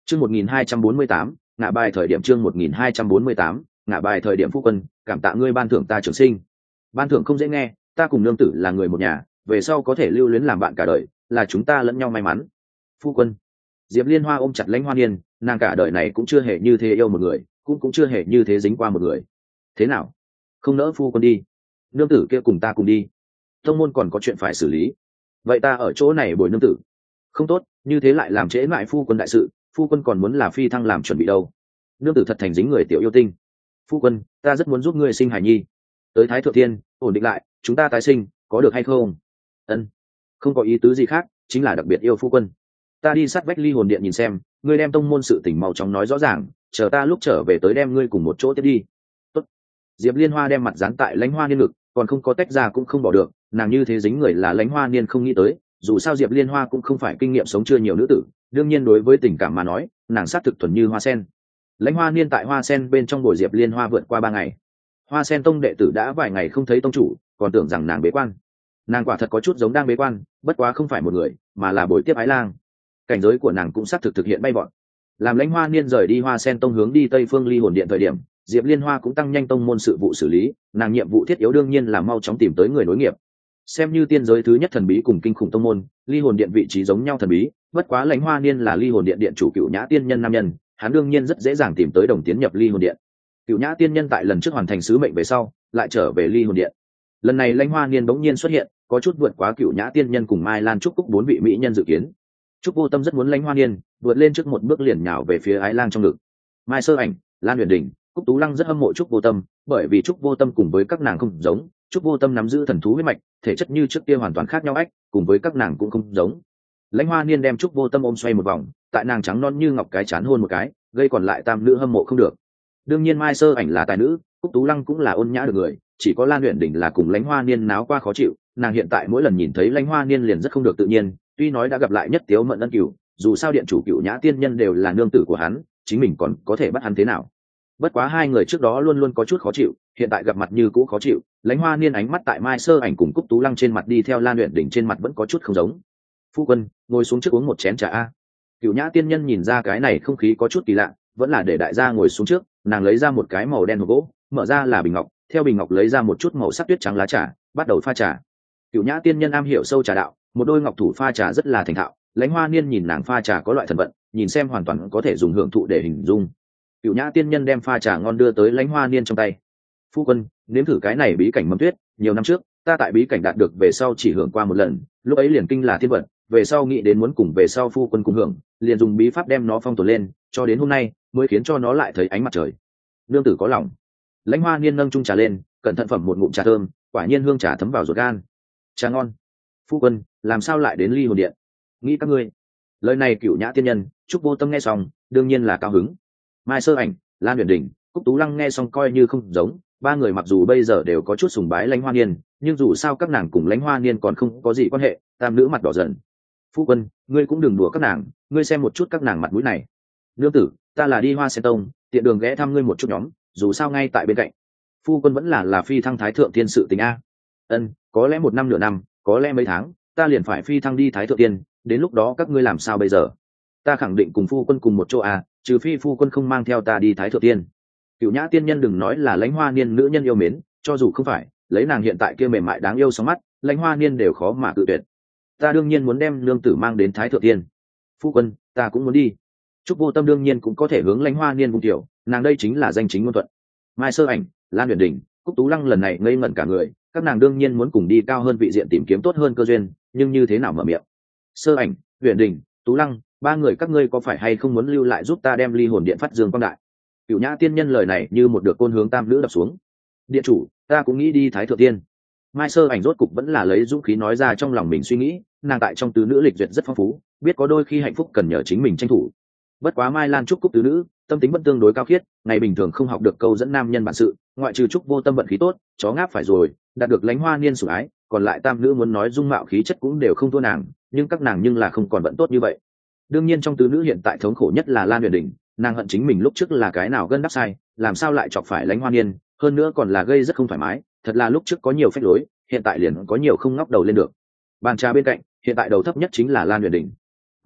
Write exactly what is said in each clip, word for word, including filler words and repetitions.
chương một nghìn hai trăm bốn mươi tám ngã bài thời điểm chương một nghìn hai trăm bốn mươi tám ngã bài thời điểm. Phu quân, cảm tạ ngươi ban thưởng ta trường sinh. Ban thưởng không dễ nghe, ta cùng nương tử là người một nhà, về sau có thể lưu luyến làm bạn cả đời, là chúng ta lẫn nhau may mắn. Phu quân. Diệp Liên Hoa ôm chặt Lãnh Hoa Niên, nàng cả đời này cũng chưa hề như thế yêu một người, cũng cũng chưa hề như thế dính qua một người. Thế nào, không nỡ phu quân đi? Nương tử kia cùng ta cùng đi, tông môn còn có chuyện phải xử lý. Vậy ta ở chỗ này bồi nương tử. Không tốt, như thế lại làm trễ mãi phu quân đại sự, phu quân còn muốn là phi thăng làm chuẩn bị đâu. Nương tử thật thành dính người tiểu yêu tinh. Phu quân, ta rất muốn giúp ngươi sinh hải nhi. Tới Thái Thượng Thiên ổn định lại, chúng ta tái sinh, có được hay không? Ân, không có ý tứ gì khác, chính là đặc biệt yêu phu quân. Ta đi sát vách Ly Hồn Điện nhìn xem, ngươi đem tông môn sự tình mau chóng nói rõ ràng, chờ ta lúc trở về tới đem ngươi cùng một chỗ tiếp đi. Tốt. Diệp Liên Hoa đem mặt dán tại Lãnh Hoa Niên ngực, còn không có tách ra cũng không bỏ được, nàng như thế dính người là Lãnh Hoa Niên không nghĩ tới, dù sao Diệp Liên Hoa cũng không phải kinh nghiệm sống chưa nhiều nữ tử, đương nhiên đối với tình cảm mà nói, nàng sát thực thuần như hoa sen. Lãnh Hoa Niên tại hoa sen bên trong bồi Diệp Liên Hoa vượt qua ba ngày. Hoa sen tông đệ tử đã vài ngày không thấy tông chủ, còn tưởng rằng nàng bế quan. Nàng quả thật có chút giống đang bế quan, bất quá không phải một người, mà là buổi tiếp Ái Lang. Cảnh giới của nàng cũng xác thực thực hiện bay vọt. Làm Lãnh Hoa Niên rời đi hoa sen tông hướng đi Tây Phương Ly Hồn Điện thời điểm, Diệp Liên Hoa cũng tăng nhanh tông môn sự vụ xử lý, nàng nhiệm vụ thiết yếu đương nhiên là mau chóng tìm tới người nối nghiệp. Xem như tiên giới thứ nhất thần bí cùng kinh khủng tông môn, Ly Hồn Điện vị trí giống nhau thần bí, bất quá Lãnh Hoa Niên là Ly Hồn Điện điện chủ Cửu Nhã tiên nhân nam nhân, hắn đương nhiên rất dễ dàng tìm tới đồng tiến nhập Ly Hồn Điện. Cửu Nhã tiên nhân tại lần trước hoàn thành sứ mệnh về sau, lại trở về Ly Hồn Điện. Lần này Lãnh Hoa Niên bỗng nhiên xuất hiện, có chút vượt quá Cửu Nhã tiên nhân cùng Mai Lan Trúc Cúc bốn vị mỹ nhân dự kiến. Trúc Vô Tâm rất muốn Lãnh Hoa Niên vượt lên trước một bước liền nhào về phía Ái Lang trong ngực. Mai Sơ Ảnh, Lan Huyền Đình, Cúc Tú Lăng rất hâm mộ Trúc Vô Tâm, bởi vì Trúc Vô Tâm cùng với các nàng không giống, Trúc Vô Tâm nắm giữ thần thú huyết mạch, thể chất như trước kia hoàn toàn khác nhau ách, cùng với các nàng cũng không giống. Lãnh Hoa Niên đem Trúc Vô Tâm ôm xoay một vòng, tại nàng trắng non như ngọc cái chán hôn một cái, gây còn lại tam nữ hâm mộ không được. Đương nhiên Mai Sơ Ảnh là tài nữ, Cúc Tú Lăng cũng là ôn nhã được người, chỉ có Lan Huyền Đình là cùng Lãnh Hoa Niên náo qua khó chịu, nàng hiện tại mỗi lần nhìn thấy Lãnh Hoa Niên liền rất không được tự nhiên, tuy nói đã gặp lại nhất tiếu mận ân cửu, dù sao điện chủ Cửu Nhã tiên nhân đều là nương tử của hắn, chính mình còn có thể bắt hắn thế nào? Bất quá hai người trước đó luôn luôn có chút khó chịu, hiện tại gặp mặt như cũ khó chịu. Lãnh Hoa Niên ánh mắt tại Mai Sơ Ảnh cùng Cúc Tú Lăng trên mặt đi theo Lan Uyển Đỉnh trên mặt vẫn có chút không giống. Phu quân, ngồi xuống trước uống một chén trà a. Cửu Nhã tiên nhân nhìn ra cái này không khí có chút kỳ lạ, vẫn là để đại gia ngồi xuống trước. Nàng lấy ra một cái màu đen hộp gỗ, mở ra là bình ngọc, theo bình ngọc lấy ra một chút màu sắc tuyết trắng lá trà, bắt đầu pha trà. Cửu Nhã tiên nhân am hiểu sâu trà đạo, một đôi ngọc thủ pha trà rất là thành thạo. Lãnh Hoa Niên nhìn nàng pha trà có loại thần vận, nhìn xem hoàn toàn có thể dùng hưởng thụ để hình dung. Cửu Nhã tiên nhân đem pha trà ngon đưa tới Lãnh Hoa Niên trong tay. Phu quân, nếm thử cái này bí cảnh mâm tuyết, nhiều năm trước ta tại bí cảnh đạt được về sau chỉ hưởng qua một lần, lúc ấy liền kinh là thiên vật, về sau nghĩ đến muốn cùng về sau phu quân cùng hưởng, liền dùng bí pháp đem nó phong tồn lên, cho đến hôm nay mới khiến cho nó lại thấy ánh mặt trời. Nương tử có lòng. Lãnh Hoa Niên nâng chung trà lên, cẩn thận phẩm một ngụm trà thơm, quả nhiên hương trà thấm vào ruột gan. Trà ngon. Phu quân, làm sao lại đến Ly Hồn Điện? Nghĩ các ngươi. Lời này Cửu Nhã tiên nhân, Trúc Vô Tâm nghe xong, đương nhiên là cao hứng. Mai Sơ Ảnh, Lan Huyền Đình, Cúc Tú Lăng nghe xong coi như không giống, ba người mặc dù bây giờ đều có chút sùng bái Lãnh Hoa Niên, nhưng dù sao các nàng cùng Lãnh Hoa Niên còn không có gì quan hệ, tam nữ mặt đỏ dần. Phu quân, ngươi cũng đừng đùa các nàng, ngươi xem một chút các nàng mặt mũi này. Nương tử, ta là đi Hoa Sen Tông, tiện đường ghé thăm ngươi một chút nhóm, dù sao ngay tại bên cạnh. Phu quân vẫn là là phi thăng Thái Thượng Tiên sự tình a. Ân, có lẽ một năm nửa năm, có lẽ mấy tháng, ta liền phải phi thăng đi Thái Thượng Tiên, đến lúc đó các ngươi làm sao bây giờ? Ta khẳng định cùng phu quân cùng một chỗ a, trừ phi phu quân không mang theo ta đi Thái Thượng Tiên. Cửu Nhã tiên nhân đừng nói là Lãnh Hoa Niên nữ nhân yêu mến, cho dù không phải, lấy nàng hiện tại kia mềm mại đáng yêu sóng mắt, Lãnh Hoa Niên đều khó mà cự tuyệt. Ta đương nhiên muốn đem nương tử mang đến Thái Thượng Tiên. Phu quân, ta cũng muốn đi. Trúc Vô Tâm đương nhiên cũng có thể hướng Lãnh Hoa Niên cùng tiểu, nàng đây chính là danh chính ngôn thuận. Mai Sơ Ảnh, Lan Huyền Đình, Cúc Tú Lăng lần này ngây ngẩn cả người, các nàng đương nhiên muốn cùng đi cao hơn vị diện tìm kiếm tốt hơn cơ duyên, nhưng như thế nào mở miệng? Sơ Ảnh, Huyền Đình, Tú Lăng, ba người các ngươi có phải hay không muốn lưu lại giúp ta đem Ly Hồn Điện phát dương quang đại? Cửu Nhã tiên nhân lời này như một được côn hướng tam nữ đập xuống. Điện chủ, ta cũng nghĩ đi Thái Thượng Tiên. Mai Sơ Ảnh rốt cục vẫn là lấy dũng khí nói ra trong lòng mình suy nghĩ, nàng tại trong tứ nữ lịch duyệt rất phong phú, biết có đôi khi hạnh phúc cần nhờ chính mình tranh thủ. Bất quá Mai Lan Trúc Cúc tứ nữ, tâm tính vẫn tương đối cao khiết, ngày bình thường không học được câu dẫn nam nhân bản sự, ngoại trừ Trúc Vô Tâm vận khí tốt, chó ngáp phải rồi, đạt được Lãnh Hoa Niên sủng ái, còn lại tam nữ muốn nói dung mạo khí chất cũng đều không thua nàng, nhưng các nàng nhưng là không còn vận tốt như vậy. Đương nhiên trong tứ nữ hiện tại thống khổ nhất là Lan Huyền Đình, nàng hận chính mình lúc trước là cái nào gân đắp sai, làm sao lại chọc phải Lãnh Hoa Niên, hơn nữa còn là gây rất không thoải mái, thật là lúc trước có nhiều phép lối, hiện tại liền có nhiều không ngóc đầu lên được. Bàn trà bên cạnh, hiện tại đầu thấp nhất chính là Lan Huyền Đình.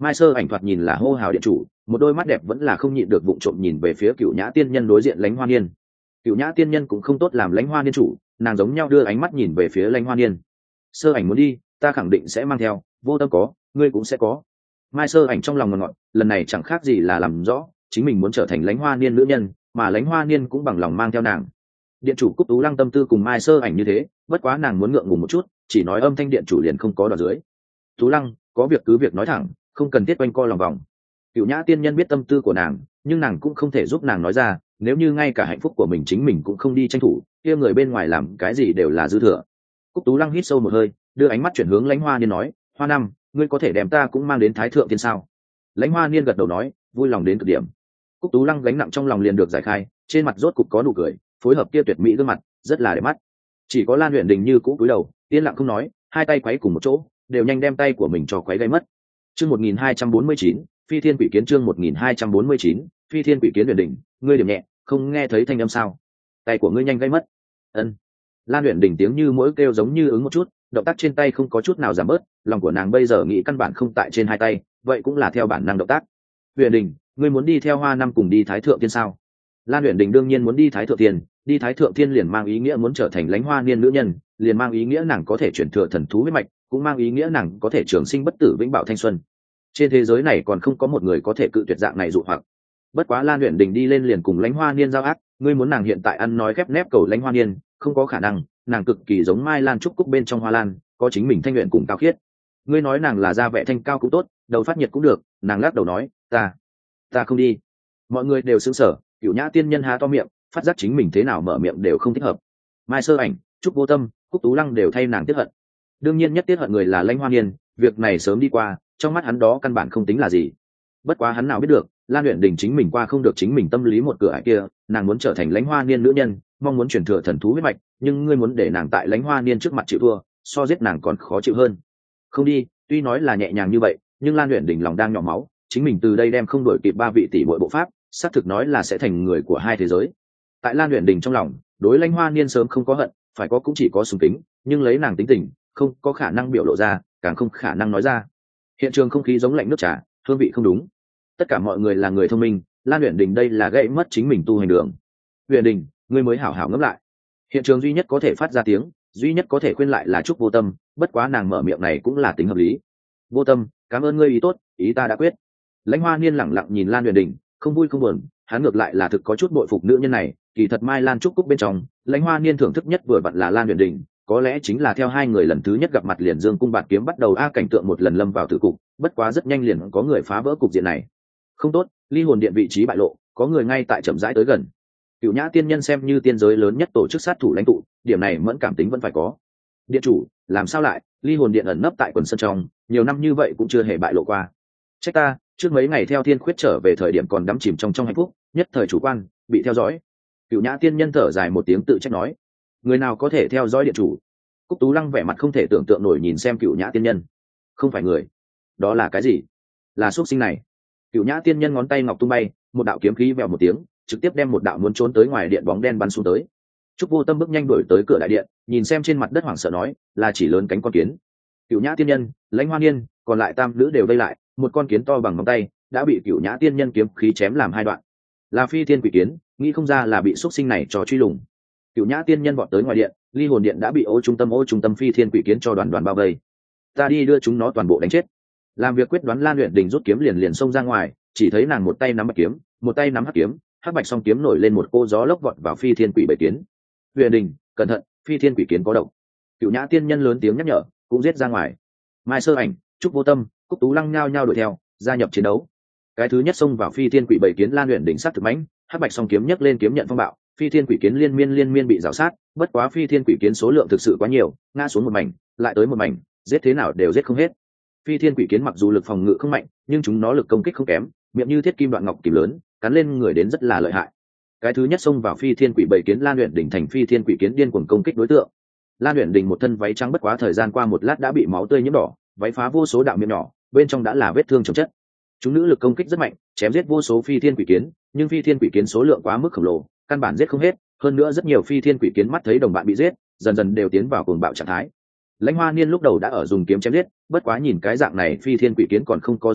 Mai Sơ Ảnh thoạt nhìn là hô hào điện chủ, một đôi mắt đẹp vẫn là không nhịn được vụng trộm nhìn về phía Cựu Nhã tiên nhân đối diện Lãnh Hoa Niên. Cựu Nhã tiên nhân cũng không tốt làm Lãnh Hoa Niên chủ, nàng giống nhau đưa ánh mắt nhìn về phía Lãnh Hoa Niên. Sơ Ảnh muốn đi, ta khẳng định sẽ mang theo, Vô Tâm có, ngươi cũng sẽ có. Mai Sơ Ảnh trong lòng ngọt ngọt, lần này chẳng khác gì là làm rõ, chính mình muốn trở thành Lãnh Hoa Niên nữ nhân, mà Lãnh Hoa Niên cũng bằng lòng mang theo nàng. Điện chủ Cúc Tú Lăng tâm tư cùng Mai Sơ Ảnh như thế, bất quá nàng muốn ngượng ngùng một chút, chỉ nói âm thanh điện chủ liền không có đoạn dưới. Tú Lăng, có việc cứ việc nói thẳng, không cần thiết quanh co lòng vòng. Cựu Nhã tiên nhân biết tâm tư của nàng, nhưng nàng cũng không thể giúp nàng nói ra, nếu như ngay cả hạnh phúc của mình chính mình cũng không đi tranh thủ, kia người bên ngoài làm cái gì đều là dư thừa. Cúc Tú Lăng hít sâu một hơi, đưa ánh mắt chuyển hướng Lãnh Hoa Niên nói, Hoa Năm, ngươi có thể đem ta cũng mang đến Thái Thượng Tiên sao? Lãnh Hoa Niên gật đầu nói, vui lòng đến cực điểm. Cúc Tú Lăng gánh nặng trong lòng liền được giải khai, trên mặt rốt cục có nụ cười, phối hợp kia tuyệt mỹ gương mặt, rất là đẹp mắt. Chỉ có Lan Uyển Đình như cũ cúi đầu, yên lặng không nói, hai tay quấy cùng một chỗ, đều nhanh đem tay của mình cho quấy gây mất. Chương một nghìn hai trăm bốn mươi chín, Phi Thiên Quỷ Kiến chương một nghìn hai trăm bốn mươi chín, Phi Thiên Quỷ Kiến Uyển Đình, ngươi điểm nhẹ, không nghe thấy thanh âm sao? Tay của ngươi nhanh gây mất. Ân. Lan Uyển Đình tiếng như mỗi kêu giống như ứng một chút, động tác trên tay không có chút nào giảm bớt, lòng của nàng bây giờ nghĩ căn bản không tại trên hai tay, vậy cũng là theo bản năng động tác. Uyển Đình, ngươi muốn đi theo Hoa Năm cùng đi Thái Thượng Tiên sao? Lan Uyển Đình đương nhiên muốn đi Thái Thượng Tiên, đi Thái Thượng Tiên liền mang ý nghĩa muốn trở thành Lãnh Hoa Niên nữ nhân, liền mang ý nghĩa nàng có thể chuyển thừa thần thú huyết mạch, cũng mang ý nghĩa nàng có thể trường sinh bất tử vĩnh bảo thanh xuân. Trên thế giới này còn không có một người có thể cự tuyệt dạng này dụ hoặc. Bất quá Lan Uyển Đình đi lên liền cùng Lãnh Hoa Niên giao ác, ngươi muốn nàng hiện tại ăn nói khép nép cầu Lãnh Hoa Niên, không có khả năng, nàng cực kỳ giống Mai Lan trúc cúc bên trong hoa lan, có chính mình thanh luyện cùng cao khiết. Ngươi nói nàng là da vẻ thanh cao cũng tốt, đầu phát nhiệt cũng được, nàng lắc đầu nói, ta, ta không đi. Mọi người đều sững sờ, Cửu Nhã tiên nhân há to miệng, phát giác chính mình thế nào mở miệng đều không thích hợp. Mai Sơ Ảnh, Trúc Vô Tâm, Cúc Tú Lăng đều thay nàng tiếc hận. Đương nhiên nhất tiếc hận người là Lãnh Hoa Niên, việc này sớm đi qua, trong mắt hắn đó căn bản không tính là gì. Bất quá hắn nào biết được, Lan Uyển Đình chính mình qua không được chính mình tâm lý một cửa ải kia, nàng muốn trở thành Lãnh Hoa Niên nữ nhân, mong muốn truyền thừa thần thú huyết mạch, nhưng ngươi muốn để nàng tại Lãnh Hoa Niên trước mặt chịu thua, so giết nàng còn khó chịu hơn. Không đi, tuy nói là nhẹ nhàng như vậy, nhưng Lan Uyển Đình lòng đang nhỏ máu, chính mình từ đây đem không đổi kịp ba vị tỷ muội bộ pháp, xác thực nói là sẽ thành người của hai thế giới. Tại Lan Uyển Đình trong lòng, đối Lãnh Hoa Niên sớm không có hận, phải có cũng chỉ có sùng kính, nhưng lấy nàng tính tình, không có khả năng biểu lộ ra, càng không khả năng nói ra. Hiện trường không khí giống lạnh nước trà, hương vị không đúng. Tất cả mọi người là người thông minh, Lan Uyển Đình đây là gãy mất chính mình tu hành đường. Uyển Đình, ngươi mới hảo hảo ngẫm lại. Hiện trường duy nhất có thể phát ra tiếng, duy nhất có thể khuyên lại là Trúc Vô Tâm, bất quá nàng mở miệng này cũng là tính hợp lý. Vô Tâm, cảm ơn ngươi ý tốt, ý ta đã quyết. Lãnh Hoa Niên lẳng lặng nhìn Lan Uyển Đình, không vui không buồn, hắn ngược lại là thực có chút bội phục nữ nhân này, kỳ thật Mai Lan Trúc Cúc bên trong, Lãnh Hoa Niên thưởng thức nhất vừa vặn là Lan Uyển Đình, có lẽ chính là theo hai người lần thứ nhất gặp mặt liền dương cung bạt kiếm bắt đầu a cảnh tượng một lần lâm vào tử cục, bất quá rất nhanh liền có người phá vỡ cục diện này. Không tốt, Ly Hồn Điện vị trí bại lộ, có người ngay tại chậm rãi tới gần. Cửu Nhã tiên nhân xem như tiên giới lớn nhất tổ chức sát thủ lãnh tụ, điểm này mẫn cảm tính vẫn phải có. Điện chủ, làm sao lại, Ly Hồn Điện ẩn nấp tại quần sân trong, nhiều năm như vậy cũng chưa hề bại lộ qua. Trách ta, trước mấy ngày theo Thiên Khuyết trở về thời điểm còn đắm chìm trong trong hạnh phúc, nhất thời chủ quan, bị theo dõi. Cửu Nhã tiên nhân thở dài một tiếng tự trách nói, người nào có thể theo dõi điện chủ? Cúc Tú Lăng vẻ mặt không thể tưởng tượng nổi nhìn xem Cửu Nhã tiên nhân. Không phải người, đó là cái gì? Là xuất sinh này. Cửu Nhã tiên nhân ngón tay ngọc tung bay, một đạo kiếm khí vèo một tiếng, trực tiếp đem một đạo muốn trốn tới ngoài điện bóng đen bắn xuống tới. Trúc Vô Tâm bước nhanh đuổi tới cửa đại điện, nhìn xem trên mặt đất hoảng sợ nói, là chỉ lớn cánh con kiến. Cửu Nhã tiên nhân, Lãnh Hoa Niên, còn lại tam nữ đều vây lại, một con kiến to bằng ngón tay, đã bị Cửu Nhã tiên nhân kiếm khí chém làm hai đoạn. Là Phi Thiên Quỷ Kiến, nghĩ không ra là bị xuất sinh này cho truy lùng. Cửu Nhã tiên nhân vọt tới ngoài điện, Ly Hồn Điện đã bị ô trung tâm ô trung tâm Phi Thiên Quỷ Kiến cho đoàn đoàn bao vây. Ta đi đưa chúng nó toàn bộ đánh chết. Làm việc quyết đoán Lan Uyển Đình rút kiếm liền liền xông ra ngoài, chỉ thấy nàng một tay nắm bạch kiếm, một tay nắm hắc kiếm, hắc bạch song kiếm nổi lên một cô gió lốc vọt vào Phi Thiên Quỷ Bảy Kiến. Uyển Đình, cẩn thận, Phi Thiên Quỷ Kiến có độc. Cửu Nhã tiên nhân lớn tiếng nhắc nhở, cũng giết ra ngoài. Mai Sơ Ảnh, Trúc Vô Tâm, Cúc Tú Lăng nhao nhao đuổi theo, gia nhập chiến đấu. Cái thứ nhất xông vào Phi Thiên Quỷ Bảy Kiến Lan Uyển Đình sát thực mãnh, hắc bạch song kiếm nhấc lên kiếm nhận phong bạo, Phi Thiên Quỷ Kiến liên miên liên miên bị rào sát, bất quá Phi Thiên Quỷ Kiến số lượng thực sự quá nhiều, ngã xuống một mảnh, lại tới một mảnh, giết thế nào đều giết không hết. Phi Thiên Quỷ Kiến mặc dù lực phòng ngự không mạnh, nhưng chúng nó lực công kích không kém, miệng như thiết kim đoạn ngọc kìm lớn, cắn lên người đến rất là lợi hại. Cái thứ nhất xông vào Phi Thiên Quỷ Bảy Kiến Lan Uyển Đình thành Phi Thiên Quỷ Kiến điên cuồng công kích đối tượng. Lan Uyển Đình một thân váy trắng bất quá thời gian qua một lát đã bị máu tươi nhiễm đỏ, váy phá vô số đạo miệng nhỏ, bên trong đã là vết thương chồng chất. Chúng nữ lực công kích rất mạnh, chém giết vô số Phi Thiên Quỷ Kiến, nhưng Phi Thiên Quỷ Kiến số lượng quá mức khổng lồ, căn bản giết không hết, hơn nữa rất nhiều Phi Thiên Quỷ Kiến mắt thấy đồng bạn bị giết, dần dần đều tiến vào cuồng bạo trạng thái. Lãnh Hoa Niên lúc đầu đã ở dùng kiếm chém giết, bất quá nhìn cái dạng này Phi Thiên Quỷ Kiến còn không có giết hết,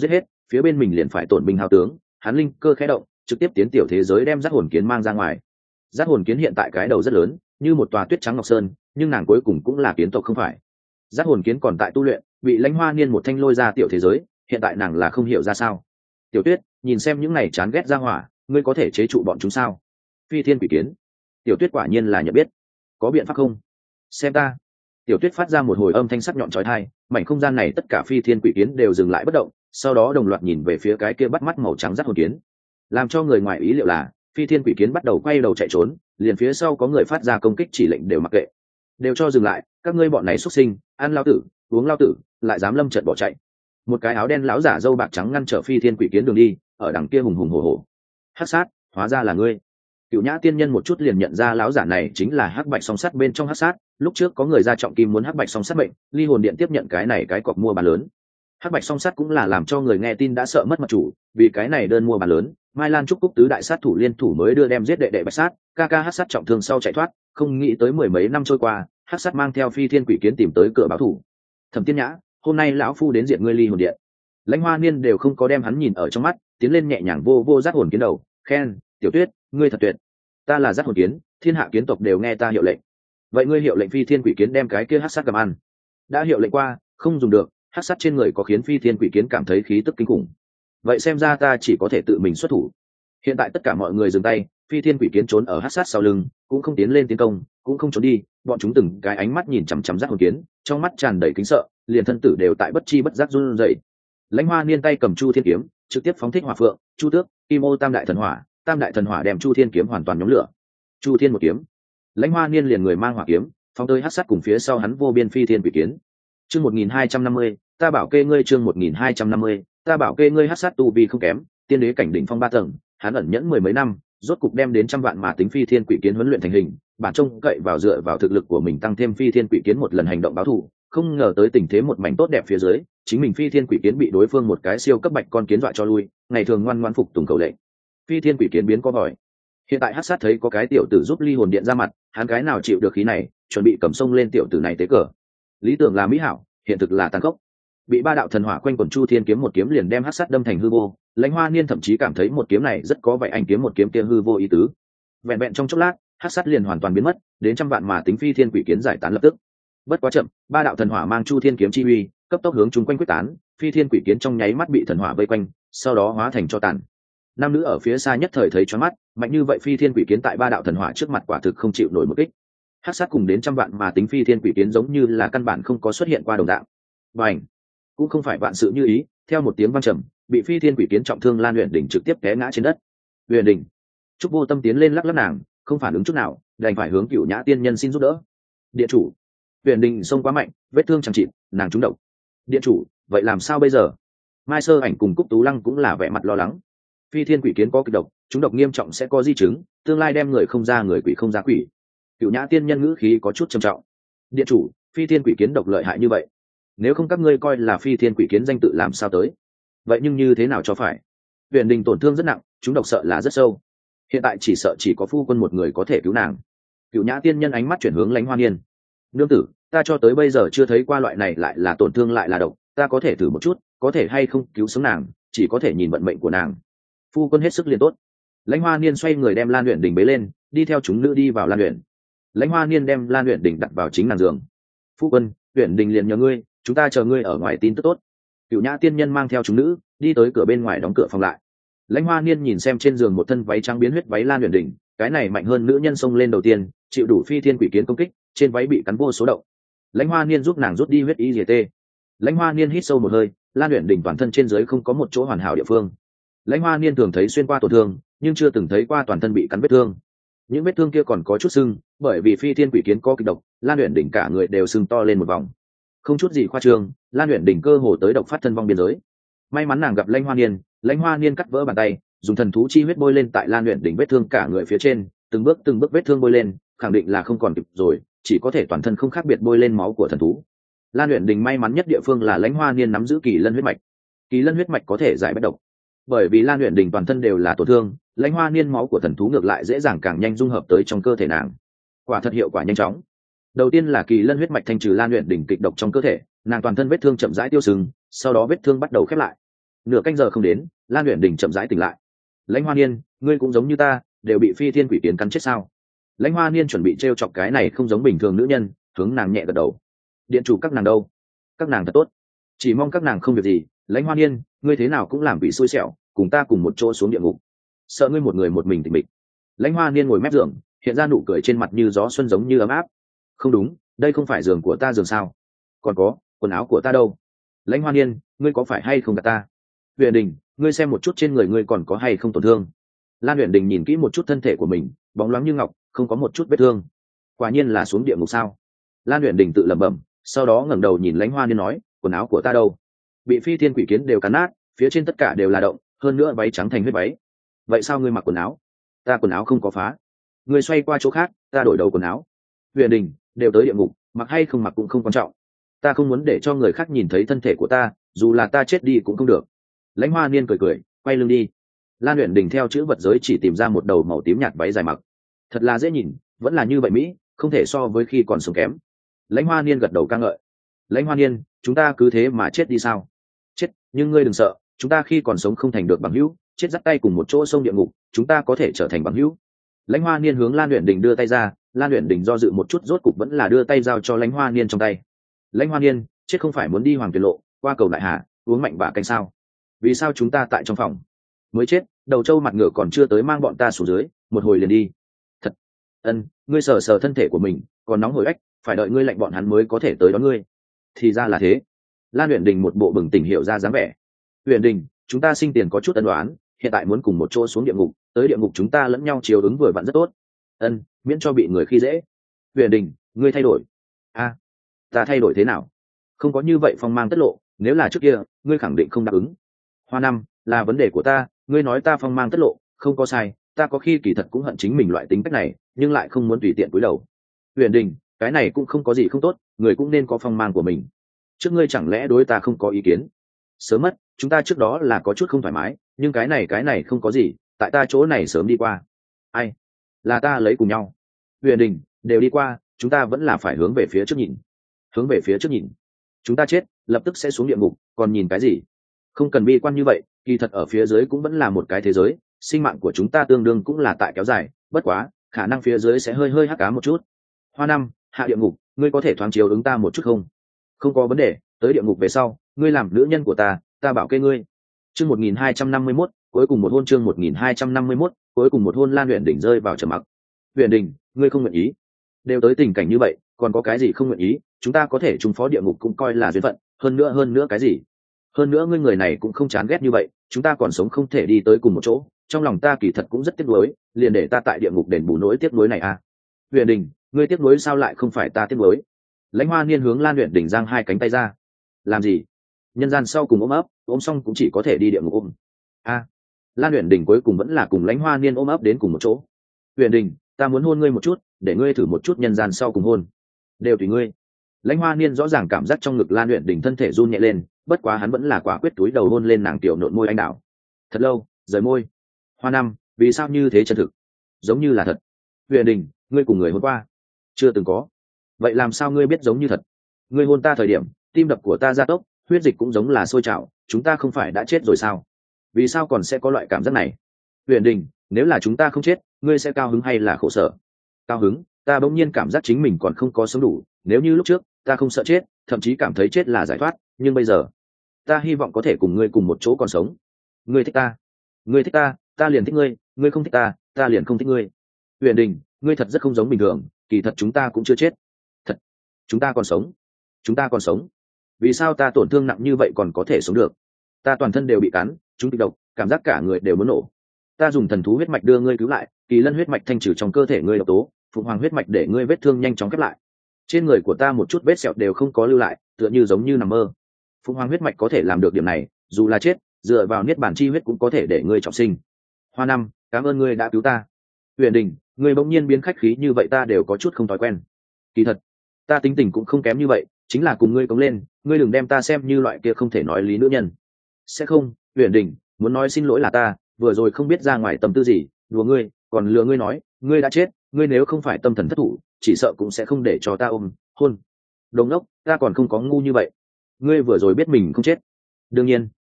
phía bên mình liền phải tổn binh hao tướng, hắn linh cơ khẽ động, trực tiếp tiến tiểu thế giới đem giác hồn kiến mang ra ngoài. Giác hồn kiến hiện tại cái đầu rất lớn, như một tòa tuyết trắng ngọc sơn, nhưng nàng cuối cùng cũng là kiến tộc không phải. Giác hồn kiến còn tại tu luyện, bị Lãnh Hoa Niên một thanh lôi ra tiểu thế giới, hiện tại nàng là không hiểu ra sao. Tiểu Tuyết, nhìn xem những này chán ghét ra hỏa, ngươi có thể chế trụ bọn chúng sao? Phi thiên quỷ kiến. Tiểu Tuyết quả nhiên là nhận biết. Có biện pháp không? Xem ta. Tiểu Tuyết phát ra một hồi âm thanh sắc nhọn chói tai, mảnh không gian này tất cả phi thiên quỷ kiến đều dừng lại bất động, sau đó đồng loạt nhìn về phía cái kia bắt mắt màu trắng giác hồn kiến. Làm cho người ngoài ý liệu là, phi thiên quỷ kiến bắt đầu quay đầu chạy trốn, liền phía sau có người phát ra công kích chỉ lệnh đều mặc kệ, đều cho dừng lại, các ngươi bọn này xuất sinh, ăn lao tử, uống lao tử, lại dám lâm trận bỏ chạy. Một cái áo đen lão giả râu bạc trắng ngăn trở phi thiên quỷ kiến đường đi, ở đằng kia hùng hùng hổ hổ. Hắc sát, hóa ra là ngươi. Cửu Nhã tiên nhân một chút liền nhận ra lão giả này chính là Hắc Bạch Song Sắt bên trong Hắc Sát, lúc trước có người ra trọng kim muốn Hắc Bạch Song Sắt mệnh, Ly Hồn Điện tiếp nhận cái này cái cọc mua bán lớn. Hắc Bạch Song Sắt cũng là làm cho người nghe tin đã sợ mất mật chủ, vì cái này đơn mua bán lớn, Mai Lan Trúc Cúc tứ đại sát thủ liên thủ mới đưa đem giết đệ đệ Bạch Sát, ca ca Hắc Sát trọng thương sau chạy thoát, không nghĩ tới mười mấy năm trôi qua, Hắc Sát mang theo phi thiên quỷ kiến tìm tới cửa báo thủ. Thẩm Tiên Nhã, hôm nay lão phu đến diện ngươi Ly Hồn Điện. Lãnh Hoa Niên đều không có đem hắn nhìn ở trong mắt, tiến lên nhẹ nhàng vô vô giác hồn kiến đầu, khen, Tiểu Tuyết, ngươi thật tuyệt. Ta là giác hồn kiến, thiên hạ kiến tộc đều nghe ta hiệu lệnh. Vậy ngươi hiệu lệnh phi thiên quỷ kiến đem cái kia Hắc Sát cầm ăn. Đã hiệu lệnh qua, không dùng được, Hắc Sát trên người có khiến phi thiên quỷ kiến cảm thấy khí tức kinh khủng. Vậy xem ra ta chỉ có thể tự mình xuất thủ. Hiện tại tất cả mọi người dừng tay, phi thiên quỷ kiến trốn ở Hắc Sát sau lưng, cũng không tiến lên tiến công, cũng không trốn đi, bọn chúng từng cái ánh mắt nhìn chằm chằm giác hồn kiến, trong mắt tràn đầy kính sợ, liền thân tử đều tại bất chi bất giác run rẩy. Lãnh Hoa Niên tay cầm Chu Thiên kiếm, trực tiếp phóng thích hỏa phượng, Chu Tước, Kim Ô tam đại thần hỏa, tam đại thần hỏa đem Chu Thiên kiếm hoàn toàn nhóm lửa. Chu Thiên một kiếm, Lãnh Hoa Niên liền người mang hỏa kiếm, phóng tới Hắc Sát cùng phía sau hắn vô biên phi thiên quỷ kiến. Chương một nghìn hai trăm năm mươi, ta bảo kê ngươi chương một nghìn hai trăm năm mươi, ta bảo kê ngươi. Hắc Sát tu vi không kém, tiên đế cảnh đỉnh phong ba tầng, hắn ẩn nhẫn mười mấy năm, rốt cục đem đến trăm vạn mà tính phi thiên quỷ kiến huấn luyện thành hình, bản trông cậy vào dựa vào thực lực của mình tăng thêm phi thiên quỷ kiến một lần hành động báo thù, không ngờ tới tình thế một mảnh tốt đẹp phía dưới, chính mình phi thiên quỷ kiến bị đối phương một cái siêu cấp bạch con kiến dọa cho lui, ngày thường ngoan ngoãn phục tùng khẩu lệnh. Phi thiên quỷ kiến biến có vòi. Hiện tại Hắc Sát thấy có cái tiểu tử giúp Ly Hồn Điện ra mặt, hắn cái nào chịu được khí này, chuẩn bị cầm sông lên tiểu tử này tế cờ. Lý tưởng là mỹ hảo, hiện thực là tàn khốc. Bị ba đạo thần hỏa quanh quẩn Chu Thiên kiếm một kiếm liền đem Hắc Sát đâm thành hư vô, Lãnh Hoa Niên thậm chí cảm thấy một kiếm này rất có vậy anh kiếm một kiếm kia hư vô ý tứ. Vẹn vẹn trong chốc lát, Hắc Sát liền hoàn toàn biến mất, đến trăm vạn mà tính phi thiên quỷ kiến giải tán lập tức. Bất quá chậm, ba đạo thần hỏa mang Chu Thiên kiếm chi uy, cấp tốc hướng chúng quanh quyết tán, phi thiên quỷ kiến trong nháy mắt bị thần hỏa vây quanh, sau đó hóa thành cho tàn. Nam nữ ở phía xa nhất thời thấy choáng mắt, mạnh như vậy phi thiên quỷ kiến tại ba đạo thần hỏa trước mặt quả thực không chịu nổi một kích. Hắc Sát cùng đến trăm vạn mà tính phi thiên quỷ kiến giống như là căn bản không có xuất hiện qua đồng dạng. Bành! Cũng không phải vạn sự như ý, theo một tiếng vang trầm, bị phi thiên quỷ kiến trọng thương Lan Uyển Đỉnh trực tiếp té ngã trên đất. Uyển Đỉnh, Trúc Vô Tâm tiến lên lắc lắc nàng, không phản ứng chút nào, đành phải hướng Cửu Nhã tiên nhân xin giúp đỡ. Điện chủ, Uyển Đỉnh xông quá mạnh, vết thương chẳng chịt, nàng trúng độc. Điện chủ, vậy làm sao bây giờ? Mai Sơ Ảnh cùng Cúc Tú Lăng cũng là vẻ mặt lo lắng. Phi thiên quỷ kiến có kịch độc, trúng độc nghiêm trọng sẽ có di chứng, tương lai đem người không ra người, quỷ không ra quỷ. Cửu Nhã tiên nhân ngữ khí có chút trầm trọng. Điện chủ, phi thiên quỷ kiến độc lợi hại như vậy, nếu không các ngươi coi là phi thiên quỷ kiến danh tự làm sao tới? Vậy nhưng như thế nào cho phải? Huyền Đình tổn thương rất nặng, chúng độc sợ là rất sâu. Hiện tại chỉ sợ chỉ có phu quân một người có thể cứu nàng. Cửu Nhã tiên nhân ánh mắt chuyển hướng Lãnh Hoa Niên. Nương tử, ta cho tới bây giờ chưa thấy qua loại này lại là tổn thương lại là độc, ta có thể thử một chút, có thể hay không cứu sống nàng, chỉ có thể nhìn vận mệnh của nàng. Phu quân hết sức liền tốt. Lãnh Hoa Niên xoay người đem Lan Uyển Đình bế lên, đi theo chúng nữ đi vào Lan Uyển. Lãnh Hoa Niên đem Lan Uyển Đình đặt vào chính nàng giường. Phu quân, Uyển Đình liền nhờ ngươi, chúng ta chờ ngươi ở ngoài tin tức tốt. Cửu Nhã tiên nhân mang theo chúng nữ đi tới cửa bên ngoài đóng cửa phòng lại. Lãnh Hoa Niên nhìn xem trên giường một thân váy trắng biến huyết váy Lan Uyển Đình, cái này mạnh hơn nữ nhân xông lên đầu tiên, chịu đủ phi thiên quỷ kiến công kích, trên váy bị cắn vô số động. Lãnh Hoa Niên giúp nàng rút đi huyết y diệt tê. Lãnh Hoa Niên hít sâu một hơi, Lan Uyển Đình toàn thân trên dưới không có một chỗ hoàn hảo địa phương. Lãnh Hoa Niên thường thấy xuyên qua tổn thương, nhưng chưa từng thấy qua toàn thân bị cắn vết thương. Những vết thương kia còn có chút sưng, bởi vì phi thiên quỷ kiến có kịch độc, Lan Uyển Đình cả người đều sưng to lên một vòng. Không chút gì khoa trương, Lan Uyển Đình cơ hồ tới độc phát thân vong biên giới. May mắn nàng gặp Lãnh Hoa Niên, Lãnh Hoa Niên cắt vỡ bàn tay, dùng thần thú chi huyết bôi lên tại Lan Uyển Đình vết thương cả người phía trên, từng bước từng bước vết thương bôi lên, khẳng định là không còn kịp rồi, chỉ có thể toàn thân không khác biệt bôi lên máu của thần thú. Lan Uyển Đình may mắn nhất địa phương là Lãnh Hoa Niên nắm giữ kỳ lân huyết mạch. Kỳ lân huyết mạch có thể giải bất độc. Bởi vì Lan Uyển Đình toàn thân đều là tổn thương, Lãnh Hoa Niên máu của thần thú ngược lại dễ dàng càng nhanh dung hợp tới trong cơ thể nàng. Quả thật hiệu quả nhanh chóng. Đầu tiên là kỳ lân huyết mạch thanh trừ Lan Uyển Đình kịch độc trong cơ thể, nàng toàn thân vết thương chậm rãi tiêu sừng, sau đó vết thương bắt đầu khép lại. Nửa canh giờ không đến, Lan Uyển Đình chậm rãi tỉnh lại. Lãnh Hoa Niên, ngươi cũng giống như ta, đều bị phi thiên quỷ kiến cắn chết sao? Lãnh Hoa Niên chuẩn bị trêu chọc cái này không giống bình thường nữ nhân, hướng nàng nhẹ gật đầu. Điện chủ các nàng đâu? Các nàng thật tốt, chỉ mong các nàng không việc gì. Lãnh Hoa Niên, ngươi thế nào cũng làm bị xui xẻo, cùng ta cùng một chỗ xuống địa ngục. Sợ ngươi một người một mình tịch mịch. Lãnh Hoa Niên ngồi mép giường, hiện ra nụ cười trên mặt như gió xuân giống như ấm áp. Không đúng, đây không phải giường của ta giường sao? Còn có quần áo của ta đâu? Lãnh Hoa Niên, ngươi có phải hay không gạt ta? Uyển Đình, ngươi xem một chút trên người ngươi còn có hay không tổn thương. Lan Uyển Đình nhìn kỹ một chút thân thể của mình, bóng loáng như ngọc, không có một chút vết thương. Quả nhiên là xuống địa ngục sao? Lan Uyển Đình tự lẩm bẩm, sau đó ngẩng đầu nhìn Lãnh Hoa Niên nói, quần áo của ta đâu? Bị phi thiên quỷ kiến đều cắn nát, phía trên tất cả đều là động, hơn nữa váy trắng thành huyết váy. Vậy sao ngươi mặc quần áo? Ta quần áo không có phá. Ngươi xoay qua chỗ khác, ta đổi đầu quần áo. Uyển Đình, đều tới địa ngục, mặc hay không mặc cũng không quan trọng. Ta không muốn để cho người khác nhìn thấy thân thể của ta, dù là ta chết đi cũng không được. Lãnh Hoa Niên cười cười, quay lưng đi. Lan Uyển Đình theo chữ vật giới chỉ tìm ra một đầu màu tím nhạt váy dài mặc, thật là dễ nhìn, vẫn là như vậy mỹ, không thể so với khi còn sống kém. Lãnh Hoa Niên gật đầu ca ngợi. Lãnh Hoa Niên, chúng ta cứ thế mà chết đi sao? Chết, nhưng ngươi đừng sợ, chúng ta khi còn sống không thành được bằng hữu, chết dắt tay cùng một chỗ sông địa ngục, chúng ta có thể trở thành bằng hữu. Lãnh Hoa Niên hướng Lan Uyển Đình đưa tay ra, Lan Uyển Đình do dự một chút, rốt cục vẫn là đưa tay giao cho Lãnh Hoa Niên trong tay. Lãnh Hoa Niên, chết không phải muốn đi Hoàng Tuyển Lộ, qua cầu Đại Hà, uống mạnh bả canh sao? Vì sao chúng ta tại trong phòng mới chết, đầu trâu mặt ngựa còn chưa tới mang bọn ta xuống dưới, một hồi liền đi? Thật. Ân, ngươi sờ sờ thân thể của mình, còn nóng hổi ếch, phải đợi ngươi lạnh bọn hắn mới có thể tới đón ngươi. Thì ra là thế. Lan Uyển Đình một bộ bừng tỉnh hiểu ra dáng vẻ. Uyển Đình, chúng ta sinh tiền có chút ân đoán, hiện tại muốn cùng một chỗ xuống địa ngục, tới địa ngục chúng ta lẫn nhau chiều ứng vừa vặn rất tốt. Ân, miễn cho bị người khi dễ. Uyển Đình, ngươi thay đổi. A, ta thay đổi thế nào? Không có như vậy phong mang tất lộ, nếu là trước kia, ngươi khẳng định không đáp ứng. Hoa năm, là vấn đề của ta, ngươi nói ta phong mang tất lộ, không có sai, ta có khi kỳ thật cũng hận chính mình loại tính cách này, nhưng lại không muốn tùy tiện cúi đầu. Uyển Đình, cái này cũng không có gì không tốt, người cũng nên có phong mang của mình. Trước ngươi chẳng lẽ đối ta không có ý kiến? Sớm mất, chúng ta trước đó là có chút không thoải mái, nhưng cái này cái này không có gì, tại ta chỗ này sớm đi qua. Ai? Là ta lấy cùng nhau. Uyển Đình, đều đi qua, chúng ta vẫn là phải hướng về phía trước nhìn. Hướng về phía trước nhìn. Chúng ta chết, lập tức sẽ xuống địa ngục, còn nhìn cái gì? Không cần bi quan như vậy, kỳ thật ở phía dưới cũng vẫn là một cái thế giới, sinh mạng của chúng ta tương đương cũng là tại kéo dài, bất quá, khả năng phía dưới sẽ hơi hơi hắc ám một chút. Hoa năm, hạ địa ngục, ngươi có thể thoáng chiếu ứng ta một chút không? Không có vấn đề, tới địa ngục về sau, ngươi làm nữ nhân của ta, ta bảo kê ngươi. Chương một nghìn hai trăm năm mươi mốt, cuối cùng một hôn. Chương một nghìn hai trăm năm mươi mốt, cuối cùng một hôn. Lan Uyển Đình rơi vào trầm mặc. Uyển Đình, ngươi không nguyện ý? Đều tới tình cảnh như vậy, còn có cái gì không nguyện ý? Chúng ta có thể trùng phó địa ngục cũng coi là duyên phận, hơn nữa hơn nữa cái gì? Hơn nữa ngươi người này cũng không chán ghét như vậy, chúng ta còn sống không thể đi tới cùng một chỗ, trong lòng ta kỳ thật cũng rất tiếc nuối, liền để ta tại địa ngục đền bù nỗi tiếc nuối này à? Uyển Đình, ngươi tiếc nuối sao lại không phải ta tiếc nuối? Lãnh Hoa Niên hướng Lan Uyển Đình giang hai cánh tay ra. Làm gì? Nhân gian sau cùng ôm ấp, ôm xong cũng chỉ có thể đi địa ngục ôm. A, à, Lan Uyển Đình cuối cùng vẫn là cùng Lãnh Hoa Niên ôm ấp đến cùng một chỗ. Uyển Đình, ta muốn hôn ngươi một chút, để ngươi thử một chút nhân gian sau cùng hôn. Đều tùy ngươi. Lãnh Hoa Niên rõ ràng cảm giác trong ngực Lan Uyển Đình thân thể run nhẹ lên, bất quá hắn vẫn là quả quyết túi đầu hôn lên nàng tiểu nộn môi anh đào. Thật lâu, rời môi. Hoa năm, vì sao như thế chân thực? Giống như là thật. Uyển Đình, ngươi cùng người hôn qua? Chưa từng có. Vậy làm sao ngươi biết giống như thật? Ngươi hôn ta thời điểm, tim đập của ta gia tốc, huyết dịch cũng giống là sôi trào, chúng ta không phải đã chết rồi sao? Vì sao còn sẽ có loại cảm giác này? Uyển Đình, nếu là chúng ta không chết, ngươi sẽ cao hứng hay là khổ sở? Cao hứng, ta bỗng nhiên cảm giác chính mình còn không có sống đủ, nếu như lúc trước, ta không sợ chết, thậm chí cảm thấy chết là giải thoát, nhưng bây giờ, ta hy vọng có thể cùng ngươi cùng một chỗ còn sống. Ngươi thích ta, ngươi thích ta, ta liền thích ngươi, ngươi không thích ta, ta liền không thích ngươi. Uyển Đình, ngươi thật rất không giống bình thường, kỳ thật chúng ta cũng chưa chết. Thật, chúng ta còn sống, chúng ta còn sống. Vì sao ta tổn thương nặng như vậy còn có thể sống được? Ta toàn thân đều bị cắn, chúng kịch độc, cảm giác cả người đều muốn nổ. Ta dùng thần thú huyết mạch đưa ngươi cứu lại, kỳ lân huyết mạch thanh trừ trong cơ thể ngươi độc tố, phụng hoàng huyết mạch để ngươi vết thương nhanh chóng khép lại. Trên người của ta một chút vết sẹo đều không có lưu lại, tựa như giống như nằm mơ. Phụng hoàng huyết mạch có thể làm được điểm này, dù là chết, dựa vào niết bàn chi huyết cũng có thể để ngươi trọng sinh. Hoa năm, cảm ơn ngươi đã cứu ta. Uyển Đình, ngươi bỗng nhiên biến khách khí như vậy ta đều có chút không thói quen. Kỳ thật, ta tính tình cũng không kém như vậy, chính là cùng ngươi cống lên, ngươi đừng đem ta xem như loại kia không thể nói lý nữ nhân. Sẽ không, Uyển Đình, muốn nói xin lỗi là ta, vừa rồi không biết ra ngoài tâm tư gì, đùa ngươi, còn lừa ngươi nói, ngươi đã chết, ngươi nếu không phải tâm thần thất thủ, chỉ sợ cũng sẽ không để cho ta ôm, hôn. Đồng đốc, ta còn không có ngu như vậy. Ngươi vừa rồi biết mình không chết. Đương nhiên.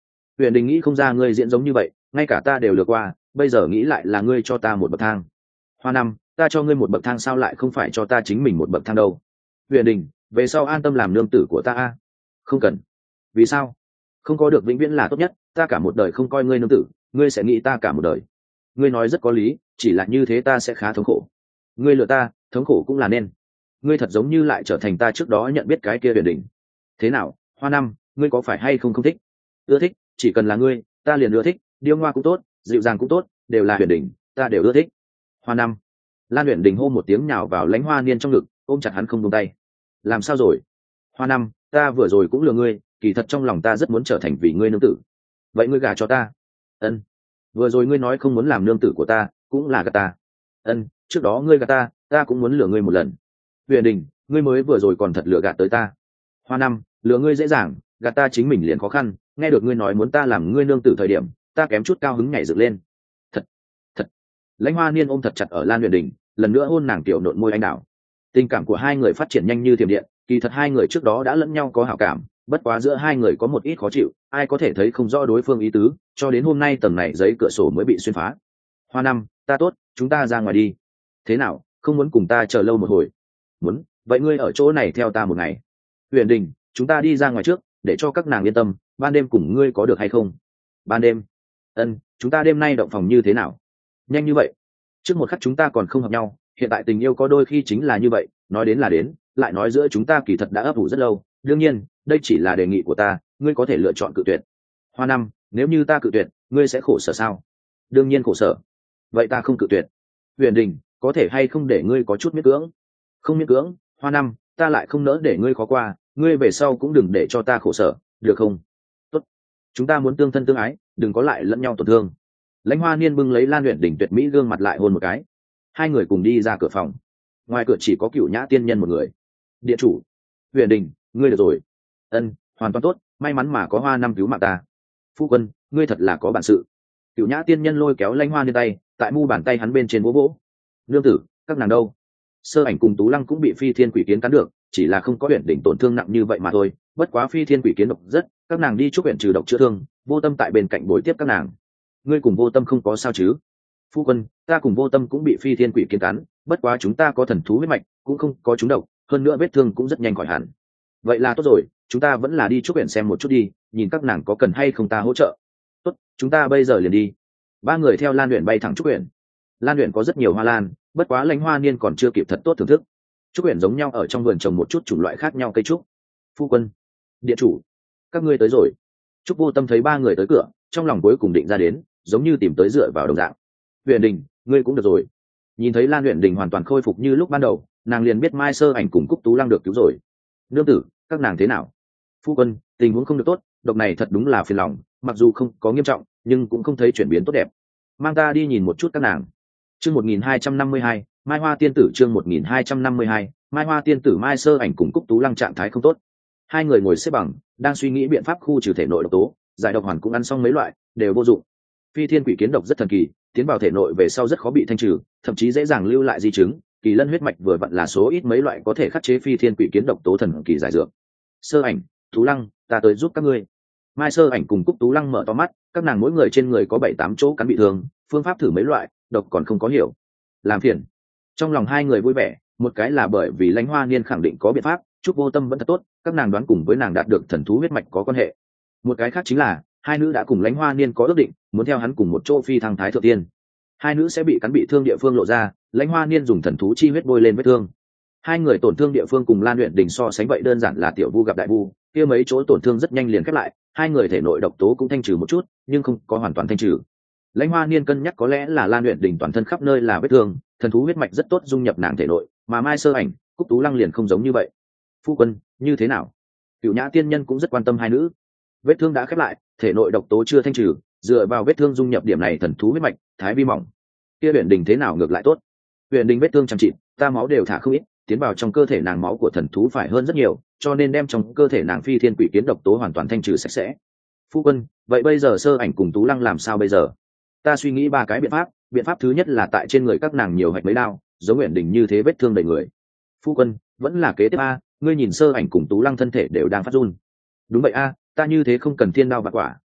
Huyền Đình nghĩ không ra ngươi diễn giống như vậy, ngay cả ta đều lừa qua, bây giờ nghĩ lại là ngươi cho ta một bậc thang. Hoa Năm, ta cho ngươi một bậc thang sao lại không phải cho ta chính mình một bậc thang đâu? Huyền Đình, về sau an tâm làm nương tử của ta a. Không cần. Vì sao? Không có được vĩnh viễn là tốt nhất, ta cả một đời không coi ngươi nương tử, ngươi sẽ nghĩ ta cả một đời. Ngươi nói rất có lý, chỉ là như thế ta sẽ khá thống khổ. Ngươi lừa ta, thống khổ cũng là nên. Ngươi thật giống như lại trở thành ta trước đó nhận biết cái kia Huyền Đình. Thế nào, Hoa Năm, ngươi có phải hay không không thích? Ưa thích, chỉ cần là ngươi, ta liền ưa thích, điêu ngoa cũng tốt, dịu dàng cũng tốt, đều là Huyền Đình, ta đều ưa thích. Hoa Năm. Lan Huyền Đình hô một tiếng nhào vào Lãnh Hoa Niên trong ngực, ôm chặt hắn không buông tay. Làm sao rồi? Hoa Năm, ta vừa rồi cũng lừa ngươi, kỳ thật trong lòng ta rất muốn trở thành vì ngươi nương tử. Vậy ngươi gả cho ta? Ân. Vừa rồi ngươi nói không muốn làm nương tử của ta, cũng là gạt ta. Ân, trước đó ngươi gạt ta, ta cũng muốn lừa ngươi một lần. Huyền Đình, ngươi mới vừa rồi còn thật lừa gạt tới ta. Hoa Năm, lừa ngươi dễ dàng, gạt ta chính mình liền khó khăn, nghe được ngươi nói muốn ta làm ngươi nương tử thời điểm, ta kém chút cao hứng nhảy dựng lên. Thật, thật. Lãnh Hoa Niên ôm thật chặt ở Lan Huyền Đình, lần nữa hôn nàng tiểu nộn môi anh đào. Tình cảm của hai người phát triển nhanh như thiểm điện, kỳ thật hai người trước đó đã lẫn nhau có hảo cảm, bất quá giữa hai người có một ít khó chịu, ai có thể thấy không rõ đối phương ý tứ, cho đến hôm nay tầng này giấy cửa sổ mới bị xuyên phá. Hoa Năm, ta tốt, chúng ta ra ngoài đi. Thế nào, không muốn cùng ta chờ lâu một hồi? Muốn, vậy ngươi ở chỗ này theo ta một ngày. Huyền Đình, chúng ta đi ra ngoài trước, để cho các nàng yên tâm, ban đêm cùng ngươi có được hay không? Ban đêm? Ân, chúng ta đêm nay động phòng như thế nào? Nhanh như vậy? Trước một khắc chúng ta còn không hợp nhau, hiện tại tình yêu có đôi khi chính là như vậy, nói đến là đến, lại nói giữa chúng ta kỳ thật đã ấp ủ rất lâu, đương nhiên, đây chỉ là đề nghị của ta, ngươi có thể lựa chọn cự tuyệt. Hoa Năm, nếu như ta cự tuyệt, ngươi sẽ khổ sở sao? Đương nhiên khổ sở. Vậy ta không cự tuyệt. Huyền Đình, có thể hay không để ngươi có chút miễn cưỡng? Không miễn cưỡng, Hoa Năm, ta lại không nỡ để ngươi khó qua, ngươi về sau cũng đừng để cho ta khổ sở, được không? Tốt. Chúng ta muốn tương thân tương ái, đừng có lại lẫn nhau tổn thương. Lãnh Hoa Niên bưng lấy Lan Huyền Đình tuyệt mỹ gương mặt lại hôn một cái. Hai người cùng đi ra cửa phòng. Ngoài cửa chỉ có Cửu Nhã tiên nhân một người. Điện chủ. Huyền Đình, ngươi được rồi. Ân, hoàn toàn tốt, may mắn mà có Hoa Năm cứu mạng ta. Phu quân, ngươi thật là có bản sự. Cửu Nhã tiên nhân lôi kéo Lãnh Hoa Niên tay, tại mu bàn tay hắn bên trên vỗ vỗ. Nương tử, các nàng đâu? Sơ Ảnh cùng Tú Lăng cũng bị Phi Thiên Quỷ Kiến cắn được, chỉ là không có Huyền Đình tổn thương nặng như vậy mà thôi. Bất quá Phi Thiên Quỷ Kiến độc rất, các nàng đi chúc huyện trừ độc chữa thương, Vô Tâm tại bên cạnh bồi tiếp các nàng. Ngươi cùng Vô Tâm không có sao chứ? Phu quân, ta cùng Vô Tâm cũng bị Phi Thiên Quỷ Kiến cắn, bất quá chúng ta có thần thú huyết mạch, cũng không có chúng độc, hơn nữa vết thương cũng rất nhanh khỏi hẳn. Vậy là tốt rồi, chúng ta vẫn là đi chúc huyện xem một chút đi, nhìn các nàng có cần hay không ta hỗ trợ. Tốt, chúng ta bây giờ liền đi. Ba người theo Lan Uyển bay thẳng trúc huyện. Lan Uyển có rất nhiều hoa lan, bất quá Lãnh Hoa Niên còn chưa kịp thật tốt thưởng thức. Trúc huyện giống nhau ở trong vườn trồng một chút chủng loại khác nhau cây trúc. Phu quân, điện chủ, các ngươi tới rồi. Trúc Vô Tâm thấy ba người tới cửa, trong lòng cuối cùng định ra đến, giống như tìm tới dựa vào đồng dạng. Huyền Đình, ngươi cũng được rồi. Nhìn thấy Lan Huyền Đình hoàn toàn khôi phục như lúc ban đầu, nàng liền biết Mai Sơ Ảnh cùng Cúc Tú Lăng được cứu rồi. Nương tử, các nàng thế nào? Phu quân, tình huống không được tốt, độc này thật đúng là phiền lòng, mặc dù không có nghiêm trọng, nhưng cũng không thấy chuyển biến tốt đẹp. Mang ta đi nhìn một chút các nàng. Chương một nghìn hai trăm năm mươi hai, Mai Hoa tiên tử chương một nghìn hai trăm năm mươi hai, Mai Hoa tiên tử Mai Sơ Ảnh cùng Cúc Tú Lăng trạng thái không tốt. Hai người ngồi xếp bằng, đang suy nghĩ biện pháp khu trừ thể nội độc tố, giải độc hoàn cũng ăn xong mấy loại, đều vô dụng. Phi Thiên Quỷ Kiến độc rất thần kỳ, tiến vào thể nội về sau rất khó bị thanh trừ, thậm chí dễ dàng lưu lại di chứng. Kỳ lân huyết mạch vừa vặn là số ít mấy loại có thể khắc chế Phi Thiên Quỷ Kiến độc tố thần kỳ giải dược. Sơ Ảnh, Tú Lăng, ta tới giúp các ngươi. Mai Sơ Ảnh cùng Cúc Tú Lăng mở to mắt, các nàng mỗi người trên người có bảy tám chỗ cắn bị thương, phương pháp thử mấy loại, độc còn không có hiểu. Làm phiền. Trong lòng hai người vui vẻ, một cái là bởi vì Lãnh Hoa Niên khẳng định có biện pháp, Trúc Vô Tâm vẫn thật tốt, các nàng đoán cùng với nàng đạt được thần thú huyết mạch có quan hệ. Một cái khác chính là hai nữ đã cùng Lãnh Hoa Niên có ước định, muốn theo hắn cùng một chỗ phi thăng thái thượng tiên. Hai nữ sẽ bị cắn bị thương địa phương lộ ra, Lãnh Hoa Niên dùng thần thú chi huyết bôi lên vết thương. Hai người tổn thương địa phương cùng Lan Uyển Đình so sánh vậy đơn giản là tiểu vu gặp đại vu, kia mấy chỗ tổn thương rất nhanh liền khép lại, hai người thể nội độc tố cũng thanh trừ một chút, nhưng không có hoàn toàn thanh trừ. Lãnh Hoa Niên cân nhắc có lẽ là Lan Uyển Đình toàn thân khắp nơi là vết thương, thần thú huyết mạch rất tốt dung nhập nàng thể nội, mà Mai Sơ Ảnh, Cúc Tú Lăng liền không giống như vậy. Phu quân, như thế nào? Cửu Nhã tiên nhân cũng rất quan tâm hai nữ. Vết thương đã khép lại, thể nội độc tố chưa thanh trừ, dựa vào vết thương dung nhập điểm này thần thú huyết mạch, thái vi mỏng. Kia Uyển Đình thế nào ngược lại tốt? Uyển Đình vết thương chằng chịt, ta máu đều thả không ít, tiến vào trong cơ thể nàng máu của thần thú phải hơn rất nhiều, cho nên đem trong cơ thể nàng Phi Thiên Quỷ Kiến độc tố hoàn toàn thanh trừ sạch sẽ. Phu quân, vậy bây giờ Sơ Ảnh cùng Tú Lăng làm sao bây giờ? Ta suy nghĩ ba cái biện pháp, biện pháp thứ nhất là tại trên người các nàng nhiều hạch mấy đao, giống Uyển Đình như thế vết thương đầy người. Phu quân, vẫn là kế tiếp a, ngươi nhìn Sơ Ảnh cùng Tú Lăng thân thể đều đang phát run. Đúng vậy a, ta như thế không cần thiên đao bạc quả,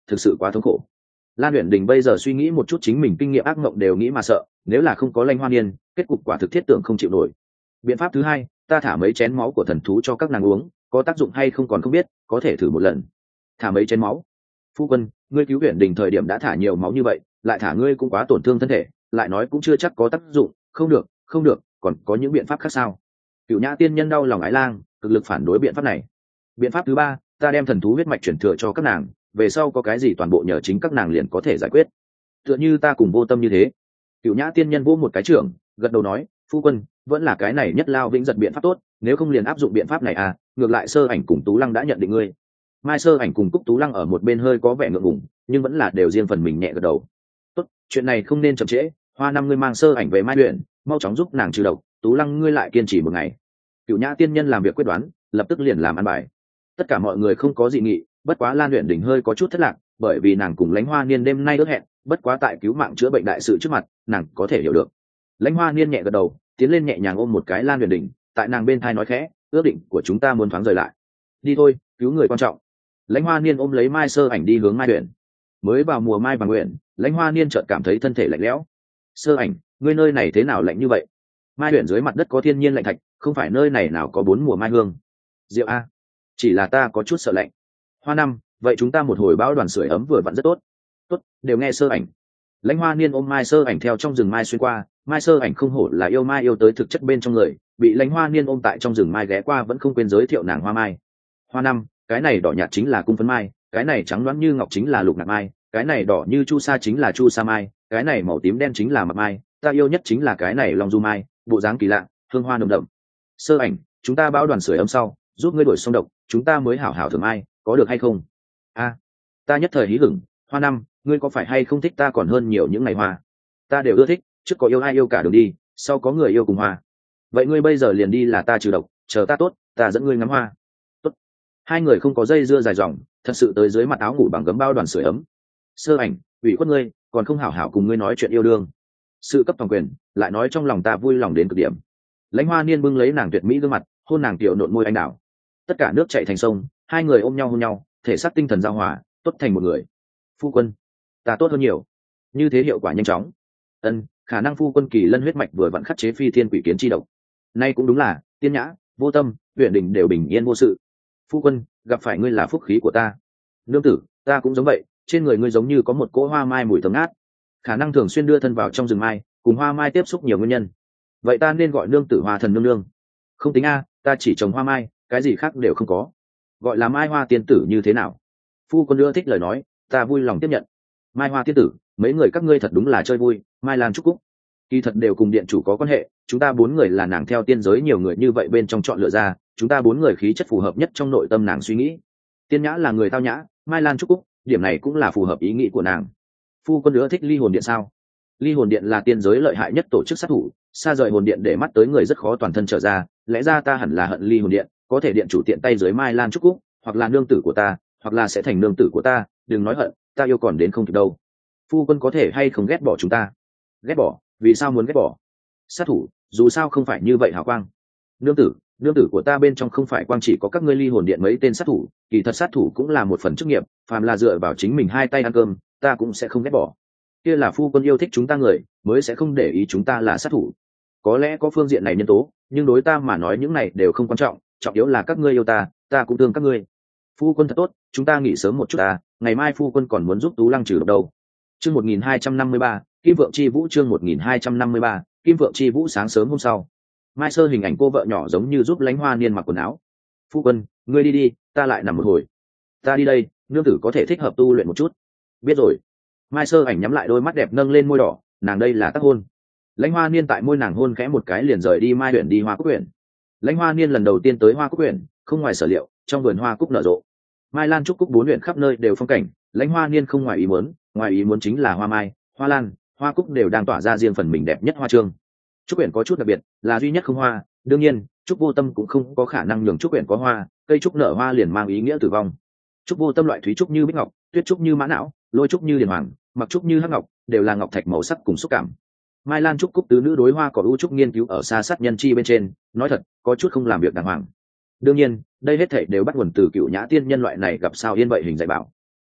thực sự quá thống khổ. Lan Uyển Đình bây giờ suy nghĩ một chút chính mình kinh nghiệm ác mộng đều nghĩ mà sợ, nếu là không có Lãnh Hoa Niên, kết cục quả thực thiết tưởng không chịu nổi. Biện pháp thứ hai, ta thả mấy chén máu của thần thú cho các nàng uống, có tác dụng hay không còn không biết, có thể thử một lần. Thả mấy chén máu? Phu quân, ngươi cứu Uyển Đình thời điểm đã thả nhiều máu như vậy, lại thả ngươi cũng quá tổn thương thân thể, lại nói cũng chưa chắc có tác dụng, không được, không được, còn có những biện pháp khác sao? Cửu Nhã tiên nhân đau lòng ái lang, cực lực phản đối biện pháp này. Biện pháp thứ ba, ta đem thần thú huyết mạch chuyển thừa cho các nàng, về sau có cái gì toàn bộ nhờ chính các nàng liền có thể giải quyết. Tựa như ta cùng Vô Tâm như thế. Cửu Nhã tiên nhân vỗ một cái trưởng, gật đầu nói, phu quân, vẫn là cái này nhất lao vĩnh giật biện pháp tốt, nếu không liền áp dụng biện pháp này à, ngược lại Sơ Ảnh cùng Tú Lăng đã nhận định ngươi. Mai Sơ Ảnh cùng Cúc Tú Lăng ở một bên hơi có vẻ ngượng ngùng, nhưng vẫn là đều riêng phần mình nhẹ gật đầu. Tốt, chuyện này không nên chậm trễ, Hoa Năm ngươi mang Sơ Ảnh về Mai huyện, mau chóng giúp nàng trừ độc, Tú Lăng ngươi lại kiên trì một ngày. Cửu Nhã tiên nhân làm việc quyết đoán, lập tức liền làm ăn bài. Tất cả mọi người không có dị nghị, bất quá Lan Uyển Đình hơi có chút thất lạc, bởi vì nàng cùng Lãnh Hoa Niên đêm nay ước hẹn, bất quá tại cứu mạng chữa bệnh đại sự trước mặt, nàng có thể hiểu được. Lãnh Hoa Niên nhẹ gật đầu, tiến lên nhẹ nhàng ôm một cái Lan Uyển Đình, tại nàng bên thai nói khẽ, ước định của chúng ta muốn thoáng rời lại. Đi thôi, cứu người quan trọng. Lãnh Hoa Niên ôm lấy Mai Sơ Ảnh đi hướng Mai huyện. Mới vào mùa mai bằng nguyện, Lãnh Hoa Niên chợt cảm thấy thân thể lạnh lẽo. Sơ Ảnh, ngươi nơi này thế nào lạnh như vậy? Mai huyện dưới mặt đất có thiên nhiên lạnh thạch, không phải nơi này nào có bốn mùa mai hương. Diệu a, chỉ là ta có chút sợ lạnh. Hoa Năm, vậy chúng ta một hồi bão đoàn sưởi ấm vừa vặn rất tốt. Tốt, đều nghe Sơ Ảnh. Lãnh Hoa Niên ôm Mai Sơ Ảnh theo trong rừng mai xuyên qua, Mai Sơ Ảnh không hổ là yêu mai yêu tới thực chất bên trong người, bị Lãnh Hoa Niên ôm tại trong rừng mai ghé qua vẫn không quên giới thiệu nàng Hoa Mai. Hoa Năm, cái này đỏ nhạt chính là cung phấn mai, cái này trắng loáng như ngọc chính là lục ngạc mai, cái này đỏ như chu sa chính là chu sa mai, cái này màu tím đen chính là mật mai, ta yêu nhất chính là cái này long du mai, bộ dáng kỳ lạ, hương hoa nồng đậm. Sơ Ảnh, chúng ta bão đoàn sưởi ấm sau, giúp ngươi đổi xong độc, chúng ta mới hảo hảo thưởng ai, có được hay không? A, ta nhất thời hí hửng. Hoa Năm, ngươi có phải hay không thích ta còn hơn nhiều những ngày hoa? Ta đều ưa thích, trước có yêu ai yêu cả đường đi, sau có người yêu cùng hoa. Vậy ngươi bây giờ liền đi là ta trừ độc, chờ ta tốt, ta dẫn ngươi ngắm hoa. Tốt. Hai người không có dây dưa dài dòng, thật sự tới dưới mặt áo ngủ bằng gấm bao đoàn sưởi ấm. Sơ Ảnh, ủy khuất ngươi, còn không hảo hảo cùng ngươi nói chuyện yêu đương. Sự cấp toàn quyền, lại nói trong lòng ta vui lòng đến cực điểm. Lãnh Hoa Niên bưng lấy nàng tuyệt mỹ gương mặt, hôn nàng tiểu nộn môi anh đào. Tất cả nước chảy thành sông, hai người ôm nhau hôn nhau, thể xác tinh thần giao hòa, tốt thành một người. Phu quân, ta tốt hơn nhiều. Như thế hiệu quả nhanh chóng. Ân, khả năng phu quân kỳ lân huyết mạch vừa vặn khắc chế phi thiên quỷ kiến chi độc. Nay cũng đúng là, Tiên Nhã, Vô Tâm, Uyển Đình đều bình yên vô sự. Phu quân, gặp phải ngươi là phúc khí của ta. Nương tử, ta cũng giống vậy, trên người ngươi giống như có một cỗ hoa mai mùi thơm ngát. Khả năng thường xuyên đưa thân vào trong rừng mai, cùng hoa mai tiếp xúc nhiều nguyên nhân. Vậy ta nên gọi nương tử Hoa Thần nương nương? Không tính a, ta chỉ trồng hoa mai, cái gì khác đều không có. Gọi là Mai Hoa tiên tử như thế nào? Phu quân ưa thích lời nói, ta vui lòng tiếp nhận. Mai Hoa tiên tử, mấy người các ngươi thật đúng là chơi vui. Mai Lan Trúc Cúc, kỳ thật đều cùng điện chủ có quan hệ, chúng ta bốn người là nàng theo tiên giới nhiều người như vậy bên trong chọn lựa ra, chúng ta bốn người khí chất phù hợp nhất trong nội tâm nàng suy nghĩ. Tiên Nhã là người tao nhã, Mai Lan Trúc Cúc, điểm này cũng là phù hợp ý nghĩ của nàng. Phu quân ưa thích Ly Hồn Điện sao? Ly Hồn Điện là tiên giới lợi hại nhất tổ chức sát thủ, xa rời hồn điện để mắt tới người rất khó toàn thân trở ra, lẽ ra ta hẳn là hận Ly Hồn Điện, có thể điện chủ tiện tay dưới Mai Lan Trúc Cúc, hoặc là nương tử của ta, hoặc là sẽ thành nương tử của ta, đừng nói hận, ta yêu còn đến không kịp đâu. Phu quân có thể hay không ghét bỏ chúng ta? Ghét bỏ? Vì sao muốn ghét bỏ? Sát thủ, dù sao không phải như vậy hào quang. Nương tử, nương tử của ta bên trong không phải quang chỉ có các ngươi Ly Hồn Điện mấy tên sát thủ, kỳ thật sát thủ cũng là một phần chức nghiệp, phàm là dựa vào chính mình hai tay ăn cơm, ta cũng sẽ không ghét bỏ. Kia là phu quân yêu thích chúng ta người, mới sẽ không để ý chúng ta là sát thủ. Có lẽ có phương diện này nhân tố, nhưng đối ta mà nói những này đều không quan trọng, trọng yếu là các ngươi yêu ta, ta cũng thương các ngươi. Phu quân thật tốt, chúng ta nghỉ sớm một chút ta, ngày mai phu quân còn muốn giúp Tú Lăng trừ độc đâu. Chương một nghìn hai trăm năm mươi ba, Kim Vượng Chi Vũ chương một nghìn hai trăm năm mươi ba, Kim Vượng Chi Vũ sáng sớm hôm sau. Mai Sơ hình ảnh cô vợ nhỏ giống như giúp Lãnh Hoa Niên mặc quần áo. Phu quân, ngươi đi đi, ta lại nằm một hồi. Ta đi đây, nương tử có thể thích hợp tu luyện một chút. Biết rồi. Mai Sơ ảnh nhắm lại đôi mắt đẹp nâng lên môi đỏ, nàng đây là tác hôn. Lãnh Hoa Niên tại môi nàng hôn khẽ một cái liền rời đi Mai huyện đi Hoa Cúc huyện. Lãnh Hoa Niên lần đầu tiên tới Hoa Cúc huyện, không ngoài sở liệu, trong vườn hoa cúc nở rộ. Mai Lan Trúc Cúc bốn huyện khắp nơi đều phong cảnh, Lãnh Hoa Niên không ngoài ý muốn, ngoài ý muốn chính là hoa mai, hoa lan, hoa cúc đều đang tỏa ra riêng phần mình đẹp nhất hoa trương. Trúc huyện có chút đặc biệt, là duy nhất không hoa, đương nhiên, Trúc Vô Tâm cũng không có khả năng nhường Trúc huyện có hoa, cây trúc nở hoa liền mang ý nghĩa tử vong. Trúc Vô Tâm loại thúy trúc như bích ngọc, tuyết trúc như mã não, lôi trúc như điền hoàng, mặc trúc như hắc ngọc, đều là ngọc thạch màu sắc cùng xúc cảm. Mai Lan Trúc Cúc tứ nữ đối hoa cỏ ưu trúc nghiên cứu ở xa sát nhân chi bên trên, nói thật, có chút không làm việc đàng hoàng. Đương nhiên, đây hết thảy đều bắt nguồn từ Cựu Nhã tiên nhân loại này gặp sao yên vậy hình dạy bảo.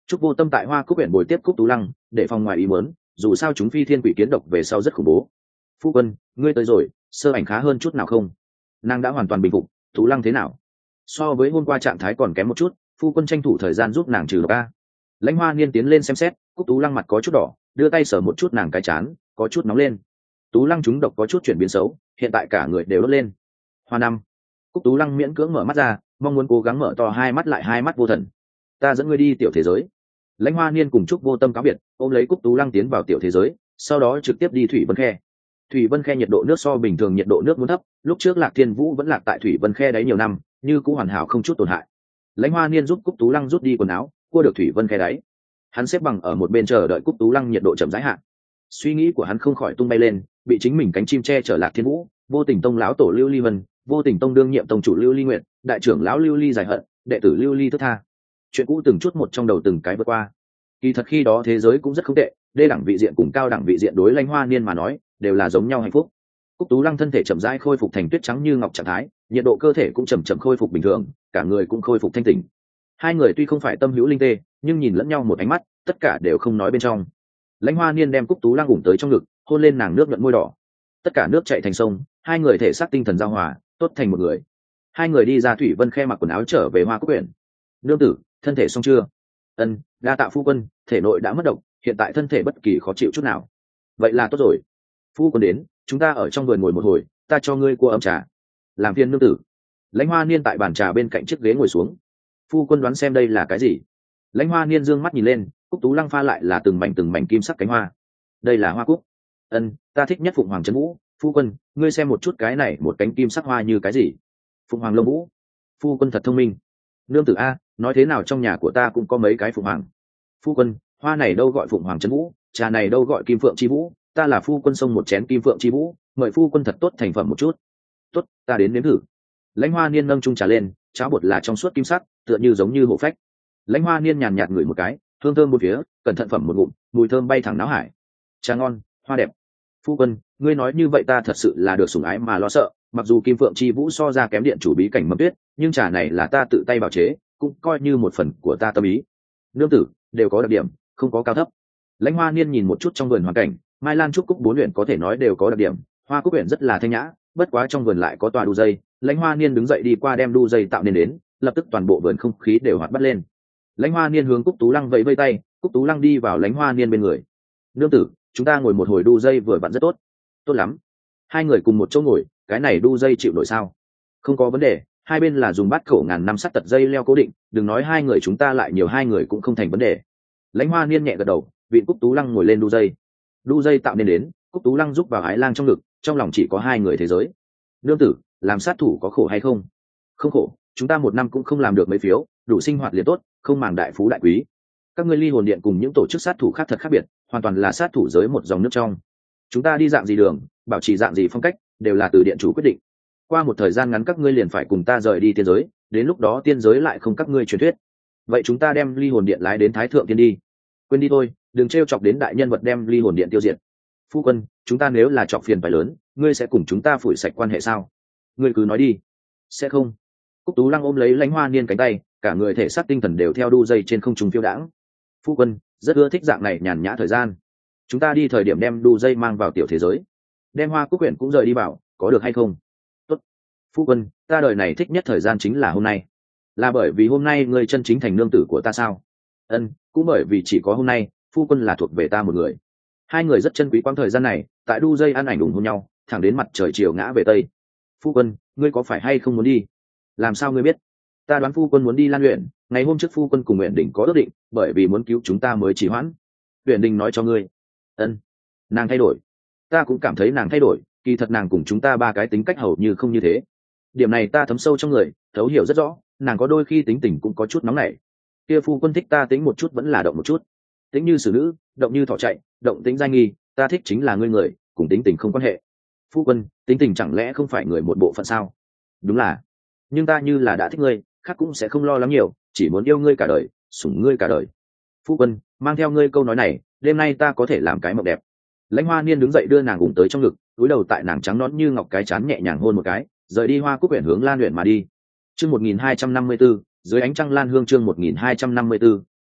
Trúc Vô Tâm tại Hoa Cúc huyện bồi tiếp Cúc Tú Lăng, để phòng ngoài ý muốn, dù sao chúng phi thiên quỷ kiến độc về sau rất khủng bố. Phu quân, ngươi tới rồi, sơ ảnh khá hơn chút nào không? Nàng đã hoàn toàn bình phục. Tú Lăng thế nào? So với hôm qua trạng thái còn kém một chút, phu quân tranh thủ thời gian giúp nàng trừ độc a. Lãnh Hoa Niên tiến lên xem xét, Cúc Tú Lăng mặt có chút đỏ, đưa tay sờ một chút nàng cái chán, có chút nóng lên. Tú Lăng trúng độc có chút chuyển biến xấu, hiện tại cả người đều đốt lên. Hoa năm. Cúc Tú Lăng miễn cưỡng mở mắt ra, mong muốn cố gắng mở to hai mắt lại hai mắt vô thần. Ta dẫn ngươi đi tiểu thế giới. Lãnh Hoa Niên cùng Trúc Vô Tâm cáo biệt, ôm lấy Cúc Tú Lăng tiến vào tiểu thế giới, sau đó trực tiếp đi Thủy Vân Khe. Thủy Vân Khe nhiệt độ nước so bình thường nhiệt độ nước muốn thấp, lúc trước Lạc Thiên Vũ vẫn lạc tại Thủy Vân Khe đấy nhiều năm, như cũng hoàn hảo không chút tổn hại. Lãnh Hoa Niên giúp Cúc Tú Lăng rút đi quần áo, cua được Thủy Vân Khe đáy. Hắn xếp bằng ở một bên chờ đợi Cúc Tú Lăng nhiệt độ chậm rãi hạ. Suy nghĩ của hắn không khỏi tung bay lên, bị chính mình cánh chim che chở Lạc Thiên Vũ, Vô Tình Tông lão tổ Lưu Ly Vân, Vô Tình Tông đương nhiệm tông chủ Lưu Ly Nguyệt, đại trưởng lão Lưu Ly Giải Hận, đệ tử Lưu Ly Thức Tha. Chuyện cũ từng chút một trong đầu từng cái vượt qua. Kỳ thật khi đó thế giới cũng rất không tệ, đê đẳng vị diện cùng cao đẳng vị diện đối Lãnh Hoa Niên mà nói đều là giống nhau hạnh phúc. Cúc Tú Lăng thân thể chậm rãi khôi phục thành tuyết trắng như ngọc trạng thái, nhiệt độ cơ thể cũng chậm chậm khôi phục bình thường, cả người cũng khôi phục thanh tỉnh. Hai người tuy không phải tâm hữu linh tê, nhưng nhìn lẫn nhau một ánh mắt, tất cả đều không nói bên trong. Lãnh Hoa Niên đem Cúc Tú Lăng ủng tới trong ngực, hôn lên nàng nước nhuận môi đỏ. Tất cả nước chảy thành sông, hai người thể xác tinh thần giao hòa, tốt thành một người. Hai người đi ra Thủy Vân Khe mặc quần áo trở về Hoa Cúc huyện. Nương tử, thân thể xong chưa? Ân, đa tạ phu quân, thể nội đã mất độc, hiện tại thân thể bất kỳ khó chịu chút nào. Vậy là tốt rồi. Phu quân đến, chúng ta ở trong vườn ngồi một hồi, ta cho ngươi cua ấm trà. Làm phiền nương tử. Lãnh Hoa Niên tại bàn trà bên cạnh chiếc ghế ngồi xuống. Phu quân đoán xem đây là cái gì? Lãnh Hoa Niên dương mắt nhìn lên, Cúc Tú Lăng pha lại là từng mảnh từng mảnh kim sắc cánh hoa. Đây là hoa cúc. Ân, ta thích nhất Phụng Hoàng Trấn Vũ. Phu quân, ngươi xem một chút cái này, một cánh kim sắc hoa như cái gì? Phụng Hoàng Lông Vũ. Phu quân thật thông minh. Nương tử a, nói thế nào trong nhà của ta cũng có mấy cái phụng hoàng. Phu quân, hoa này đâu gọi Phụng Hoàng Trấn Vũ, trà này đâu gọi Kim Phượng Chi Vũ, ta là phu quân xông một chén Kim Phượng Chi Vũ, mời phu quân thật tốt thành phẩm một chút. Tốt, ta đến nếm thử. Lãnh Hoa Niên nâng chung trà lên, cháo bột là trong suốt kim sắc, tựa như giống như hổ phách. Lãnh Hoa Niên nhàn nhạt ngửi một cái, hương thơm một phía, cẩn thận phẩm một ngụm, mùi thơm bay thẳng náo hải. Trà ngon, hoa đẹp. Phu quân, ngươi nói như vậy ta thật sự là được sủng ái mà lo sợ, mặc dù Kim Phượng Chi Vũ so ra kém điện chủ bí cảnh Mầm Tuyết, nhưng trà này là ta tự tay bào chế, cũng coi như một phần của ta tâm ý. Nương tử đều có đặc điểm, không có cao thấp. Lãnh Hoa Niên nhìn một chút trong vườn hoàn cảnh, Mai Lan Trúc Cúc bốn huyện có thể nói đều có đặc điểm, Hoa Cúc huyện rất là thanh nhã, bất quá trong vườn lại có tòa đu dây. Lãnh Hoa Niên đứng dậy đi qua đem đu dây tạo nên đến, lập tức toàn bộ vườn không khí đều hoạt bắt lên. Lãnh Hoa Niên hướng Cúc Tú Lăng vẫy vây tay, Cúc Tú Lăng đi vào Lãnh Hoa Niên bên người. Nương tử, chúng ta ngồi một hồi đu dây vừa vặn rất tốt. Tốt lắm. Hai người cùng một chỗ ngồi, cái này đu dây chịu nổi sao? Không có vấn đề, hai bên là dùng bát khẩu ngàn năm sắt tật dây leo cố định, đừng nói hai người chúng ta lại nhiều hai người cũng không thành vấn đề. Lãnh Hoa Niên nhẹ gật đầu, vị Cúc Tú Lăng ngồi lên đu dây. Đu dây tạo nên đến, Cúc Tú Lăng giúp vào Ái Lang trong ngực, trong lòng chỉ có hai người thế giới. Nương tử, làm sát thủ có khổ hay không? Không khổ, chúng ta một năm cũng không làm được mấy phiếu, đủ sinh hoạt liền tốt, không màng đại phú đại quý. Các ngươi Ly Hồn Điện cùng những tổ chức sát thủ khác thật khác biệt, hoàn toàn là sát thủ giới một dòng nước trong. Chúng ta đi dạng gì đường, bảo trì dạng gì phong cách, đều là từ điện chủ quyết định. Qua một thời gian ngắn các ngươi liền phải cùng ta rời đi tiên giới, đến lúc đó tiên giới lại không các ngươi truyền thuyết. Vậy chúng ta đem Ly Hồn Điện lái đến Thái Thượng Tiên đi. Quên đi thôi, đừng trêu chọc đến đại nhân vật đem Ly Hồn Điện tiêu diệt. Phu quân, chúng ta nếu là chọc phiền phải lớn, ngươi sẽ cùng chúng ta phủi sạch quan hệ sao? Ngươi cứ nói đi. Sẽ không. Cúc Tú Lăng ôm lấy Lãnh Hoa Niên cánh tay, cả người thể xác tinh thần đều theo đu dây trên không trung phiêu đãng. Phu quân, rất ưa thích dạng này nhàn nhã thời gian. Chúng ta đi thời điểm đem đu dây mang vào tiểu thế giới, đem Hoa Cúc huyện cũng rời đi vào, có được hay không? Tốt. Phu quân, ta đời này thích nhất thời gian chính là hôm nay. Là bởi vì hôm nay ngươi chân chính thành nương tử của ta sao? Ân, cũng bởi vì chỉ có hôm nay, phu quân là thuộc về ta một người. Hai người rất chân quý quãng thời gian này, tại đu dây ăn ảnh ủng hôn nhau, thẳng đến mặt trời chiều ngã về tây. Phu quân, ngươi có phải hay không muốn đi? Làm sao ngươi biết? Ta đoán phu quân muốn đi Lan huyện, ngày hôm trước phu quân cùng Uyển Đình có ước định, bởi vì muốn cứu chúng ta mới trì hoãn. Uyển Đình nói cho ngươi. Ân, nàng thay đổi. Ta cũng cảm thấy nàng thay đổi, kỳ thật nàng cùng chúng ta ba cái tính cách hầu như không như thế. Điểm này ta thấm sâu trong người, thấu hiểu rất rõ, nàng có đôi khi tính tình cũng có chút nóng nảy. Kia phu quân thích ta tính một chút vẫn là động một chút. Tính như xử nữ, động như thỏ chạy, động tính giai nghi, ta thích chính là ngươi người, cùng tính tình không quan hệ. Phu quân, tính tình chẳng lẽ không phải người một bộ phận sao? Đúng là, nhưng ta như là đã thích ngươi, khác cũng sẽ không lo lắng nhiều, chỉ muốn yêu ngươi cả đời, sủng ngươi cả đời. Phu quân, mang theo ngươi câu nói này, đêm nay ta có thể làm cái mộng đẹp. Lãnh Hoa Niên đứng dậy đưa nàng ủng tới trong ngực, cúi đầu tại nàng trắng nõn như ngọc cái chán nhẹ nhàng hôn một cái, rời đi Hoa Cúc huyện hướng Lan huyện mà đi. Chương một nghìn hai trăm năm mươi tư, dưới ánh trăng lan hương chương một nghìn hai trăm năm mươi tư,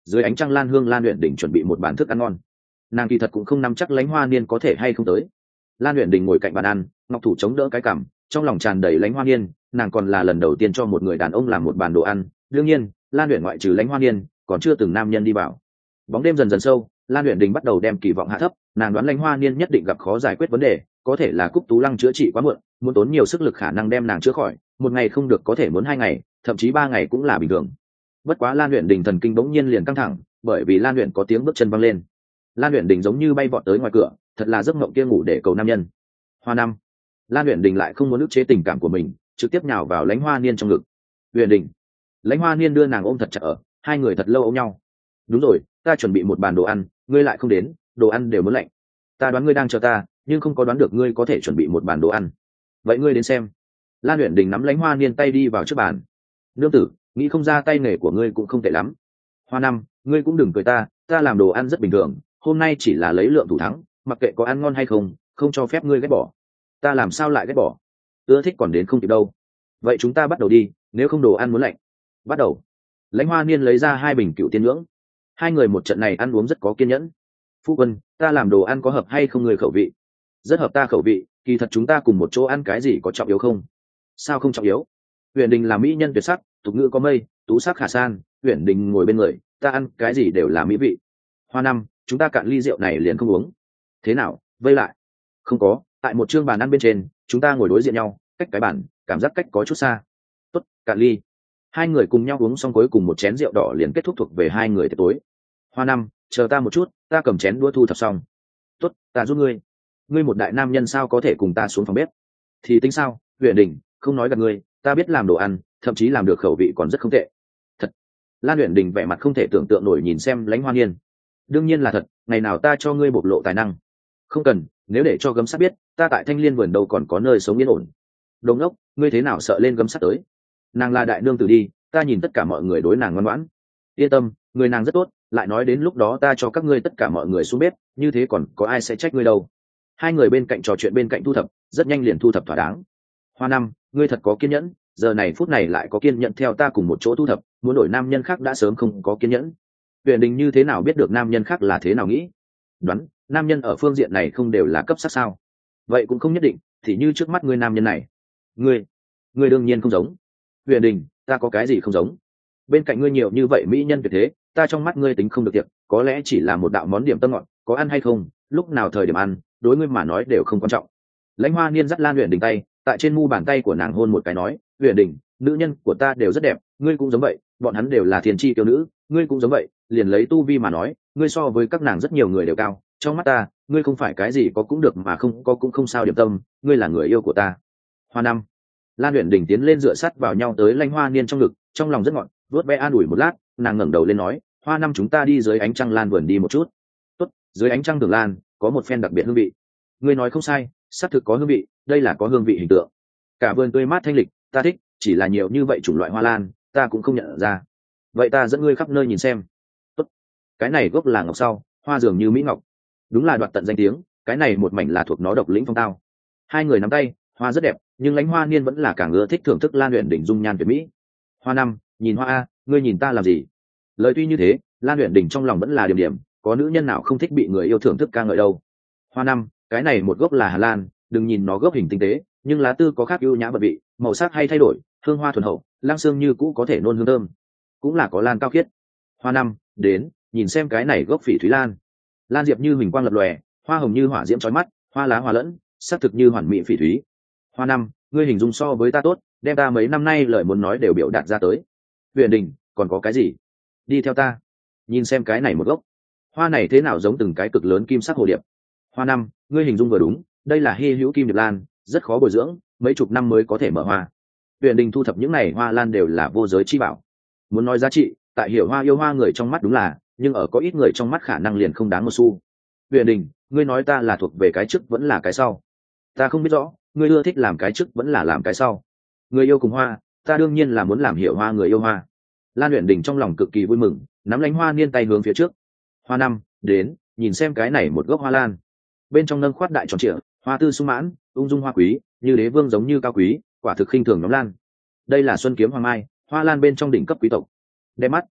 dưới ánh trăng lan hương lan luyện đình chuẩn bị một bàn thức ăn ngon. Nàng kỳ thật cũng không nắm chắc Lãnh Hoa Niên có thể hay không tới. Lan luyện đình ngồi cạnh bàn ăn, ngọc thủ chống đỡ cái cằm, trong lòng tràn đầy Lãnh Hoa Niên. Nàng còn là lần đầu tiên cho một người đàn ông làm một bàn đồ ăn. Đương nhiên Lan luyện ngoại trừ Lãnh Hoa Niên còn chưa từng nam nhân đi vào. Bóng đêm dần dần sâu, Lan luyện đình bắt đầu đem kỳ vọng hạ thấp. Nàng đoán Lãnh Hoa Niên nhất định gặp khó giải quyết vấn đề, có thể là Cúc Tú Lăng chữa trị quá muộn, muốn tốn nhiều sức lực khả năng đem nàng chữa khỏi, một ngày không được có thể muốn hai ngày, thậm chí ba ngày cũng là bình thường. Bất quá Lan luyện đình thần kinh bỗng nhiên liền căng thẳng, bởi vì Lan luyện có tiếng bước chân văng lên. Lan luyện đình giống như bay vọt tới ngoài cửa, thật là giấc mộng kia ngủ để cầu nam nhân. Hoa năm. Lan luyện đình lại không muốn ức chế tình cảm của mình, trực tiếp nhào vào Lãnh Hoa Niên trong ngực. Luyện đình. Lãnh Hoa Niên đưa nàng ôm thật chặt ở, hai người thật lâu ôm nhau. Đúng rồi, ta chuẩn bị một bàn đồ ăn, ngươi lại không đến, đồ ăn đều muốn lạnh. Ta đoán ngươi đang chờ ta, nhưng không có đoán được ngươi có thể chuẩn bị một bàn đồ ăn. Vậy ngươi đến xem. Lan luyện đình nắm Lãnh Hoa Niên tay đi vào trước bàn. Nương tử, nghĩ không ra tay nghề của ngươi cũng không tệ lắm. Hoa năm, ngươi cũng đừng cười ta, ta làm đồ ăn rất bình thường, hôm nay chỉ là lấy lượng thủ thắng, mặc kệ có ăn ngon hay không, không cho phép ngươi ghét bỏ. Ta làm sao lại ghét bỏ? Ưa thích còn đến không kịp đâu. Vậy chúng ta bắt đầu đi, nếu không đồ ăn muốn lạnh. Bắt đầu. Lãnh Hoa Niên lấy ra hai bình cựu tiên nhưỡng. Hai người một trận này ăn uống rất có kiên nhẫn. Phu quân, ta làm đồ ăn có hợp hay không người khẩu vị? Rất hợp ta khẩu vị, kỳ thật chúng ta cùng một chỗ ăn cái gì có trọng yếu không? Sao không trọng yếu? Huyền Đình là mỹ nhân tuyệt sắc, tục ngữ có mây, tú sắc khả san, Huyền Đình ngồi bên người, ta ăn cái gì đều là mỹ vị. Hoa năm, chúng ta cạn ly rượu này liền không uống. Thế nào, vây lại? Không có, tại một chương bàn ăn bên trên, chúng ta ngồi đối diện nhau, cách cái bàn, cảm giác cách có chút xa. Tốt, cạn ly. Hai người cùng nhau uống xong cuối cùng một chén rượu đỏ liền kết thúc thuộc về hai người tiệc tối. Hoa năm, chờ ta một chút, ta cầm chén đũa thu thập xong. Tốt, ta giúp ngươi. Ngươi một đại nam nhân sao có thể cùng ta xuống phòng bếp? Thì tính sao, Huyền Đình, không nói gặp ngươi, ta biết làm đồ ăn, thậm chí làm được khẩu vị còn rất không tệ. Thật. Lan Huyền Đình vẻ mặt không thể tưởng tượng nổi nhìn xem Lãnh Hoa Niên. Đương nhiên là thật, ngày nào ta cho ngươi bộc lộ tài năng. Không cần, nếu để cho gấm sắt biết, ta tại Thanh Liên vườn đâu còn có nơi sống yên ổn. Đồ ngốc, ngươi thế nào sợ lên gấm sắt tới? Nàng là đại nương tử đi, ta nhìn tất cả mọi người đối nàng ngoan ngoãn. Yên tâm, người nàng rất tốt, lại nói đến lúc đó ta cho các ngươi tất cả mọi người xuống bếp, như thế còn có ai sẽ trách ngươi đâu. Hai người bên cạnh trò chuyện bên cạnh thu thập, rất nhanh liền thu thập thỏa đáng. Hoa năm, ngươi thật có kiên nhẫn, giờ này phút này lại có kiên nhẫn theo ta cùng một chỗ thu thập, muốn đổi nam nhân khác đã sớm không có kiên nhẫn. Huyền Đình như thế nào biết được nam nhân khác là thế nào nghĩ? Đoán, nam nhân ở phương diện này không đều là cấp sắc sao? Vậy cũng không nhất định, thì như trước mắt ngươi nam nhân này. Ngươi, ngươi đương nhiên không giống. Huyền Đình, ta có cái gì không giống? Bên cạnh ngươi nhiều như vậy mỹ nhân tuyệt thế, ta trong mắt ngươi tính không được tiệc, có lẽ chỉ là một đạo món điểm tâm ngọt, có ăn hay không, lúc nào thời điểm ăn, đối ngươi mà nói đều không quan trọng. Lãnh Hoa Niên dắt Lan Huyền Đình tay, tại trên mu bàn tay của nàng hôn một cái nói, Huyền Đình, nữ nhân của ta đều rất đẹp, ngươi cũng giống vậy, bọn hắn đều là thiên chi tiêu nữ, ngươi cũng giống vậy, liền lấy tu vi mà nói, ngươi so với các nàng rất nhiều người đều cao, trong mắt ta, ngươi không phải cái gì có cũng được mà không có cũng không sao điểm tâm, ngươi là người yêu của ta. Hoa năm. Lan Huyền Đình tiến lên dựa sát vào nhau tới Lãnh Hoa Niên trong ngực, trong lòng rất ngọt, vuốt ve an ủi một lát, nàng ngẩng đầu lên nói, Hoa năm chúng ta đi dưới ánh trăng lan vườn đi một chút. Tốt, dưới ánh trăng đường lan, có một phen đặc biệt hương vị. Ngươi nói không sai, xác thực có hương vị, đây là có hương vị hình tượng. Cả vườn tươi mát thanh lịch, ta thích, chỉ là nhiều như vậy chủng loại hoa lan, ta cũng không nhận ra. Vậy ta dẫn ngươi khắp nơi nhìn xem. Tốt. Cái này gốc là ngọc sau, hoa dường như mỹ ngọc. Đúng là đoạt tận danh tiếng, cái này một mảnh là thuộc nó độc lĩnh phong tao. Hai người nắm tay, hoa rất đẹp, nhưng Lãnh Hoa Niên vẫn là càng ưa thích thưởng thức Lan Huyền Đình dung nhan tuyệt mỹ. Hoa năm, nhìn hoa a, ngươi nhìn ta làm gì? Lời tuy như thế, Lan Huyền Đình trong lòng vẫn là điểm điểm, có nữ nhân nào không thích bị người yêu thưởng thức ca ngợi đâu. Hoa năm, cái này một gốc là Hà Lan, đừng nhìn nó gốc hình tinh tế, nhưng lá tư có khác ưu nhã bật vị, màu sắc hay thay đổi, hương hoa thuần hậu, lang xương như cũ có thể nôn hương thơm, cũng là có lan cao khiết. Hoa năm, đến, nhìn xem cái này gốc Phỉ Thúy Lan. Lan diệp như huỳnh quang lập lòe, hoa hồng như hỏa diễm chói mắt, hoa lá hòa lẫn, sắc thực như hoàn mỹ phỉ thúy. Hoa năm, ngươi hình dung so với ta tốt, đem ta mấy năm nay lời muốn nói đều biểu đạt ra tới. Huyền Đình, còn có cái gì? Đi theo ta, nhìn xem cái này một gốc. Hoa này thế nào giống từng cái cực lớn kim sắc hồ điệp. Hoa năm, ngươi hình dung vừa đúng, đây là hy hữu kim điệp lan, rất khó bồi dưỡng, mấy chục năm mới có thể mở hoa. Huyền Đình thu thập những này hoa lan đều là vô giới chi bảo. Muốn nói giá trị, tại hiểu hoa yêu hoa người trong mắt đúng là, nhưng ở có ít người trong mắt khả năng liền không đáng một xu. Huyền Đình, ngươi nói ta là thuộc về cái trước vẫn là cái sau? Ta không biết rõ, ngươi ưa thích làm cái trước vẫn là làm cái sau. Người yêu cùng hoa, ta đương nhiên là muốn làm hiểu hoa người yêu hoa. Lan Huyền Đình trong lòng cực kỳ vui mừng, nắm Lãnh Hoa Niên tay hướng phía trước. Hoa năm, đến, nhìn xem cái này một gốc hoa lan. Bên trong nâng khoát đại tròn trịa, hoa tư sung mãn, ung dung hoa quý, như đế vương giống như cao quý, quả thực khinh thường nhóm lan. Đây là xuân kiếm hoa mai, hoa lan bên trong đỉnh cấp quý tộc. Đẹp mắt,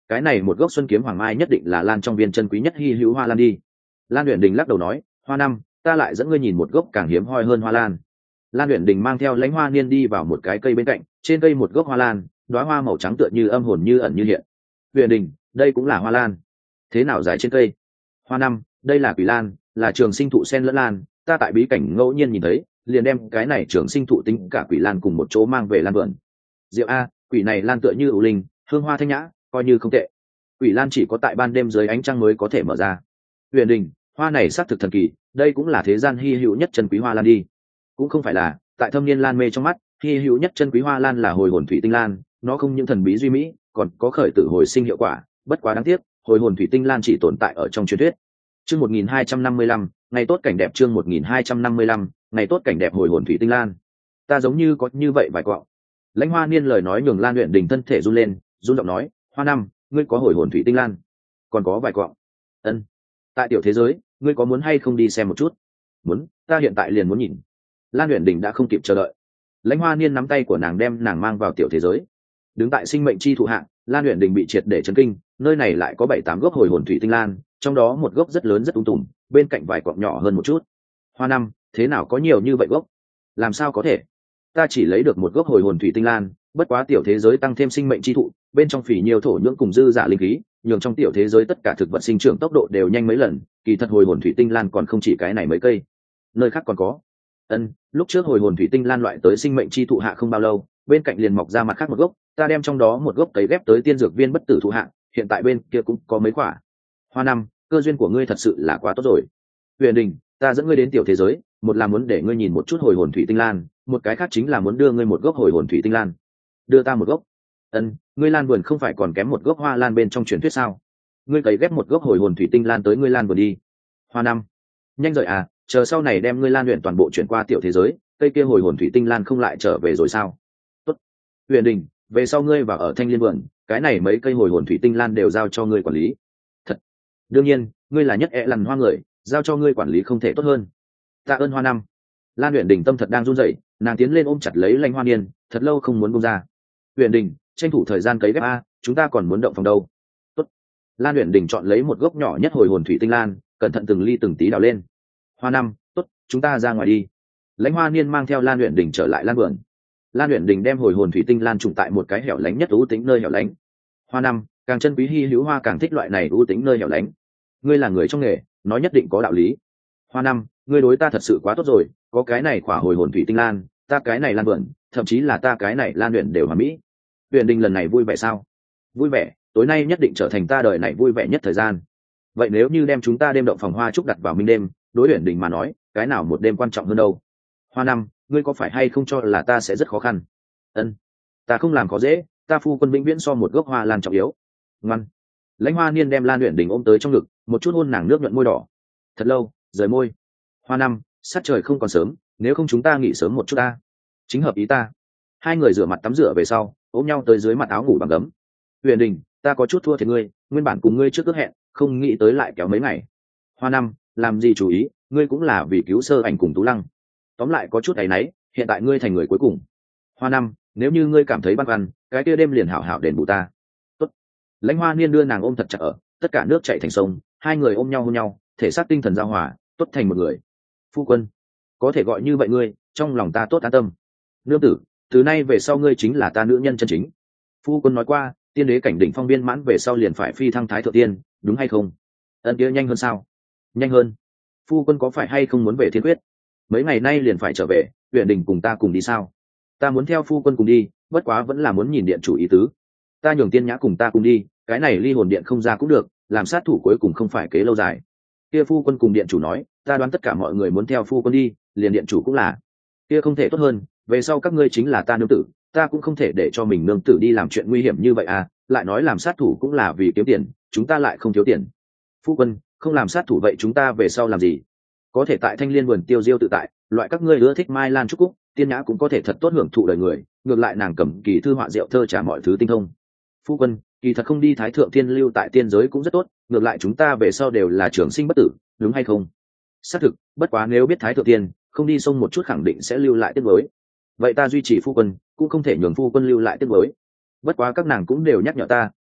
cái này một gốc xuân kiếm hoàng mai nhất định là lan trong viên chân quý nhất hy hữu hoa lan đi. Lan Uyển Đình lắc đầu nói, hoa năm, ta lại dẫn ngươi nhìn một gốc càng hiếm hoi hơn hoa lan. Lan Uyển Đình mang theo Lãnh Hoa Niên đi vào một cái cây bên cạnh, trên cây một gốc hoa lan, đóa hoa màu trắng tựa như âm hồn như ẩn như hiện. Uyển Đình, đây cũng là hoa lan. Thế nào dài trên cây? Hoa năm, đây là quỷ lan, là trường sinh thụ sen lẫn lan, ta tại bí cảnh ngẫu nhiên nhìn thấy, liền đem cái này trường sinh thụ tính cả quỷ lan cùng một chỗ mang về lan vườn. Diệu a, quỷ này lan tựa như ưu linh, hương hoa thanh nhã, coi như không tệ. Quỷ lan chỉ có tại ban đêm dưới ánh trăng mới có thể mở ra. Uyển Đình, hoa này xác thực thần kỳ, đây cũng là thế gian hy hữu nhất chân quý hoa lan đi. Cũng không phải là, tại thâm niên lan mê trong mắt, hy hữu nhất chân quý hoa lan là hồi hồn thủy tinh lan, nó không những thần bí duy mỹ, còn có khởi tử hồi sinh hiệu quả, bất quá đáng tiếc, hồi hồn thủy tinh lan chỉ tồn tại ở trong truyền thuyết. Chương một nghìn hai trăm năm mươi lăm, ngày tốt cảnh đẹp. Chương một nghìn hai trăm năm mươi lăm, ngày tốt cảnh đẹp hồi hồn thủy tinh lan. Ta giống như có như vậy vài quọng. Lãnh Hoa Niên lời nói nhường Lan Uyển Đình thân thể run lên, run giọng nói, hoa năm, ngươi có hồi hồn thủy tinh lan, còn có vài quọng. Ân. Tại tiểu thế giới, ngươi có muốn hay không đi xem một chút? Muốn, ta hiện tại liền muốn nhìn. Lan Uyển Đình đã không kịp chờ đợi. Lãnh Hoa Niên nắm tay của nàng đem nàng mang vào tiểu thế giới. Đứng tại sinh mệnh chi thụ hạng, Lan Uyển Đình bị triệt để chấn kinh, nơi này lại có bảy tám gốc hồi hồn thủy tinh lan, trong đó một gốc rất lớn rất ung tùm, bên cạnh vài cọng nhỏ hơn một chút. Hoa năm, thế nào có nhiều như vậy gốc? Làm sao có thể? Ta chỉ lấy được một gốc hồi hồn thủy tinh lan, bất quá tiểu thế giới tăng thêm sinh mệnh chi thụ, bên trong phỉ nhiều thổ nhưỡng cùng dư giả linh khí, nhường trong tiểu thế giới tất cả thực vật sinh trưởng tốc độ đều nhanh mấy lần, kỳ thật hồi hồn thủy tinh lan còn không chỉ cái này mấy cây, nơi khác còn có. Ân, lúc trước hồi hồn thủy tinh lan loại tới sinh mệnh chi thụ hạ không bao lâu, bên cạnh liền mọc ra mặt khác một gốc, ta đem trong đó một gốc cấy ghép tới tiên dược viên bất tử thụ hạ, hiện tại bên kia cũng có mấy quả. Hoa năm, cơ duyên của ngươi thật sự là quá tốt rồi. Uyển Đình, ta dẫn ngươi đến tiểu thế giới, một là muốn để ngươi nhìn một chút hồi hồn thủy tinh lan, một cái khác chính là muốn đưa ngươi một gốc hồi hồn thủy tinh lan. Đưa ta một gốc? Ân, ngươi lan vườn không phải còn kém một gốc hoa lan bên trong truyền thuyết sao? Ngươi cấy ghép một gốc hồi hồn thủy tinh lan tới ngươi lan vườn đi. Hoa năm, nhanh rồi à, chờ sau này đem ngươi lan luyện toàn bộ chuyển qua tiểu thế giới, cây kia hồi hồn thủy tinh lan không lại trở về rồi sao? Tốt. Uyển Đình, về sau ngươi vào ở Thanh Liên vườn, cái này mấy cây hồi hồn thủy tinh lan đều giao cho ngươi quản lý. Thật. Đương nhiên, ngươi là nhất ẹ lằn hoa người, giao cho ngươi quản lý không thể tốt hơn. Tạ ơn Hoa năm. Lan Uyển Đình tâm thật đang run rẩy, nàng tiến lên ôm chặt lấy Lãnh Hoa Niên, thật lâu không muốn buông ra. Uyển Đình, tranh thủ thời gian cấy ghép a, chúng ta còn muốn động phòng đâu. Tốt. Lan Uyển Đình chọn lấy một gốc nhỏ nhất hồi hồn thủy tinh lan, cẩn thận từng ly từng tí đào lên. Hoa năm, tốt, chúng ta ra ngoài đi. Lãnh Hoa Niên mang theo Lan Uyển Đình trở lại lan vườn. Lan Uyển Đình đem hồi hồn thủy tinh lan trùng tại một cái hẻo lánh nhất u tính nơi hẻo lánh. Hoa năm, càng chân quý hi hữu hoa càng thích loại này u tính nơi hẻo lánh. Ngươi là người trong nghề, nói nhất định có đạo lý. Hoa năm, ngươi đối ta thật sự quá tốt rồi, có cái này khỏa hồi hồn thủy tinh lan, ta cái này lan vườn, thậm chí là ta cái này lan luyện đều hoàn mỹ. Uyển Đình lần này vui vẻ sao? Vui vẻ, tối nay nhất định trở thành ta đời này vui vẻ nhất thời gian. Vậy nếu như đem chúng ta đêm động phòng hoa trúc đặt vào minh đêm, đối Uyển Đình mà nói, cái nào một đêm quan trọng hơn đâu? Hoa năm, ngươi có phải hay không cho là ta sẽ rất khó khăn? Ân, ta không làm khó dễ, ta phu quân vĩnh viễn so một gốc hoa lan trọng yếu. Ngoan. Lãnh Hoa Niên đem Lan Uyển Đình ôm tới trong ngực, một chút hôn nàng nước nhuận môi đỏ. Thật lâu, rời môi. Hoa năm, sát trời không còn sớm, nếu không chúng ta nghỉ sớm một chút ta. Chính hợp ý ta. Hai người rửa mặt tắm rửa về sau, ôm nhau tới dưới mặt áo ngủ bằng gấm. Uyển Đình, ta có chút thua thiệt ngươi, nguyên bản cùng ngươi trước ước hẹn, không nghĩ tới lại kéo mấy ngày. Hoa năm, làm gì chú ý, ngươi cũng là vì cứu Sơ Ảnh cùng Tú Lăng. Tóm lại có chút áy náy, hiện tại ngươi thành người cuối cùng. Hoa năm, nếu như ngươi cảm thấy băn khoăn, cái kia đêm liền hảo hảo đền bù ta. Tốt. Lãnh Hoa Niên đưa nàng ôm thật chặt ở, tất cả nước chảy thành sông, hai người ôm nhau hôn nhau, thể xác tinh thần giao hòa, tốt thành một người. Phu quân, có thể gọi như vậy ngươi, trong lòng ta tốt an tâm. Nương tử, từ nay về sau ngươi chính là ta nữ nhân chân chính. Phu quân nói qua, tiên đế cảnh đỉnh phong viên mãn về sau liền phải phi thăng thái thượng tiên, đúng hay không? Ân kia nhanh hơn sao? Nhanh hơn. Phu quân có phải hay không muốn về Thiên Quyết? Mấy ngày nay liền phải trở về, Uyển Đình cùng ta cùng đi sao? Ta muốn theo phu quân cùng đi, bất quá vẫn là muốn nhìn điện chủ ý tứ. Ta nhường Tiên Nhã cùng ta cùng đi, cái này ly hồn điện không ra cũng được, làm sát thủ cuối cùng không phải kế lâu dài. Kia phu quân cùng điện chủ nói, ta đoán tất cả mọi người muốn theo phu quân đi, liền điện chủ cũng là. Kia không thể tốt hơn, về sau các ngươi chính là ta nương tử, ta cũng không thể để cho mình nương tử đi làm chuyện nguy hiểm như vậy à, lại nói làm sát thủ cũng là vì kiếm tiền, chúng ta lại không thiếu tiền. Phu quân, không làm sát thủ vậy chúng ta về sau làm gì? Có thể tại Thanh Liên vườn tiêu diêu tự tại, loại các ngươi ưa thích Mai Lan Trúc Cúc, Tiên Nhã cũng có thể thật tốt hưởng thụ đời người, ngược lại nàng cầm kỳ thư họa rượu thơ trả mọi thứ tinh thông. Phu quân, kỳ thật không đi thái thượng tiên lưu tại tiên giới cũng rất tốt, ngược lại chúng ta về sau đều là trường sinh bất tử, đúng hay không? Xác thực, bất quá nếu biết thái thượng tiên không đi sông một chút khẳng định sẽ lưu lại tiếc nuối. Vậy ta duy trì phu quân, cũng không thể nhường phu quân lưu lại tiếc nuối. Bất quá các nàng cũng đều nhắc nhở ta,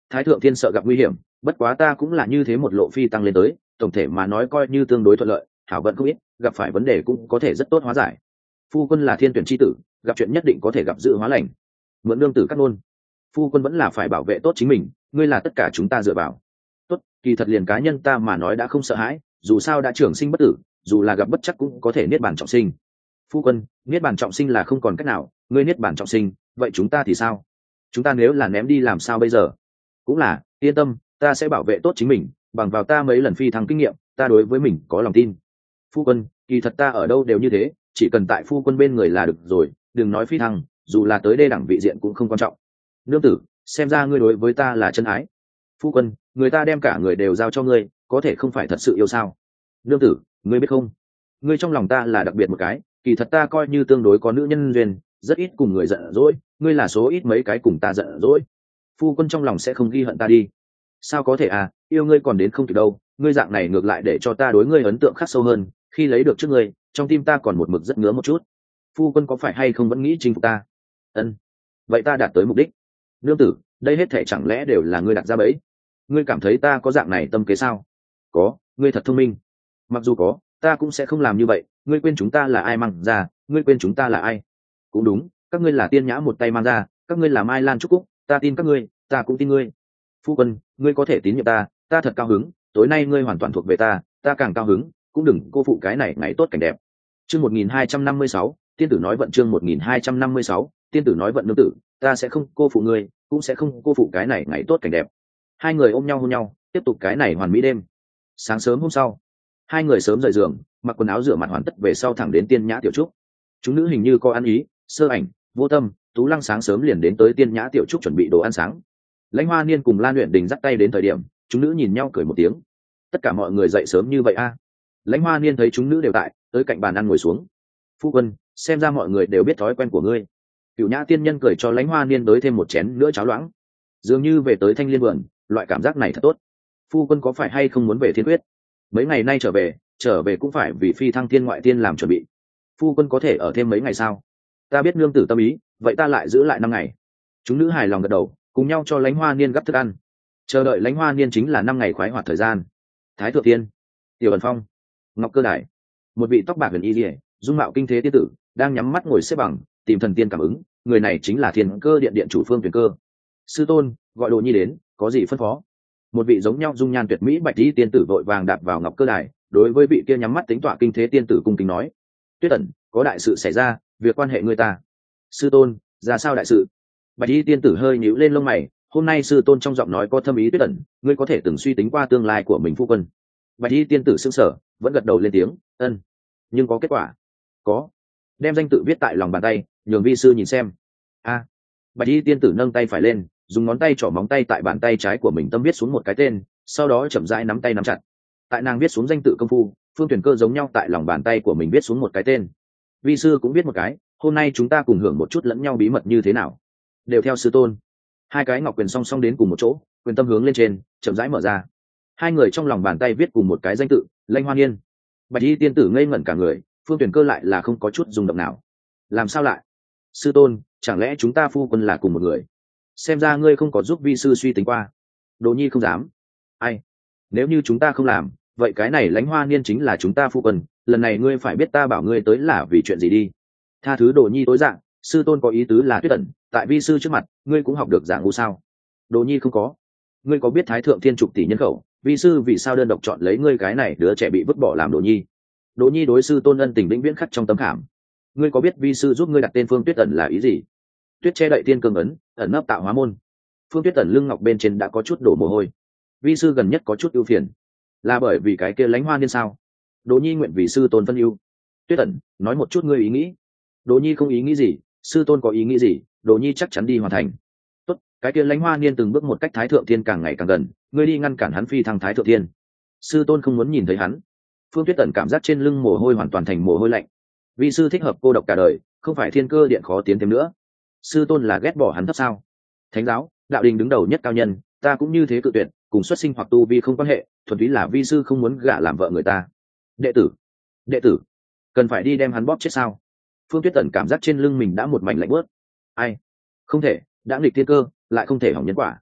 thái thượng thiên sợ gặp nguy hiểm, bất quá ta cũng là như thế một lộ phi tăng lên tới, tổng thể mà nói coi như tương đối thuận lợi, hảo vận không ít, gặp phải vấn đề cũng có thể rất tốt hóa giải. Phu quân là thiên tuyển chi tử, gặp chuyện nhất định có thể gặp dự hóa lành. Mượn nương tử cắt ngôn, phu quân vẫn là phải bảo vệ tốt chính mình, ngươi là tất cả chúng ta dựa vào. Tốt, kỳ thật liền cá nhân ta mà nói đã không sợ hãi, dù sao đã trưởng sinh bất tử, dù là gặp bất chắc cũng có thể niết bàn trọng sinh. Phu quân, niết bàn trọng sinh là không còn cách nào, ngươi niết bàn trọng sinh, vậy chúng ta thì sao? Chúng ta nếu là ném đi làm sao bây giờ? Cũng là, yên tâm, ta sẽ bảo vệ tốt chính mình, bằng vào ta mấy lần phi thăng kinh nghiệm, ta đối với mình có lòng tin. Phu quân, kỳ thật ta ở đâu đều như thế, chỉ cần tại phu quân bên người là được rồi, đừng nói phi thăng, dù là tới đê đẳng vị diện cũng không quan trọng. Nương tử, xem ra ngươi đối với ta là chân ái. Phu quân, người ta đem cả người đều giao cho ngươi, có thể không phải thật sự yêu sao? Nương tử, ngươi biết không, ngươi trong lòng ta là đặc biệt một cái, kỳ thật ta coi như tương đối có nữ nhân duyên, rất ít cùng người giận dỗi, ngươi là số ít mấy cái cùng ta giận dỗi. Phu quân trong lòng sẽ không ghi hận ta đi? Sao có thể à, yêu ngươi còn đến không kịp đâu, ngươi dạng này ngược lại để cho ta đối ngươi ấn tượng khắc sâu hơn, khi lấy được trước ngươi, trong tim ta còn một mực rất ngứa một chút. Phu quân có phải hay không vẫn nghĩ chinh phục ta? Ân, vậy ta đạt tới mục đích. Nương tử, đây hết thể chẳng lẽ đều là ngươi đặt ra bẫy? Ngươi cảm thấy ta có dạng này tâm kế sao? Có, ngươi thật thông minh. Mặc dù có, ta cũng sẽ không làm như vậy, ngươi quên chúng ta là ai mang ra, ngươi quên chúng ta là ai? Cũng đúng, các ngươi là tiên nhã một tay mang ra, các ngươi là mai lan trúc cúc, ta tin các ngươi, ta cũng tin ngươi. Phu quân, ngươi có thể tín nhiệm ta, ta thật cao hứng, tối nay ngươi hoàn toàn thuộc về ta, ta càng cao hứng, cũng đừng cô phụ cái này ngày tốt cảnh đẹp. Chương một nghìn hai trăm năm mươi sáu, tiên tử nói vận. Chương một nghìn hai trăm năm mươi sáu, tiên tử nói vận. Nương tử, ta sẽ không cô phụ ngươi, cũng sẽ không cô phụ cái này ngày tốt cảnh đẹp. Hai người ôm nhau hôn nhau, tiếp tục cái này hoàn mỹ đêm. Sáng sớm hôm sau, hai người sớm rời giường, mặc quần áo rửa mặt hoàn tất về sau thẳng đến tiên nhã tiểu trúc. Chúng nữ hình như có ăn ý, Sơ Ảnh, Vô Tâm, Tú Lăng sáng sớm liền đến tới tiên nhã tiểu trúc chuẩn bị đồ ăn sáng. Lãnh Hoa Niên cùng Lan Uyển Đình dắt tay đến thời điểm, chúng nữ nhìn nhau cười một tiếng. Tất cả mọi người dậy sớm như vậy a? À? Lãnh Hoa Niên thấy chúng nữ đều tại, tới cạnh bàn ăn ngồi xuống. Phu quân, xem ra mọi người đều biết thói quen của ngươi. Cửu Nhã tiên nhân cười cho Lãnh Hoa Niên tới thêm một chén nữa cháo loãng. Dường như về tới Thanh Liên vườn, loại cảm giác này thật tốt. Phu quân có phải hay không muốn về Thiên Quyết? Mấy ngày nay trở về, trở về cũng phải vì phi thăng thiên ngoại tiên làm chuẩn bị. Phu quân có thể ở thêm mấy ngày sao? Ta biết nương tử tâm ý, vậy ta lại giữ lại năm ngày. Chúng nữ hài lòng gật đầu, cùng nhau cho Lãnh Hoa Niên gấp thức ăn. Chờ đợi Lãnh Hoa Niên chính là năm ngày khoái hoạt thời gian. Thái Thượng Tiên, Tiểu Ẩn Phong, Ngọc Cơ Đài, một vị tóc bạc huyền y liễu, dung mạo kinh thế tiên tử, đang nhắm mắt ngồi xếp bằng, tìm thần tiên cảm ứng. Người này chính là Thiên Cơ Điện điện chủ Phương Tuyền Cơ. Sư tôn, gọi Đồ Nhi đến, có gì phân phó? Một vị giống nhau dung nhan tuyệt mỹ bạch y tiên tử vội vàng đạp vào Ngọc Cơ Đài, đối với vị kia nhắm mắt tính tọa kinh thế tiên tử cung kính nói: Tuyết Ẩn, có đại sự xảy ra, việc quan hệ người ta. Sư tôn, ra sao đại sự? Bạch y tiên tử hơi nhíu lên lông mày, hôm nay sư tôn trong giọng nói có thâm ý. Tuyết Ẩn, ngươi có thể từng suy tính qua tương lai của mình phu quân? Bạch y tiên tử sững sờ, vẫn gật đầu lên tiếng, ân. Nhưng có kết quả? Có. Đem danh tự viết tại lòng bàn tay, nhường vi sư nhìn xem. A. Bạch y tiên tử nâng tay phải lên, dùng ngón tay trỏ móng tay tại bàn tay trái của mình tâm viết xuống một cái tên, sau đó chậm rãi nắm tay nắm chặt. Tại nàng viết xuống danh tự công phu, Phương Tuyền Cơ giống nhau tại lòng bàn tay của mình viết xuống một cái tên. Vi sư cũng biết một cái, hôm nay chúng ta cùng hưởng một chút lẫn nhau bí mật như thế nào? Đều theo sư tôn. Hai cái ngọc quyền song song đến cùng một chỗ, quyền tâm hướng lên trên, chậm rãi mở ra. Hai người trong lòng bàn tay viết cùng một cái danh tự, Lãnh Hoa Niên. Bạch y tiên tử ngây ngẩn cả người, Phương Tuyền Cơ lại là không có chút rung động nào. Làm sao lại? Sư tôn, chẳng lẽ chúng ta phu quân là cùng một người? Xem ra ngươi không có giúp vi sư suy tính qua. Đồ Nhi không dám. Ai? Nếu như chúng ta không làm, vậy cái này Lãnh Hoa Niên chính là chúng ta phu quân, lần này ngươi phải biết ta bảo ngươi tới là vì chuyện gì đi. Tha thứ Đồ Nhi tối dạng, sư tôn có ý tứ là Tuyết Ẩn, tại vi sư trước mặt, ngươi cũng học được dạng ngu sao? Đồ Nhi không có. Ngươi có biết Thái Thượng Thiên trục tỷ nhân khẩu, vi sư vì sao đơn độc chọn lấy ngươi cái này đứa trẻ bị vứt bỏ làm Đồ Nhi? Đồ Nhi đối sư tôn ân tình vĩnh viễn khắc trong tấm khảm. Ngươi có biết vi sư giúp ngươi đặt tên Phương Tuyết Ẩn là ý gì? Tuyết che đậy tiên cương ấn, ẩn nấp tạo hóa môn. Phương Tuyết Ẩn lưng ngọc bên trên đã có chút đổ mồ hôi. Vi sư gần nhất có chút ưu phiền, là bởi vì cái kia Lãnh Hoa Niên sao? Đồ Nhi nguyện vì sư tôn phân ưu. Tuyết Ẩn, nói một chút ngươi ý nghĩ. Đồ Nhi không ý nghĩ gì, sư tôn có ý nghĩ gì, Đồ Nhi chắc chắn đi hoàn thành. Tốt, cái kia Lãnh Hoa Niên từng bước một cách Thái Thượng Thiên càng ngày càng gần, ngươi đi ngăn cản hắn phi thăng Thái Thượng Thiên. Sư tôn không muốn nhìn thấy hắn. Phương Tuyết Ẩn cảm giác trên lưng mồ hôi hoàn toàn thành mồ hôi lạnh. Vi sư thích hợp cô độc cả đời, không phải Thiên Cơ Điện khó tiến thêm nữa. Sư tôn là ghét bỏ hắn thấp sao? Thánh giáo, đạo đình đứng đầu nhất cao nhân, ta cũng như thế cự tuyệt, cùng xuất sinh hoặc tu vi không quan hệ, thuần túy là vi sư không muốn gả làm vợ người ta. Đệ tử, đệ tử, cần phải đi đem hắn bóp chết sao? Phương Tuyết Tần cảm giác trên lưng mình đã một mảnh lạnh bớt. Ai? Không thể, đã nghịch thiên cơ, lại không thể hỏng nhân quả.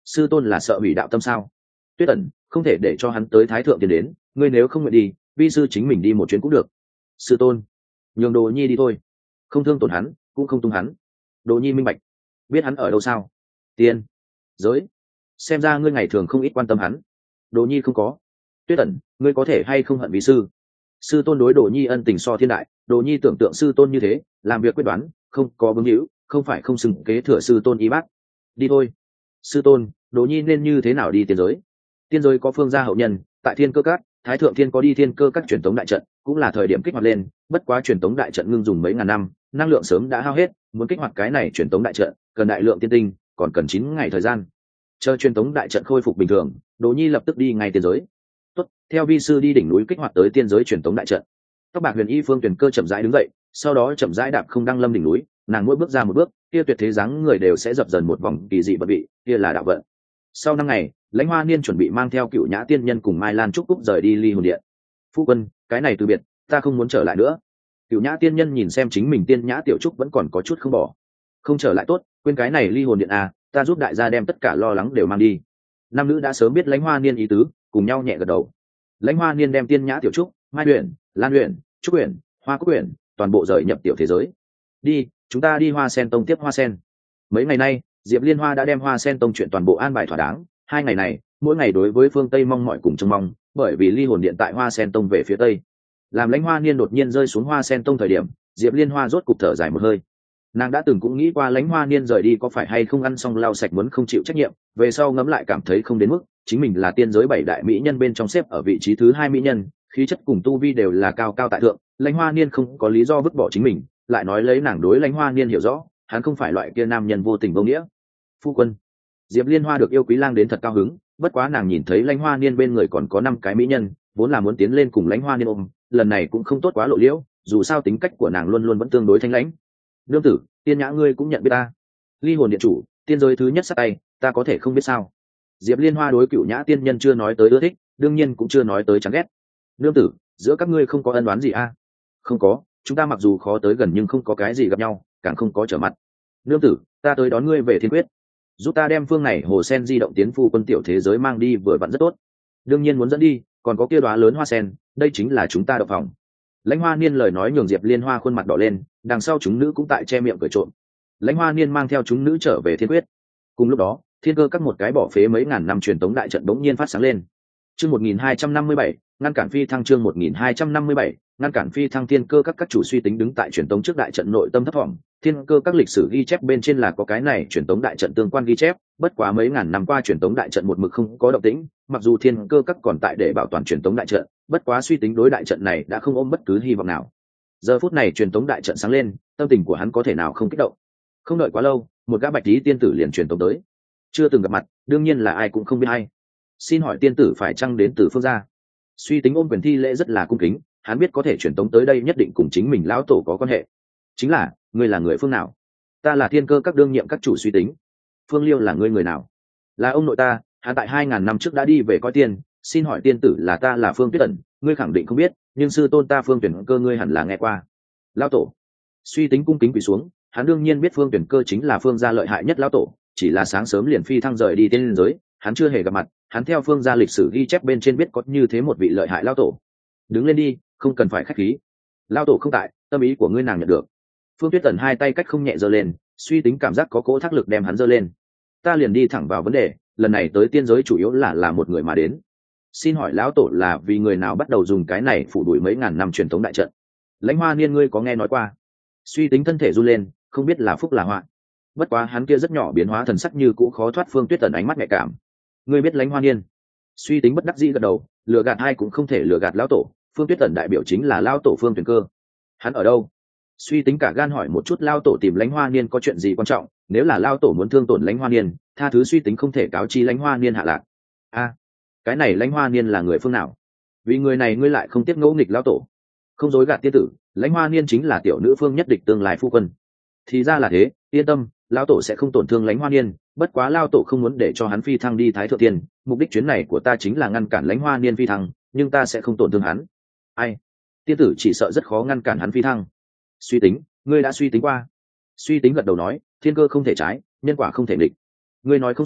sư tôn là sợ hủy đạo tâm sao? Tuyết ẩn, không thể để cho hắn tới thái thượng tiến đến, ngươi nếu không nguyện đi, vi sư chính mình đi một chuyến cũng được. Sư tôn, nhường Đồ Nhi đi thôi, không thương tổn hắn, cũng không tung hắn. Đồ Nhi minh bạch. Biết hắn ở đâu sao? Tiên giới. Xem ra ngươi ngày thường không ít quan tâm hắn. Đồ Nhi không có. Tuyết ẩn, ngươi có thể hay không hận vi sư? Sư tôn đối Đồ Nhi ân tình so thiên đại, Đồ Nhi tưởng tượng sư tôn như thế, làm việc quyết đoán, không có bướng hữu, không phải không xứng kế thừa sư tôn y bác. Đi thôi. Sư tôn, Đồ Nhi nên như thế nào đi tiên giới? Tiên giới có phương gia hậu nhân, tại thiên cơ các, thái thượng thiên có đi thiên cơ các truyền tống đại trận, cũng là thời điểm kích hoạt lên, bất quá truyền tống đại trận ngưng dùng mấy ngàn năm, năng lượng sớm đã hao hết, muốn kích hoạt cái này truyền tống đại trận, cần đại lượng tiên tinh, còn cần chín ngày thời gian. Chờ truyền tống đại trận khôi phục bình thường, Đồ Nhi lập tức đi ngay tiên giới. Tốt, theo vi sư đi đỉnh núi kích hoạt tới tiên giới truyền tống đại trận. Các bạn Huyền Y Phương Tuyển Cơ chậm rãi đứng dậy, sau đó chậm rãi đạp không đăng lâm đỉnh núi, nàng mỗi bước ra một bước, kia tuyệt thế dáng người đều sẽ dập dần một vòng kỳ dị vận vị, kia là đạo vận. Sau năm ngày, Lãnh Hoa Niên chuẩn bị mang theo Cựu Nhã tiên nhân cùng Mai Lan trúc cúc rời đi Ly Hồn Điện. Phu quân, cái này từ biệt, ta không muốn trở lại nữa. Cựu Nhã tiên nhân nhìn xem chính mình tiên nhã tiểu trúc vẫn còn có chút không bỏ. Không trở lại tốt, quên cái này Ly Hồn Điện à, ta giúp đại gia đem tất cả lo lắng đều mang đi. Nam nữ đã sớm biết Lãnh Hoa Niên ý tứ, cùng nhau nhẹ gật đầu. Lãnh Hoa Niên đem tiên nhã tiểu trúc, Mai Uyển, Lan Uyển, Trúc Uyển, Hoa Cúc Uyển, toàn bộ rời nhập tiểu thế giới. Đi, chúng ta đi Hoa Sen Tông tiếp Hoa Sen. Mấy ngày nay, Diệp Liên Hoa đã đem Hoa Sen Tông chuyện toàn bộ an bài thỏa đáng. Hai ngày này, mỗi ngày đối với phương Tây mong mọi cùng trông mong, bởi vì Ly Hồn Điện tại Hoa Sen Tông về phía Tây. Làm Lãnh Hoa Niên đột nhiên rơi xuống Hoa Sen Tông thời điểm, Diệp Liên Hoa rốt cục thở dài một hơi. Nàng đã từng cũng nghĩ qua Lãnh Hoa Niên rời đi có phải hay không ăn xong lau sạch muốn không chịu trách nhiệm, về sau ngẫm lại cảm thấy không đến mức, chính mình là tiên giới bảy đại mỹ nhân bên trong xếp ở vị trí thứ hai mỹ nhân, khí chất cùng tu vi đều là cao cao tại thượng, Lãnh Hoa Niên không có lý do vứt bỏ chính mình, lại nói lấy nàng đối Lãnh Hoa Niên hiểu rõ, hắn không phải loại kia nam nhân vô tình vô nghĩa. Phu quân. Diệp Liên Hoa được yêu quý lang đến thật cao hứng, bất quá nàng nhìn thấy Lãnh Hoa Niên bên người còn có năm cái mỹ nhân, vốn là muốn tiến lên cùng Lãnh Hoa Niên ôm, lần này cũng không tốt quá lộ liễu, dù sao tính cách của nàng luôn luôn vẫn tương đối thanh lãnh. Nương tử, tiên nhã ngươi cũng nhận biết ta. Ly Hồn Điện chủ, tiên giới thứ nhất sát tay, ta có thể không biết sao? Diệp Liên Hoa đối Cựu Nhã tiên nhân chưa nói tới ưa thích, đương nhiên cũng chưa nói tới chán ghét. Nương tử, giữa các ngươi không có ân oán gì a? À? Không có, chúng ta mặc dù khó tới gần nhưng không có cái gì gặp nhau, càng không có trở mặt. Nương tử, ta tới đón ngươi về Thiên Quyết, giúp ta đem phương này hồ sen di động tiến phu quân tiểu thế giới mang đi vừa vặn rất tốt. Đương nhiên muốn dẫn đi, còn có kia đóa lớn hoa sen, đây chính là chúng ta động phòng. Lãnh Hoa Niên lời nói nhường Diệp Liên Hoa khuôn mặt đỏ lên, đằng sau chúng nữ cũng tại che miệng cười trộm. Lãnh Hoa Niên mang theo chúng nữ trở về Thiên Quyết. Cùng lúc đó, thiên cơ các một cái bỏ phế mấy ngàn năm truyền tống đại trận bỗng nhiên phát sáng lên. Chương một nghìn hai trăm năm mươi bảy, ngăn cản phi thăng chương một nghìn hai trăm năm mươi bảy, ngăn cản phi thăng thiên cơ các các chủ suy tính đứng tại truyền tống trước đại trận nội tâm thấp vọng. Thiên cơ các lịch sử ghi chép bên trên là có cái này truyền tống đại trận tương quan ghi chép, bất quá mấy ngàn năm qua truyền tống đại trận một mực không có động tĩnh, mặc dù thiên cơ các còn tại để bảo toàn truyền tống đại trận, bất quá suy tính đối đại trận này đã không ôm bất cứ hy vọng nào. Giờ phút này truyền tống đại trận sáng lên, tâm tình của hắn có thể nào không kích động. Không đợi quá lâu, một gã bạch tí tiên tử liền truyền tống tới. Chưa từng gặp mặt, đương nhiên là ai cũng không biết hay. Xin hỏi tiên tử phải chăng đến từ phương gia? Suy tính ôm quyền thi lễ rất là cung kính, hắn biết có thể truyền tống tới đây nhất định cùng chính mình lão tổ có quan hệ. Chính là, ngươi là người phương nào? Ta là thiên cơ các đương nhiệm các chủ suy tính. Phương Liêu là ngươi người nào? Là ông nội ta, hắn tại hai ngàn năm trước đã đi về coi tiên. Xin hỏi tiên tử là ta là Phương Tuyết Ẩn, ngươi khẳng định không biết, nhưng sư tôn ta Phương Tuyển Cơ ngươi hẳn là nghe qua. Lão tổ. Suy tính cung kính quỳ xuống, hắn đương nhiên biết Phương Tuyển Cơ chính là phương gia lợi hại nhất lão tổ, chỉ là sáng sớm liền phi thăng rời đi tiên giới, hắn chưa hề gặp mặt, hắn theo phương gia lịch sử ghi chép bên trên biết có như thế một vị lợi hại lão tổ. Đứng lên đi, không cần phải khách khí. Lão tổ không tại, tâm ý của ngươi nàng nhận được. Phương Tuyết Tần hai tay cách không nhẹ giơ lên, suy tính cảm giác có cỗ thác lực đem hắn giơ lên. Ta liền đi thẳng vào vấn đề, lần này tới tiên giới chủ yếu là là một người mà đến. Xin hỏi lão tổ là vì người nào bắt đầu dùng cái này phủ đuổi mấy ngàn năm truyền thống đại trận? Lãnh Hoa Niên ngươi có nghe nói qua? Suy tính thân thể run lên, không biết là phúc là họa. Bất quá hắn kia rất nhỏ biến hóa thần sắc như cũ khó thoát Phương Tuyết Tần ánh mắt nhạy cảm. Ngươi biết Lãnh Hoa Niên? Suy tính bất đắc dĩ gật đầu, lừa gạt ai cũng không thể lừa gạt lão tổ. Phương Tuyết Tần đại biểu chính là lão tổ Phương Tuyển Cơ. Hắn ở đâu? Suy tính cả gan hỏi một chút lão tổ tìm Lãnh Hoa Niên có chuyện gì quan trọng, nếu là lão tổ muốn thương tổn Lãnh Hoa Niên, tha thứ suy tính không thể cáo chi Lãnh Hoa Niên hạ lạc. A, à, cái này Lãnh Hoa Niên là người phương nào? Vì người này ngươi lại không tiếp ngẫu nghịch lão tổ. Không dối gạt tiên tử, Lãnh Hoa Niên chính là tiểu nữ phương nhất địch tương lai phu quân. Thì ra là thế, yên tâm, lão tổ sẽ không tổn thương Lãnh Hoa Niên, bất quá lão tổ không muốn để cho hắn phi thăng đi Thái Thượng Tiên, mục đích chuyến này của ta chính là ngăn cản Lãnh Hoa Niên phi thăng, nhưng ta sẽ không tổn thương hắn. Ai? Tiên tử chỉ sợ rất khó ngăn cản hắn phi thăng. Suy tính, ngươi đã suy tính qua. Suy tính gật đầu nói, thiên cơ không thể trái, nhân quả không thể nghịch. Ngươi nói không sai,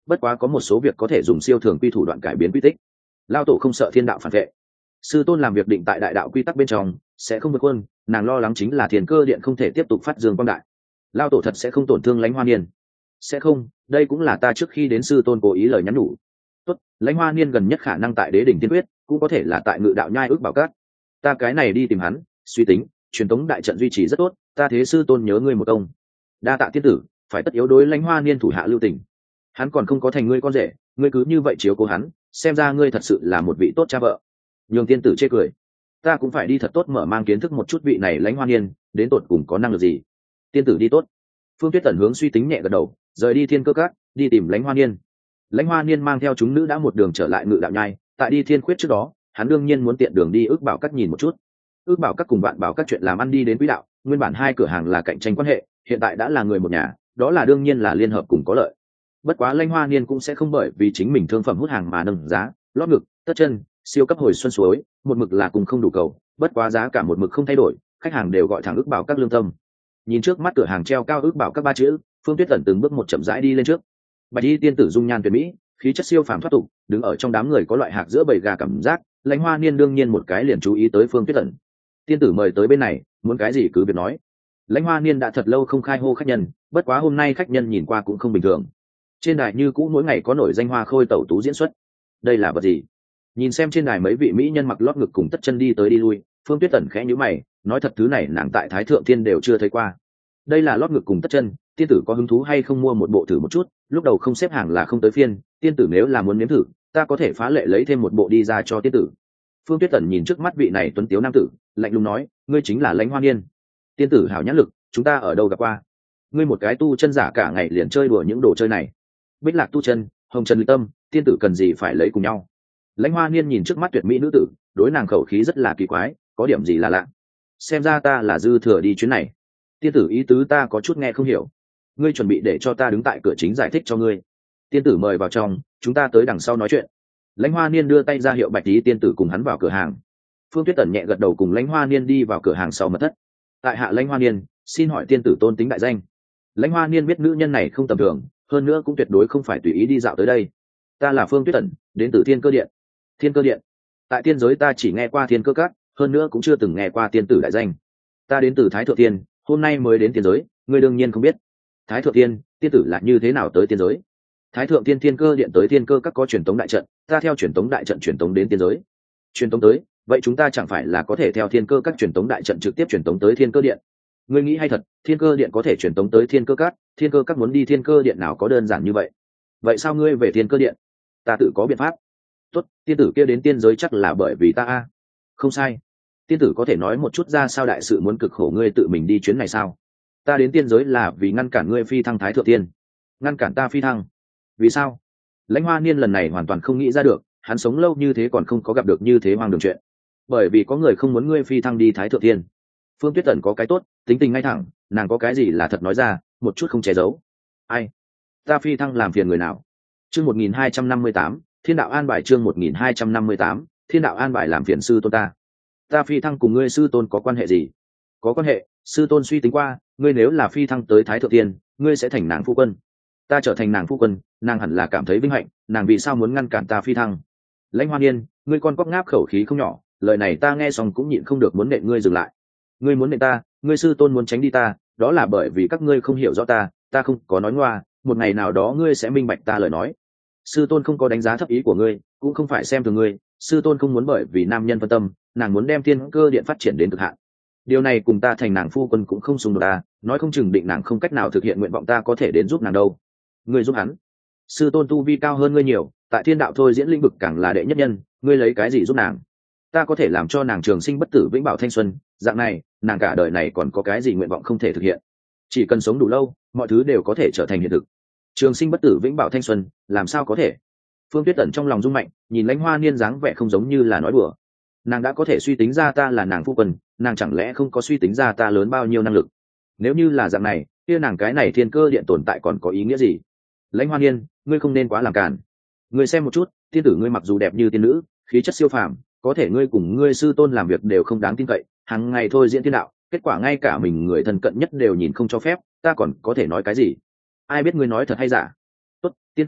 bất quá có một số việc có thể dùng siêu thường quy thủ đoạn cải biến quy tích. Lao tổ không sợ thiên đạo phản vệ, sư tôn làm việc định tại đại đạo quy tắc bên trong, sẽ không vượt quân. Nàng lo lắng chính là thiên cơ điện không thể tiếp tục phát dương quang đại. Lao tổ thật sẽ không tổn thương Lãnh Hoa Niên? Sẽ không, đây cũng là ta trước khi đến sư tôn cố ý lời nhắn nhủ. Tốt, Lãnh Hoa Niên gần nhất khả năng tại Đế đỉnh Tiên Quyết, cũng có thể là tại Ngự đạo nhai ước bảo cát. Ta cái này đi tìm hắn, suy tính truyền tống đại trận duy trì rất tốt, ta thế sư tôn nhớ ngươi một công. Đa tạ tiên tử, phải tất yếu đối Lãnh Hoa Niên thủ hạ lưu tình. Hắn còn không có thành ngươi con rể, ngươi cứ như vậy chiếu cố hắn, xem ra ngươi thật sự là một vị tốt cha vợ. Nhường tiên tử chê cười, ta cũng phải đi thật tốt mở mang kiến thức một chút vị này Lãnh Hoa Niên đến tột cùng có năng lực gì. Tiên tử đi tốt. Phương Tuyết Tẩn hướng suy tính nhẹ gật đầu, rời đi Thiên Cơ Các, đi tìm Lãnh Hoa Niên. Lãnh Hoa Niên mang theo chúng nữ đã một đường trở lại Ngự đạo nhai. Tại đi Thiên Khuyết trước đó, hắn đương nhiên muốn tiện đường đi Ước Bảo Các nhìn một chút. Ước Bảo Các cùng Vạn Bảo Các chuyện làm ăn đi đến quỹ đạo, nguyên bản hai cửa hàng là cạnh tranh quan hệ, hiện tại đã là người một nhà, đó là đương nhiên là liên hợp cùng có lợi. Bất quá Lãnh Hoa Niên cũng sẽ không bởi vì chính mình thương phẩm hút hàng mà nâng giá, lót ngực, tất chân, siêu cấp hồi xuân suối, một mực là cùng không đủ cầu, bất quá giá cả một mực không thay đổi, khách hàng đều gọi thẳng Ước Bảo Các lương tâm. Nhìn trước mắt cửa hàng treo cao Ước Bảo Các ba chữ, Phương Tuyết Tẩn từng bước một chậm rãi đi lên trước. Bạch y tiên tử dung nhan tuyệt mỹ, khí chất siêu phàm thoát tục, đứng ở trong đám người có loại hạc giữa bầy gà cảm giác. Lãnh Hoa Niên đương nhiên một cái liền chú ý tới Phương Tuyết Tẩn. Tiên tử mời tới bên này, muốn cái gì cứ việc nói. Lãnh Hoa Niên đã thật lâu không khai hô khách nhân, bất quá hôm nay khách nhân nhìn qua cũng không bình thường. Trên đài như cũ mỗi ngày có nổi danh hoa khôi tẩu tú diễn xuất. Đây là vật gì? Nhìn xem trên đài mấy vị mỹ nhân mặc lót ngực cùng tất chân đi tới đi lui, Phương Tuyết Tẩn khẽ nhíu mày, nói thật thứ này nàng tại Thái Thượng Thiên đều chưa thấy qua. Đây là lót ngực cùng tất chân, tiên tử có hứng thú hay không mua một bộ thử một chút? Lúc đầu không xếp hàng là không tới phiên, tiên tử nếu là muốn nếm thử, ta có thể phá lệ lấy thêm một bộ đi ra cho tiên tử. Phương Tuyết Tẩn nhìn trước mắt vị này tuấn tiếu nam tử, lạnh lùng nói, ngươi chính là Lãnh Hoa Niên. Tiên tử hảo nhãn lực, chúng ta ở đâu gặp qua? Ngươi một cái tu chân giả cả ngày liền chơi đùa những đồ chơi này. Bích Lạc tu chân, Hồng Trần Lý Tâm, tiên tử cần gì phải lấy cùng nhau? Lãnh Hoa Niên nhìn trước mắt tuyệt mỹ nữ tử, đối nàng khẩu khí rất là kỳ quái, có điểm gì là lạ. Xem ra ta là dư thừa đi chuyến này. Tiên tử ý tứ ta có chút nghe không hiểu. Ngươi chuẩn bị để cho ta đứng tại cửa chính giải thích cho ngươi. Tiên tử mời vào trong, chúng ta tới đằng sau nói chuyện. Lãnh Hoa Niên đưa tay ra hiệu Bạch Tí tiên tử cùng hắn vào cửa hàng. Phương Tuyết Tẩn nhẹ gật đầu cùng Lãnh Hoa Niên đi vào cửa hàng sau mật thất. Tại hạ Lãnh Hoa Niên, xin hỏi tiên tử tôn tính đại danh. Lãnh Hoa Niên biết nữ nhân này không tầm thường, hơn nữa cũng tuyệt đối không phải tùy ý đi dạo tới đây. Ta là Phương Tuyết Tẩn, đến từ Thiên Cơ Điện. Thiên Cơ Điện? Tại tiên giới ta chỉ nghe qua Thiên Cơ Các, hơn nữa cũng chưa từng nghe qua tiên tử đại danh. Ta đến từ Thái Thượng Tiên, hôm nay mới đến tiên giới, ngươi đương nhiên không biết. Thái Thượng Tiên, tiên tử là như thế nào tới tiên giới? Thái Thượng Tiên Thiên Cơ Điện tới Thiên Cơ Các có truyền tống đại trận, ta theo truyền tống đại trận truyền tống đến tiên giới. Truyền tống tới, vậy chúng ta chẳng phải là có thể theo Thiên Cơ Các truyền tống đại trận trực tiếp truyền tống tới Thiên Cơ Điện? Ngươi nghĩ hay thật, Thiên Cơ Điện có thể truyền tống tới Thiên Cơ Các, Thiên Cơ Các muốn đi Thiên Cơ Điện nào có đơn giản như vậy? Vậy sao ngươi về Thiên Cơ Điện? Ta tự có biện pháp. Tốt, tiên tử kia đến tiên giới chắc là bởi vì ta a. Không sai. Tiên tử có thể nói một chút ra sao đại sự muốn cực khổ ngươi tự mình đi chuyến này sao? Ta đến tiên giới là vì ngăn cản ngươi phi thăng Thái Thượng Tiên. Ngăn cản ta phi thăng? Vì sao? Lãnh Hoa Niên lần này hoàn toàn không nghĩ ra được, hắn sống lâu như thế còn không có gặp được như thế hoang đường chuyện. Bởi vì có người không muốn ngươi phi thăng đi Thái Thượng Tiên. Phương Tuyết Tẩn có cái tốt, tính tình ngay thẳng, nàng có cái gì là thật nói ra, một chút không che giấu. Ai? Ta phi thăng làm phiền người nào? Chương một nghìn hai trăm năm mươi tám, Thiên đạo an bài chương một nghìn hai trăm năm mươi tám, Thiên đạo an bài làm phiền sư tôn ta. Ta phi thăng cùng ngươi sư tôn có quan hệ gì? Có quan hệ, sư tôn suy tính qua, ngươi nếu là phi thăng tới Thái Thượng Tiên, ngươi sẽ thành nàng phu quân. Ta trở thành nàng phu quân, nàng hẳn là cảm thấy vinh hạnh, nàng vì sao muốn ngăn cản ta phi thăng? Lãnh Hoa Niên, ngươi con cóc ngáp khẩu khí không nhỏ, lời này ta nghe xong cũng nhịn không được muốn nện ngươi dừng lại. Ngươi muốn nện ta, ngươi sư tôn muốn tránh đi ta, đó là bởi vì các ngươi không hiểu rõ ta, ta không có nói ngoa, một ngày nào đó ngươi sẽ minh bạch ta lời nói. Sư tôn không có đánh giá thấp ý của ngươi, cũng không phải xem thường ngươi, sư tôn không muốn bởi vì nam nhân phân tâm, nàng muốn đem Thiên Cơ Điện phát triển đến cực hạn. Điều này cùng ta thành nàng phu quân cũng không xung đột ta, nói không chừng định nàng không cách nào thực hiện nguyện vọng ta có thể đến giúp nàng đâu. Ngươi giúp hắn? Sư tôn tu vi cao hơn ngươi nhiều, tại thiên đạo thôi diễn lĩnh vực càng là đệ nhất nhân, ngươi lấy cái gì giúp nàng? Ta có thể làm cho nàng trường sinh bất tử vĩnh bảo thanh xuân, dạng này, nàng cả đời này còn có cái gì nguyện vọng không thể thực hiện? Chỉ cần sống đủ lâu, mọi thứ đều có thể trở thành hiện thực. Trường sinh bất tử vĩnh bảo thanh xuân, làm sao có thể? Phương Tuyết Tẩn trong lòng rung mạnh, nhìn Lãnh Hoa Niên dáng vẻ không giống như là nói đùa. Nàng đã có thể suy tính ra ta là nàng phu quân, nàng chẳng lẽ không có suy tính ra ta lớn bao nhiêu năng lực? Nếu như là dạng này, kia nàng cái này Thiên Cơ Điện tồn tại còn có ý nghĩa gì? Lãnh Hoa Niên, ngươi không nên quá làm càn. Ngươi xem một chút, tiên tử ngươi mặc dù đẹp như tiên nữ, khí chất siêu phàm, có thể ngươi cùng ngươi sư tôn làm việc đều không đáng tin cậy, hàng ngày thôi diễn thiên đạo, kết quả ngay cả mình người thân cận nhất đều nhìn không cho phép, ta còn có thể nói cái gì? Ai biết ngươi nói thật hay giả? Tốt, tiên tử,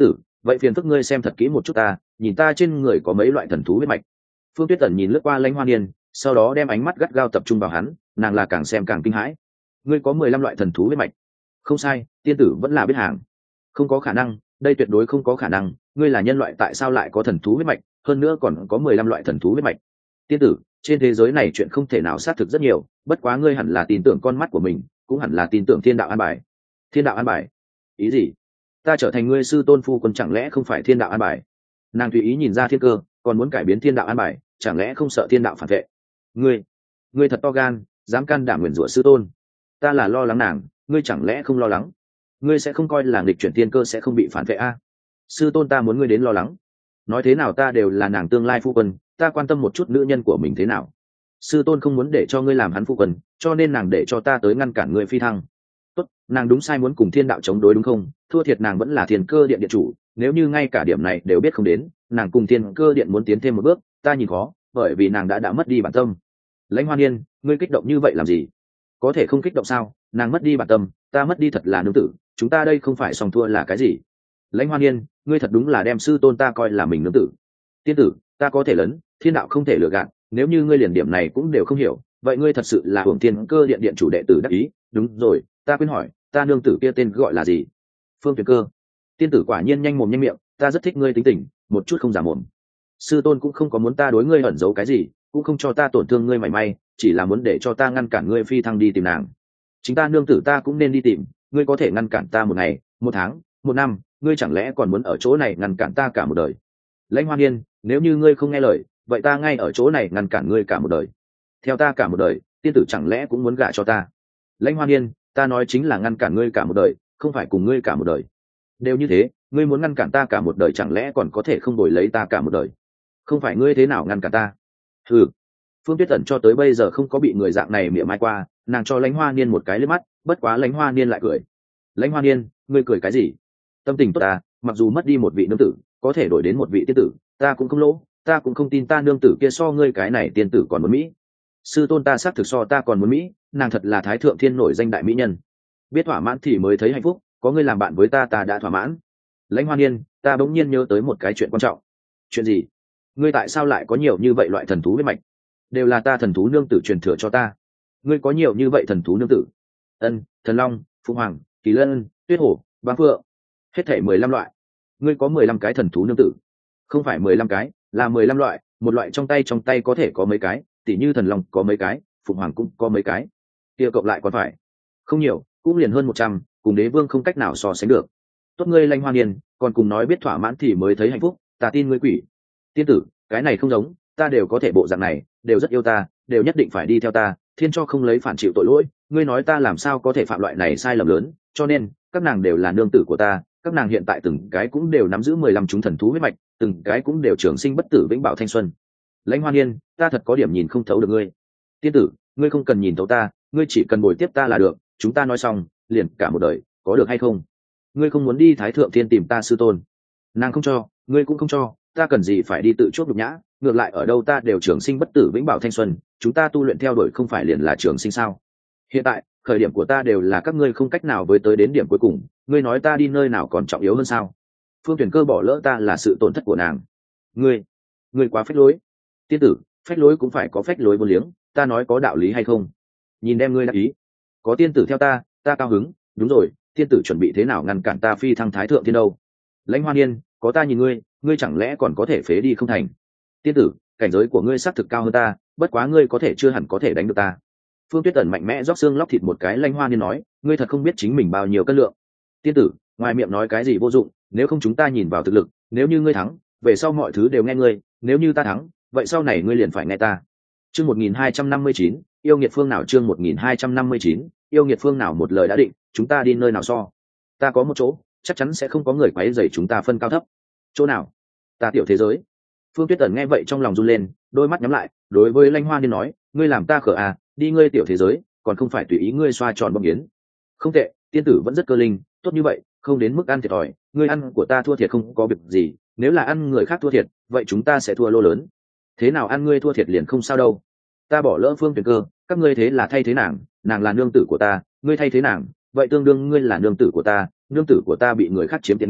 vậy phiền phức ngươi xem thật kỹ một chút ta, nhìn ta trên người có mấy loại thần thú huyết mạch. Phương Tuyết Tần nhìn lướt qua Lãnh Hoa Niên, sau đó đem ánh mắt gắt gao tập trung vào hắn, nàng là càng xem càng kinh hãi. Ngươi có mười lăm loại thần thú huyết mạch? Không sai, tiên tử vẫn là biết hàng. Không có khả năng, đây tuyệt đối không có khả năng, ngươi là nhân loại tại sao lại có thần thú huyết mạch, hơn nữa còn có mười lăm loại thần thú huyết mạch. Tiên tử, trên thế giới này chuyện không thể nào xác thực rất nhiều, bất quá ngươi hẳn là tin tưởng con mắt của mình, cũng hẳn là tin tưởng thiên đạo an bài. Thiên đạo an bài? Ý gì? Ta trở thành ngươi sư tôn phu quân chẳng lẽ không phải thiên đạo an bài? Nàng tùy ý nhìn ra thiên cơ, còn muốn cải biến thiên đạo an bài, chẳng lẽ không sợ thiên đạo phản vệ? Ngươi, ngươi thật to gan, dám can đảm nguyền rủa sư tôn. Ta là lo lắng nàng, ngươi chẳng lẽ không lo lắng? Ngươi sẽ không coi là nghịch chuyển thiên cơ sẽ không bị phản vệ a? Sư tôn ta muốn ngươi đến lo lắng. Nói thế nào ta đều là nàng tương lai phu quân, ta quan tâm một chút nữ nhân của mình thế nào. Sư tôn không muốn để cho ngươi làm hắn phu quân, cho nên nàng để cho ta tới ngăn cản ngươi phi thăng. Tốt, nàng đúng sai muốn cùng thiên đạo chống đối đúng không? Thua thiệt nàng vẫn là thiên cơ điện điện chủ, nếu như ngay cả điểm này đều biết không đến, nàng cùng thiên cơ điện muốn tiến thêm một bước, ta nhìn khó, bởi vì nàng đã đã mất đi bản tâm. Lãnh Hoa Niên, ngươi kích động như vậy làm gì? Có thể không kích động sao? Nàng mất đi bản tâm, ta mất đi thật là nương tử, chúng ta đây không phải song thua là cái gì? Lãnh Hoa Niên, ngươi thật đúng là đem sư tôn ta coi là mình nương tử. Tiên tử, ta có thể lớn, thiên đạo không thể lừa gạt, nếu như ngươi liền điểm này cũng đều không hiểu, vậy ngươi thật sự là hưởng thiên cơ điện điện chủ đệ tử đắc ý. Đúng rồi, ta quên hỏi, ta nương tử kia tên gọi là gì? Phương Tuyển Cơ. Tiên tử quả nhiên nhanh mồm nhanh miệng, ta rất thích ngươi tính tình, một chút không giả mồm. Sư tôn cũng không có muốn ta đối ngươi ẩn giấu cái gì, cũng không cho ta tổn thương ngươi mảy may, chỉ là muốn để cho ta ngăn cản ngươi phi thăng đi tìm nàng. Chính ta nương tử ta cũng nên đi tìm, ngươi có thể ngăn cản ta một ngày, một tháng, một năm, ngươi chẳng lẽ còn muốn ở chỗ này ngăn cản ta cả một đời? Lãnh Hoa Niên, nếu như ngươi không nghe lời, vậy ta ngay ở chỗ này ngăn cản ngươi cả một đời. Theo ta cả một đời, tiên tử chẳng lẽ cũng muốn gả cho ta? Lãnh Hoa Niên, ta nói chính là ngăn cản ngươi cả một đời, không phải cùng ngươi cả một đời. Đều như thế, ngươi muốn ngăn cản ta cả một đời chẳng lẽ còn có thể không đổi lấy ta cả một đời? Không phải ngươi thế nào ngăn cản ta? Ừ. Phương Tuyết Tần cho tới bây giờ không có bị người dạng này mỉa mai qua, nàng cho Lãnh Hoa Niên một cái liếc mắt, bất quá Lãnh Hoa Niên lại cười. Lãnh Hoa Niên, ngươi cười cái gì? Tâm tình tốt ta, mặc dù mất đi một vị nương tử, có thể đổi đến một vị tiên tử, ta cũng không lỗ, ta cũng không tin ta nương tử kia so ngươi cái này tiên tử còn muốn mỹ. Sư tôn ta xác thực so ta còn muốn mỹ, nàng thật là thái thượng thiên nổi danh đại mỹ nhân. Biết thỏa mãn thì mới thấy hạnh phúc, có ngươi làm bạn với ta ta đã thỏa mãn. Lãnh Hoa Niên, ta bỗng nhiên nhớ tới một cái chuyện quan trọng. Chuyện gì? Ngươi tại sao lại có nhiều như vậy loại thần thú huyết mạch? Đều là ta thần thú nương tử truyền thừa cho ta. Ngươi có nhiều như vậy thần thú nương tử? Ân, Thần Long, Phụng Hoàng, Kỳ Lân, Tuyết Hổ, Bá Phượng, hết thảy mười lăm loại. Ngươi có mười lăm cái thần thú nương tử? Không phải mười lăm cái, là mười lăm loại, một loại trong tay trong tay có thể có mấy cái, tỉ như Thần Long có mấy cái, Phụng Hoàng cũng có mấy cái. Kia cộng lại còn phải không nhiều, cũng liền hơn một trăm, cùng đế vương không cách nào so sánh được. Tốt ngươi Lãnh Hoa Niên, còn cùng nói biết thỏa mãn thì mới thấy hạnh phúc, ta tin ngươi quỷ. Tiên tử, cái này không giống, ta đều có thể bộ dạng này, đều rất yêu ta, đều nhất định phải đi theo ta, thiên cho không lấy phản chịu tội lỗi, ngươi nói ta làm sao có thể phạm loại này sai lầm lớn, cho nên các nàng đều là nương tử của ta, các nàng hiện tại từng cái cũng đều nắm giữ mười lăm chúng thần thú huyết mạch, từng cái cũng đều trường sinh bất tử vĩnh bảo thanh xuân. Lãnh Hoa Niên, ta thật có điểm nhìn không thấu được ngươi. Tiên tử, ngươi không cần nhìn thấu ta, ngươi chỉ cần bồi tiếp ta là được, chúng ta nói xong, liền cả một đời, có được hay không? Ngươi không muốn đi Thái Thượng Thiên tìm ta sư tôn, nàng không cho, ngươi cũng không cho, ta cần gì phải đi tự chuốc nhục nhã, ngược lại ở đâu ta đều trường sinh bất tử vĩnh bảo thanh xuân, chúng ta tu luyện theo đuổi không phải liền là trường sinh sao? Hiện tại, khởi điểm của ta đều là các ngươi không cách nào với tới đến điểm cuối cùng, ngươi nói ta đi nơi nào còn trọng yếu hơn sao? Phương Tuyển Cơ bỏ lỡ ta là sự tổn thất của nàng. Ngươi, ngươi quá phách lối. Tiên tử, phách lối cũng phải có phách lối vô liếng, ta nói có đạo lý hay không? Nhìn đem ngươi đắc ý. Có tiên tử theo ta, ta cao hứng, đúng rồi, tiên tử chuẩn bị thế nào ngăn cản ta phi thăng Thái Thượng Thiên đâu? Lãnh Hoa Niên, có ta nhìn ngươi, ngươi chẳng lẽ còn có thể phế đi không thành? Tiên tử, cảnh giới của ngươi xác thực cao hơn ta, bất quá ngươi có thể chưa hẳn có thể đánh được ta. Phương Tuyết Tần mạnh mẽ róc xương lóc thịt một cái. Lãnh Hoa Niên nói, ngươi thật không biết chính mình bao nhiêu cân lượng. Tiên tử, ngoài miệng nói cái gì vô dụng, nếu không chúng ta nhìn vào thực lực, nếu như ngươi thắng, về sau mọi thứ đều nghe ngươi, nếu như ta thắng, vậy sau này ngươi liền phải nghe ta. Chương một nghìn hai trăm năm mươi chín, yêu nghiệt phương nào? Chương một nghìn hai trăm năm mươi chín, yêu nghiệt phương nào? Một lời đã định, chúng ta đi nơi nào so? Ta có một chỗ, chắc chắn sẽ không có người quấy rầy chúng ta phân cao thấp. Chỗ nào? Ta tiểu thế giới. Phương Tuyết Tần nghe vậy trong lòng run lên, đôi mắt nhắm lại, đối với Lãnh Hoa Niên nói, ngươi làm ta khờ à, đi ngươi tiểu thế giới, còn không phải tùy ý ngươi xoa tròn bông yến. Không tệ, tiên tử vẫn rất cơ linh, tốt như vậy, không đến mức ăn thiệt thòi, ngươi ăn của ta thua thiệt không có việc gì, nếu là ăn người khác thua thiệt, vậy chúng ta sẽ thua lô lớn. Thế nào ăn ngươi thua thiệt liền không sao đâu. Ta bỏ lỡ Phương Tuyển Cơ, các ngươi thế là thay thế nàng, nàng là nương tử của ta, ngươi thay thế nàng, vậy tương đương ngươi là nương tử của ta, nương tử của ta bị người khác chiếm tiện nghi,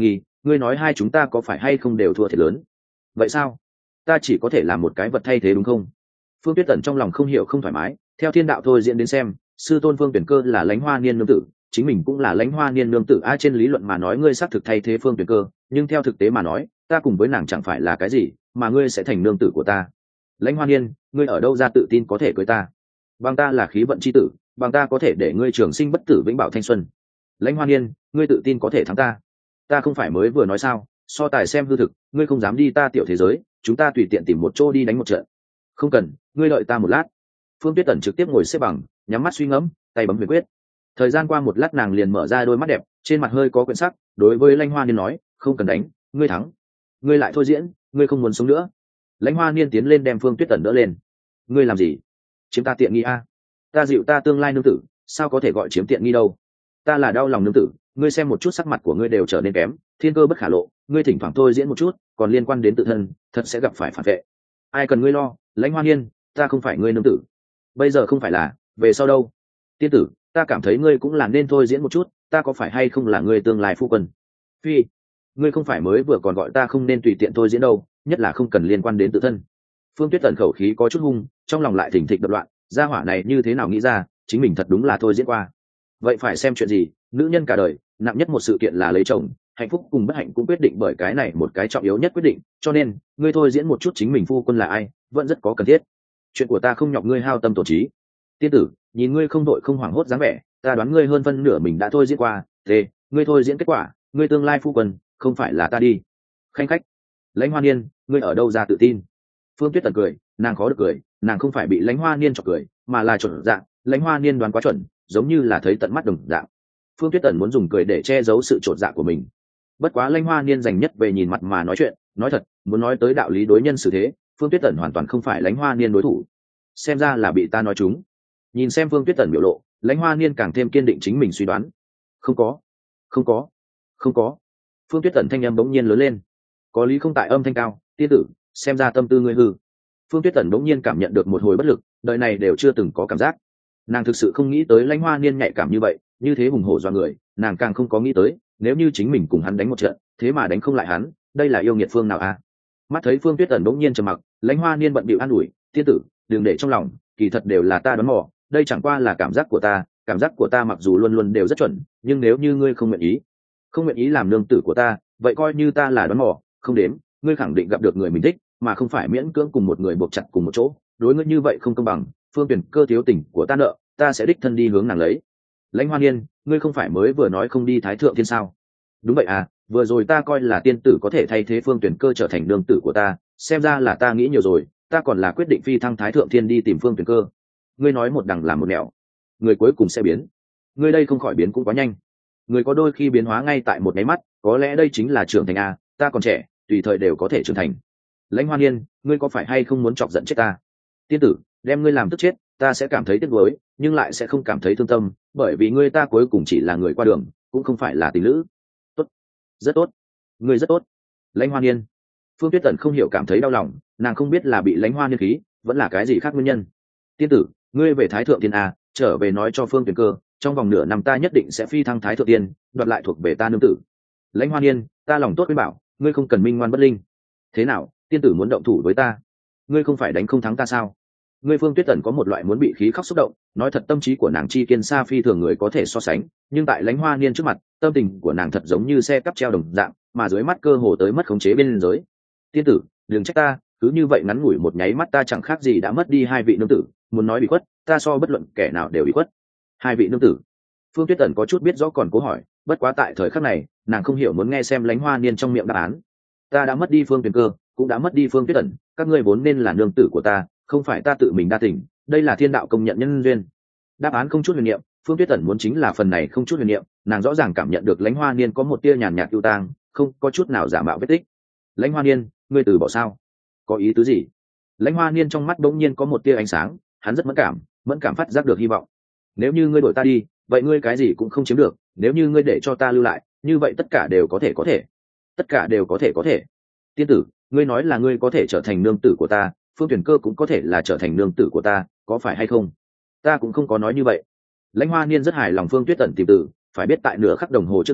ngươi nói hai chúng ta có phải hay không đều thua thiệt lớn? Vậy sao? Ta chỉ có thể làm một cái vật thay thế đúng không? Phương Tuyết Tần trong lòng không hiểu không thoải mái, theo thiên đạo thôi diễn đến xem, sư tôn Phương Tuyển Cơ là Lãnh Hoa Niên nương tử, chính mình cũng là Lãnh Hoa Niên nương tử. A, trên lý luận mà nói ngươi xác thực thay thế Phương Tuyển Cơ, nhưng theo thực tế mà nói, ta cùng với nàng chẳng phải là cái gì, mà ngươi sẽ thành nương tử của ta. Lãnh Hoa Niên, ngươi ở đâu ra tự tin có thể cưới ta? Bằng ta là khí vận chi tử, bằng ta có thể để ngươi trường sinh bất tử vĩnh bảo thanh xuân. Lãnh Hoa Niên, ngươi tự tin có thể thắng ta? Ta không phải mới vừa nói sao, so tài xem hư thực, ngươi không dám đi ta tiểu thế giới, chúng ta tùy tiện tìm một chỗ đi đánh một trận. Không cần, ngươi đợi ta một lát. Phương Tuyết Tần trực tiếp ngồi xếp bằng, nhắm mắt suy ngẫm, tay bấm huyền quyết. Thời gian qua một lát, nàng liền mở ra đôi mắt đẹp, trên mặt hơi có quyển sắc, đối với Lãnh Hoa Niên nói, không cần đánh, ngươi thắng. Ngươi lại thôi diễn, ngươi không muốn sống nữa. Lãnh Hoa Niên tiến lên đem Phương Tuyết Tần đỡ lên. Ngươi làm gì? Chiếm ta tiện nghi a? Ta dịu ta tương lai nương tử, sao có thể gọi chiếm tiện nghi đâu? Ta là đau lòng nương tử, ngươi xem một chút sắc mặt của ngươi đều trở nên kém, thiên cơ bất khả lộ, ngươi thỉnh thoảng thôi diễn một chút, còn liên quan đến tự thân, thật sẽ gặp phải phản vệ. Ai cần ngươi lo, Lãnh Hoa Niên, ta không phải ngươi nương tử. Bây giờ không phải là, về sau đâu? Tiên tử, ta cảm thấy ngươi cũng là nên thôi diễn một chút, ta có phải hay không là ngươi tương lai phu quân? Phi, ngươi không phải mới vừa còn gọi ta không nên tùy tiện thôi diễn đâu, nhất là không cần liên quan đến tự thân. Phương Tuyết Tần khẩu khí có chút hung, trong lòng lại thỉnh thịch đập loạn, gia hỏa này như thế nào nghĩ ra, chính mình thật đúng là thôi diễn qua. Vậy phải xem chuyện gì, nữ nhân cả đời, nặng nhất một sự kiện là lấy chồng, hạnh phúc cùng bất hạnh cũng quyết định bởi cái này một cái trọng yếu nhất quyết định, cho nên, ngươi thôi diễn một chút chính mình phu quân là ai, vẫn rất có cần thiết. Chuyện của ta không nhọc ngươi hao tâm tổn trí. Tiên tử, nhìn ngươi không đội không hoảng hốt dáng vẻ, ta đoán ngươi hơn phân nửa mình đã thôi diễn qua, thế, ngươi thôi diễn kết quả, ngươi tương lai phu quân, không phải là ta đi. Khanh khách. Lãnh Hoa Niên, ngươi ở đâu ra tự tin? Phương Tuyết Tần cười, nàng khó được cười, nàng không phải bị Lãnh Hoa Niên chọc cười, mà là chuẩn dạng, Lãnh Hoa Niên đoán quá chuẩn, giống như là thấy tận mắt đồng dạng. Phương Tuyết Tần muốn dùng cười để che giấu sự trột dạ của mình. Bất quá Lãnh Hoa Niên dành nhất về nhìn mặt mà nói chuyện, nói thật, muốn nói tới đạo lý đối nhân xử thế, Phương Tuyết Tần hoàn toàn không phải Lãnh Hoa Niên đối thủ. Xem ra là bị ta nói trúng. Nhìn xem Phương Tuyết Tần biểu lộ, Lãnh Hoa Niên càng thêm kiên định chính mình suy đoán. Không có, không có, không có. Phương Tuyết Tần thanh âm bỗng nhiên lớn lên. Có lý không tại âm thanh cao, tiên tử, xem ra tâm tư ngươi hư. Phương Tuyết Tần bỗng nhiên cảm nhận được một hồi bất lực, đời này đều chưa từng có cảm giác. Nàng thực sự không nghĩ tới Lãnh Hoa Niên nhạy cảm như vậy, như thế hùng hổ do người, nàng càng không có nghĩ tới, nếu như chính mình cùng hắn đánh một trận, thế mà đánh không lại hắn, đây là yêu nghiệt phương nào a? Mắt thấy Phương Tuyết Tần bỗng nhiên trầm mặc, Lãnh Hoa Niên bận bịu an ủi, tiên tử, đừng để trong lòng, kỳ thật đều là ta đoán mò, đây chẳng qua là cảm giác của ta, cảm giác của ta mặc dù luôn luôn đều rất chuẩn, nhưng nếu như ngươi không nguyện ý, không nguyện ý làm nương tử của ta, vậy coi như ta là đoán mò, không đếm, ngươi khẳng định gặp được người mình thích, mà không phải miễn cưỡng cùng một người buộc chặt cùng một chỗ, đối ngươi như vậy không công bằng, Phương Tuyển Cơ thiếu tình của ta nợ, ta sẽ đích thân đi hướng nàng lấy. Lãnh Hoa Niên, ngươi không phải mới vừa nói không đi Thái Thượng Thiên sao? Đúng vậy à, vừa rồi ta coi là tiên tử có thể thay thế Phương Tuyển Cơ trở thành nương tử của ta, xem ra là ta nghĩ nhiều rồi, ta còn là quyết định phi thăng Thái Thượng Thiên đi tìm Phương Tuyển Cơ. Ngươi nói một đằng làm một nẻo, người cuối cùng sẽ biến. Ngươi đây không khỏi biến cũng quá nhanh. Người có đôi khi biến hóa ngay tại một nháy mắt, có lẽ đây chính là trưởng thành a, ta còn trẻ, tùy thời đều có thể trưởng thành. Lãnh Hoa Niên, ngươi có phải hay không muốn chọc giận chết ta? Tiên tử, đem ngươi làm tức chết, ta sẽ cảm thấy tiếc nuối, nhưng lại sẽ không cảm thấy thương tâm, bởi vì ngươi ta cuối cùng chỉ là người qua đường, cũng không phải là tình lữ. Tốt, rất tốt, ngươi rất tốt. Lãnh Hoa Niên. Phương Tuyết Tần không hiểu cảm thấy đau lòng, nàng không biết là bị Lãnh Hoa Niên khí, vẫn là cái gì khác nguyên nhân. Tiên tử, ngươi về Thái Thượng Tiên a, trở về nói cho Phương Tuyển Cơ, trong vòng nửa năm ta nhất định sẽ phi thăng Thái Thượng Tiên, đoạt lại thuộc về ta nương tử. Lãnh Hoa Niên, ta lòng tốt với bảo, ngươi không cần minh ngoan bất linh. Thế nào, tiên tử muốn động thủ với ta? Ngươi không phải đánh không thắng ta sao? Ngươi Phương Tuyết Tần có một loại muốn bị khí khóc xúc động, nói thật tâm trí của nàng chi kiên xa phi thường người có thể so sánh, nhưng tại Lãnh Hoa Niên trước mặt, tâm tình của nàng thật giống như xe cắp treo đồng dạng, mà dưới mắt cơ hồ tới mất khống chế bên giới. Tiên tử, đừng trách ta, cứ như vậy ngắn ngủi một nháy mắt ta chẳng khác gì đã mất đi hai vị nương tử, muốn nói bị khuất, ta so bất luận kẻ nào đều bị khuất. Hai vị nương tử. Phương Tuyết Tần có chút biết rõ còn cố hỏi, bất quá tại thời khắc này, nàng không hiểu muốn nghe xem Lãnh Hoa Niên trong miệng đáp án. Ta đã mất đi Phương Tuyển Cơ, cũng đã mất đi Phương Tuyết Tần, các ngươi vốn nên là nương tử của ta, không phải ta tự mình đa tình, đây là thiên đạo công nhận nhân duyên. Đáp án không chút huyền niệm, Phương Tuyết Tần muốn chính là phần này không chút huyền niệm, nàng rõ ràng cảm nhận được Lãnh Hoa Niên có một tia nhàn nhạt ưu tang, không có chút nào giả mạo vết tích. Lãnh Hoa Niên, ngươi từ bỏ sao? Có ý tứ gì? Lãnh Hoa Niên trong mắt bỗng nhiên có một tia ánh sáng, hắn rất mẫn cảm, mẫn cảm phát giác được hy vọng. Nếu như ngươi đổi ta đi, vậy ngươi cái gì cũng không chiếm được, nếu như ngươi để cho ta lưu lại, như vậy tất cả đều có thể có thể. Tất cả đều có thể có thể. Tiên tử, ngươi nói là ngươi có thể trở thành nương tử của ta, Phương Tuyển Cơ cũng có thể là trở thành nương tử của ta, có phải hay không? Ta cũng không có nói như vậy. Lãnh Hoa Niên rất hài lòng Phương Tuyết Tần tìm tử, phải biết tại nửa khắc đồng hồ trước đó,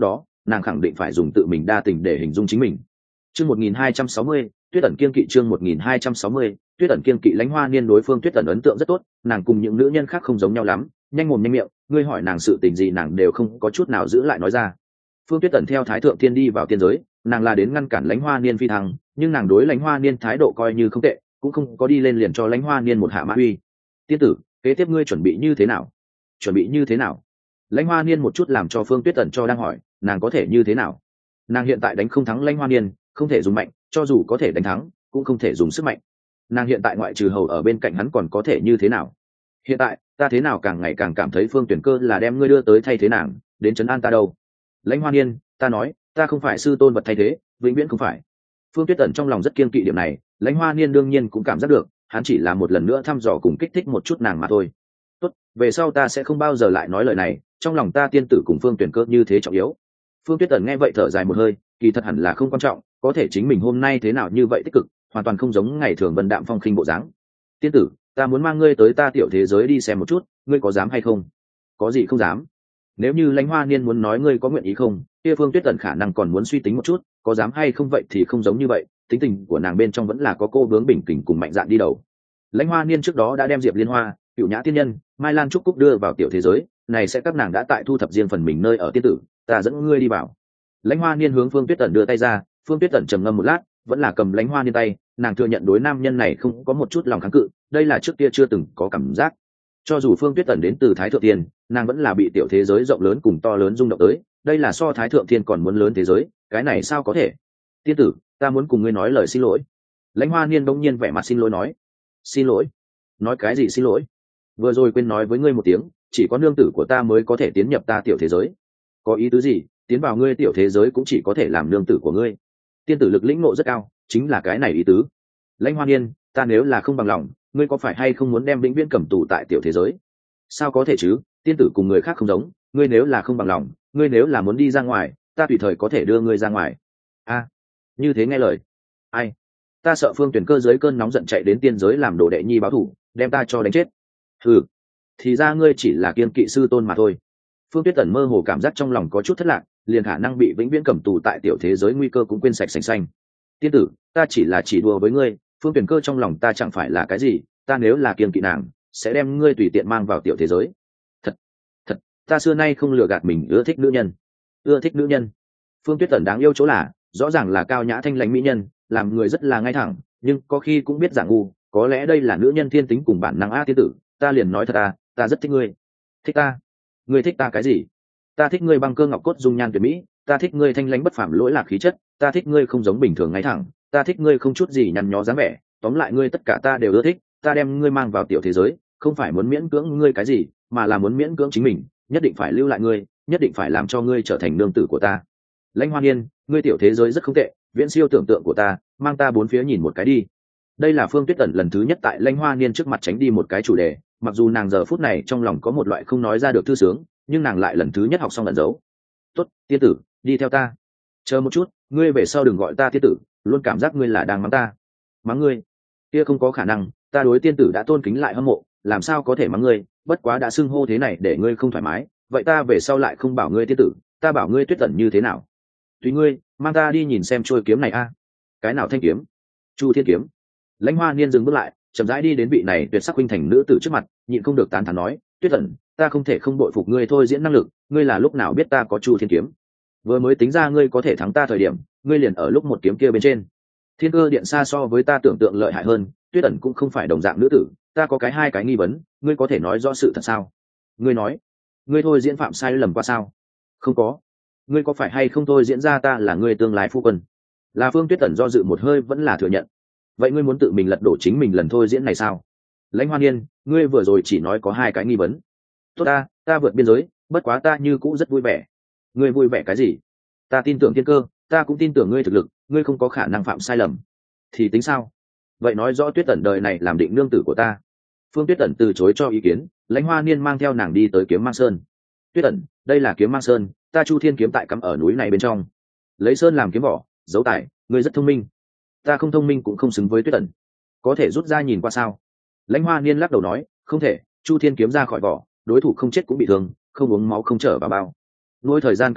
nàng khẳng định phải dùng tự mình đa tình để hình dung chính mình. Chương một nghìn hai trăm sáu mươi, Tuyết ẩn kiên kỵ. Chương một nghìn hai trăm sáu mươi, Tuyết ẩn kiên kỵ. Lãnh Hoa Niên đối Phương Tuyết ẩn ấn tượng rất tốt, nàng cùng những nữ nhân khác không giống nhau lắm, nhanh mồm nhanh miệng, ngươi hỏi nàng sự tình gì nàng đều không có chút nào giữ lại nói ra. Phương Tuyết ẩn theo Thái Thượng Tiên đi vào tiên giới, nàng là đến ngăn cản Lãnh Hoa Niên phi thăng, nhưng nàng đối Lãnh Hoa Niên thái độ coi như không tệ, cũng không có đi lên liền cho Lãnh Hoa Niên một hạ mã uy. Tiên tử, kế tiếp ngươi chuẩn bị như thế nào? Chuẩn bị như thế nào? Lãnh Hoa Niên một chút làm cho Phương Tuyết ẩn cho đang hỏi, nàng có thể như thế nào? Nàng hiện tại đánh không thắng Lãnh Hoa Niên, không thể dùng mạnh, cho dù có thể đánh thắng, cũng không thể dùng sức mạnh. Nàng hiện tại ngoại trừ hầu ở bên cạnh hắn còn có thể như thế nào? Hiện tại, ta thế nào càng ngày càng cảm thấy Phương Tuyển Cơ là đem ngươi đưa tới thay thế nàng, đến trấn an ta đâu. Lãnh Hoa Niên, ta nói, ta không phải sư tôn vật thay thế, vĩnh viễn không phải. Phương Tuyết Ẩn trong lòng rất kiên kỵ điểm này, Lãnh Hoa Niên đương nhiên cũng cảm giác được, hắn chỉ là một lần nữa thăm dò cùng kích thích một chút nàng mà thôi. Tốt, về sau ta sẽ không bao giờ lại nói lời này, trong lòng ta tiên tử cùng Phương Tuyển Cơ như thế trọng yếu. Phương Tuyết Ẩn nghe vậy thở dài một hơi, kỳ thật hẳn là không quan trọng, có thể chính mình hôm nay thế nào như vậy tích cực, hoàn toàn không giống ngày thường vân đạm phong khinh bộ dáng. Tiên tử, ta muốn mang ngươi tới ta tiểu thế giới đi xem một chút, ngươi có dám hay không? Có gì không dám? Nếu như Lãnh Hoa Niên muốn nói ngươi có nguyện ý không, kia Phương Tuyết Ẩn khả năng còn muốn suy tính một chút, có dám hay không vậy thì không giống như vậy, tính tình của nàng bên trong vẫn là có cô bướng bình tĩnh cùng mạnh dạn đi đầu. Lãnh Hoa Niên trước đó đã đem Diệp Liên Hoa, Cửu Nhã Tiên Nhân, Mai Lan Trúc Cúc đưa vào tiểu thế giới, này sẽ các nàng đã tại thu thập riêng phần mình nơi ở tiên tử, ta dẫn ngươi đi vào. Lãnh Hoa Niên hướng Phương Tuyết Ẩn đưa tay ra, Phương Tuyết Ẩn trầm ngâm một lát, vẫn là cầm Lãnh Hoa Niên tay, nàng thừa nhận đối nam nhân này không có một chút lòng kháng cự, đây là trước kia chưa từng có cảm giác. Cho dù Phương Tuyết Ẩn đến từ Thái Thượng Tiên, nàng vẫn là bị tiểu thế giới rộng lớn cùng to lớn rung động tới, đây là so Thái Thượng Tiên còn muốn lớn thế giới, cái này sao có thể? Tiên tử, ta muốn cùng ngươi nói lời xin lỗi. Lãnh Hoa Niên bỗng nhiên vẻ mặt xin lỗi nói. Xin lỗi? Nói cái gì xin lỗi? Vừa rồi quên nói với ngươi một tiếng, chỉ có nương tử của ta mới có thể tiến nhập ta tiểu thế giới. Có ý tứ gì? Tiến vào ngươi tiểu thế giới cũng chỉ có thể làm nương tử của ngươi. Tiên tử lực lĩnh ngộ rất cao, chính là cái này ý tứ. Lãnh Hoa Niên, ta nếu là không bằng lòng, ngươi có phải hay không muốn đem vĩnh viễn cầm tù tại tiểu thế giới? Sao có thể chứ, tiên tử cùng người khác không giống, ngươi nếu là không bằng lòng, ngươi nếu là muốn đi ra ngoài, ta tùy thời có thể đưa ngươi ra ngoài. A, à, như thế nghe lời. Ai? Ta sợ Phương Tuyển Cơ dưới cơn nóng giận chạy đến tiên giới làm đồ đệ nhi báo thủ, đem ta cho đánh chết. Ừ, thì ra ngươi chỉ là kiên kỵ sư tôn mà thôi. Phương Tuyết Ẩn mơ hồ cảm giác trong lòng có chút thất lạc, liền khả năng bị vĩnh viễn cầm tù tại tiểu thế giới nguy cơ cũng quên sạch sành xanh. Tiên tử, ta chỉ là chỉ đùa với ngươi, Phương Tuyển Cơ trong lòng ta chẳng phải là cái gì, ta nếu là kiên kỵ nàng, sẽ đem ngươi tùy tiện mang vào tiểu thế giới. Thật, thật, ta xưa nay không lừa gạt mình, ưa thích nữ nhân, ưa thích nữ nhân. Phương Tuyết Ẩn đáng yêu chỗ là, rõ ràng là cao nhã thanh lãnh mỹ nhân, làm người rất là ngay thẳng, nhưng có khi cũng biết giả ngu, có lẽ đây là nữ nhân thiên tính cùng bản năng. A tiên tử, ta liền nói thật à, ta rất thích ngươi. Thích ta? Ngươi thích ta cái gì? Ta thích ngươi băng cơ ngọc cốt dung nhan tuyệt mỹ, ta thích ngươi thanh lãnh bất phàm lỗi lạc khí chất, ta thích ngươi không giống bình thường ngay thẳng, ta thích ngươi không chút gì nhăn nhó dáng vẻ, tóm lại ngươi tất cả ta đều ưa thích. Ta đem ngươi mang vào tiểu thế giới, không phải muốn miễn cưỡng ngươi cái gì, mà là muốn miễn cưỡng chính mình, nhất định phải lưu lại ngươi, nhất định phải làm cho ngươi trở thành nương tử của ta. Lãnh Hoa Niên, ngươi tiểu thế giới rất không tệ, viễn siêu tưởng tượng của ta, mang ta bốn phía nhìn một cái đi. Đây là Phương Tuyết Ẩn lần thứ nhất tại Lãnh Hoa Niên trước mặt tránh đi một cái chủ đề, mặc dù nàng giờ phút này trong lòng có một loại không nói ra được thư sướng, nhưng nàng lại lần thứ nhất học xong ẩn giấu. Tốt, tiên tử, đi theo ta. Chờ một chút, ngươi về sau đừng gọi ta tiên tử, luôn cảm giác ngươi là đang mắng ta. Mắng ngươi? Kia không có khả năng, ta đối tiên tử đã tôn kính lại hâm mộ, làm sao có thể mắng ngươi, bất quá đã xưng hô thế này để ngươi không thoải mái, vậy ta về sau lại không bảo ngươi tiên tử, ta bảo ngươi Tuyết Ẩn như thế nào? Tùy ngươi, mang ta đi nhìn xem trôi kiếm này a. Cái nào thanh kiếm? Chu Thiên kiếm. Lãnh Hoa Niên dừng bước lại, chậm rãi đi đến vị này tuyệt sắc huynh thành nữ tử trước mặt, nhịn không được tán thán nói, Tuyết Ẩn, ta không thể không bội phục ngươi thôi diễn năng lực, ngươi là lúc nào biết ta có Chu Thiên kiếm? Vừa mới tính ra ngươi có thể thắng ta thời điểm, ngươi liền ở lúc một kiếm kia bên trên. Thiên Cơ Điện xa so với ta tưởng tượng lợi hại hơn, Tuyết Ẩn cũng không phải đồng dạng nữ tử, ta có cái hai cái nghi vấn, ngươi có thể nói rõ sự thật sao? Ngươi nói, ngươi thôi diễn phạm sai lầm qua sao? Không có. Ngươi có phải hay không thôi diễn ra ta là ngươi tương lai phu quân? Là Phương Tuyết Ẩn do dự một hơi vẫn là thừa nhận. Vậy ngươi muốn tự mình lật đổ chính mình lần thôi diễn này sao? Lãnh Hoa Niên, ngươi vừa rồi chỉ nói có hai cái nghi vấn. Tốt ta, ta vượt biên giới, bất quá ta như cũ rất vui vẻ. Ngươi vui vẻ cái gì? Ta tin tưởng Thiên Cơ, ta cũng tin tưởng ngươi thực lực, ngươi không có khả năng phạm sai lầm. Thì tính sao? Vậy nói rõ Tuyết Ẩn đời này làm định nương tử của ta. Phương Tuyết Ẩn từ chối cho ý kiến, Lãnh Hoa Niên mang theo nàng đi tới Kiếm Mang Sơn. Tuyết Ẩn, đây là Kiếm Mang Sơn, ta Chu Thiên kiếm tại cắm ở núi này bên trong. Lấy sơn làm kiếm vỏ, giấu tài, ngươi rất thông minh. Ta không thông minh cũng không xứng với Tuyết Ẩn. Có thể rút ra nhìn qua sao? Lãnh Hoa Niên lắc đầu nói, không thể, Chu Thiên kiếm ra khỏi vỏ, đối thủ không chết cũng bị thương, không uống máu không trở vào bao. Nuôi thời gian càng dài,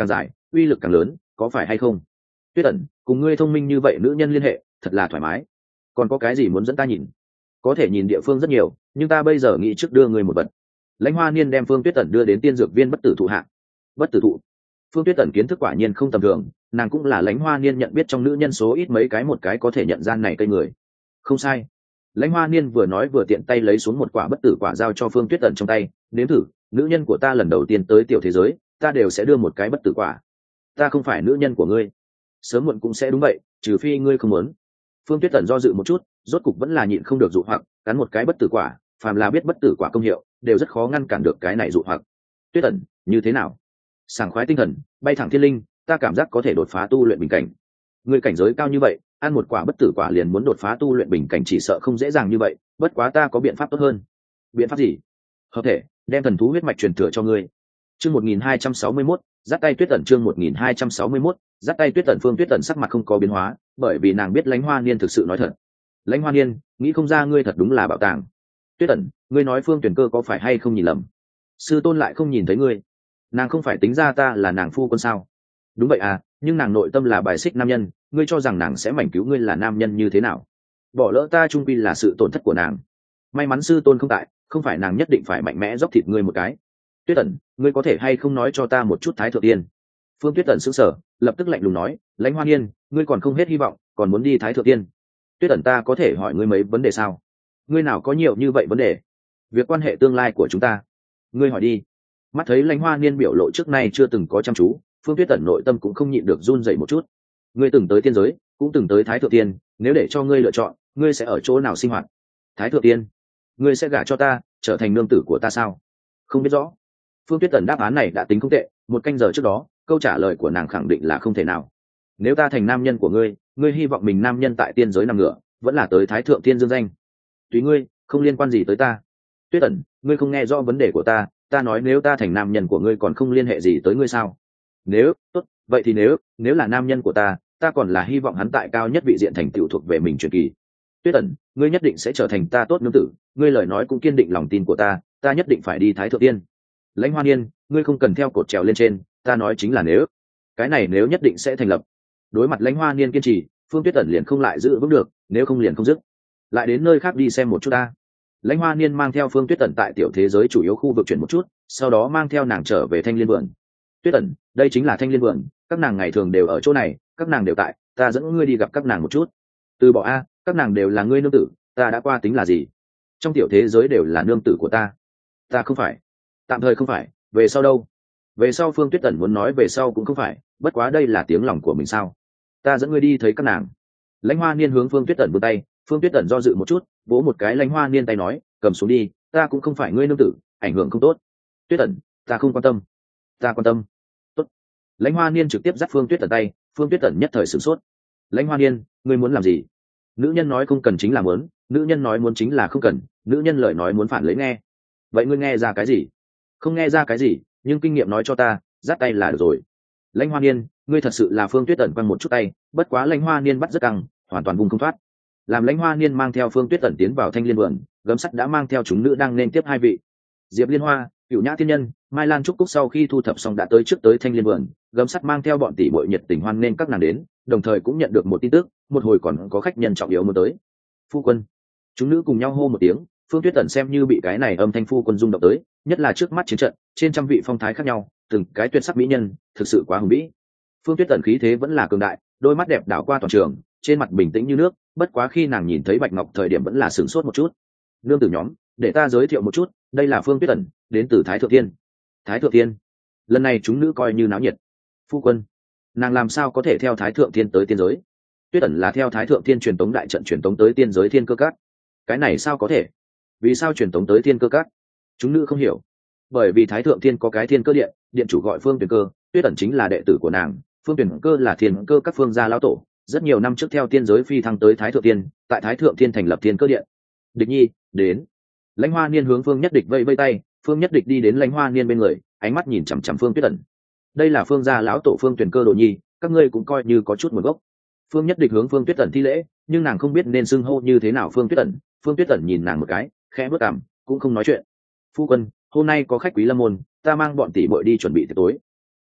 uy lực càng lớn, có phải hay không? Tuyết ẩn, cùng ngươi thông minh như vậy nữ nhân liên hệ thật là thoải mái. Còn có cái gì muốn dẫn ta nhìn? Có thể nhìn địa phương rất nhiều, nhưng ta bây giờ nghĩ trước đưa ngươi một vật. Lãnh Hoa Niên đem Phương Tuyết ẩn đưa đến tiên dược viên bất tử thụ hạ. Bất tử thụ. Phương Tuyết ẩn kiến thức quả nhiên không tầm thường, nàng cũng là Lãnh Hoa Niên nhận biết trong nữ nhân số ít mấy cái một cái có thể nhận ra này cây người. Không sai. Lãnh Hoa Niên vừa nói vừa tiện tay lấy xuống một quả bất tử quả giao cho Phương Tuyết ẩn trong tay, nếm thử, nữ nhân của ta lần đầu tiên tới tiểu thế giới, ta đều sẽ đưa một cái bất tử quả. Ta không phải nữ nhân của ngươi, sớm muộn cũng sẽ đúng vậy, trừ phi ngươi không muốn. Phương Tuyết ẩn do dự một chút, rốt cục vẫn là nhịn không được dụ hoặc, cắn một cái bất tử quả, phàm là biết bất tử quả công hiệu, đều rất khó ngăn cản được cái này dụ hoặc. Tuyết ẩn, như thế nào? Sảng khoái tinh thần, bay thẳng thiên linh, ta cảm giác có thể đột phá tu luyện bình cảnh. Ngươi cảnh giới cao như vậy, ăn một quả bất tử quả liền muốn đột phá tu luyện bình cảnh chỉ sợ không dễ dàng như vậy, bất quá ta có biện pháp tốt hơn. Biện pháp gì? Hợp thể, đem thần thú huyết mạch truyền thừa cho ngươi. Chương một nghìn hai trăm sáu mươi mốt, dắt tay Tuyết ẩn chương một nghìn hai trăm sáu mươi mốt, dắt tay Tuyết ẩn. Phương Tuyết ẩn sắc mặt không có biến hóa, bởi vì nàng biết Lãnh Hoa Niên thực sự nói thật. Lãnh Hoa Niên, nghĩ không ra ngươi thật đúng là bảo tàng. Tuyết ẩn, ngươi nói Phương Tuyển Cơ có phải hay không nhìn lầm? Sư tôn lại không nhìn thấy ngươi, nàng không phải tính ra ta là nàng phu quân sao? Đúng vậy à, nhưng nàng nội tâm là bài xích nam nhân, ngươi cho rằng nàng sẽ mảnh cứu ngươi là nam nhân như thế nào? Bỏ lỡ ta trung quy là sự tổn thất của nàng. May mắn sư tôn không tại, không phải nàng nhất định phải mạnh mẽ dốc thịt ngươi một cái. Tuyết ẩn, ngươi có thể hay không nói cho ta một chút Thái Thượng Tiên? Phương Tuyết ẩn sững sờ, lập tức lạnh lùng nói, Lãnh Hoa Niên, ngươi còn không hết hy vọng, còn muốn đi Thái Thượng Tiên? Tuyết ẩn, ta có thể hỏi ngươi mấy vấn đề sao? Ngươi nào có nhiều như vậy vấn đề? Việc quan hệ tương lai của chúng ta, ngươi hỏi đi. Mắt thấy Lãnh Hoa Niên biểu lộ trước nay chưa từng có chăm chú, Phương Tuyết ẩn nội tâm cũng không nhịn được run rẩy một chút. Ngươi từng tới tiên giới, cũng từng tới Thái Thượng Tiên, nếu để cho ngươi lựa chọn, ngươi sẽ ở chỗ nào sinh hoạt? Thái Thượng Tiên. Ngươi sẽ gả cho ta, trở thành nương tử của ta sao? Không biết rõ. Phương Tuyết ẩn đáp án này đã tính không tệ, một canh giờ trước đó, câu trả lời của nàng khẳng định là không thể nào. Nếu ta thành nam nhân của ngươi, ngươi hy vọng mình nam nhân tại tiên giới nằm ngửa, vẫn là tới Thái Thượng Tiên dương danh. Tùy ngươi, không liên quan gì tới ta. Tuyết ẩn, ngươi không nghe rõ vấn đề của ta, ta nói nếu ta thành nam nhân của ngươi còn không liên hệ gì tới ngươi sao? Nếu, tốt, vậy thì nếu, nếu là nam nhân của ta, ta còn là hy vọng hắn tại cao nhất vị diện thành tựu thuộc về mình truyền kỳ. Tuyết ẩn, ngươi nhất định sẽ trở thành ta tốt nương tử, ngươi lời nói cũng kiên định lòng tin của ta, ta nhất định phải đi Thái Thượng Tiên. Lãnh Hoa Niên, ngươi không cần theo cột trèo lên trên, ta nói chính là nếu. Cái này nếu nhất định sẽ thành lập. Đối mặt Lãnh Hoa Niên kiên trì, Phương Tuyết ẩn liền không lại giữ vững được, nếu không liền không dứt. Lại đến nơi khác đi xem một chút ta. Lãnh Hoa Niên mang theo Phương Tuyết ẩn tại tiểu thế giới chủ yếu khu vực chuyển một chút, sau đó mang theo nàng trở về Thanh Liên Vườn. Tuyết ẩn, đây chính là Thanh Liên Vườn, các nàng ngày thường đều ở chỗ này, các nàng đều tại, ta dẫn ngươi đi gặp các nàng một chút. Từ bỏ a, các nàng đều là ngươi nương tử, ta đã qua tính là gì? Trong tiểu thế giới đều là nương tử của ta. Ta không phải, tạm thời không phải, về sau đâu? Về sau Phương Tuyết ẩn muốn nói về sau cũng không phải, bất quá đây là tiếng lòng của mình sao? Ta dẫn ngươi đi thấy các nàng. Lãnh Hoa Niên hướng Phương Tuyết ẩn vươn tay, Phương Tuyết ẩn do dự một chút, vỗ một cái Lãnh Hoa Niên tay nói, cầm xuống đi, ta cũng không phải ngươi nương tử, ảnh hưởng không tốt. Tuyết ẩn, ta không quan tâm. Ta quan tâm. Tốt. Lãnh Hoa Niên trực tiếp dắt Phương Tuyết ẩn tay, Phương Tuyết ẩn nhất thời sửng sốt. Lãnh Hoa Niên, ngươi muốn làm gì? Nữ nhân nói không cần chính là muốn, nữ nhân nói muốn chính là không cần, nữ nhân lời nói muốn phản lấy nghe. Vậy ngươi nghe ra cái gì? Không nghe ra cái gì, nhưng kinh nghiệm nói cho ta, dắt tay là được rồi. Lãnh Hoa Niên, ngươi thật sự là Phương Tuyết ẩn quăng một chút tay, bất quá Lãnh Hoa Niên bắt rất căng, hoàn toàn vùng không thoát. Làm Lãnh Hoa Niên mang theo Phương Tuyết ẩn tiến vào Thanh Liên Vườn, gấm sắt đã mang theo chúng nữ đang nên tiếp hai vị. Diệp Liên Hoa, Cửu Nhã Thiên Nhân, Mai Lan Trúc Cúc sau khi thu thập xong đã tới trước tới Thanh Liên Vườn, gấm sắt mang theo bọn tỷ muội nhiệt tình hoan nên các nàng đến, đồng thời cũng nhận được một tin tức, một hồi còn có khách nhân trọng yếu muốn tới. Phu quân. Chúng nữ cùng nhau hô một tiếng, Phương Tuyết ẩn xem như bị cái này âm thanh phu quân rung động tới, nhất là trước mắt chiến trận, trên trăm vị phong thái khác nhau, từng cái tuyệt sắc mỹ nhân, thực sự quá hùng vĩ. Phương Tuyết ẩn khí thế vẫn là cường đại, đôi mắt đẹp đảo qua toàn trường, trên mặt bình tĩnh như nước, bất quá khi nàng nhìn thấy Bạch Ngọc thời điểm vẫn là sửng sốt một chút. Nương tử nhóm, để ta giới thiệu một chút, đây là Phương Tuyết ẩn, đến từ Thái Thượng Thiên. Thái Thượng Thiên. Lần này chúng nữ coi như náo nhiệt. Phu quân, nàng làm sao có thể theo Thái Thượng Thiên tới tiên giới? Tuyết ẩn là theo Thái Thượng Thiên truyền tống đại trận truyền tống tới tiên giới Thiên Cơ Các. Cái này sao có thể? Vì sao truyền tống tới Thiên Cơ Các? Chúng nữ không hiểu. Bởi vì Thái Thượng Thiên có cái Thiên Cơ điện, điện chủ gọi Phương Tuyển Cơ, Tuyết ẩn chính là đệ tử của nàng, Phương Tuyển Cơ là Thiên Cơ Các phương gia lão tổ, rất nhiều năm trước theo tiên giới phi thăng tới Thái Thượng Thiên, tại Thái Thượng Thiên thành lập Thiên Cơ điện. Địch Nhi, đến. Lãnh Hoa Niên hướng Phương Nhất Địch vẫy vẫy tay, Phương Nhất Địch đi đến Lãnh Hoa Niên bên người, ánh mắt nhìn chằm chằm Phương Tuyết ẩn. Đây là Phương gia lão tổ Phương Tuyển Cơ đồ nhi, các ngươi cũng coi như có chút nguồn gốc. Phương Nhất Địch hướng Phương Tuyết ẩn thi lễ, nhưng nàng không biết nên xưng hô như thế nào Phương Tuyết ẩn. Phương Tuyết ẩn nhìn nàng một cái, khẽ bước cằm, cũng không nói chuyện. Phu quân, hôm nay có khách quý lâm môn, ta mang bọn tỷ muội đi chuẩn bị tiệc tối.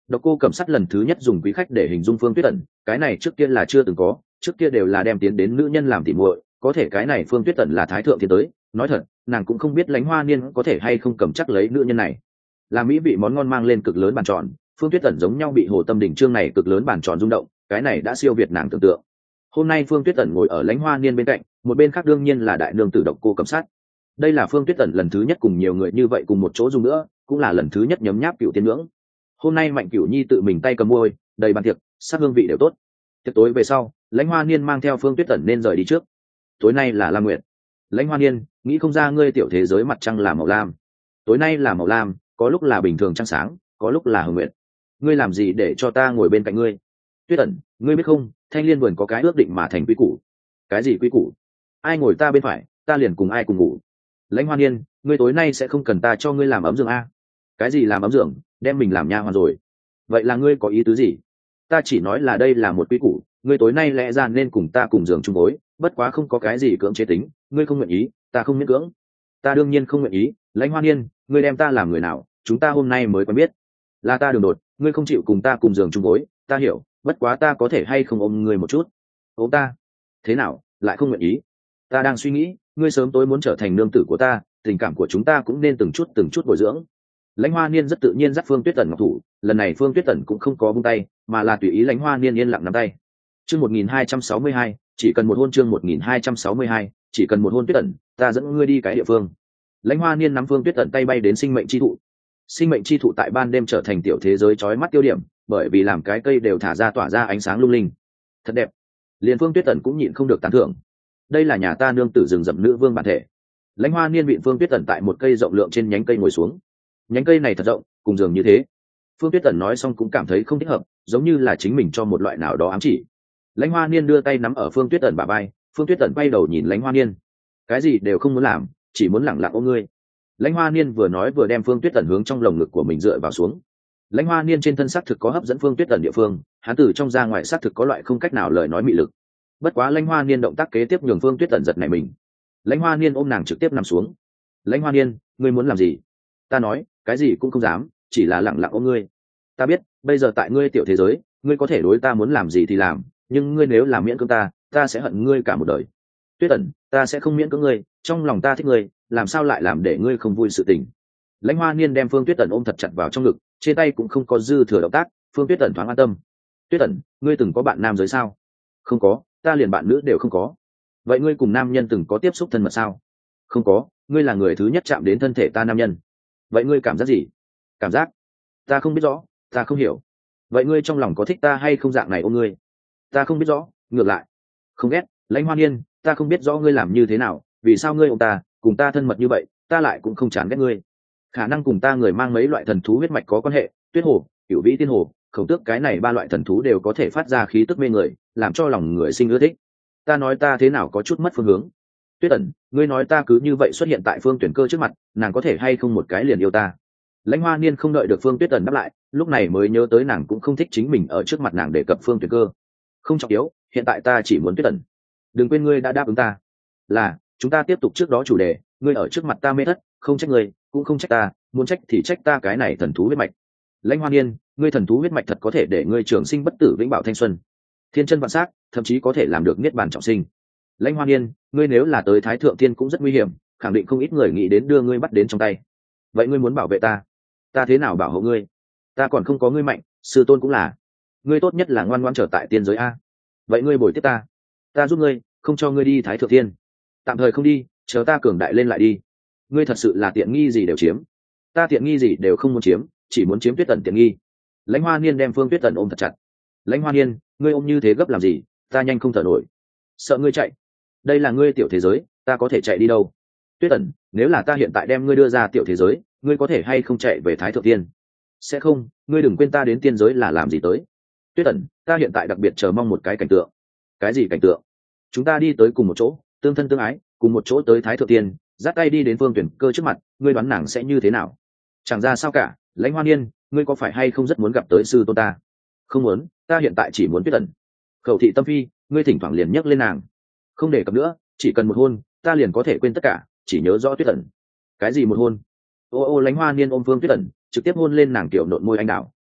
Độc Cô Cẩm Sắt lần thứ nhất dùng quý khách để hình dung Phương Tuyết Tẩn, cái này trước kia là chưa từng có, trước kia đều là đem tiến đến nữ nhân làm tỉ muội, có thể cái này Phương Tuyết Tẩn là thái thượng thiên tới, nói thật, nàng cũng không biết Lãnh Hoa Niên có thể hay không cầm chắc lấy nữ nhân này. Là mỹ vị món ngon mang lên cực lớn bàn tròn, Phương Tuyết Tẩn giống nhau bị Hồ Tâm Đỉnh trương này cực lớn bàn tròn rung động, cái này đã siêu việt nàng tưởng tượng. Hôm nay Phương Tuyết Tẩn ngồi ở Lãnh Hoa Niên bên cạnh, một bên khác đương nhiên là đại nương tử Độc Cô Cẩm Sắt. Đây là Phương Tuyết Tẩn lần thứ nhất cùng nhiều người như vậy cùng một chỗ dùng nữa, cũng là lần thứ nhất nhấm nháp cựu tiên ngưỡng. Hôm nay Mạnh Cửu Nhi tự mình tay cầm môi, đầy bàn tiệc, sắc hương vị đều tốt. Tiệc tối về sau, Lãnh Hoa Niên mang theo Phương Tuyết Tẩn nên rời đi trước. Tối nay là Lam Nguyệt. Lãnh Hoa Niên, nghĩ không ra ngươi tiểu thế giới mặt trăng là màu lam. Tối nay là màu lam, có lúc là bình thường trăng sáng, có lúc là hồng nguyệt. Ngươi làm gì để cho ta ngồi bên cạnh ngươi? Tuyết Tẩn, ngươi biết không, Thanh Liên vườn có cái ước định mà thành quy củ. Cái gì quy củ? Ai ngồi ta bên phải, ta liền cùng ai cùng ngủ. Lãnh Hoa Niên, ngươi tối nay sẽ không cần ta cho ngươi làm ấm giường a? Cái gì làm ấm giường, đem mình làm nha hoàn rồi. Vậy là ngươi có ý tứ gì? Ta chỉ nói là đây là một quy củ, ngươi tối nay lẽ ra nên cùng ta cùng giường chung gối, bất quá không có cái gì cưỡng chế tính, ngươi không nguyện ý, ta không miễn cưỡng. Ta đương nhiên không nguyện ý, Lãnh Hoa Niên, ngươi đem ta làm người nào, chúng ta hôm nay mới quen biết. Là ta đường đột, ngươi không chịu cùng ta cùng giường chung gối, ta hiểu, bất quá ta có thể hay không ôm ngươi một chút? Ôm ta? Thế nào, lại không nguyện ý? Ta đang suy nghĩ, ngươi sớm tối muốn trở thành nương tử của ta, tình cảm của chúng ta cũng nên từng chút từng chút bồi dưỡng. Lãnh Hoa Niên rất tự nhiên dắt Phương Tuyết Tẩn ngọc thủ, lần này Phương Tuyết Tẩn cũng không có buông tay, mà là tùy ý Lãnh Hoa Niên yên lặng nắm tay. Chương một nghìn hai trăm sáu mươi hai, chỉ cần một hôn. Chương một nghìn hai trăm sáu mươi hai, chỉ cần một hôn. Tuyết Tẩn, ta dẫn ngươi đi cái địa phương. Lãnh Hoa Niên nắm Phương Tuyết Tẩn tay bay đến sinh mệnh chi thụ. Sinh mệnh chi thụ tại ban đêm trở thành tiểu thế giới chói mắt tiêu điểm, bởi vì làm cái cây đều thả ra tỏa ra ánh sáng lung linh. Thật đẹp. Liên Phương Tuyết Tẩn cũng nhịn không được tán thưởng. Đây là nhà ta nương tử rừng rậm nữ vương bản thể. Lãnh Hoa Niên vịn Phương Tuyết Tẩn tại một cây rộng lượng trên nhánh cây ngồi xuống. Nhánh cây này thật rộng, cùng giường như thế. Phương Tuyết Tẩn nói xong cũng cảm thấy không thích hợp, giống như là chính mình cho một loại nào đó ám chỉ. Lãnh Hoa Niên đưa tay nắm ở Phương Tuyết Tẩn bả vai, Phương Tuyết Tẩn quay đầu nhìn Lãnh Hoa Niên. Cái gì đều không muốn làm, chỉ muốn lẳng lặng ôm ngươi. Lãnh Hoa Niên vừa nói vừa đem Phương Tuyết Tẩn hướng trong lồng ngực của mình dựa vào xuống. Lãnh Hoa Niên trên thân xác thực có hấp dẫn Phương Tuyết Tẩn địa phương, hắn từ trong ra ngoài xác thực có loại không cách nào lời nói mị lực. Bất quá Lãnh Hoa Niên động tác kế tiếp nhường Phương Tuyết Tẩn giật nảy mình. Lãnh Hoa Niên ôm nàng trực tiếp nằm xuống. Lãnh Hoa Niên, ngươi muốn làm gì? Ta nói, cái gì cũng không dám, chỉ là lặng lặng ôm ngươi. Ta biết, bây giờ tại ngươi tiểu thế giới, ngươi có thể đối ta muốn làm gì thì làm, nhưng ngươi nếu làm miễn cưỡng ta, ta sẽ hận ngươi cả một đời. Tuyết Tẩn, ta sẽ không miễn cưỡng ngươi, trong lòng ta thích ngươi, làm sao lại làm để ngươi không vui sự tình. Lãnh Hoa Niên đem Phương Tuyết Tẩn ôm thật chặt vào trong ngực, trên tay cũng không có dư thừa động tác, Phương Tuyết Tẩn thoáng an tâm. Tuyết Tẩn, ngươi từng có bạn nam giới sao? Không có, ta liền bạn nữ đều không có. Vậy ngươi cùng nam nhân từng có tiếp xúc thân mật sao? Không có, ngươi là người thứ nhất chạm đến thân thể ta nam nhân. Vậy ngươi cảm giác gì? Cảm giác? Ta không biết rõ, ta không hiểu. Vậy ngươi trong lòng có thích ta hay không dạng này ôm ngươi? Ta không biết rõ, ngược lại không ghét. Lãnh Hoa Niên, ta không biết rõ ngươi làm như thế nào, vì sao ngươi ôm ta, cùng ta thân mật như vậy, ta lại cũng không chán ghét ngươi. Khả năng cùng ta người mang mấy loại thần thú huyết mạch có quan hệ, Tuyết Hồ, Cửu Vĩ Tiên Hồ, Khổng Tước, cái này ba loại thần thú đều có thể phát ra khí tức mê người, làm cho lòng người sinh ưa thích. Ta nói ta thế nào có chút mất phương hướng. Tuyết Tẩn, ngươi nói ta cứ như vậy xuất hiện tại Phương Tuyển Cơ trước mặt, nàng có thể hay không một cái liền yêu ta? Lãnh Hoa Niên không đợi được Phương Tuyết Tẩn đáp lại, lúc này mới nhớ tới nàng cũng không thích chính mình ở trước mặt nàng đề cập Phương Tuyển Cơ. Không trọng yếu, hiện tại ta chỉ muốn Tuyết Tẩn. Đừng quên ngươi đã đáp ứng ta. Là, chúng ta tiếp tục trước đó chủ đề, ngươi ở trước mặt ta mê thất, không trách ngươi, cũng không trách ta, muốn trách thì trách ta cái này thần thú huyết mạch. Lãnh Hoa Niên, ngươi thần thú huyết mạch thật có thể để ngươi trường sinh bất tử vĩnh bảo thanh xuân, thiên chân vạn sắc, thậm chí có thể làm được niết bàn trọng sinh. Lãnh Hoa Niên, ngươi nếu là tới Thái Thượng Thiên cũng rất nguy hiểm, khẳng định không ít người nghĩ đến đưa ngươi bắt đến trong tay. Vậy ngươi muốn bảo vệ ta, ta thế nào bảo hộ ngươi? Ta còn không có ngươi mạnh, sư tôn cũng là. Ngươi tốt nhất là ngoan ngoãn trở tại tiên giới a. Vậy ngươi bồi tiếp ta, ta giúp ngươi, không cho ngươi đi Thái Thượng Thiên. Tạm thời không đi, chờ ta cường đại lên lại đi. Ngươi thật sự là tiện nghi gì đều chiếm, ta tiện nghi gì đều không muốn chiếm, chỉ muốn chiếm Tuyết Tẩn tiện nghi. Lãnh Hoa Niên đem Phương Tuyết Tẩn ôm thật chặt. Lãnh Hoa Niên, ngươi ôm như thế gấp làm gì? Ta nhanh không thở nổi. Sợ ngươi chạy? Đây là ngươi tiểu thế giới, ta có thể chạy đi đâu? Tuyết Tẩn, nếu là ta hiện tại đem ngươi đưa ra tiểu thế giới, ngươi có thể hay không chạy về Thái Thượng Tiên? Sẽ không, ngươi đừng quên ta đến tiên giới là làm gì tới. Tuyết Tẩn, ta hiện tại đặc biệt chờ mong một cái cảnh tượng. Cái gì cảnh tượng? Chúng ta đi tới cùng một chỗ, tương thân tương ái, cùng một chỗ tới Thái Thượng Tiên, dắt tay đi đến Phương Tuyển Cơ trước mặt, ngươi đoán nàng sẽ như thế nào? Chẳng ra sao cả. Lãnh Hoa Niên, ngươi có phải hay không rất muốn gặp tới sư tôn ta? Không muốn, ta hiện tại chỉ muốn Tuyết Tẩn. Khẩu thị tâm phi, ngươi thỉnh thoảng liền nhắc lên nàng. Không để cập nữa, chỉ cần một hôn, ta liền có thể quên tất cả, chỉ nhớ rõ Tuyết Tẩn. Cái gì một hôn? Ô ô Lãnh Hoa Niên ôm Phương Tuyết Tẩn, trực tiếp hôn lên nàng tiểu nộn môi anh đào.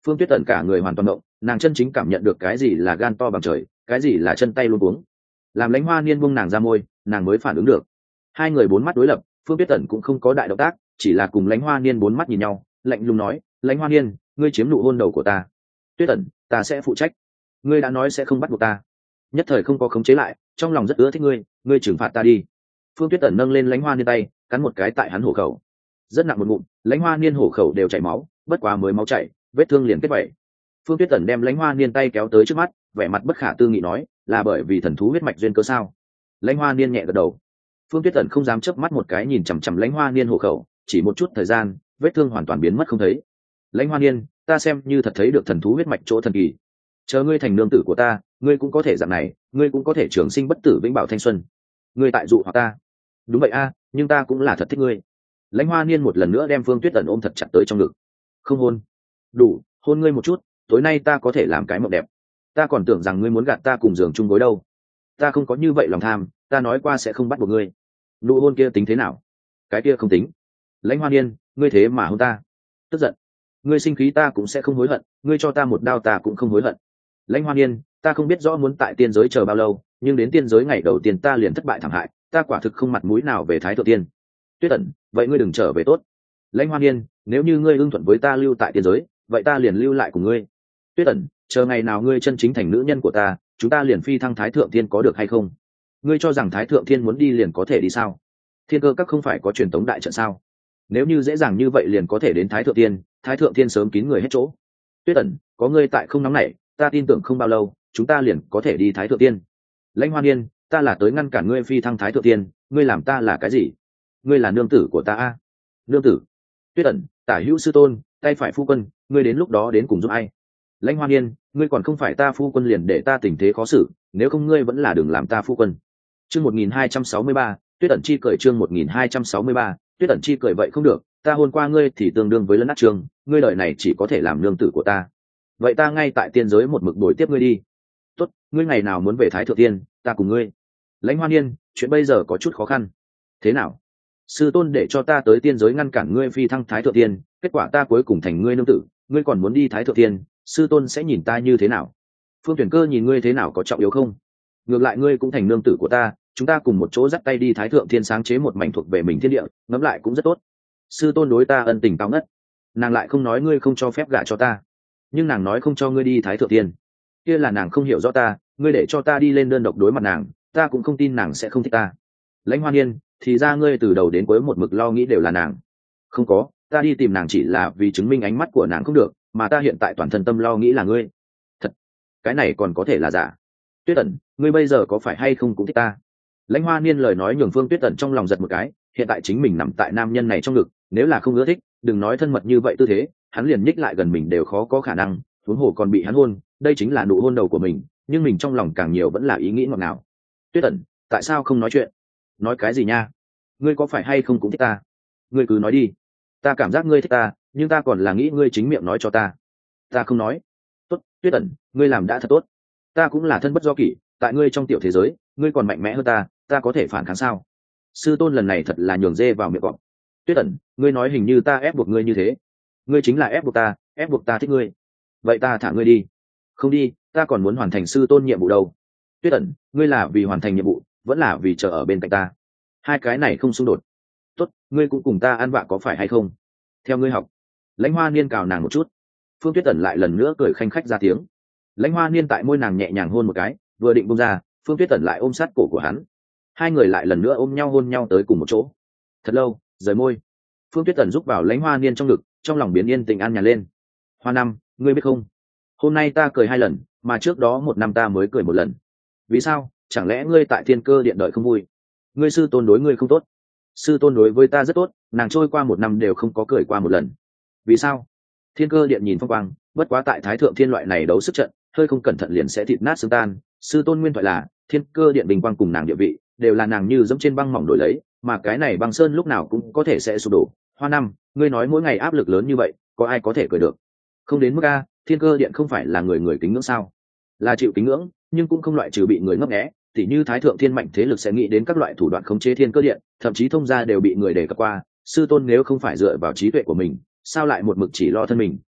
Phương Tuyết Tần cả người hoàn toàn động, nàng chân chính cảm nhận được cái gì là gan to bằng trời, cái gì là chân tay luống cuống. Làm Lãnh Hoa Niên buông nàng ra môi, nàng mới phản ứng được. Hai người bốn mắt đối lập, Phương Tuyết Tần cũng không có đại động tác, chỉ là cùng Lãnh Hoa Niên bốn mắt nhìn nhau, lạnh lùng nói, Lãnh Hoa Niên, ngươi chiếm nụ hôn đầu của ta. Tuyết Tần, ta sẽ phụ trách. Ngươi đã nói sẽ không bắt buộc ta, nhất thời không có khống chế lại, trong lòng rất ưa thích ngươi, ngươi trừng phạt ta đi. Phương Tuyết Tần nâng lên Lãnh Hoa Niên tay, cắn một cái tại hắn hổ khẩu, rất nặng một ngụm. Lãnh Hoa Niên hổ khẩu đều chảy máu, bất quá mới máu chảy, vết thương liền kết vảy. Phương Tuyết Tần đem Lãnh Hoa Niên tay kéo tới trước mắt, vẻ mặt bất khả tư nghị nói, là bởi vì thần thú huyết mạch duyên cơ sao? Lãnh Hoa Niên nhẹ gật đầu. Phương Tuyết Tần không dám chớp mắt một cái nhìn chằm chằm Lãnh Hoa Niên hổ khẩu, chỉ một chút thời gian, vết thương hoàn toàn biến mất không thấy. Lãnh Hoa Niên, ta xem như thật thấy được thần thú huyết mạch chỗ thần kỳ. Chờ ngươi thành nương tử của ta, ngươi cũng có thể dạng này, ngươi cũng có thể trường sinh bất tử vĩnh bảo thanh xuân. Ngươi tại dụ hoặc ta. Đúng vậy a, nhưng ta cũng là thật thích ngươi. Lãnh Hoa Niên một lần nữa đem Phương Tuyết Tần ôm thật chặt tới trong ngực. Không hôn. Đủ, hôn ngươi một chút, tối nay ta có thể làm cái mộng đẹp. Ta còn tưởng rằng ngươi muốn gạt ta cùng giường chung gối đâu. Ta không có như vậy lòng tham, ta nói qua sẽ không bắt buộc ngươi. Nụ hôn kia tính thế nào? Cái kia không tính. Lãnh Hoa Niên, ngươi thế mà hôn ta. Tức giận. Ngươi sinh khí ta cũng sẽ không hối hận, ngươi cho ta một đao ta cũng không hối hận. Lãnh Hoa Niên, ta không biết rõ muốn tại tiên giới chờ bao lâu, nhưng đến tiên giới ngày đầu tiên ta liền thất bại thảm hại, ta quả thực không mặt mũi nào về Thái Thượng Tiên. Tuyết Tần, vậy ngươi đừng trở về tốt. Lãnh Hoa Niên, nếu như ngươi ưng thuận với ta lưu tại tiên giới, vậy ta liền lưu lại cùng ngươi. Tuyết Tần, chờ ngày nào ngươi chân chính thành nữ nhân của ta, chúng ta liền phi thăng Thái Thượng Thiên có được hay không? Ngươi cho rằng Thái Thượng Thiên muốn đi liền có thể đi sao? Thiên Cơ Các không phải có truyền tống đại trận sao? Nếu như dễ dàng như vậy liền có thể đến Thái Thượng Thiên, Thái Thượng Thiên sớm kín người hết chỗ. Tuyết Tần, có ngươi tại không nóng nảy, ta tin tưởng không bao lâu, chúng ta liền có thể đi Thái Thượng Thiên. Lãnh Hoa Niên, ta là tới ngăn cản ngươi phi thăng Thái Thượng Thiên, ngươi làm ta là cái gì? Ngươi là nương tử của ta a. Nương tử? Tuyết Tần, tả hữu sư tôn, tay phải phu quân, ngươi đến lúc đó đến cùng giúp ai? Lãnh Hoa Niên, ngươi còn không phải ta phu quân liền để ta tình thế khó xử, nếu không ngươi vẫn là đừng làm ta phu quân. Chương một nghìn hai trăm sáu mươi ba, Tuyết Ẩn chi cười chương một nghìn hai trăm sáu mươi ba, Tuyết Ẩn chi cười vậy không được, ta hôn qua ngươi thì tương đương với lấn át trường, ngươi đời này chỉ có thể làm nương tử của ta. Vậy ta ngay tại tiên giới một mực đối tiếp ngươi đi. Tốt, ngươi ngày nào muốn về Thái Thượng Tiên, ta cùng ngươi. Lãnh Hoa Niên, chuyện bây giờ có chút khó khăn. Thế nào? Sư tôn để cho ta tới tiên giới ngăn cản ngươi phi thăng Thái Thượng Tiên, kết quả ta cuối cùng thành ngươi nương tử, ngươi còn muốn đi Thái Thượng Tiên, sư tôn sẽ nhìn ta như thế nào? Phương Tuyển Cơ nhìn ngươi thế nào có trọng yếu không? Ngược lại ngươi cũng thành nương tử của ta, chúng ta cùng một chỗ dắt tay đi Thái Thượng Thiên sáng chế một mảnh thuộc về mình thiên địa, ngẫm lại cũng rất tốt. Sư tôn đối ta ân tình cao ngất, nàng lại không nói ngươi không cho phép gả cho ta, nhưng nàng nói không cho ngươi đi Thái Thượng Thiên, kia là nàng không hiểu rõ ta, ngươi để cho ta đi lên đơn độc đối mặt nàng, ta cũng không tin nàng sẽ không thích ta. Lãnh Hoa Niên, thì ra ngươi từ đầu đến cuối một mực lo nghĩ đều là nàng. Không có, ta đi tìm nàng chỉ là vì chứng minh ánh mắt của nàng không được, mà ta hiện tại toàn thân tâm lo nghĩ là ngươi. Thật, cái này còn có thể là giả? Tuyết Ẩn, ngươi bây giờ có phải hay không cũng thích ta? Lãnh Hoa Niên lời nói nhường Phương Tuyết Ẩn trong lòng giật một cái, hiện tại chính mình nằm tại nam nhân này trong ngực, nếu là không ưa thích, đừng nói thân mật như vậy tư thế, hắn liền nhích lại gần mình đều khó có khả năng, huống hồ còn bị hắn hôn, đây chính là nụ hôn đầu của mình, nhưng mình trong lòng càng nhiều vẫn là ý nghĩ ngọt ngào. Tuyết Ẩn, tại sao không nói chuyện? Nói cái gì nha? Ngươi có phải hay không cũng thích ta? Ngươi cứ nói đi. Ta cảm giác ngươi thích ta, nhưng ta còn là nghĩ ngươi chính miệng nói cho ta. Ta không nói. Tốt, Tuyết Ẩn, ngươi làm đã thật tốt. Ta cũng là thân bất do kỷ, tại ngươi trong tiểu thế giới, ngươi còn mạnh mẽ hơn ta, ta có thể phản kháng sao? Sư tôn lần này thật là nhường dê vào miệng cọp. Tuyết Ẩn, ngươi nói hình như ta ép buộc ngươi như thế. Ngươi chính là ép buộc ta, ép buộc ta thích ngươi. Vậy ta thả ngươi đi. Không đi, ta còn muốn hoàn thành sư tôn nhiệm vụ đâu. Tuyết Ẩn, ngươi là vì hoàn thành nhiệm vụ, vẫn là vì chờ ở bên cạnh ta. Hai cái này không xung đột. Tốt, ngươi cũng cùng ta ăn vạ có phải hay không? Theo ngươi học. Lãnh Hoa Niên cào nàng một chút. Phương Tuyết Ẩn lại lần nữa cười khanh khách ra tiếng. Lãnh Hoa Niên tại môi nàng nhẹ nhàng hôn một cái, vừa định buông ra, Phương Tuyết Ẩn lại ôm sát cổ của hắn. Hai người lại lần nữa ôm nhau hôn nhau tới cùng một chỗ. Thật lâu, rời môi. Phương Tuyết Ẩn rúc vào Lãnh Hoa Niên trong ngực, trong lòng biến yên tình an nhàn lên. Hoa năm, ngươi biết không? Hôm nay ta cười hai lần, mà trước đó một năm ta mới cười một lần. Vì sao? Chẳng lẽ ngươi tại Thiên Cơ Điện đợi không vui? Ngươi sư tôn đối ngươi không tốt? Sư tôn đối với ta rất tốt, nàng trôi qua một năm đều không có cười qua một lần. Vì sao? Thiên Cơ Điện nhìn phong quang, bất quá tại Thái Thượng Thiên loại này đấu sức trận, hơi không cẩn thận liền sẽ thịt nát xương tan. Sư tôn nguyên thoại là Thiên Cơ Điện bình quang cùng nàng địa vị, đều là nàng như dẫm trên băng mỏng đổi lấy, mà cái này băng sơn lúc nào cũng có thể sẽ sụp đổ. Hoa năm, ngươi nói mỗi ngày áp lực lớn như vậy, có ai có thể cười được? Không đến mức a, Thiên Cơ Điện không phải là người người kính ngưỡng sao? Là chịu kính ngưỡng, nhưng cũng không loại trừ bị người ngấp nghé. Tỉ như Thái Thượng Thiên mạnh thế lực sẽ nghĩ đến các loại thủ đoạn khống chế Thiên Cơ Điện, thậm chí thông gia đều bị người đề cập qua. Sư tôn nếu không phải dựa vào trí tuệ của mình, sao lại một mực chỉ lo thân mình,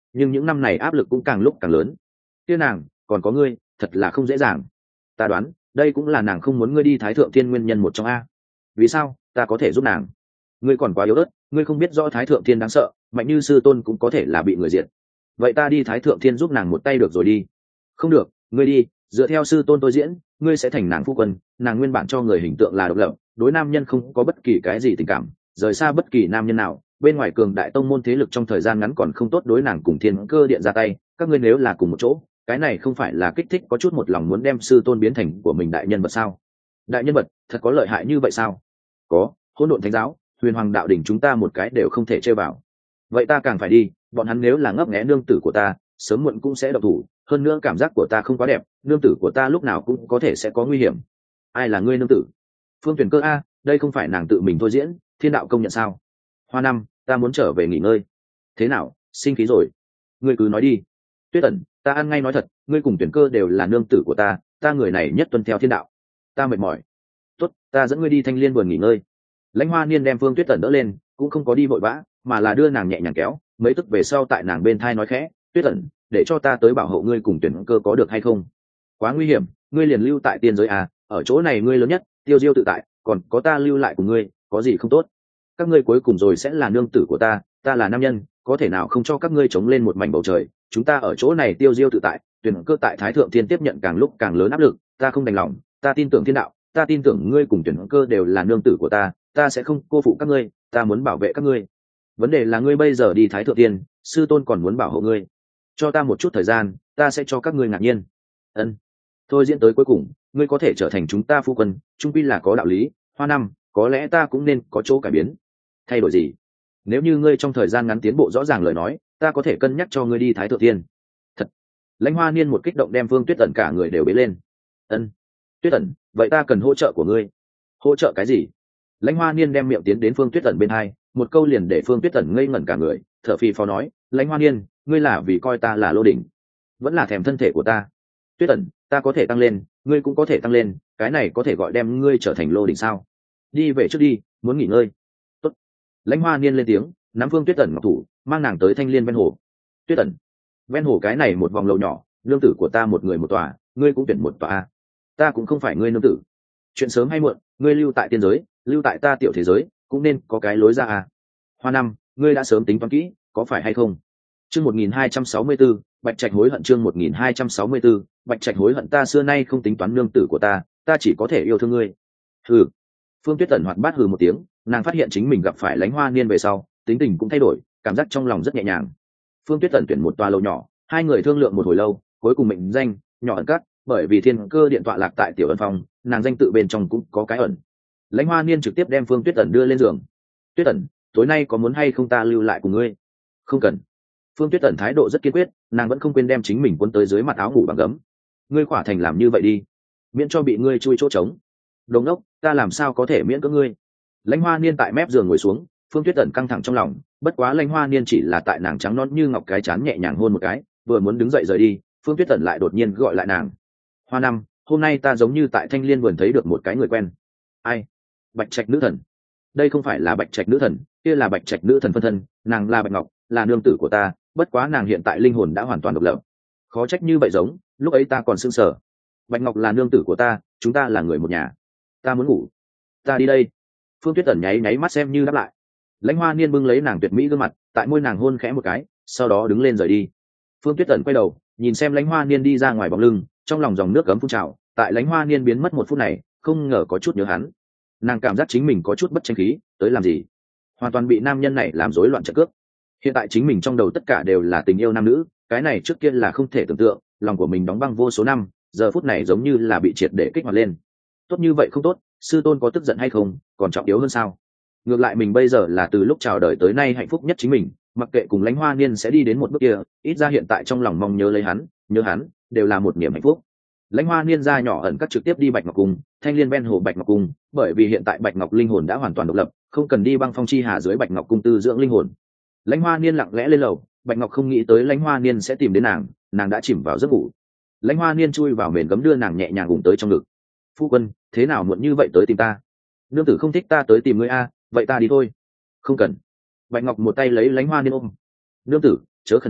nhưng những năm này áp lực cũng càng lúc càng lớn. Kia nàng còn có ngươi thật là không dễ dàng. Ta đoán đây cũng là nàng không muốn ngươi đi thái thượng thiên nguyên nhân một trong. A, vì sao? Ta có thể giúp nàng. Ngươi còn quá yếu ớt, ngươi không biết rõ thái thượng thiên đáng sợ, mạnh như sư tôn cũng có thể là bị người diệt. Vậy ta đi thái thượng thiên giúp nàng một tay được rồi đi. Không được, ngươi đi, dựa theo sư tôn tôi diễn, ngươi sẽ thành nàng phu quân. Nàng nguyên bản cho người hình tượng là độc lập, đối nam nhân không có bất kỳ cái gì tình cảm, rời xa bất kỳ nam nhân nào. Bên ngoài cường đại tông môn thế lực trong thời gian ngắn còn không tốt đối nàng cùng thiên cơ điện ra tay. Các ngươi nếu là cùng một chỗ, cái này không phải là kích thích có chút một lòng muốn đem sư tôn biến thành của mình đại nhân vật sao? Đại nhân vật thật có lợi hại như vậy sao? Có, hỗn độn thánh giáo, huyền hoàng đạo đỉnh chúng ta một cái đều không thể chơi vào. Vậy ta càng phải đi, bọn hắn nếu là ngấp nghé nương tử của ta, sớm muộn cũng sẽ độc thủ. Hơn nữa cảm giác của ta không quá đẹp, nương tử của ta lúc nào cũng có thể sẽ có nguy hiểm. Ai là ngươi nương tử? Phương Tuyển Cơ a, đây không phải nàng tự mình thôi diễn, thiên đạo công nhận sao? Hoa năm, ta muốn trở về nghỉ ngơi. Thế nào, sinh khí rồi? Ngươi cứ nói đi. Tuyết Ẩn, ta ăn ngay nói thật, ngươi cùng Tuyển Cơ đều là nương tử của ta, ta người này nhất tuân theo thiên đạo. Ta mệt mỏi. Tốt, ta dẫn ngươi đi Thanh Liên vườn nghỉ ngơi. Lãnh Hoa Niên đem Phương Tuyết Ẩn đỡ lên, cũng không có đi vội vã, mà là đưa nàng nhẹ nhàng kéo, mấy tức về sau tại nàng bên thai nói khẽ, Tuyết Ẩn, để cho ta tới bảo hộ ngươi cùng Tuyển Cơ có được hay không? Quá nguy hiểm, ngươi liền lưu tại tiên giới à, ở chỗ này ngươi lớn nhất, tiêu diêu tự tại, còn có ta lưu lại cùng ngươi, có gì không tốt? Các ngươi cuối cùng rồi sẽ là nương tử của ta, ta là nam nhân, có thể nào không cho các ngươi chống lên một mảnh bầu trời? Chúng ta ở chỗ này tiêu diêu tự tại, Tuyển Cơ tại Thái Thượng Thiên tiếp nhận càng lúc càng lớn áp lực, ta không đành lòng, ta tin tưởng thiên đạo, ta tin tưởng ngươi cùng Tuyển Cơ đều là nương tử của ta, ta sẽ không cô phụ các ngươi, ta muốn bảo vệ các ngươi. Vấn đề là ngươi bây giờ đi Thái Thượng Thiên, sư tôn còn muốn bảo hộ ngươi. Cho ta một chút thời gian, ta sẽ cho các ngươi ngạc nhiên. Ân. Thôi diễn tới cuối cùng, ngươi có thể trở thành chúng ta phu quân, trung quy là có đạo lý. Hoa năm, có lẽ ta cũng nên có chỗ cải biến. Thay đổi gì? Nếu như ngươi trong thời gian ngắn tiến bộ rõ ràng lời nói, ta có thể cân nhắc cho ngươi đi Thái Thượng Thiên. Thật. Lãnh Hoa Niên một kích động đem Phương Tuyết Ẩn cả người đều bế lên. Ân. Tuyết Ẩn, vậy ta cần hỗ trợ của ngươi. Hỗ trợ cái gì? Lãnh Hoa Niên đem miệng tiến đến Phương Tuyết Ẩn bên hai, một câu liền để Phương Tuyết Ẩn ngây ngẩn cả người, thở phì phò nói, Lãnh Hoa Niên, ngươi là vì coi ta là lô đỉnh, vẫn là thèm thân thể của ta? Tuyết Ẩn, ta có thể tăng lên, ngươi cũng có thể tăng lên, cái này có thể gọi đem ngươi trở thành lô đỉnh sao? Đi về trước đi, muốn nghỉ ngơi. Tốt. Lãnh Hoa Niên lên tiếng, nắm Phương Tuyết Ẩn ngọc thủ, mang nàng tới Thanh Liên ven hồ. Tuyết Ẩn, ven hồ cái này một vòng lầu nhỏ, nương tử của ta một người một tòa, ngươi cũng tuyển một tòa. Ta cũng không phải ngươi nương tử. Chuyện sớm hay muộn, ngươi lưu tại tiên giới, lưu tại ta tiểu thế giới, cũng nên có cái lối ra à. Hoa năm, ngươi đã sớm tính toán kỹ, có phải hay không? Chương một nghìn hai trăm sáu mươi 4, Bạch Trạch hối hận. Chương một nghìn hai trăm sáu mươi 4, Bạch Trạch hối hận. Ta xưa nay không tính toán nương tử của ta, ta chỉ có thể yêu thương ngươi. Hừ. Phương Tuyết Tẩn hoạt bát hừ một tiếng, nàng phát hiện chính mình gặp phải Lãnh Hoa Niên về sau, tính tình cũng thay đổi, cảm giác trong lòng rất nhẹ nhàng. Phương Tuyết Tẩn tuyển một tòa lầu nhỏ, hai người thương lượng một hồi lâu, cuối cùng mệnh danh nhỏ ẩn cắt, bởi vì thiên cơ điện tọa lạc tại tiểu ẩn phòng, nàng danh tự bên trong cũng có cái ẩn. Lãnh Hoa Niên trực tiếp đem Phương Tuyết Tẩn đưa lên giường. Tuyết Tẩn, tối nay có muốn hay không ta lưu lại cùng ngươi? Không cần. Phương Tuyết Tẩn thái độ rất kiên quyết, nàng vẫn không quên đem chính mình cuốn tới dưới mặt áo ngủ bằng gấm. Ngươi khỏa thành làm như vậy đi, miễn cho bị ngươi chui chỗ trống. Đồng đốc, ta làm sao có thể miễn cưỡng ngươi? Lãnh Hoa Niên tại mép giường ngồi xuống, Phương Tuyết Tẩn căng thẳng trong lòng, bất quá Lãnh Hoa Niên chỉ là tại nàng trắng nõn như ngọc cái chán nhẹ nhàng hôn một cái, vừa muốn đứng dậy rời đi, Phương Tuyết Tẩn lại đột nhiên gọi lại nàng. Hoa năm, hôm nay ta giống như tại Thanh Liên vườn thấy được một cái người quen. Ai? Bạch Trạch nữ thần. Đây không phải là Bạch Trạch nữ thần, kia là Bạch Trạch nữ thần phân thân, nàng là Bạch Ngọc, là nương tử của ta, bất quá nàng hiện tại linh hồn đã hoàn toàn độc lập. Khó trách như vậy giống, lúc ấy ta còn sững sờ. Bạch Ngọc là nương tử của ta, chúng ta là người một nhà. Ta muốn ngủ. Ta đi đây. Phương Tuyết Tẩn nháy nháy mắt xem như đáp lại. Lãnh Hoa Niên bưng lấy nàng tuyệt mỹ gương mặt, tại môi nàng hôn khẽ một cái, sau đó đứng lên rời đi. Phương Tuyết Tẩn quay đầu, nhìn xem Lãnh Hoa Niên đi ra ngoài bóng lưng, trong lòng dòng nước gấm phun trào. Tại Lãnh Hoa Niên biến mất một phút này, không ngờ có chút nhớ hắn. Nàng cảm giác chính mình có chút bất tranh khí, tới làm gì? Hoàn toàn bị nam nhân này làm rối loạn trận cước. Hiện tại chính mình trong đầu tất cả đều là tình yêu nam nữ, cái này trước kia là không thể tưởng tượng, lòng của mình đóng băng vô số năm, giờ phút này giống như là bị triệt để kích hoạt lên. Tốt như vậy không tốt, sư tôn có tức giận hay không, còn trọng yếu hơn sao? Ngược lại mình bây giờ là từ lúc chào đời tới nay hạnh phúc nhất chính mình, mặc kệ cùng Lãnh Hoa Niên sẽ đi đến một bước kia, ít ra hiện tại trong lòng mong nhớ lấy hắn, nhớ hắn, đều là một niềm hạnh phúc. Lãnh Hoa Niên ra nhỏ ẩn cắt trực tiếp đi Bạch Ngọc Cung, Thanh Liên ven hồ Bạch Ngọc Cung, bởi vì hiện tại Bạch Ngọc linh hồn đã hoàn toàn độc lập, không cần đi băng phong chi hà dưới Bạch Ngọc Cung tư dưỡng linh hồn. Lãnh Hoa Niên lặng lẽ lên lầu, Bạch Ngọc không nghĩ tới Lãnh Hoa Niên sẽ tìm đến nàng, nàng đã chìm vào giấc ngủ. Lãnh Hoa Niên chui vào mền gấm đưa nàng nhẹ nhàng gùng tới trong ngực. Phu quân, thế nào muộn như vậy tới tìm ta? Nương tử không thích ta tới tìm ngươi a, vậy ta đi thôi. Không cần. Bạch Ngọc một tay lấy Lãnh Hoa Niên ôm. Nương tử, chớ khẩn trương,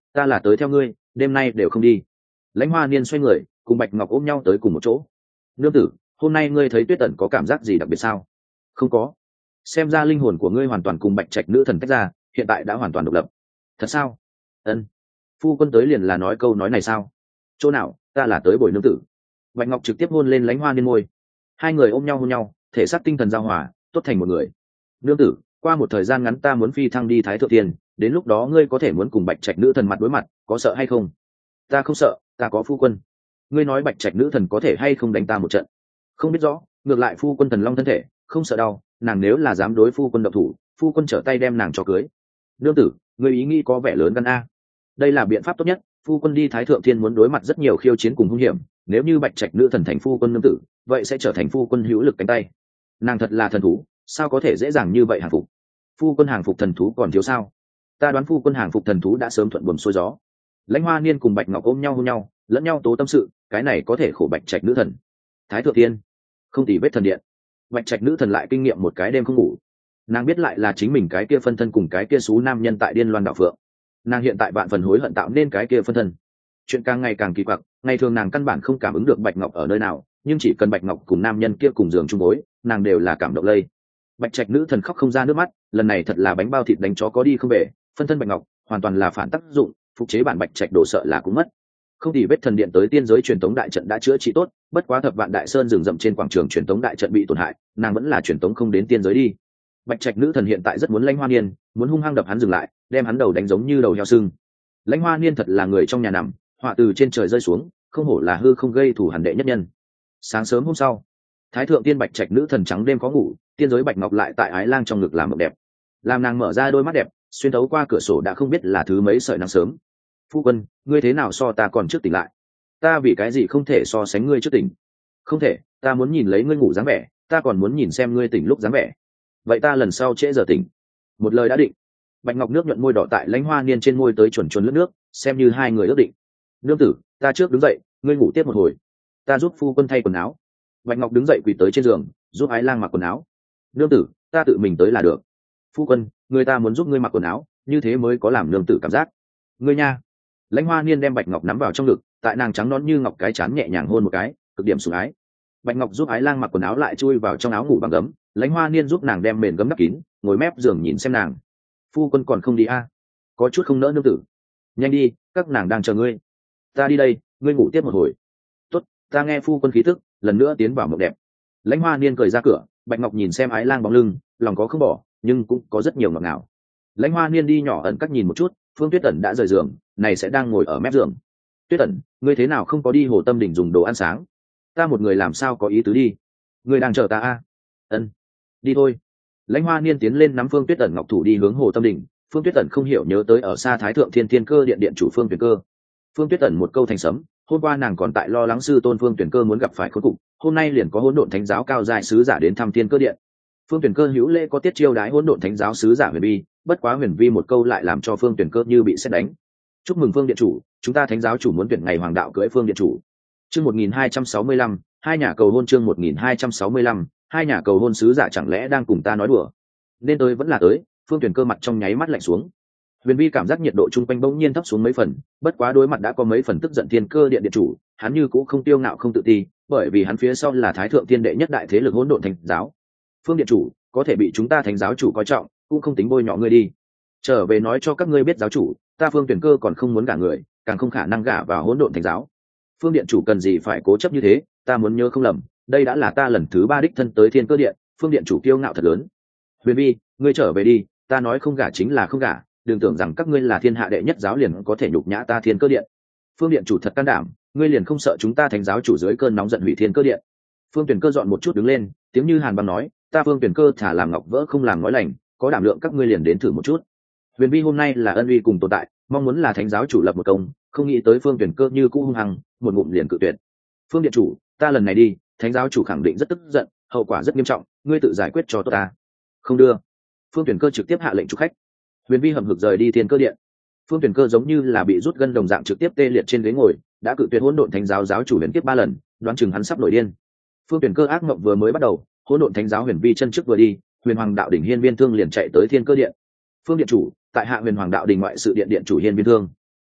ta là tới theo ngươi, đêm nay đều không đi. Lãnh Hoa Niên xoay người cùng Bạch Ngọc ôm nhau tới cùng một chỗ. Nương tử, hôm nay ngươi thấy Tuyết Ẩn có cảm giác gì đặc biệt sao? Không có. Xem ra linh hồn của ngươi hoàn toàn cùng Bạch Trạch nữ thần tách ra, hiện tại đã hoàn toàn độc lập. Thật sao? Ân. Phu quân tới liền là nói câu nói này sao? Chỗ nào? Ta là tới bồi nương tử. Bạch Ngọc trực tiếp hôn lên Lãnh Hoa Niên môi. Hai người ôm nhau hôn nhau, thể xác tinh thần giao hòa, tốt thành một người. Nương tử, qua một thời gian ngắn ta muốn phi thăng đi Thái Thượng Tiên, đến lúc đó ngươi có thể muốn cùng Bạch Trạch nữ thần mặt đối mặt, có sợ hay không? Ta không sợ, ta có phu quân. Ngươi nói Bạch Trạch nữ thần có thể hay không đánh ta một trận? Không biết rõ, ngược lại phu quân thần long thân thể, không sợ đau, nàng nếu là dám đối phu quân độc thủ, phu quân trở tay đem nàng cho cưới. Nương tử, ngươi ý nghĩ có vẻ lớn gan a. Đây là biện pháp tốt nhất, phu quân đi Thái Thượng Thiên muốn đối mặt rất nhiều khiêu chiến cùng hung hiểm, nếu như Bạch Trạch nữ thần thành phu quân nương tử, vậy sẽ trở thành phu quân hữu lực cánh tay. Nàng thật là thần thú, sao có thể dễ dàng như vậy hàng phục? Phu quân hàng phục thần thú còn thiếu sao? Ta đoán phu quân hàng phục thần thú đã sớm thuận buồm xuôi gió. Lãnh Hoa Niên cùng Bạch Ngọc ôm nhau hôn nhau, lẫn nhau tố tâm sự, cái này có thể khổ Bạch Trạch nữ thần. Thái Thượng Thiên, không tỉ vết thần điện. Bạch Trạch nữ thần lại kinh nghiệm một cái đêm không ngủ. Nàng biết lại là chính mình cái kia phân thân cùng cái kia xú nam nhân tại Điên Loan đảo Phượng. Nàng hiện tại vạn phần hối hận tạo nên cái kia phân thân. Chuyện càng ngày càng kỳ quặc, ngày thường nàng căn bản không cảm ứng được Bạch Ngọc ở nơi nào, nhưng chỉ cần Bạch Ngọc cùng nam nhân kia cùng giường chung gối, nàng đều là cảm động lây. Bạch Trạch nữ thần khóc không ra nước mắt, lần này thật là bánh bao thịt đánh chó có đi không về, phân thân Bạch Ngọc hoàn toàn là phản tác dụng, phục chế bản Bạch Trạch đổ sợ là cũng mất. Không thì vết thần điện tới tiên giới truyền tống đại trận đã chữa trị tốt, bất quá thập vạn đại sơn rừng rậm trên quảng trường truyền tống đại trận bị tổn hại, nàng vẫn là truyền tống không đến tiên giới đi. Bạch Trạch nữ thần hiện tại rất muốn Lãnh Hoa Niên, muốn hung hăng đập hắn dừng lại, đem hắn đầu đánh giống như đầu heo sưng. Lãnh Hoa Niên thật là người trong nhà nằm, họa từ trên trời rơi xuống, không hổ là hư không gây thủ hàn đệ nhất nhân. Sáng sớm hôm sau, Thái Thượng Tiên Bạch Trạch nữ thần trắng đêm có ngủ, tiên giới Bạch Ngọc lại tại ái lang trong ngực làm mộng đẹp, làm nàng mở ra đôi mắt đẹp, xuyên thấu qua cửa sổ đã không biết là thứ mấy sợi nắng sớm. Phu quân, ngươi thế nào so ta còn trước tỉnh lại? Ta vì cái gì không thể so sánh ngươi trước tỉnh? Không thể, ta muốn nhìn lấy ngươi ngủ dáng vẻ, ta còn muốn nhìn xem ngươi tỉnh lúc dáng vẻ. Vậy ta lần sau trễ giờ tỉnh. Một lời đã định. Bạch Ngọc nước nhuận môi đỏ tại Lãnh Hoa Niên trên môi tới chuẩn chuẩn lướt nước, xem như hai người ước định. Nương tử, ta trước đứng dậy, ngươi ngủ tiếp một hồi. Ta giúp phu quân thay quần áo. Bạch Ngọc đứng dậy quỳ tới trên giường, giúp ái lang mặc quần áo. Nương tử, ta tự mình tới là được. Phu quân, người ta muốn giúp ngươi mặc quần áo, như thế mới có làm nương tử cảm giác. Ngươi nha. Lãnh Hoa Niên đem Bạch Ngọc nắm vào trong ngực, tại nàng trắng nõn như ngọc cái chán nhẹ nhàng hôn một cái, cực điểm sủng ái. Bạch Ngọc giúp ái lang mặc quần áo lại chui vào trong áo ngủ bằng gấm, Lãnh Hoa Niên giúp nàng đem mền gấm đắp kín, ngồi mép giường nhìn xem nàng. Phu quân còn không đi a? À? Có chút không nỡ nương tử. Nhanh đi, các nàng đang chờ ngươi. Ta đi đây, ngươi ngủ tiếp một hồi. Tốt, ta nghe phu quân khí tức, lần nữa tiến vào mộng đẹp. Lãnh Hoa Niên cười ra cửa, Bạch Ngọc nhìn xem ái lang bóng lưng, lòng có không bỏ, nhưng cũng có rất nhiều ngọt ngào. Lãnh Hoa Niên đi nhỏ ẩn cắt nhìn một chút, Phương Tuyết Ẩn đã rời giường, này sẽ đang ngồi ở mép giường. Tuyết Ẩn, ngươi thế nào không có đi Hồ Tâm Đỉnh dùng đồ ăn sáng? Ta một người làm sao có ý tứ đi? Ngươi đang chờ ta à? Ân, đi thôi. Lãnh Hoa Niên tiến lên nắm Phương Tuyết Ẩn ngọc thủ đi hướng Hồ Tâm Đỉnh. Phương Tuyết Ẩn không hiểu nhớ tới ở xa Thái Thượng Thiên Thiên Cơ điện điện chủ Phương Tuyển Cơ. Phương Tuyết Ẩn một câu thành sấm, hôm qua nàng còn tại lo lắng sư tôn Phương Tuyển Cơ muốn gặp phải khốn cục, hôm nay liền có hỗn độn thánh giáo cao giai sứ giả đến thăm Thiên Cơ điện. Phương Tuyển Cơ hữu lễ có tiết chiêu đái hỗn độn thánh giáo sứ giả Huyền Vi, bất quá Huyền Vi một câu lại làm cho Phương Tuyển Cơ như bị sét đánh. Chúc mừng Phương điện chủ, chúng ta thánh giáo chủ muốn tuyển ngày hoàng đạo cưới Phương điện chủ. Chương một nghìn hai trăm sáu mươi lăm, hai nhà cầu hôn chương một nghìn hai trăm sáu mươi lăm, hai nhà cầu hôn sứ giả chẳng lẽ đang cùng ta nói đùa? Nên tới vẫn là tới, Phương Tuyển Cơ mặt trong nháy mắt lạnh xuống. Huyền Vi cảm giác nhiệt độ trung quanh bỗng nhiên thấp xuống mấy phần, bất quá đối mặt đã có mấy phần tức giận Thiên Cơ điện điện chủ, hắn như cũng không tiêu ngạo không tự ti, bởi vì hắn phía sau là Thái Thượng Thiên đệ nhất đại thế lực hỗn độn thánh giáo. Phương điện chủ, có thể bị chúng ta thánh giáo chủ coi trọng, cũng không tính bôi nhọ ngươi đi. Trở về nói cho các ngươi biết giáo chủ, ta Phương Tuyển Cơ còn không muốn gả người, càng không khả năng gả vào hỗn độn thánh giáo. Phương điện chủ cần gì phải cố chấp như thế, ta muốn nhớ không lầm, đây đã là ta lần thứ ba đích thân tới Thiên Cơ điện, Phương điện chủ kiêu ngạo thật lớn. Huyền Vi, ngươi trở về đi, ta nói không gả chính là không gả, đừng tưởng rằng các ngươi là thiên hạ đệ nhất giáo liền có thể nhục nhã ta Thiên Cơ điện. Phương điện chủ thật can đảm, ngươi liền không sợ chúng ta thánh giáo chủ dưới cơn nóng giận hủy Thiên Cơ điện? Phương Tuyển Cơ dọn một chút đứng lên, tiếng như hàn băng nói, ta Phương Tuyển Cơ thả làm ngọc vỡ không làm nói lành, có đảm lượng các ngươi liền đến thử một chút. Huyền Vi hôm nay là ân uy cùng tồn tại, mong muốn là thánh giáo chủ lập một công, không nghĩ tới Phương Tuyển Cơ như cũ hung hăng, một ngụm liền cự tuyệt. Phương điện chủ, ta lần này đi, thánh giáo chủ khẳng định rất tức giận, hậu quả rất nghiêm trọng, ngươi tự giải quyết cho tốt ta. Không đưa. Phương Tuyển Cơ trực tiếp hạ lệnh chụp khách. Huyền Vi hậm hực rời đi Thiên Cơ điện. Phương Tuyển Cơ giống như là bị rút gân đồng dạng trực tiếp tê liệt trên ghế ngồi, đã cự tuyệt hỗn độn thánh giáo giáo chủ huyền kiếp ba lần, đoán chừng hắn sắp nổi điên. Phương Tuyển Cơ ác mộng vừa mới bắt đầu, hỗn độn thánh giáo Huyền Vi chân trước vừa đi, Huyền Hoàng đạo đỉnh Hiên Viên Thương liền chạy tới Thiên Cơ điện. Phương điện chủ, tại hạ Huyền Hoàng đạo đỉnh ngoại sự điện điện chủ Hiên Viên Thương.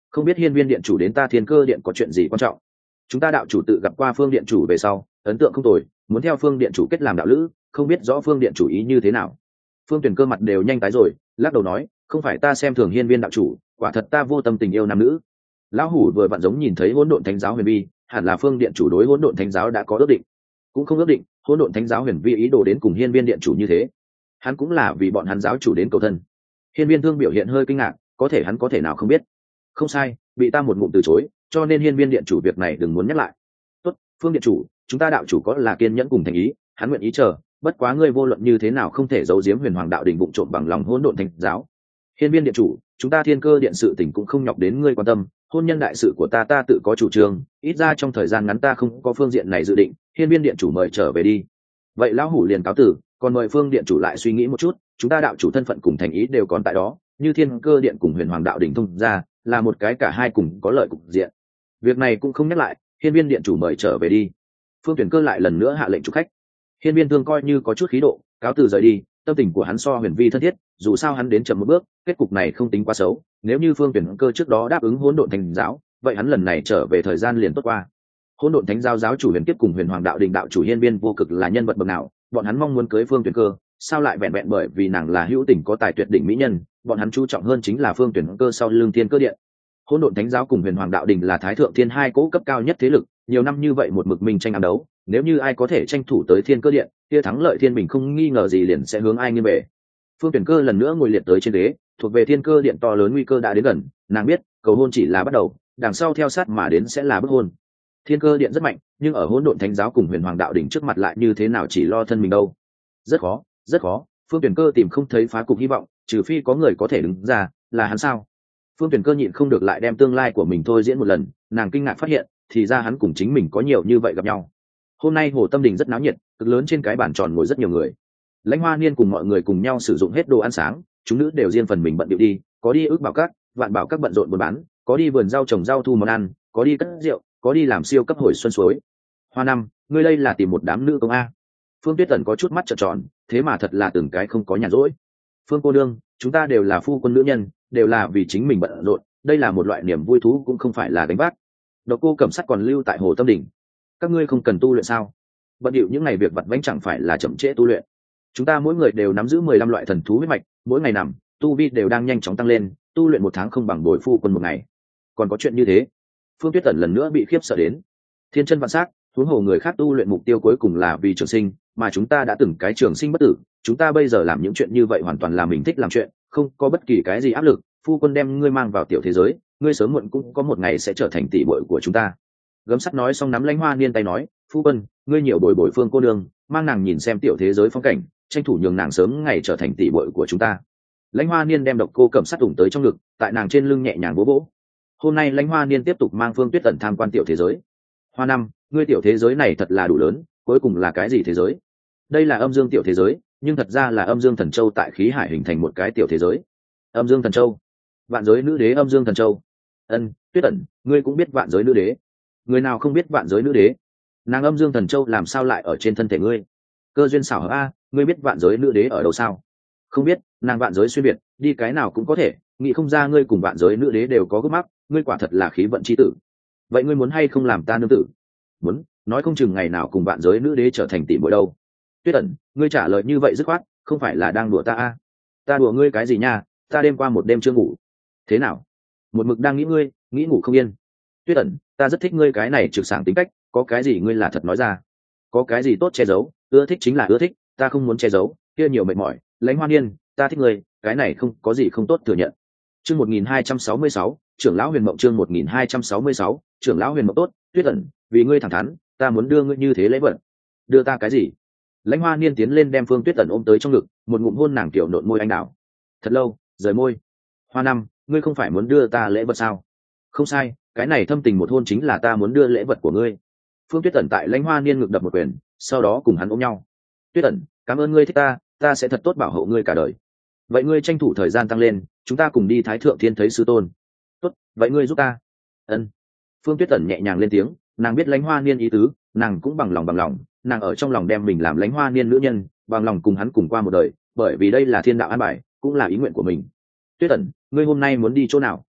không biết hiên viên điện chủ đến ta thiên cơ điện có chuyện gì quan trọng. Chúng ta đạo chủ tự gặp qua phương điện chủ về sau ấn tượng không tồi, muốn theo phương điện chủ kết làm đạo lữ, không biết rõ phương điện chủ ý như thế nào. Phương Tuyển Cơ mặt đều nhanh tái rồi, lắc đầu nói, không phải ta xem thường hiên viên đạo chủ, quả thật ta vô tâm tình yêu nam nữ. Lão hủ vừa vặn giống nhìn thấy hỗn độn thánh giáo huyền vi, hẳn là phương điện chủ đối hỗn độn thánh giáo đã có ước định. Cũng không ước định, hỗn độn thánh giáo huyền vi ý đồ đến cùng hiên viên điện chủ như thế, hắn cũng là vì bọn hắn giáo chủ đến cầu thân. Hiên viên thương biểu hiện hơi kinh ngạc, có thể hắn có thể nào không biết. Không sai, bị ta một ngụm từ chối, cho nên hiên viên điện chủ việc này đừng muốn nhắc lại. Tốt, phương điện chủ, chúng ta đạo chủ có là kiên nhẫn cùng thành ý, hắn nguyện ý chờ, bất quá ngươi vô luận như thế nào không thể giấu giếm huyền hoàng đạo đình bụng trộm bằng lòng hỗn độn thánh giáo. Hiên viên điện chủ, chúng ta thiên cơ điện sự tình cũng không nhọc đến ngươi quan tâm, hôn nhân đại sự của ta ta tự có chủ trương, ít ra trong thời gian ngắn ta không có phương diện này dự định. Hiên viên điện chủ mời trở về đi. Vậy lão hủ liền cáo tử, còn mời phương điện chủ lại suy nghĩ một chút, chúng ta đạo chủ thân phận cùng thành ý đều còn tại đó, như thiên cơ điện cùng huyền hoàng đạo đình thông ra là một cái cả hai cùng có lợi cục diện. Việc này cũng không nhắc lại, hiên viên điện chủ mời trở về đi. Phương Tuyển Cơ lại lần nữa hạ lệnh chủ khách. Hiên viên thương coi như có chút khí độ, cáo từ rời đi. Tâm tình của hắn so huyền vi thân thiết, dù sao hắn đến chậm một bước, kết cục này không tính quá xấu. Nếu như Phương Tuyển Cơ trước đó đáp ứng hỗn độn thánh giáo, vậy hắn lần này trở về thời gian liền tốt qua. Hỗn độn thánh giáo giáo chủ huyền kiếp cùng huyền hoàng đạo đình đạo chủ hiên viên vô cực là nhân vật bậc nào, bọn hắn mong muốn cưới Phương Tuyển Cơ, sao lại vẹn vẹn bởi vì nàng là hữu tình có tài tuyệt đỉnh mỹ nhân, bọn hắn chú trọng hơn chính là Phương Tuyển Cơ sau lưng thiên cơ điện. Hỗn độn thánh giáo cùng huyền hoàng đạo đình là thái thượng thiên hai cỗ cấp cao nhất thế lực, nhiều năm như vậy một mực minh tranh ám đấu, nếu như ai có thể tranh thủ tới thiên cơ điện, kia thắng lợi thiên bình không nghi ngờ gì liền sẽ hướng ai nghiêng về. Phương Tuyển Cơ lần nữa ngồi liệt tới trên ghế, thuộc về thiên cơ điện to lớn nguy cơ đã đến gần, nàng biết cầu hôn chỉ là bắt đầu, đằng sau theo sát mà đến sẽ là bức hôn. Thiên cơ điện rất mạnh, nhưng ở hỗn độn thánh giáo cùng huyền hoàng đạo đỉnh trước mặt lại như thế nào chỉ lo thân mình đâu. Rất khó, rất khó, Phương Tuyển Cơ tìm không thấy phá cục hy vọng, trừ phi có người có thể đứng ra, là hắn sao? Phương Tuyển Cơ nhịn không được lại đem tương lai của mình thôi diễn một lần, nàng kinh ngạc phát hiện, thì ra hắn cùng chính mình có nhiều như vậy gặp nhau. Hôm nay Hồ Tâm Đình rất náo nhiệt, cực lớn trên cái bàn tròn ngồi rất nhiều người. Lãnh Hoa Niên cùng mọi người cùng nhau sử dụng hết đồ ăn sáng, chúng nữ đều riêng phần mình bận điệu đi, có đi ước bảo các, vạn bảo các bận rộn buôn bán, có đi vườn rau trồng rau thu món ăn, có đi cất rượu, có đi làm siêu cấp hồi xuân suối. Hoa Năm, ngươi đây là tìm một đám nữ công a? Phương Tuyết Tần có chút mắt trợn tròn, thế mà thật là từng cái không có nhàn rỗi. Phương cô đương, chúng ta đều là phu quân nữ nhân, đều là vì chính mình bận rộn, đây là một loại niềm vui thú cũng không phải là gánh vác. Độc Cô Cẩm Sắt còn lưu tại Hồ Tâm Đỉnh, các ngươi không cần tu luyện sao? Bận điệu những ngày việc vặt vãnh chẳng phải là chậm trễ tu luyện. Chúng ta mỗi người đều nắm giữ mười lăm loại thần thú huyết mạch, mỗi ngày nằm, tu vi đều đang nhanh chóng tăng lên, tu luyện một tháng không bằng bồi phu quân một ngày. Còn có chuyện như thế? Phương Tuyết Tần lần nữa bị khiếp sợ đến. Thiên chân vạn sắc, huống hồ người khác tu luyện mục tiêu cuối cùng là vì trường sinh, mà chúng ta đã từng cái trường sinh bất tử, chúng ta bây giờ làm những chuyện như vậy hoàn toàn là mình thích làm chuyện, không có bất kỳ cái gì áp lực. Phu quân đem ngươi mang vào tiểu thế giới, ngươi sớm muộn cũng có một ngày sẽ trở thành tỷ muội của chúng ta. Gấm Sắt nói xong nắm Lãnh Hoa Niên tay nói, phu quân, ngươi nhiều bồi bồi Phương cô nương, mang nàng nhìn xem tiểu thế giới phong cảnh, tranh thủ nhường nàng sớm ngày trở thành tỷ muội của chúng ta. Lãnh Hoa Niên đem Độc Cô Cẩm Sắt ủng tới trong ngực, tại nàng trên lưng nhẹ nhàng vỗ vỗ. Hôm nay Lãnh Hoa Niên tiếp tục mang Phương Tuyết Tần tham quan tiểu thế giới. Hoa Năm, ngươi tiểu thế giới này thật là đủ lớn, cuối cùng là cái gì thế giới? Đây là âm dương tiểu thế giới, nhưng thật ra là âm dương thần châu tại khí hải hình thành một cái tiểu thế giới. Âm dương thần châu, vạn giới nữ đế âm dương thần châu. Ân, Tuyết Tần, ngươi cũng biết vạn giới nữ đế? Người nào không biết vạn giới nữ đế? Nàng âm dương thần châu làm sao lại ở trên thân thể ngươi? Cơ duyên xảo hợp a, ngươi biết vạn giới nữ đế ở đâu sao? Không biết, nàng vạn giới xuyên biệt, đi cái nào cũng có thể, nghĩ không ra ngươi cùng vạn giới nữ đế đều có gốc mắc, ngươi quả thật là khí vận chi tử. Vậy ngươi muốn hay không làm ta nương tử? Muốn, nói không chừng ngày nào cùng vạn giới nữ đế trở thành tỷ muội đâu. Tuyết Ẩn, ngươi trả lời như vậy dứt khoát, không phải là đang đùa ta a? Ta đùa ngươi cái gì nha, ta đêm qua một đêm chưa ngủ. Thế nào? Một mực đang nghĩ ngươi, nghĩ ngủ không yên. Tuyết Ẩn, ta rất thích ngươi cái này trực sảng tính cách, có cái gì ngươi là thật nói ra. Có cái gì tốt che giấu, ưa thích chính là ưa thích, ta không muốn che giấu, kia nhiều mệt mỏi. Lãnh Hoa Niên, ta thích ngươi, cái này không có gì không tốt thừa nhận. Chương một nghìn hai trăm sáu mươi sáu, trưởng lão Huyền Mộng chương một nghìn hai trăm sáu mươi sáu, trưởng lão Huyền Mộng tốt, Tuyết Ẩn, vì ngươi thẳng thắn, ta muốn đưa ngươi như thế lễ vật. Đưa ta cái gì? Lãnh Hoa Niên tiến lên đem Phương Tuyết Ẩn ôm tới trong ngực, một ngụm hôn nàng tiểu nộn môi anh đào. Thật lâu, rời môi. Hoa Năm, ngươi không phải muốn đưa ta lễ vật sao? Không sai, cái này thâm tình một hôn chính là ta muốn đưa lễ vật của ngươi. Phương Tuyết Ẩn tại Lãnh Hoa Niên ngực đập một quyền, sau đó cùng hắn ôm nhau. Tuyết Ẩn, cảm ơn ngươi thích ta, ta sẽ thật tốt bảo hộ ngươi cả đời. Vậy ngươi tranh thủ thời gian tăng lên, chúng ta cùng đi Thái Thượng Thiên thấy sư tôn. Tốt, vậy ngươi giúp ta. Ân. Phương Tuyết Ẩn nhẹ nhàng lên tiếng, nàng biết Lãnh Hoa Niên ý tứ, nàng cũng bằng lòng bằng lòng, nàng ở trong lòng đem mình làm Lãnh Hoa Niên nữ nhân, bằng lòng cùng hắn cùng qua một đời, bởi vì đây là thiên đạo an bài, cũng là ý nguyện của mình. Tuyết Ẩn, ngươi hôm nay muốn đi chỗ nào?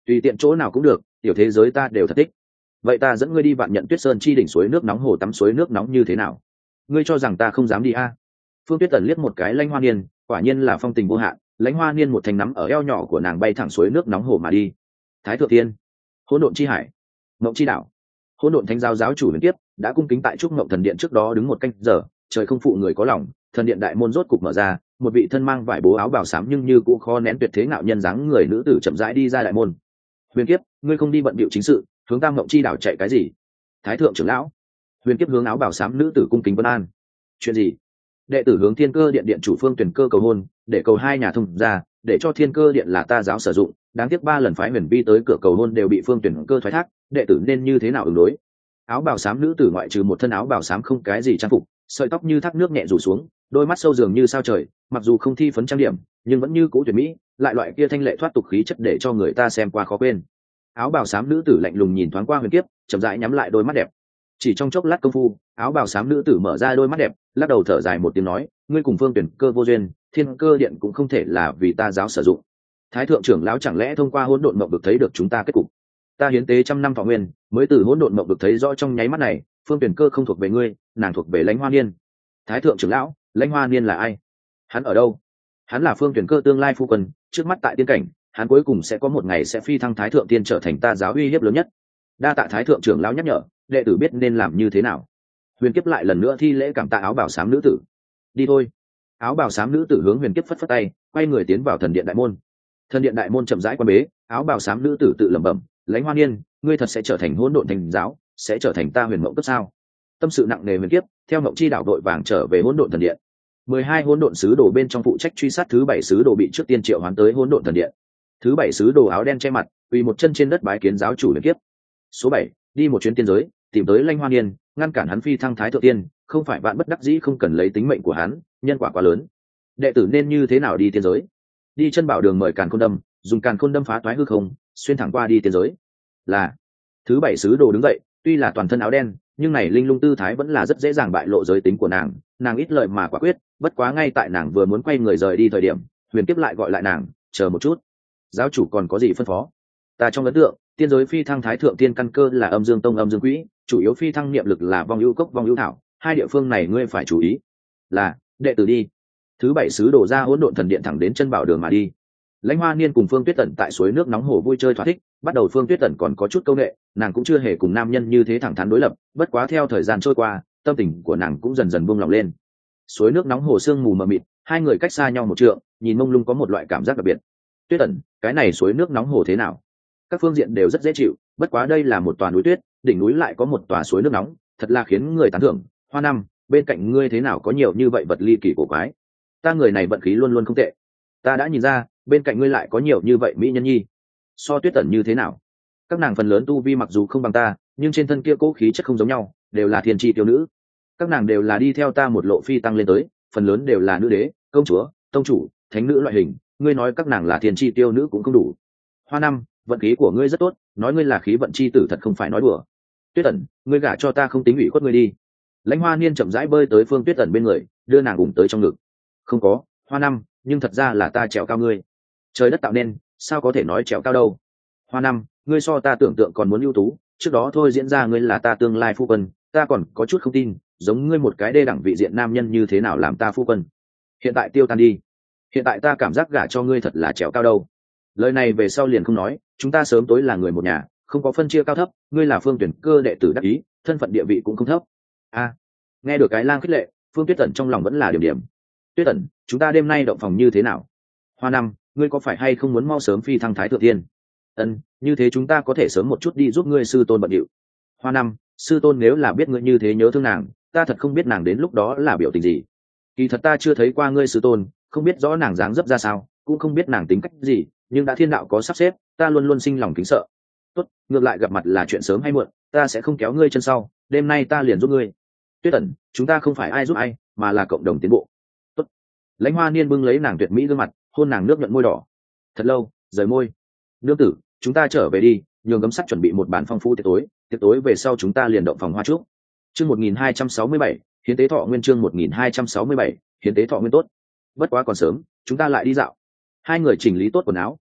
tùy tiện chỗ nào cũng được, tiểu thế giới ta đều thật thích. Vậy ta dẫn ngươi đi Vạn Nhận Tuyết Sơn chi đỉnh suối nước nóng hồ tắm suối nước nóng như thế nào? Ngươi cho rằng ta không dám đi a? Phương Tuyết Tần liếc một cái Lãnh Hoa Niên, quả nhiên là phong tình vô hạn. Lãnh Hoa Niên một thành nắm ở eo nhỏ của nàng bay thẳng suối nước nóng hồ mà đi. Thái Thượng Tiên, Hỗn Độn chi hải, Mộng chi đảo. Hỗn Độn Thánh giáo giáo chủ Huyền Kiếp đã cung kính tại trúc Mộng Thần Điện trước đó đứng một canh giờ, trời không phụ người có lòng, thần điện đại môn rốt cục mở ra, một vị thân mang vải bố áo bào xám nhưng như cũng khó nén tuyệt thế ngạo nhân dáng người nữ tử chậm rãi đi ra đại môn. Huyền Kiếp, ngươi không đi bận bịu chính sự, hướng Tam Mộng chi đảo chạy cái gì? Thái thượng trưởng lão. Huyền Kiếp hướng áo bào xám nữ tử cung kính vân an. Chuyện gì? Đệ tử hướng Thiên Cơ điện điện chủ Phương Tuyển Cơ cầu hôn, để cầu hai nhà thông ra, để cho Thiên Cơ điện là ta giáo sử dụng, đáng tiếc ba lần phái Huyền Vi tới cửa cầu hôn đều bị Phương Tuyển Cơ thoái thác, đệ tử nên như thế nào ứng đối? Áo bào xám nữ tử ngoại trừ một thân áo bào xám không cái gì trang phục, sợi tóc như thác nước nhẹ rủ xuống, đôi mắt sâu dường như sao trời, mặc dù không thi phấn trang điểm nhưng vẫn như cũ tuyệt mỹ, lại loại kia thanh lệ thoát tục khí chất để cho người ta xem qua khó quên. Áo bào xám nữ tử lạnh lùng nhìn thoáng qua Huyền Kiếp, chậm rãi nhắm lại đôi mắt đẹp. Chỉ trong chốc lát công phu, áo bào xám nữ tử mở ra đôi mắt đẹp, lắc đầu thở dài một tiếng nói, ngươi cùng Phương Tuyển Cơ vô duyên, Thiên Cơ điện cũng không thể là vì ta giáo sử dụng. Thái thượng trưởng lão chẳng lẽ thông qua hỗn độn mộng được thấy được chúng ta kết cục? Ta hiến tế trăm năm thọ nguyên, mới từ hỗn độn mộng được thấy rõ trong nháy mắt này, Phương Tuyển Cơ không thuộc về ngươi, nàng thuộc về Lãnh Hoa Niên. Thái thượng trưởng lão, Lãnh Hoa Niên là ai? Hắn ở đâu? Hắn là Phương Tuyển Cơ tương lai phu quân, trước mắt tại tiên cảnh, hắn cuối cùng sẽ có một ngày sẽ phi thăng thái thượng tiên trở thành ta giáo uy hiếp lớn nhất. Đa tạ thái thượng trưởng lão nhắc nhở, đệ tử biết nên làm như thế nào. Huyền Kiếp lại lần nữa thi lễ cảm tạ áo bào xám nữ tử. Đi thôi. Áo bào xám nữ tử hướng Huyền Kiếp phất phất tay, quay người tiến vào thần điện đại môn. Thần điện đại môn chậm rãi quan bế, áo bào xám nữ tử tự lẩm bẩm, Lãnh Hoa Niên, ngươi thật sẽ trở thành hỗn độn thành giáo, sẽ trở thành ta huyền mộng cấp sao? Tâm sự nặng nề Huyền Kiếp theo mộng chi đảo đội vàng trở về hỗn độn thần điện. Mười hai hỗn độn sứ đồ bên trong phụ trách truy sát thứ bảy sứ đồ bị trước tiên triệu hoán tới hỗn độn thần điện. Thứ bảy sứ đồ áo đen che mặt, quỳ một chân trên đất bái kiến giáo chủ Huyền Kiếp. Số bảy, đi một chuyến tiên giới, tìm tới Lãnh Hoa Niên, ngăn cản hắn phi thăng thái thượng tiên, không phải vạn bất đắc dĩ không cần lấy tính mệnh của hắn, nhân quả quá lớn. Đệ tử nên như thế nào đi tiên giới? Đi chân bảo đường mời càn khôn đâm, dùng càn khôn đâm phá toái hư không, xuyên thẳng qua đi tiên giới. Là. Thứ bảy sứ đồ đứng dậy, tuy là toàn thân áo đen, nhưng này linh lung tư thái vẫn là rất dễ dàng bại lộ giới tính của nàng, nàng ít lời mà quả quyết, bất quá ngay tại nàng vừa muốn quay người rời đi thời điểm, Huyền Kiếp lại gọi lại nàng, chờ một chút. Giáo chủ còn có gì phân phó? Ta trong ấn tượng, tiên giới phi thăng thái thượng tiên căn cơ là âm dương tông âm dương quỹ, chủ yếu phi thăng niệm lực là vong ưu cốc vong ưu thảo, hai địa phương này ngươi phải chú ý. Là, đệ tử đi. Thứ bảy sứ đổ ra hỗn độn thần điện thẳng đến chân bảo đường mà đi. Lãnh Hoa Niên cùng Phương Tuyết Tần tại suối nước nóng hồ vui chơi thỏa thích, bắt đầu Phương Tuyết Tần còn có chút câu nệ, nàng cũng chưa hề cùng nam nhân như thế thẳng thắn đối lập, bất quá theo thời gian trôi qua, tâm tình của nàng cũng dần dần buông lòng lên. Suối nước nóng hồ sương mù mờ mịt, hai người cách xa nhau một trượng, nhìn mông lung có một loại cảm giác đặc biệt. Tuyết Tần, cái này suối nước nóng hồ thế nào? Các phương diện đều rất dễ chịu, bất quá đây là một tòa núi tuyết, đỉnh núi lại có một tòa suối nước nóng, thật là khiến người tán thưởng. Hoa Năm, bên cạnh ngươi thế nào có nhiều như vậy vật ly kỳ cổ quái? Ta người này vận khí luôn luôn không tệ. Ta đã nhìn ra, bên cạnh ngươi lại có nhiều như vậy mỹ nhân nhi. So Tuyết Tần như thế nào? Các nàng phần lớn tu vi mặc dù không bằng ta, nhưng trên thân kia cố khí chất không giống nhau, đều là thiên tri tiêu nữ. Các nàng đều là đi theo ta một lộ phi tăng lên tới, phần lớn đều là nữ đế, công chúa, tông chủ, thánh nữ loại hình. Ngươi nói các nàng là thiên tri tiêu nữ cũng không đủ. Hoa Năm, vận khí của ngươi rất tốt, nói ngươi là khí vận chi tử thật không phải nói đùa. Tuyết Tần, ngươi gả cho ta không tính ủy khuất ngươi đi. Lãnh Hoa Niên chậm rãi bơi tới Phương Tuyết Tần bên người, đưa nàng ủng tới trong ngực. Không có, Hoa Năm, nhưng thật ra là ta trèo cao ngươi. Trời đất tạo nên, sao có thể nói trèo cao đâu. Hoa Năm, ngươi so ta tưởng tượng còn muốn ưu tú, trước đó thôi diễn ra ngươi là ta tương lai phu quân, ta còn có chút không tin, giống ngươi một cái đê đẳng vị diện nam nhân như thế nào làm ta phu quân. Hiện tại tiêu tan đi. Hiện tại ta cảm giác gả cho ngươi thật là trèo cao đâu. Lời này về sau liền không nói, chúng ta sớm tối là người một nhà, không có phân chia cao thấp, ngươi là Phương Tuyển Cơ đệ tử đắc ý, thân phận địa vị cũng không thấp. A, à, nghe được cái lang khích lệ, Phương Tuyết Tần trong lòng vẫn là điểm điểm. Tuyết Tần, chúng ta đêm nay động phòng như thế nào? Hoa Năm, ngươi có phải hay không muốn mau sớm phi thăng thái thượng tiên? Ân, như thế chúng ta có thể sớm một chút đi giúp ngươi sư tôn bận điệu. Hoa Năm, sư tôn nếu là biết ngươi như thế nhớ thương nàng, ta thật không biết nàng đến lúc đó là biểu tình gì. Kỳ thật ta chưa thấy qua ngươi sư tôn, không biết rõ nàng dáng dấp ra sao, cũng không biết nàng tính cách gì, nhưng đã thiên đạo có sắp xếp, ta luôn luôn sinh lòng kính sợ. Tốt, ngược lại gặp mặt là chuyện sớm hay muộn, ta sẽ không kéo ngươi chân sau, đêm nay ta liền giúp ngươi. Tuyết Tần, chúng ta không phải ai giúp ai, mà là cộng đồng tiến bộ. Tốt. Lãnh Hoa Niên bưng lấy nàng tuyệt mỹ gương mặt, hôn nàng nước nhuận môi đỏ. Thật lâu, rời môi. Nương tử, chúng ta trở về đi, nhường gấm sắt chuẩn bị một bàn phong phú tiệc tối, tiệc tối về sau chúng ta liền động phòng hoa trúc. Chương một nghìn hai trăm sáu mươi bảy, hiến tế thọ nguyên. Chương một nghìn hai trăm sáu mươi bảy, hiến tế thọ nguyên. Tốt. Bất quá còn sớm, chúng ta lại đi dạo. Hai người chỉnh lý tốt quần áo,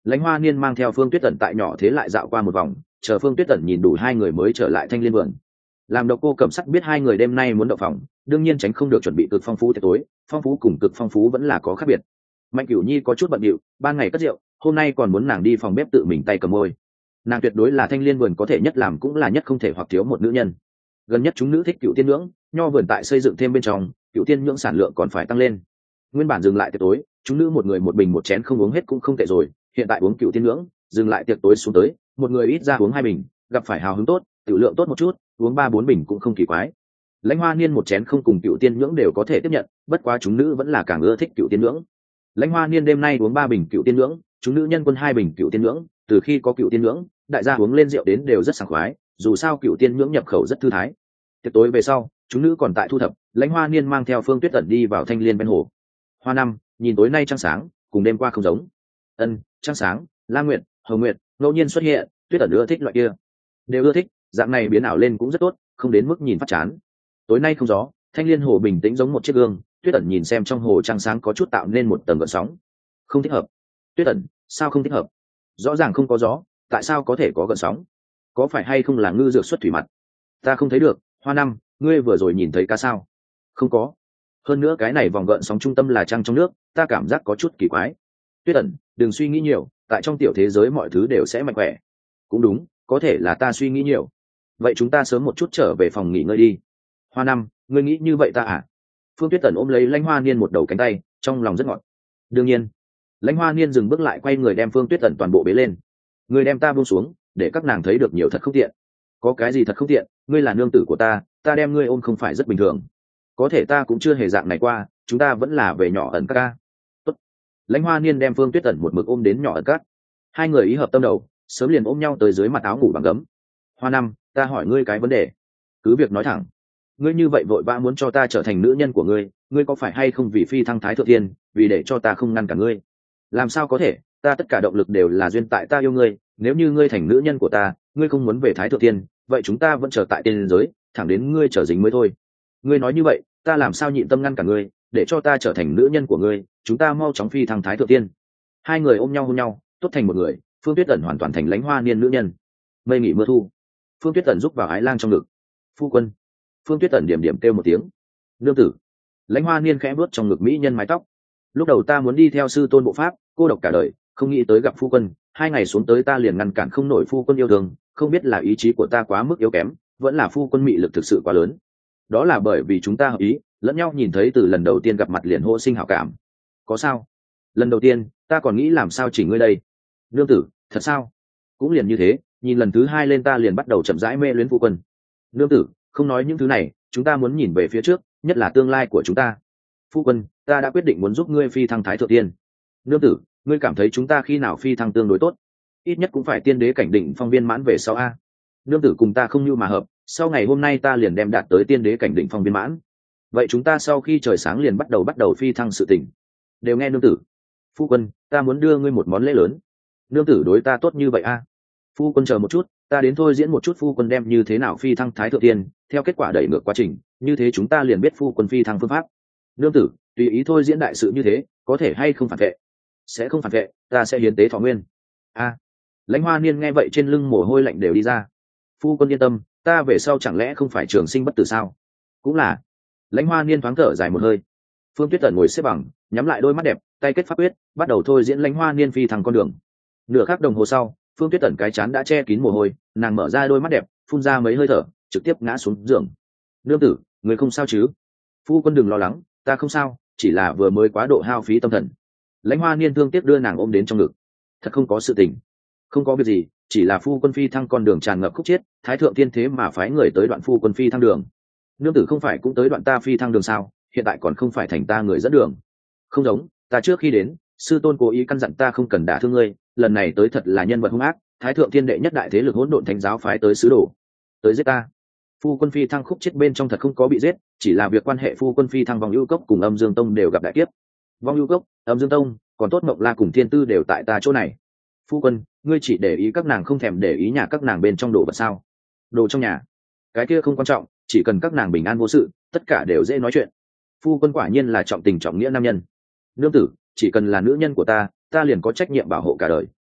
Lãnh Hoa Niên mang theo Phương Tuyết Tẩn tại nhỏ thế lại dạo qua một vòng, chờ Phương Tuyết Tẩn nhìn đủ hai người mới trở lại Thanh Liên vườn. Làm Độc Cô Cẩm Sắc biết hai người đêm nay muốn động phòng, đương nhiên tránh không được chuẩn bị cực phong phú tiệc tối, phong phú cùng cực phong phú vẫn là có khác biệt. Mạnh Cửu Nhi có chút bận rộn, ban ngày cất rượu, hôm nay còn muốn nàng đi phòng bếp tự mình tay cầm môi. Nàng tuyệt đối là Thanh Liên vườn có thể nhất làm cũng là nhất không thể hoặc thiếu một nữ nhân. Gần nhất chúng nữ thích Cựu Tiên Nhưỡng, nho vườn tại xây dựng thêm bên trong, Cựu Tiên Nhưỡng sản lượng còn phải tăng lên. Nguyên bản dừng lại tiệc tối, chúng nữ một người một bình một chén không uống hết cũng không tệ rồi, hiện tại uống Cựu Tiên Nhưỡng, dừng lại tiệc tối xuống tới, một người ít ra uống hai bình, gặp phải hào hứng tốt, tiểu lượng tốt một chút, uống ba bốn bình cũng không kỳ quái. Lãnh Hoa Niên một chén không cùng Cựu Tiên Nhưỡng đều có thể tiếp nhận, bất quá chúng nữ vẫn là càng ưa thích Cựu Tiên Nhưỡng. Lãnh Hoa Niên đêm nay uống ba bình Cựu Tiên Nhưỡng, chúng nữ nhân quân hai bình Cựu Tiên Nhưỡng, từ khi có Cựu Tiên Nhưỡng, đại gia uống lên rượu đến đều rất sảng khoái, dù sao Cựu Tiên Nhưỡng nhập khẩu rất thư thái. Tiệc tối về sau, chúng nữ còn tại thu thập, Lãnh Hoa Niên mang theo Phương Tuyết Tẩn đi vào Thanh Liên bên hồ. Hoa năm, nhìn tối nay trăng sáng, cùng đêm qua không giống. Ân, trăng sáng, La Nguyệt, Hồng Nguyệt ngẫu nhiên xuất hiện, Tuyết Tẩn ưa thích loại kia. Đều ưa thích, dạng này biến ảo lên cũng rất tốt, không đến mức nhìn phát chán. Tối nay không gió, Thanh Liên hồ bình tĩnh giống một chiếc gương, Tuyết Tẩn nhìn xem trong hồ trăng sáng có chút tạo nên một tầng gợn sóng. Không thích hợp. Tuyết Tẩn, sao không thích hợp? Rõ ràng không có gió, tại sao có thể có gợn sóng? Có phải hay không là ngư dược xuất thủy mặt? Ta không thấy được. Hoa năm, ngươi vừa rồi nhìn thấy cá sao? Không có. Hơn nữa cái này vòng gợn sóng trung tâm là trăng trong nước, ta cảm giác có chút kỳ quái. Tuyết Tẩn, đừng suy nghĩ nhiều, tại trong tiểu thế giới mọi thứ đều sẽ mạnh khỏe. Cũng đúng, có thể là ta suy nghĩ nhiều. Vậy chúng ta sớm một chút trở về phòng nghỉ ngơi đi. Hoa năm, ngươi nghĩ như vậy ta à? Phương Tuyết Tẩn ôm lấy Lãnh Hoa Niên một đầu cánh tay, trong lòng rất ngọt. Đương nhiên. Lãnh Hoa Niên dừng bước lại, quay người đem Phương Tuyết Tẩn toàn bộ bế lên. Ngươi đem ta buông xuống, để các nàng thấy được nhiều thật không tiện. Có cái gì thật không tiện, ngươi là nương tử của ta, ta đem ngươi ôm không phải rất bình thường. Có thể ta cũng chưa hề dạng này qua, chúng ta vẫn là về nhỏ ẩn ca. Tốt. Lãnh Hoa Niên đem Phương Tuyết Tẩn một mực ôm đến nhỏ ẩn cát. Hai người ý hợp tâm đầu, sớm liền ôm nhau tới dưới mặt áo ngủ bằng gấm. Hoa năm, ta hỏi ngươi cái vấn đề, cứ việc nói thẳng. Ngươi như vậy vội vã muốn cho ta trở thành nữ nhân của ngươi, ngươi có phải hay không vì phi thăng thái thượng tiên, vì để cho ta không ngăn cả ngươi? Làm sao có thể, ta tất cả động lực đều là duyên tại ta yêu ngươi, nếu như ngươi thành nữ nhân của ta, ngươi không muốn về thái thượng tiên, vậy chúng ta vẫn chờ tại tiên giới, thẳng đến ngươi trở dính mới thôi. Ngươi nói như vậy, ta làm sao nhịn tâm ngăn cả ngươi, để cho ta trở thành nữ nhân của ngươi, chúng ta mau chóng phi thăng thái thượng tiên. Hai người ôm nhau hôn nhau, tốt thành một người, Phương Tuyết Tẩn hoàn toàn thành Lãnh Hoa Niên nữ nhân. Mây nghỉ mưa thu, Phương Tuyết Tẩn rúc vào ái lang trong ngực. Phu quân. Phương Tuyết Tẩn điểm điểm kêu một tiếng. Nương tử. Lãnh Hoa Niên khẽ bước trong ngực mỹ nhân mái tóc. Lúc đầu ta muốn đi theo sư tôn bộ pháp, cô độc cả đời, không nghĩ tới gặp phu quân, hai ngày xuống tới ta liền ngăn cản không nổi phu quân yêu thương, không biết là ý chí của ta quá mức yếu kém, vẫn là phu quân mị lực thực sự quá lớn. Đó là bởi vì chúng ta hợp ý, lẫn nhau nhìn thấy từ lần đầu tiên gặp mặt liền hô sinh hảo cảm. Có sao? Lần đầu tiên, ta còn nghĩ làm sao chỉ ngươi đây. Nương tử, thật sao? Cũng liền như thế, nhìn lần thứ hai lên ta liền bắt đầu chậm rãi mê luyến phu quân. Nương tử, không nói những thứ này, chúng ta muốn nhìn về phía trước, nhất là tương lai của chúng ta. Phu quân, ta đã quyết định muốn giúp ngươi phi thăng thái thượng tiên. Nương tử, ngươi cảm thấy chúng ta khi nào phi thăng tương đối tốt? Ít nhất cũng phải tiên đế cảnh định phong viên mãn về sau a. Nương tử cùng ta không như mà hợp, sau ngày hôm nay ta liền đem đạt tới tiên đế cảnh định phong viên mãn. Vậy chúng ta sau khi trời sáng liền bắt đầu bắt đầu phi thăng sự tình. Đều nghe nương tử. Phu quân, ta muốn đưa ngươi một món lễ lớn. Nương tử đối ta tốt như vậy a. Phu quân chờ một chút, ta đến thôi diễn một chút phu quân đem như thế nào phi thăng thái thượng tiên, theo kết quả đẩy ngược quá trình, như thế chúng ta liền biết phu quân phi thăng phương pháp. Nương tử, tùy ý thôi diễn đại sự như thế, có thể hay không phản vệ? Sẽ không phản vệ, ta sẽ hiến tế thọ nguyên. A. Lãnh Hoa Niên nghe vậy trên lưng mồ hôi lạnh đều đi ra. Phu quân yên tâm, ta về sau chẳng lẽ không phải trường sinh bất tử sao? Cũng là. Lãnh Hoa Niên thoáng thở dài một hơi. Phương Tuyết Tẩn ngồi xếp bằng, nhắm lại đôi mắt đẹp, tay kết pháp quyết, bắt đầu thôi diễn Lãnh Hoa Niên phi thăng con đường. Nửa khắc đồng hồ sau, Phương Tuyết Tẩn cái chán đã che kín mồ hôi, nàng mở ra đôi mắt đẹp, phun ra mấy hơi thở, trực tiếp ngã xuống giường. Nương tử, người không sao chứ? Phu quân đừng lo lắng, ta không sao, chỉ là vừa mới quá độ hao phí tâm thần. Lãnh Hoa Niên thương tiếc đưa nàng ôm đến trong ngực. Thật không có sự tình. Không có việc gì, chỉ là phu quân phi thăng con đường tràn ngập khúc chiết, thái thượng tiên thế mà phái người tới đoạn phu quân phi thăng đường. Nương tử không phải cũng tới đoạn ta phi thăng đường sao? Hiện tại còn không phải thành ta người dẫn đường. Không giống, ta trước khi đến, sư tôn cố ý căn dặn ta không cần đả thương ngươi, lần này tới thật là nhân vật hung ác, thái thượng thiên đệ nhất đại thế lực hỗn độn thánh giáo phái tới sứ đồ, tới giết ta. Phu quân phi thăng khúc chết bên trong thật không có bị giết, chỉ là việc quan hệ phu quân phi thăng vòng ưu cốc cùng âm dương tông đều gặp đại kiếp. Vong ưu cốc, âm dương tông, còn tốt mộng la cùng thiên tư đều tại ta chỗ này. Phu quân, ngươi chỉ để ý các nàng, không thèm để ý nhà các nàng bên trong đồ vật sao? Đồ trong nhà, cái kia không quan trọng, chỉ cần các nàng bình an vô sự, tất cả đều dễ nói chuyện. Phu quân quả nhiên là trọng tình trọng nghĩa nam nhân. Nương tử, chỉ cần là nữ nhân của ta, ta liền có trách nhiệm bảo hộ cả đời.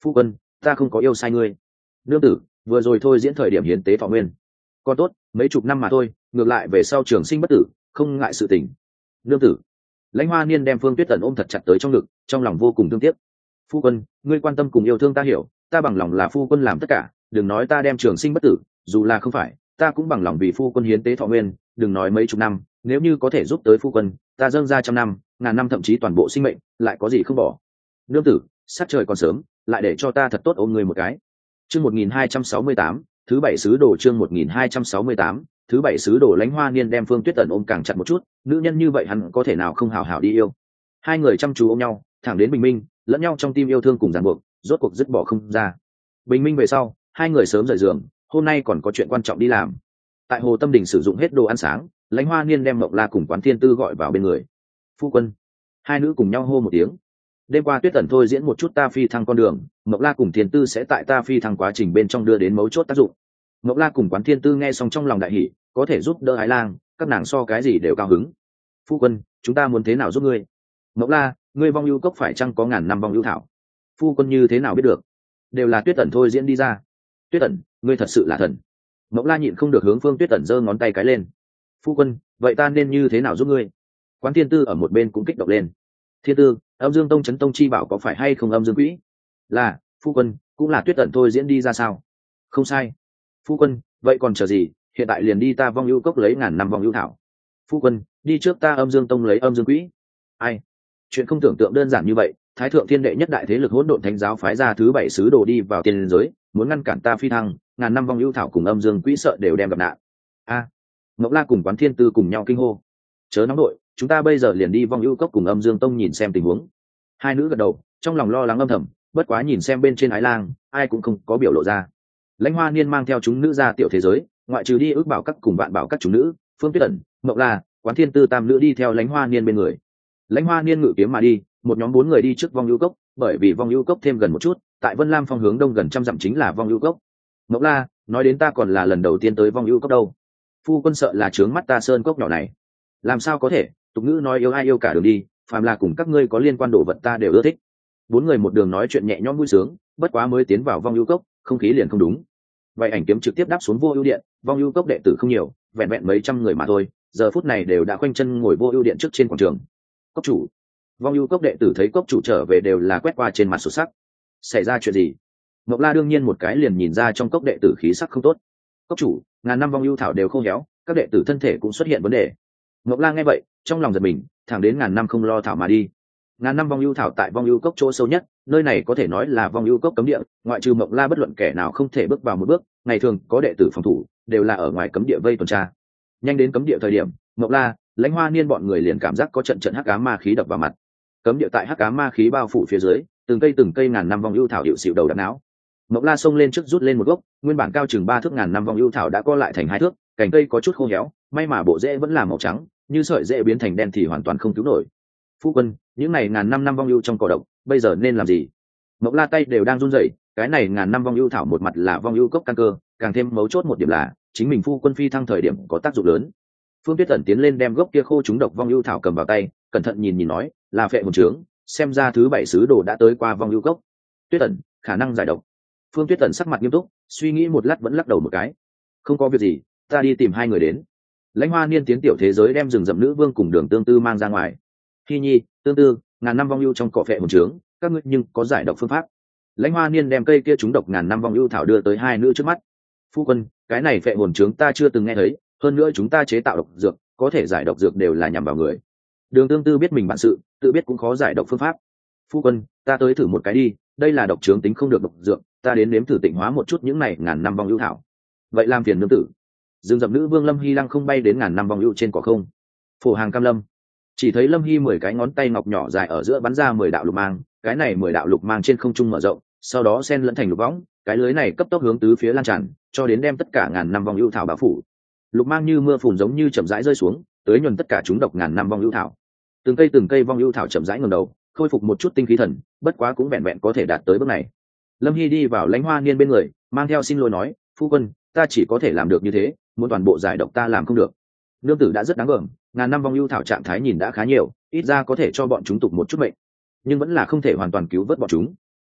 Phu quân, ta không có yêu sai ngươi. Nương tử, vừa rồi thôi diễn thời điểm hiến tế thọ nguyên, còn tốt mấy chục năm mà thôi, ngược lại về sau trường sinh bất tử, không ngại sự tình. Nương tử. Lãnh Hoa Niên đem Phương Tuyết Tần ôm thật chặt tới trong ngực, trong lòng vô cùng thương tiếc. Phu quân, ngươi quan tâm cùng yêu thương ta hiểu, ta bằng lòng là phu quân làm tất cả, đừng nói ta đem trường sinh bất tử, dù là không phải, ta cũng bằng lòng vì phu quân hiến tế thọ nguyên, đừng nói mấy chục năm, nếu như có thể giúp tới phu quân, ta dâng ra trăm năm, ngàn năm thậm chí toàn bộ sinh mệnh, lại có gì không bỏ. Nương tử, sát trời còn sớm, lại để cho ta thật tốt ôm người một cái. Chương một nghìn hai trăm sáu mươi tám, thứ bảy sứ đồ chương một nghìn hai trăm sáu mươi tám, thứ bảy sứ đồ. Lãnh Hoa Niên đem Phương Tuyết Tần ôm càng chặt một chút, nữ nhân như vậy hắn có thể nào không hào hào đi yêu. Hai người chăm chú ôm nhau, thẳng đến bình minh, lẫn nhau trong tim yêu thương cùng ràng buộc, rốt cuộc dứt bỏ không ra. Bình minh về sau, hai người sớm rời giường, hôm nay còn có chuyện quan trọng đi làm. Tại Hồ Tâm Đình sử dụng hết đồ ăn sáng, Lãnh Hoa Niên đem Mộng La cùng Quán Thiên Tư gọi vào bên người. Phu quân. Hai nữ cùng nhau hô một tiếng. Đêm qua Tuyết Tần thôi diễn một chút ta phi thăng con đường, Mộng La cùng Thiên Tư sẽ tại ta phi thăng quá trình bên trong đưa đến mấu chốt tác dụng. Mộng La cùng Quán Thiên Tư nghe xong trong lòng đại hỉ, có thể giúp đỡ Ái Lang, các nàng so cái gì đều cao hứng. Phu quân, chúng ta muốn thế nào giúp ngươi? Mộng La, ngươi vong ưu cốc phải chăng có ngàn năm vong ưu thảo? Phu quân như thế nào biết được? Đều là Tuyết Tần thôi diễn đi ra. Tuyết Tần, ngươi thật sự là thần. Mộng La nhịn không được hướng Phương Tuyết Tần giơ ngón tay cái lên. Phu quân, vậy ta nên như thế nào giúp ngươi? Quán Thiên Tư ở một bên cũng kích động lên. Thiên Tư, Âm Dương Tông Chấn Tông chi bảo có phải hay không âm dương quỹ? Là, phu quân, cũng là Tuyết Tần thôi diễn đi ra sao? Không sai. Phu quân, vậy còn chờ gì, hiện tại liền đi ta vong ưu cốc lấy ngàn năm vong ưu thảo. Phu quân, đi trước ta Âm Dương Tông lấy âm dương quỹ. Ai? Chuyện không tưởng tượng đơn giản như vậy, Thái Thượng Thiên đệ nhất đại thế lực hỗn độn thánh giáo phái ra thứ bảy sứ đồ đi vào tiên giới, muốn ngăn cản ta phi thăng, ngàn năm vong ưu thảo cùng âm dương quỹ sợ đều đem gặp nạn. A. À, Ngọc La cùng Quán Thiên Tư cùng nhau kinh hô. Chớ nóng đội, chúng ta bây giờ liền đi vong ưu cốc cùng âm dương tông nhìn xem tình huống. Hai nữ gật đầu, trong lòng lo lắng âm thầm, bất quá nhìn xem bên trên Ái Lang, ai cũng không có biểu lộ ra. Lãnh Hoa Niên mang theo chúng nữ ra tiểu thế giới, ngoại trừ đi ước bảo các cùng vạn bảo các chúng nữ, Phương Tuyết Ẩn, Ngọc La, Quán Thiên Tư tam nữ đi theo Lãnh Hoa Niên bên người. Lãnh Hoa Niên ngự kiếm mà đi, một nhóm bốn người đi trước vong ưu cốc, bởi vì vong ưu cốc thêm gần một chút, tại Vân Lam phong hướng đông gần trăm dặm chính là vong ưu cốc. Ngọc La, nói đến ta còn là lần đầu tiên tới vong ưu cốc đâu. Phu quân sợ là trướng mắt ta sơn cốc nhỏ này. Làm sao có thể, tục ngữ nói yêu ai yêu cả đường đi, phàm là cùng các ngươi có liên quan đồ vật ta đều ưa thích. Bốn người một đường nói chuyện nhẹ nhõm vui sướng, bất quá mới tiến vào vong ưu cốc, không khí liền không đúng. Vậy ảnh kiếm trực tiếp đáp xuống vô ưu điện, vong ưu cốc đệ tử không nhiều, vẹn vẹn mấy trăm người mà thôi, giờ phút này đều đã khoanh chân ngồi vô ưu điện trước trên quảng trường. Cốc chủ. Vong ưu cốc đệ tử thấy cốc chủ trở về đều là quét qua trên mặt sốt sắc. Xảy ra chuyện gì? Ngọc La đương nhiên một cái liền nhìn ra trong cốc đệ tử khí sắc không tốt. Cốc chủ, ngàn năm vong ưu thảo đều khô héo, các đệ tử thân thể cũng xuất hiện vấn đề. Ngọc La nghe vậy, trong lòng giật mình, thẳng đến ngàn năm không lo thảo mà đi. Ngàn năm vong ưu thảo tại vong ưu cốc chỗ sâu nhất, nơi này có thể nói là vong ưu cốc cấm địa, ngoại trừ Ngọc La bất luận kẻ nào không thể bước vào một bước, ngày thường có đệ tử phòng thủ, đều là ở ngoài cấm địa vây tuần tra. Nhanh đến cấm địa thời điểm, Ngọc La, Lãnh Hoa Niên bọn người liền cảm giác có trận trận hắc ám ma khí đập vào mặt. Cấm địa tại hắc ám ma khí bao phủ phía dưới, từng cây từng cây ngàn năm vong ưu thảo hiệu xịu đầu đập não. Ngọc La xông lên trước rút lên một gốc, nguyên bản cao chừng ba thước ngàn năm vong ưu thảo đã co lại thành hai thước, cành cây có chút khô héo, may mà bộ rễ vẫn là màu trắng, như sợi rễ biến thành đen thì hoàn toàn không cứu nổi. Phu quân, những này ngàn năm năm vong ưu trong cỏ độc, bây giờ nên làm gì? Ngọc La tay đều đang run rẩy, cái này ngàn năm vong ưu thảo một mặt là vong ưu cốc căn cơ, càng thêm mấu chốt một điểm là, chính mình phu quân phi thăng thời điểm có tác dụng lớn. Phương Tuyết Tần tiến lên đem gốc kia khô trúng độc vong ưu thảo cầm vào tay, cẩn thận nhìn nhìn nói, là phệ hồn trướng, xem ra thứ bảy sứ đồ đã tới qua vong ưu cốc. Tuyết Tần, khả năng giải độc. Phương Tuyết Tần sắc mặt nghiêm túc, suy nghĩ một lát vẫn lắc đầu một cái. Không có việc gì, ta đi tìm hai người đến. Lãnh Hoa Niên tiến tiểu thế giới đem rừng rậm nữ vương cùng Đường Tương Tư mang ra ngoài. Hi Nhi, Tương Tư, ngàn năm vong ưu trong cỏ phệ hồn trướng, các ngươi nhưng có giải độc phương pháp. Lãnh Hoa Niên đem cây kia trúng độc ngàn năm vong ưu thảo đưa tới hai nữ trước mắt. Phu quân, cái này phệ hồn trướng ta chưa từng nghe thấy, hơn nữa chúng ta chế tạo độc dược, có thể giải độc dược đều là nhằm vào người. Đường Tương Tư biết mình bản sự, tự biết cũng khó giải độc phương pháp. Phu quân, ta tới thử một cái đi, đây là độc trướng tính không được độc dược, ta đến nếm thử tịnh hóa một chút những này ngàn năm vong ưu thảo. Vậy làm phiền nương tử. Dương dậm nữ vương Lâm Hy lăng không bay đến ngàn năm vong ưu trên cỏ không. Phổ hàng cam lâm. Chỉ thấy Lâm Hy mười cái ngón tay ngọc nhỏ dài ở giữa bắn ra mười đạo lục mang, cái này mười đạo lục mang trên không trung mở rộng, sau đó xen lẫn thành lục võng, cái lưới này cấp tốc hướng tứ phía lan tràn, cho đến đem tất cả ngàn năm vong ưu thảo bao phủ. Lục mang như mưa phùn giống như chậm rãi rơi xuống, tới nhuần tất cả chúng độc ngàn năm vong ưu thảo. Từng cây từng cây vong ưu thảo chậm rãi ngẩng đầu, khôi phục một chút tinh khí thần, bất quá cũng vẹn vẹn có thể đạt tới bước này. Lâm Hy đi vào Lãnh Hoa Niên bên người, mang theo xin lỗi nói, phu quân, ta chỉ có thể làm được như thế, muốn toàn bộ giải độc ta làm không được. Nương tử đã rất đáng gờm, ngàn năm vong ưu thảo trạng thái nhìn đã khá nhiều, ít ra có thể cho bọn chúng tục một chút mệnh, nhưng vẫn là không thể hoàn toàn cứu vớt bọn chúng.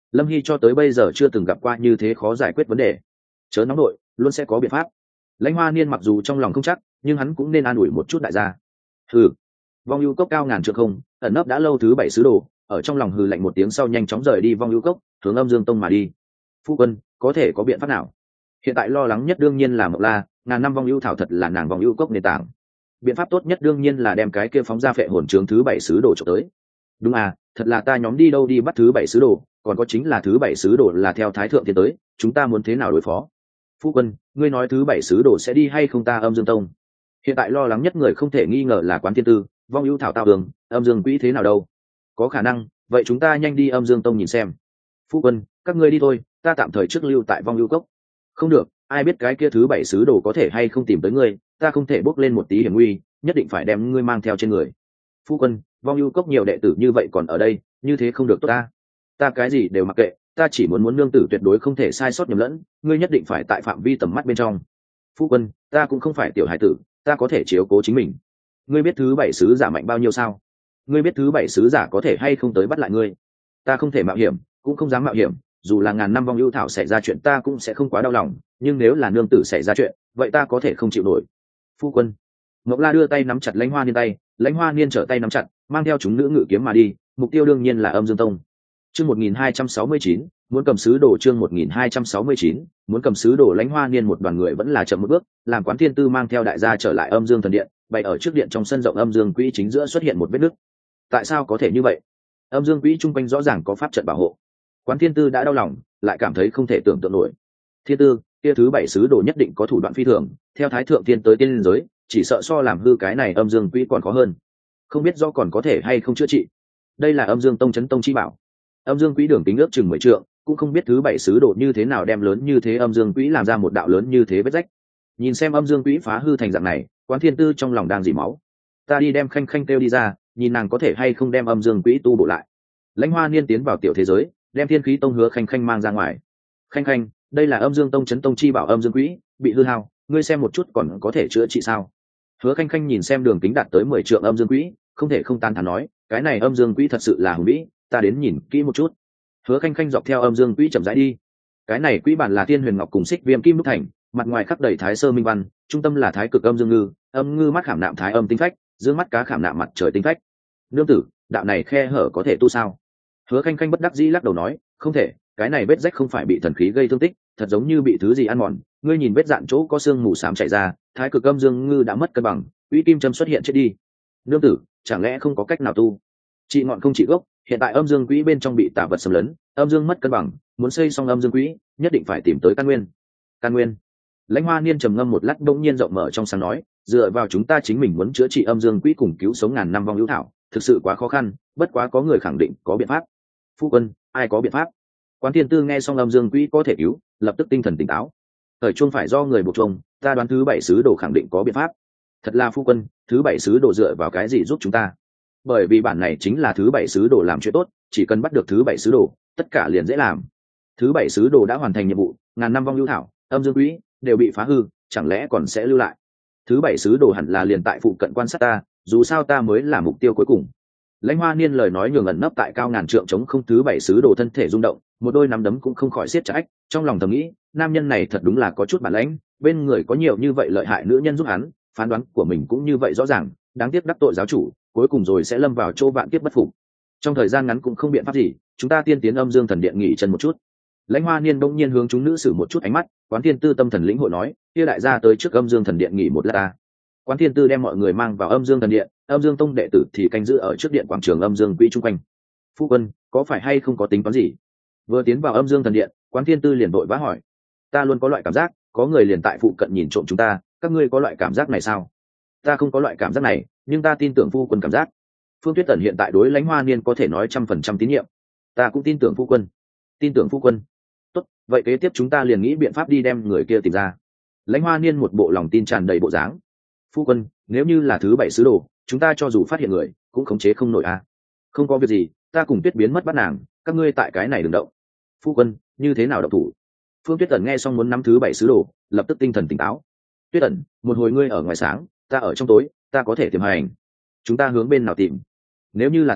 Lâm Hy cho tới bây giờ chưa từng gặp qua như thế khó giải quyết vấn đề. Chớ nóng nội, luôn sẽ có biện pháp. Lãnh Hoa Niên mặc dù trong lòng không chắc, nhưng hắn cũng nên an ủi một chút đại gia. Hừ. Vong ưu cốc cao ngàn trượng không, ẩn nấp đã lâu thứ bảy sứ đồ, ở trong lòng hừ lạnh một tiếng sau nhanh chóng rời đi Vong ưu cốc, hướng Âm Dương Tông mà đi. Phu quân, có thể có biện pháp nào? Hiện tại lo lắng nhất đương nhiên là Mộc La, ngàn năm Vong ưu thảo thật là nàng Vong ưu cốc nền tảng. Biện pháp tốt nhất đương nhiên là đem cái kia phóng ra phệ hồn trướng thứ bảy sứ đồ trộm tới. Đúng à, thật là ta nhóm đi đâu đi bắt thứ bảy sứ đồ, còn có chính là thứ bảy sứ đồ là theo thái thượng tiến tới, chúng ta muốn thế nào đối phó? Phu quân, ngươi nói thứ bảy sứ đồ sẽ đi hay không ta Âm Dương Tông? Hiện tại lo lắng nhất người không thể nghi ngờ là Quán Thiên Tư, Vong ưu thảo tao đường, Âm Dương Quỹ thế nào đâu? Có khả năng, vậy chúng ta nhanh đi Âm Dương Tông nhìn xem. Phu quân, các ngươi đi thôi, ta tạm thời trước lưu tại Vong ưu cốc. Không được, ai biết cái kia thứ bảy sứ đồ có thể hay không tìm tới ngươi, ta không thể bốc lên một tí hiểm nguy, nhất định phải đem ngươi mang theo trên người. Phu quân, Vong ưu cốc nhiều đệ tử như vậy còn ở đây, như thế không được tốt ta. Ta cái gì đều mặc kệ, ta chỉ muốn muốn nương tử tuyệt đối không thể sai sót nhầm lẫn, ngươi nhất định phải tại phạm vi tầm mắt bên trong. Phu quân, ta cũng không phải tiểu hải tử, ta có thể chiếu cố chính mình. Ngươi biết thứ bảy sứ giả mạnh bao nhiêu sao? Ngươi biết thứ bảy sứ giả có thể hay không tới bắt lại ngươi? Ta không thể mạo hiểm, cũng không dám mạo hiểm, dù là ngàn năm Vong ưu thảo xảy ra chuyện ta cũng sẽ không quá đau lòng, nhưng nếu là nương tử xảy ra chuyện, vậy ta có thể không chịu nổi. Phu quân. Mộc La đưa tay nắm chặt Lãnh Hoa Niên tay, Lãnh Hoa Niên trở tay nắm chặt, mang theo chúng nữ ngự kiếm mà đi, mục tiêu đương nhiên là Âm Dương Tông. Chương một nghìn hai trăm sáu mươi chín, muốn cầm sứ đồ chương một nghìn hai trăm sáu mươi chín, muốn cầm sứ đồ. Lãnh Hoa Niên một đoàn người vẫn là chậm một bước, làm Quán Thiên Tư mang theo đại gia trở lại Âm Dương thần điện, bày ở trước điện trong sân rộng Âm Dương Quỹ chính giữa xuất hiện một vết nứt. Tại sao có thể như vậy? Âm Dương Quỹ trung quanh rõ ràng có pháp trận bảo hộ. Quán Thiên Tư đã đau lòng, lại cảm thấy không thể tưởng tượng nổi. Thiên Tư, kia thứ bảy sứ đồ nhất định có thủ đoạn phi thường, theo Thái thượng tiên tới tiên liên giới, chỉ sợ so làm hư cái này Âm Dương Quỹ còn khó hơn. Không biết do còn có thể hay không chữa trị. Đây là Âm Dương Tông chấn tông chi bảo. Âm Dương Quỹ đường kính ước chừng mười trượng, cũng không biết thứ bảy sứ đồ như thế nào đem lớn như thế Âm Dương Quỹ làm ra một đạo lớn như thế vết rách. Nhìn xem Âm Dương Quỹ phá hư thành dạng này, Quán Thiên Tư trong lòng đang dỉ máu. Ta đi đem Khanh Khanh kêu đi ra, nhìn nàng có thể hay không đem Âm Dương Quỹ tu bổ lại. Lãnh Hoa Niên tiến vào tiểu thế giới, đem Thiên Khí Tông Hứa Khanh Khanh mang ra ngoài. Khanh Khanh, đây là Âm Dương Tông chấn tông chi bảo Âm Dương Quỹ, bị hư hao, ngươi xem một chút còn có thể chữa trị sao? Hứa Khanh Khanh nhìn xem đường kính đạt tới mười trượng Âm Dương Quỹ, không thể không tán thán nói, cái này Âm Dương Quỹ thật sự là hùng vĩ, ta đến nhìn kỹ một chút. Hứa Khanh Khanh dọc theo Âm Dương Quỹ chậm rãi đi. Cái này quỹ bản là Thiên Huyền Ngọc cùng Xích Viêm Kim đúc thành, mặt ngoài khắc đầy Thái Sơ Minh Văn, trung tâm là Thái Cực Âm Dương Ngư, âm ngư mắt khảm nạm Thái Âm tinh phách, dương mắt cá khảm nạm mặt trời tinh phách. Nương tử, đạo này khe hở có thể tu sao? Hứa Khanh Khanh bất đắc dĩ lắc đầu nói, không thể, cái này vết rách không phải bị thần khí gây thương tích, thật giống như bị thứ gì ăn mòn. Ngươi nhìn vết dạn chỗ có xương mù xám chảy ra, Thái Cực Âm Dương Ngư đã mất cân bằng, Uy Kim Châm xuất hiện chết đi. Nương tử, chẳng lẽ không có cách nào tu? Trị ngọn không trị gốc, hiện tại Âm Dương Quỹ bên trong bị tà vật xâm lấn, âm dương mất cân bằng, muốn xây xong Âm Dương Quỹ, nhất định phải tìm tới căn nguyên. Căn nguyên. Lãnh Hoa Niên trầm ngâm một lát bỗng nhiên rộng mở trong sáng nói, dựa vào chúng ta chính mình muốn chữa trị Âm Dương Quỹ cùng cứu sống ngàn năm Vong ưu thảo, thực sự quá khó khăn, bất quá có người khẳng định có biện pháp. Phu quân, ai có biện pháp? Quán Thiên Tư nghe xong Âm Dương Quỹ có thể cứu, lập tức tinh thần tỉnh táo. Thời chuông phải do người buộc chuông, ta đoán thứ bảy sứ đồ khẳng định có biện pháp. Thật là phu quân, thứ bảy sứ đồ dựa vào cái gì giúp chúng ta? Bởi vì bản này chính là thứ bảy sứ đồ làm chuyện tốt, chỉ cần bắt được thứ bảy sứ đồ, tất cả liền dễ làm. Thứ bảy sứ đồ đã hoàn thành nhiệm vụ, ngàn năm Vong ưu thảo, Âm Dương Quỹ đều bị phá hư, chẳng lẽ còn sẽ lưu lại? Thứ bảy sứ đồ hẳn là liền tại phụ cận quan sát ta, dù sao ta mới là mục tiêu cuối cùng. Lãnh Hoa Niên lời nói nhường ẩn nấp tại cao ngàn trượng chống không thứ bảy sứ đồ thân thể rung động, một đôi nắm đấm cũng không khỏi siết chặt, trong lòng thầm nghĩ, nam nhân này thật đúng là có chút bản lãnh, bên người có nhiều như vậy lợi hại nữ nhân giúp hắn, phán đoán của mình cũng như vậy rõ ràng, đáng tiếc đắc tội giáo chủ, cuối cùng rồi sẽ lâm vào chỗ vạn kiếp bất phục. Trong thời gian ngắn cũng không biện pháp gì, chúng ta tiên tiến Âm Dương thần điện nghỉ chân một chút. Lãnh Hoa Niên bỗng nhiên hướng chúng nữ sử một chút ánh mắt, Quán Thiên Tư tâm thần lĩnh hội nói, kia đại gia tới trước Âm Dương thần điện nghỉ một lát ta. Quán Thiên Tư đem mọi người mang vào Âm Dương thần điện, Âm Dương tông đệ tử thì canh giữ ở trước điện quảng trường Âm Dương Quỹ chung quanh. Phu quân, có phải hay không có tính toán gì? Vừa tiến vào Âm Dương thần điện, Quán Thiên Tư liền vội vã hỏi. Ta luôn có loại cảm giác, có người liền tại phụ cận nhìn trộm chúng ta, các ngươi có loại cảm giác này sao? Ta không có loại cảm giác này, nhưng ta tin tưởng phu quân cảm giác. Phương Tuyết Tần hiện tại đối Lãnh Hoa Niên có thể nói trăm phần trăm tín nhiệm. Ta cũng tin tưởng phu quân. Tin tưởng phu quân. Tốt, vậy kế tiếp chúng ta liền nghĩ biện pháp đi đem người kia tìm ra. Lãnh Hoa Niên một bộ lòng tin tràn đầy bộ dáng. Phu quân, nếu như là thứ bảy sứ đồ, chúng ta cho dù phát hiện người, cũng khống chế không nổi à? Không có việc gì, ta cùng Tuyết biến mất bắt nàng, các ngươi tại cái này đừng động. Phu quân, như thế nào động thủ? Phương Tuyết Tần nghe xong muốn nắm thứ bảy sứ đồ, lập tức tinh thần tỉnh táo. Tuyết Tần, một hồi ngươi ở ngoài sáng, ta ở trong tối, ta có thể tìm hành. Chúng ta hướng bên nào tìm? Nếu như là ta,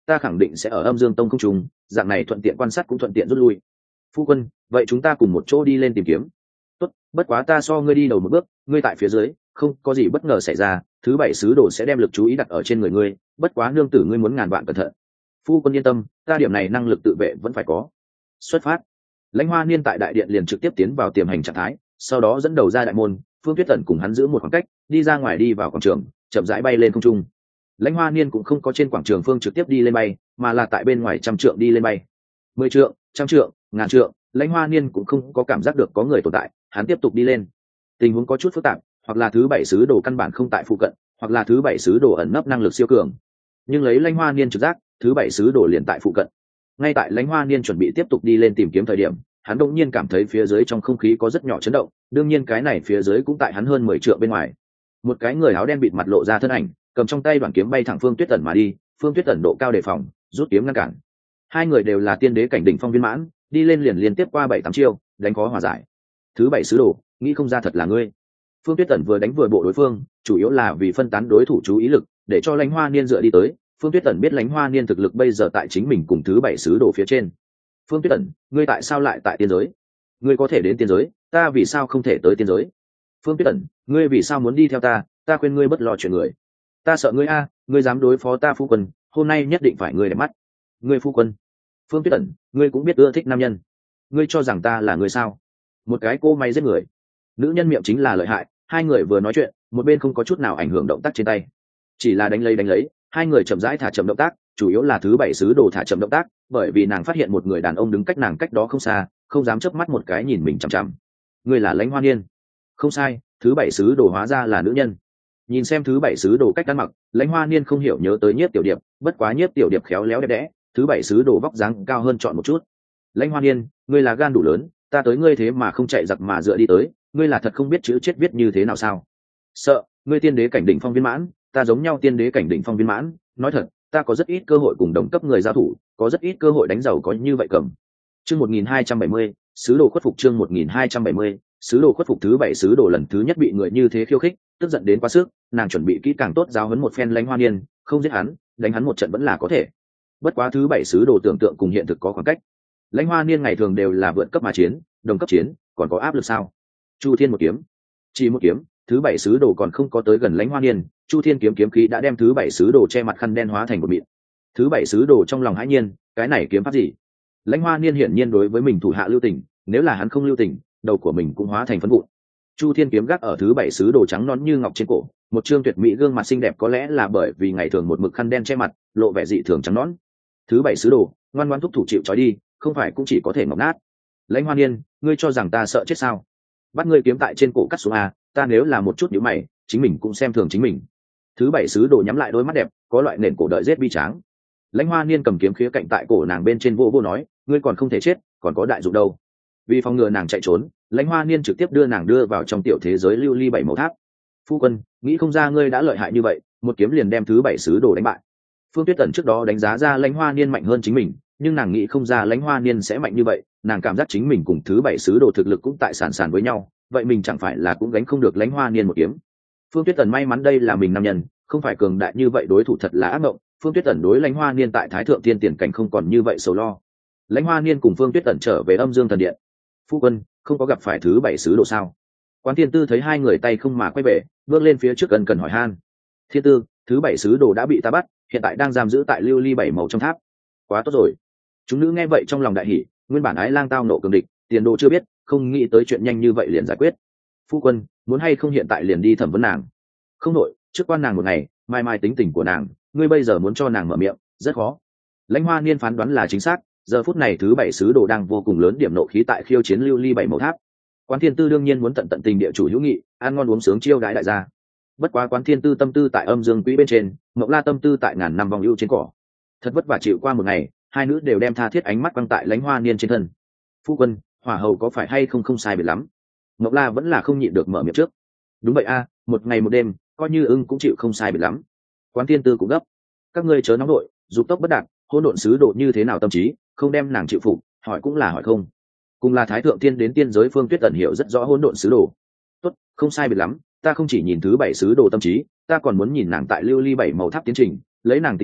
ta khẳng định sẽ ở âm dương tông không trùng, dạng này thuận tiện quan sát cũng thuận tiện rút lui. Phu quân, vậy chúng ta cùng một chỗ đi lên tìm kiếm. Tốt, bất quá ta so ngươi đi đầu một bước, ngươi tại phía dưới, không có gì bất ngờ xảy ra, thứ bảy sứ đồ sẽ đem lực chú ý đặt ở trên người ngươi, bất quá nương tử ngươi muốn ngàn vạn cẩn thận. Phu quân yên tâm, ta điểm này năng lực tự vệ vẫn phải có. Xuất phát. Lãnh Hoa Niên tại đại điện liền trực tiếp tiến vào tiềm hành trạng thái, sau đó dẫn đầu ra đại môn, Phương Tuyết Tẩn cùng hắn giữ một khoảng cách, đi ra ngoài đi vào quảng trường, chậm rãi bay lên không trung. Lãnh Hoa Niên cũng không có trên quảng trường phương trực tiếp đi lên bay, mà là tại bên ngoài trăm trượng đi lên bay. Mười trượng, trăm trượng, ngàn trượng, Lãnh Hoa Niên cũng không có cảm giác được có người tồn tại, hắn tiếp tục đi lên. Tình huống có chút phức tạp, hoặc là thứ bảy sứ đồ căn bản không tại phụ cận, hoặc là thứ bảy sứ đồ ẩn nấp năng lực siêu cường. Nhưng lấy Lãnh Hoa Niên trực giác, thứ bảy sứ đồ liền tại phụ cận. Ngay tại Lãnh Hoa Niên chuẩn bị tiếp tục đi lên tìm kiếm thời điểm, hắn đột nhiên cảm thấy phía dưới trong không khí có rất nhỏ chấn động, đương nhiên cái này phía dưới cũng tại hắn hơn mười trượng bên ngoài. Một cái người áo đen bịt mặt lộ ra thân ảnh, cầm trong tay đoạn kiếm bay thẳng Phương Tuyết Tẩn mà đi, Phương Tuyết Tẩn độ cao đề phòng, rút kiếm ngăn cản. Hai người đều là tiên đế cảnh đỉnh phong viên mãn, đi lên liền liên tiếp qua bảy tám chiêu, đánh khó hòa giải. Thứ bảy sứ đồ, nghĩ không ra thật là ngươi. Phương Tuyết Tẩn vừa đánh vừa bộ đối phương, chủ yếu là vì phân tán đối thủ chú ý lực, để cho Lãnh Hoa Niên dựa đi tới. Phương Tuyết Tẩn biết Lãnh Hoa Niên thực lực bây giờ tại chính mình cùng thứ bảy sứ đồ phía trên. Phương Tuyết Tẩn, ngươi tại sao lại tại tiên giới? Ngươi có thể đến tiên giới, ta vì sao không thể tới tiên giới? Phương Tuyết Tẩn, ngươi vì sao muốn đi theo ta? Ta khuyên ngươi bất lo chuyện người. Ta sợ ngươi a, ngươi dám đối phó ta phu quân, hôm nay nhất định phải ngươi đẹp mắt. Ngươi phu quân. Phương Tuyết Tẩn, ngươi cũng biết ưa thích nam nhân. Ngươi cho rằng ta là người sao? Một cái cô may giết người. Nữ nhân miệng chính là lợi hại, hai người vừa nói chuyện, một bên không có chút nào ảnh hưởng động tác trên tay. Chỉ là đánh lấy đánh lấy, hai người chậm rãi thả chậm động tác, chủ yếu là thứ bảy sứ đồ thả chậm động tác, bởi vì nàng phát hiện một người đàn ông đứng cách nàng cách đó không xa, không dám chớp mắt một cái nhìn mình chằm chằm. Ngươi là Lãnh Hoa Niên. Không sai, thứ bảy sứ đồ hóa ra là nữ nhân. Nhìn xem thứ bảy sứ đồ cách ăn mặc, Lãnh Hoa Niên không hiểu nhớ tới Nhiếp Tiểu Điệp, bất quá Nhiếp Tiểu Điệp khéo léo đẹp đẽ, thứ bảy sứ đồ vóc dáng cao hơn chọn một chút. Lãnh Hoa Niên, ngươi là gan đủ lớn, ta tới ngươi thế mà không chạy giặc mà dựa đi tới, ngươi là thật không biết chữ chết viết như thế nào sao? Sợ, ngươi tiên đế cảnh đỉnh phong viên mãn, ta giống nhau tiên đế cảnh đỉnh phong viên mãn, nói thật, ta có rất ít cơ hội cùng đồng cấp người giao thủ, có rất ít cơ hội đánh giàu có như vậy cầm. Chương một nghìn hai trăm bảy mươi, sứ đồ khuất phục chương một nghìn hai trăm bảy mươi, sứ đồ khuất phục thứ bảy sứ đồ lần thứ nhất bị người như thế khiêu khích, tức giận đến quá sức, nàng chuẩn bị kỹ càng tốt giáo huấn một phen Lãnh Hoa Niên, không giết hắn, đánh hắn một trận vẫn là có thể. Bất quá thứ bảy sứ đồ tưởng tượng cùng hiện thực có khoảng cách. Lãnh Hoa Niên ngày thường đều là vượt cấp mà chiến, đồng cấp chiến, còn có áp lực sao? Chu Thiên một kiếm, chỉ một kiếm, thứ bảy sứ đồ còn không có tới gần Lãnh Hoa Niên, Chu Thiên kiếm kiếm khí đã đem thứ bảy sứ đồ che mặt khăn đen hóa thành một mịn. Thứ bảy sứ đồ trong lòng hãi nhiên, cái này kiếm pháp gì? Lãnh Hoa Niên hiển nhiên đối với mình thủ hạ lưu tình, nếu là hắn không lưu tình, đầu của mình cũng hóa thành phấn vụn. Chu Thiên kiếm gác ở thứ bảy sứ đồ trắng nõn như ngọc trên cổ, một trương tuyệt mỹ gương mặt xinh đẹp có lẽ là bởi vì ngày thường một mực khăn đen che mặt, lộ vẻ dị thường trắng nõn. Thứ bảy sứ đồ, ngoan ngoãn thúc thủ chịu trói đi, không phải cũng chỉ có thể ngọc nát. Lãnh Hoa Niên, ngươi cho rằng ta sợ chết sao? Bắt ngươi kiếm tại trên cổ cắt xuống a, ta nếu là một chút nhíu mày, chính mình cũng xem thường chính mình. Thứ bảy sứ đồ nhắm lại đôi mắt đẹp, có loại nền cổ đợi giết bi tráng. Lãnh Hoa Niên cầm kiếm khía cạnh tại cổ nàng bên trên vô vô nói, ngươi còn không thể chết, còn có đại dụng đâu. Vì phòng ngừa nàng chạy trốn, Lãnh Hoa Niên trực tiếp đưa nàng đưa vào trong tiểu thế giới lưu ly bảy màu tháp. Phu quân, nghĩ không ra ngươi đã lợi hại như vậy, một kiếm liền đem thứ bảy sứ đồ đánh bại. Phương Tuyết Tẩn trước đó đánh giá ra Lãnh Hoa Niên mạnh hơn chính mình, nhưng nàng nghĩ không ra Lãnh Hoa Niên sẽ mạnh như vậy, nàng cảm giác chính mình cùng thứ bảy sứ đồ thực lực cũng tại sàn sàn với nhau, vậy mình chẳng phải là cũng gánh không được Lãnh Hoa Niên một kiếm. Phương Tuyết Tẩn may mắn đây là mình nam nhân, không phải cường đại như vậy đối thủ thật là ác mộng. Phương Tuyết Tẩn đối Lãnh Hoa Niên tại Thái Thượng Tiên Tiền cảnh không còn như vậy sầu lo. Lãnh Hoa Niên cùng Phương Tuyết Tẩn trở về Âm Dương Thần Điện. Phu quân, không có gặp phải thứ bảy sứ đồ sao? Quán Thiên Tư thấy hai người tay không mà quay về, bước lên phía trước gần cần hỏi han. Thiên Tư, thứ bảy sứ đồ đã bị ta bắt, hiện tại đang giam giữ tại lưu ly bảy màu trong tháp. Quá tốt rồi. Chúng nữ nghe vậy trong lòng đại hỉ, nguyên bản ái lang tao nộ cường địch, tiền đồ chưa biết, không nghĩ tới chuyện nhanh như vậy liền giải quyết. Phu quân, muốn hay không hiện tại liền đi thẩm vấn nàng? Không nội, trước quan nàng một ngày, mai mai tính tình của nàng, ngươi bây giờ muốn cho nàng mở miệng, rất khó. Lãnh Hoa Niên phán đoán là chính xác, giờ phút này thứ bảy sứ đồ đang vô cùng lớn điểm nộ khí tại khiêu chiến lưu ly bảy màu tháp. Quán Thiên Tư đương nhiên muốn tận tận tình địa chủ hữu nghị, ăn ngon uống sướng chiêu đãi đại gia. Bất quá Quán Thiên Tư tâm tư tại âm dương quỹ bên trên, Mộc La tâm tư tại ngàn năm vòng ưu trên cỏ. Thật vất vả chịu qua một ngày, hai nữ đều đem tha thiết ánh mắt quăng tại Lãnh Hoa Niên trên thân. Phu quân, hỏa hầu có phải hay không không sai biệt lắm? Mộc La vẫn là không nhịn được mở miệng trước. Đúng vậy a, một ngày một đêm, coi như ưng cũng chịu không sai biệt lắm. Quán Thiên Tư cũng gấp. Các ngươi chớ nóng đội, dục tốc bất đạt, hỗn độn sứ độ như thế nào tâm trí, không đem nàng chịu phục, hỏi cũng là hỏi không. Cùng là Thái Thượng Tiên đến tiên giới Phương Tuyết Tẩn hiểu rất rõ hỗn độn sứ đồ. Tốt, không sai biệt lắm, ta không chỉ nhìn thứ bảy sứ đồ tâm trí, ta còn muốn nhìn nàng tại lưu ly bảy màu tháp tiến trình, lấy nàng tính tình,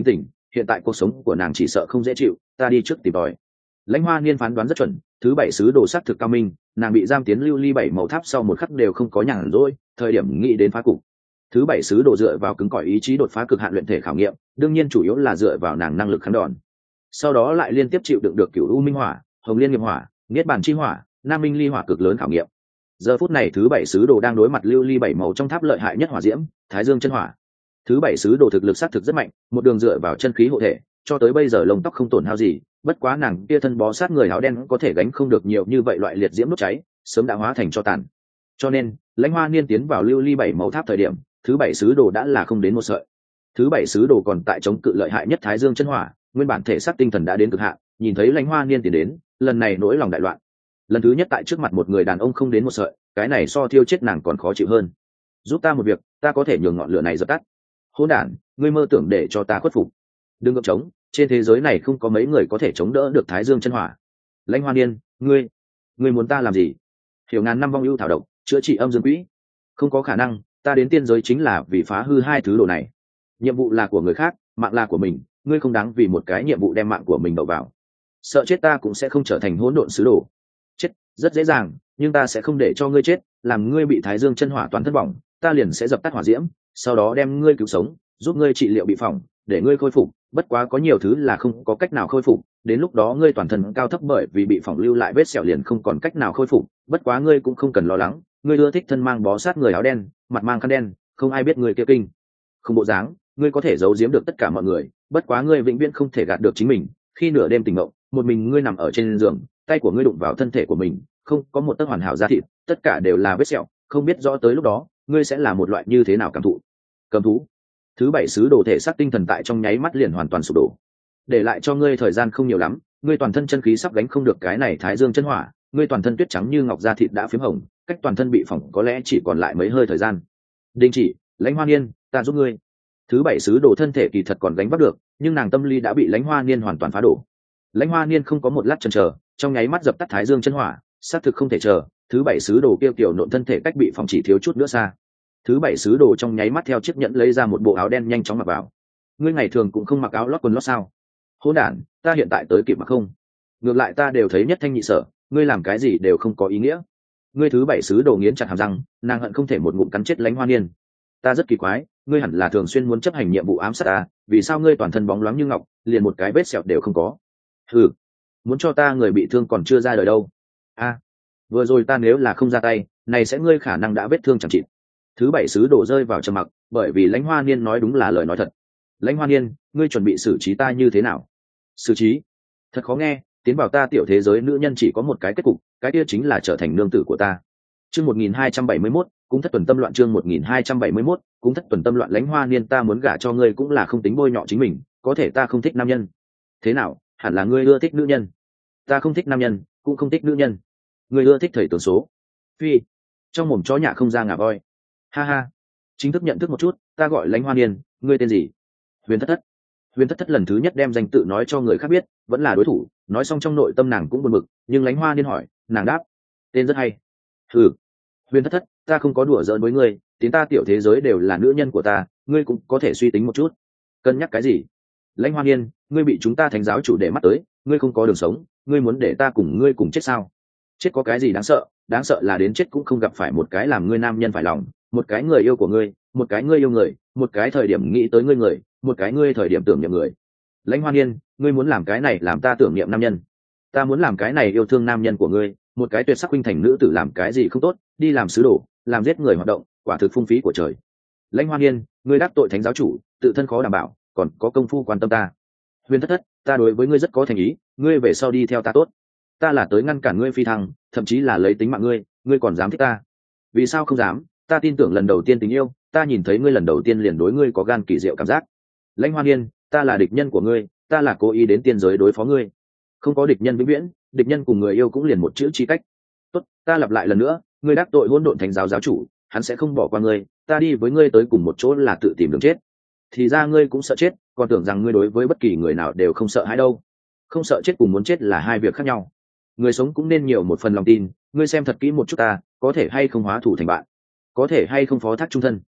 hiện tại cuộc sống của nàng chỉ sợ không dễ chịu, ta đi trước tìm tòi. Lãnh Hoa Niên phán đoán rất chuẩn, thứ bảy sứ đồ sắc thực cao minh, nàng bị giam tiến lưu ly bảy màu tháp sau một khắc đều không có nhàn rỗi, thời điểm nghĩ đến phá cục. Thứ bảy sứ đồ dựa vào cứng cỏi ý chí đột phá cực hạn luyện thể khảo nghiệm, đương nhiên chủ yếu là dựa vào nàng năng lực kháng đòn. Sau đó lại liên tiếp chịu đựng được cửu u minh hỏa, hồng liên nghiệp hỏa, niết bàn chi hỏa, nam minh ly hỏa cực lớn khảo nghiệm. Giờ phút này thứ bảy sứ đồ đang đối mặt lưu ly bảy màu trong tháp lợi hại nhất hỏa diễm, Thái Dương chân hỏa. Thứ bảy sứ đồ thực lực sát thực rất mạnh, một đường dựa vào chân khí hộ thể, cho tới bây giờ lông tóc không tổn hao gì, bất quá nàng kia thân bó sát người áo đen có thể gánh không được nhiều như vậy loại liệt diễm đốt cháy, sớm đã hóa thành tro tàn. Cho nên, Lãnh Hoa Niên tiến vào lưu ly bảy màu tháp thời điểm, thứ bảy sứ đồ đã là không đến một sợi. Thứ bảy sứ đồ còn tại chống cự lợi hại nhất Thái Dương chân hỏa, nguyên bản thể xác tinh thần đã đến cực hạn, nhìn thấy Lãnh Hoa Niên tiến đến, lần này nỗi lòng đại loạn. Lần thứ nhất tại trước mặt một người đàn ông không đến một sợi, cái này so thiêu chết nàng còn khó chịu hơn. Giúp ta một việc, ta có thể nhường ngọn lửa này dập tắt. Hỗn đản, ngươi mơ tưởng để cho ta khuất phục. Đừng gượng chống, trên thế giới này không có mấy người có thể chống đỡ được Thái Dương chân hỏa. Lãnh Hoa Niên, ngươi, ngươi muốn ta làm gì? Hiểu ngàn năm vong ưu thảo độc, chữa trị âm dương quỹ. Không có khả năng, ta đến tiên giới chính là vì phá hư hai thứ đồ này. Nhiệm vụ là của người khác, mạng là của mình, ngươi không đáng vì một cái nhiệm vụ đem mạng của mình đậu vào. Sợ chết ta cũng sẽ không trở thành hỗn độn sứ đồ. Chết rất dễ dàng, nhưng ta sẽ không để cho ngươi chết, làm ngươi bị Thái Dương chân hỏa toàn thân bỏng, ta liền sẽ dập tắt hỏa diễm, sau đó đem ngươi cứu sống, giúp ngươi trị liệu bị phỏng, để ngươi khôi phục. Bất quá có nhiều thứ là không có cách nào khôi phục, đến lúc đó ngươi toàn thân cao thấp bởi vì bị phỏng lưu lại vết sẹo liền không còn cách nào khôi phục. Bất quá ngươi cũng không cần lo lắng, ngươi ưa thích thân mang bó sát người áo đen, mặt mang khăn đen, không ai biết ngươi kia kinh không bộ dáng, ngươi có thể giấu giếm được tất cả mọi người. Bất quá ngươi vĩnh viễn không thể gạt được chính mình. Khi nửa đêm tỉnh mộng, một mình ngươi nằm ở trên giường, tay của ngươi đụng vào thân thể của mình, không có một tấc hoàn hảo da thịt, tất cả đều là vết sẹo, không biết rõ tới lúc đó ngươi sẽ là một loại như thế nào cảm thụ. Cầm thú. Thứ bảy sứ đồ thể xác tinh thần tại trong nháy mắt liền hoàn toàn sụp đổ, để lại cho ngươi thời gian không nhiều lắm. Ngươi toàn thân chân khí sắp gánh không được cái này Thái Dương chân hỏa, ngươi toàn thân tuyết trắng như ngọc da thịt đã phím hồng, cách toàn thân bị phỏng có lẽ chỉ còn lại mấy hơi thời gian. Đình chỉ, Lãnh Hoa Niên, ta giúp ngươi. Thứ bảy sứ đồ thân thể kỳ thật còn gánh vác được, nhưng nàng tâm lý đã bị Lãnh Hoa Niên hoàn toàn phá đổ. Lãnh Hoa Niên không có một lát chần chờ, trong nháy mắt dập tắt Thái Dương chân hỏa, xác thực không thể chờ. Thứ bảy sứ đồ kêu tiểu nộn thân thể cách bị phỏng chỉ thiếu chút nữa xa. Thứ bảy sứ đồ trong nháy mắt theo chiếc nhẫn lấy ra một bộ áo đen nhanh chóng mặc vào. Ngươi ngày thường cũng không mặc áo lót quần lót sao? Hỗn đản, ta hiện tại tới kịp mặc không? Ngược lại ta đều thấy nhất thanh nhị sở, ngươi làm cái gì đều không có ý nghĩa. Ngươi thứ bảy sứ đồ nghiến chặt hàm răng, nàng hận không thể một ngụm cắn chết Lãnh Hoa Niên. Ta rất kỳ quái, ngươi hẳn là thường xuyên muốn chấp hành nhiệm vụ ám sát ta, vì sao ngươi toàn thân bóng loáng như ngọc, liền một cái vết sẹo đều không có? Hừ, muốn cho ta người bị thương còn chưa ra đời đâu. A, à, vừa rồi ta nếu là không ra tay, này sẽ ngươi khả năng đã vết thương chẳng chịt. Thứ bảy sứ đồ rơi vào trầm mặc, bởi vì Lãnh Hoa Niên nói đúng là lời nói thật. Lãnh Hoa Niên, ngươi chuẩn bị xử trí ta như thế nào? Xử trí? Thật khó nghe, tiến vào ta tiểu thế giới nữ nhân chỉ có một cái kết cục, cái kia chính là trở thành nương tử của ta. Chương một nghìn hai trăm bảy mươi mốt, cũng thất tuần tâm loạn. Chương một nghìn hai trăm bảy mươi mốt, cũng thất tuần tâm loạn. Lãnh Hoa Niên, ta muốn gả cho ngươi cũng là không tính bôi nhọ chính mình, có thể ta không thích nam nhân. Thế nào, hẳn là ngươi ưa thích nữ nhân. Ta không thích nam nhân, cũng không thích nữ nhân. Ngươi ưa thích thầy tướng số. Phi, trong mồm chó nhạ không ra ngà voi. Ha ha, chính thức nhận thức một chút, ta gọi Lãnh Hoa Niên, ngươi tên gì? Huyền Thất Thất. Huyền Thất Thất lần thứ nhất đem danh tự nói cho người khác biết, vẫn là đối thủ, nói xong trong nội tâm nàng cũng buồn bực, nhưng Lãnh Hoa Niên hỏi, nàng đáp, tên rất hay. Ừ, Huyền Thất Thất, ta không có đùa giỡn với ngươi, tiến ta tiểu thế giới đều là nữ nhân của ta, ngươi cũng có thể suy tính một chút. Cân nhắc cái gì? Lãnh Hoa Niên, ngươi bị chúng ta thánh giáo chủ để mắt tới, ngươi không có đường sống, ngươi muốn để ta cùng ngươi cùng chết sao? Chết có cái gì đáng sợ, đáng sợ là đến chết cũng không gặp phải một cái làm ngươi nam nhân phải lòng, một cái người yêu của ngươi, một cái ngươi yêu người, một cái thời điểm nghĩ tới ngươi người, một cái ngươi thời điểm tưởng niệm người. Lãnh Hoa Niên, ngươi muốn làm cái này làm ta tưởng niệm nam nhân, ta muốn làm cái này yêu thương nam nhân của ngươi, một cái tuyệt sắc huynh thành nữ tử làm cái gì không tốt, đi làm sứ đồ, làm giết người hoạt động, quả thực phung phí của trời. Lãnh Hoa Niên, ngươi đắc tội thánh giáo chủ, tự thân khó đảm bảo, còn có công phu quan tâm ta. Huyền Thất Thất, ta đối với ngươi rất có thành ý, ngươi về sau đi theo ta tốt, ta là tới ngăn cản ngươi phi thăng, thậm chí là lấy tính mạng ngươi, ngươi còn dám thích ta? Vì sao không dám? Ta tin tưởng lần đầu tiên tình yêu, ta nhìn thấy ngươi lần đầu tiên liền đối ngươi có gan kỳ diệu cảm giác. Lãnh Hoa Niên, ta là địch nhân của ngươi, ta là cố ý đến tiên giới đối phó ngươi. Không có địch nhân vĩnh viễn, địch nhân cùng người yêu cũng liền một chữ chi cách. Tốt, ta lặp lại lần nữa, ngươi đắc tội hỗn độn thánh giáo giáo chủ, hắn sẽ không bỏ qua ngươi, ta đi với ngươi tới cùng một chỗ là tự tìm đường chết. Thì ra ngươi cũng sợ chết, còn tưởng rằng ngươi đối với bất kỳ người nào đều không sợ hãi đâu. Không sợ chết cùng muốn chết là hai việc khác nhau. Người sống cũng nên nhiều một phần lòng tin, ngươi xem thật kỹ một chút ta, có thể hay không hóa thủ thành bạn, có thể hay không phó thác trung thân.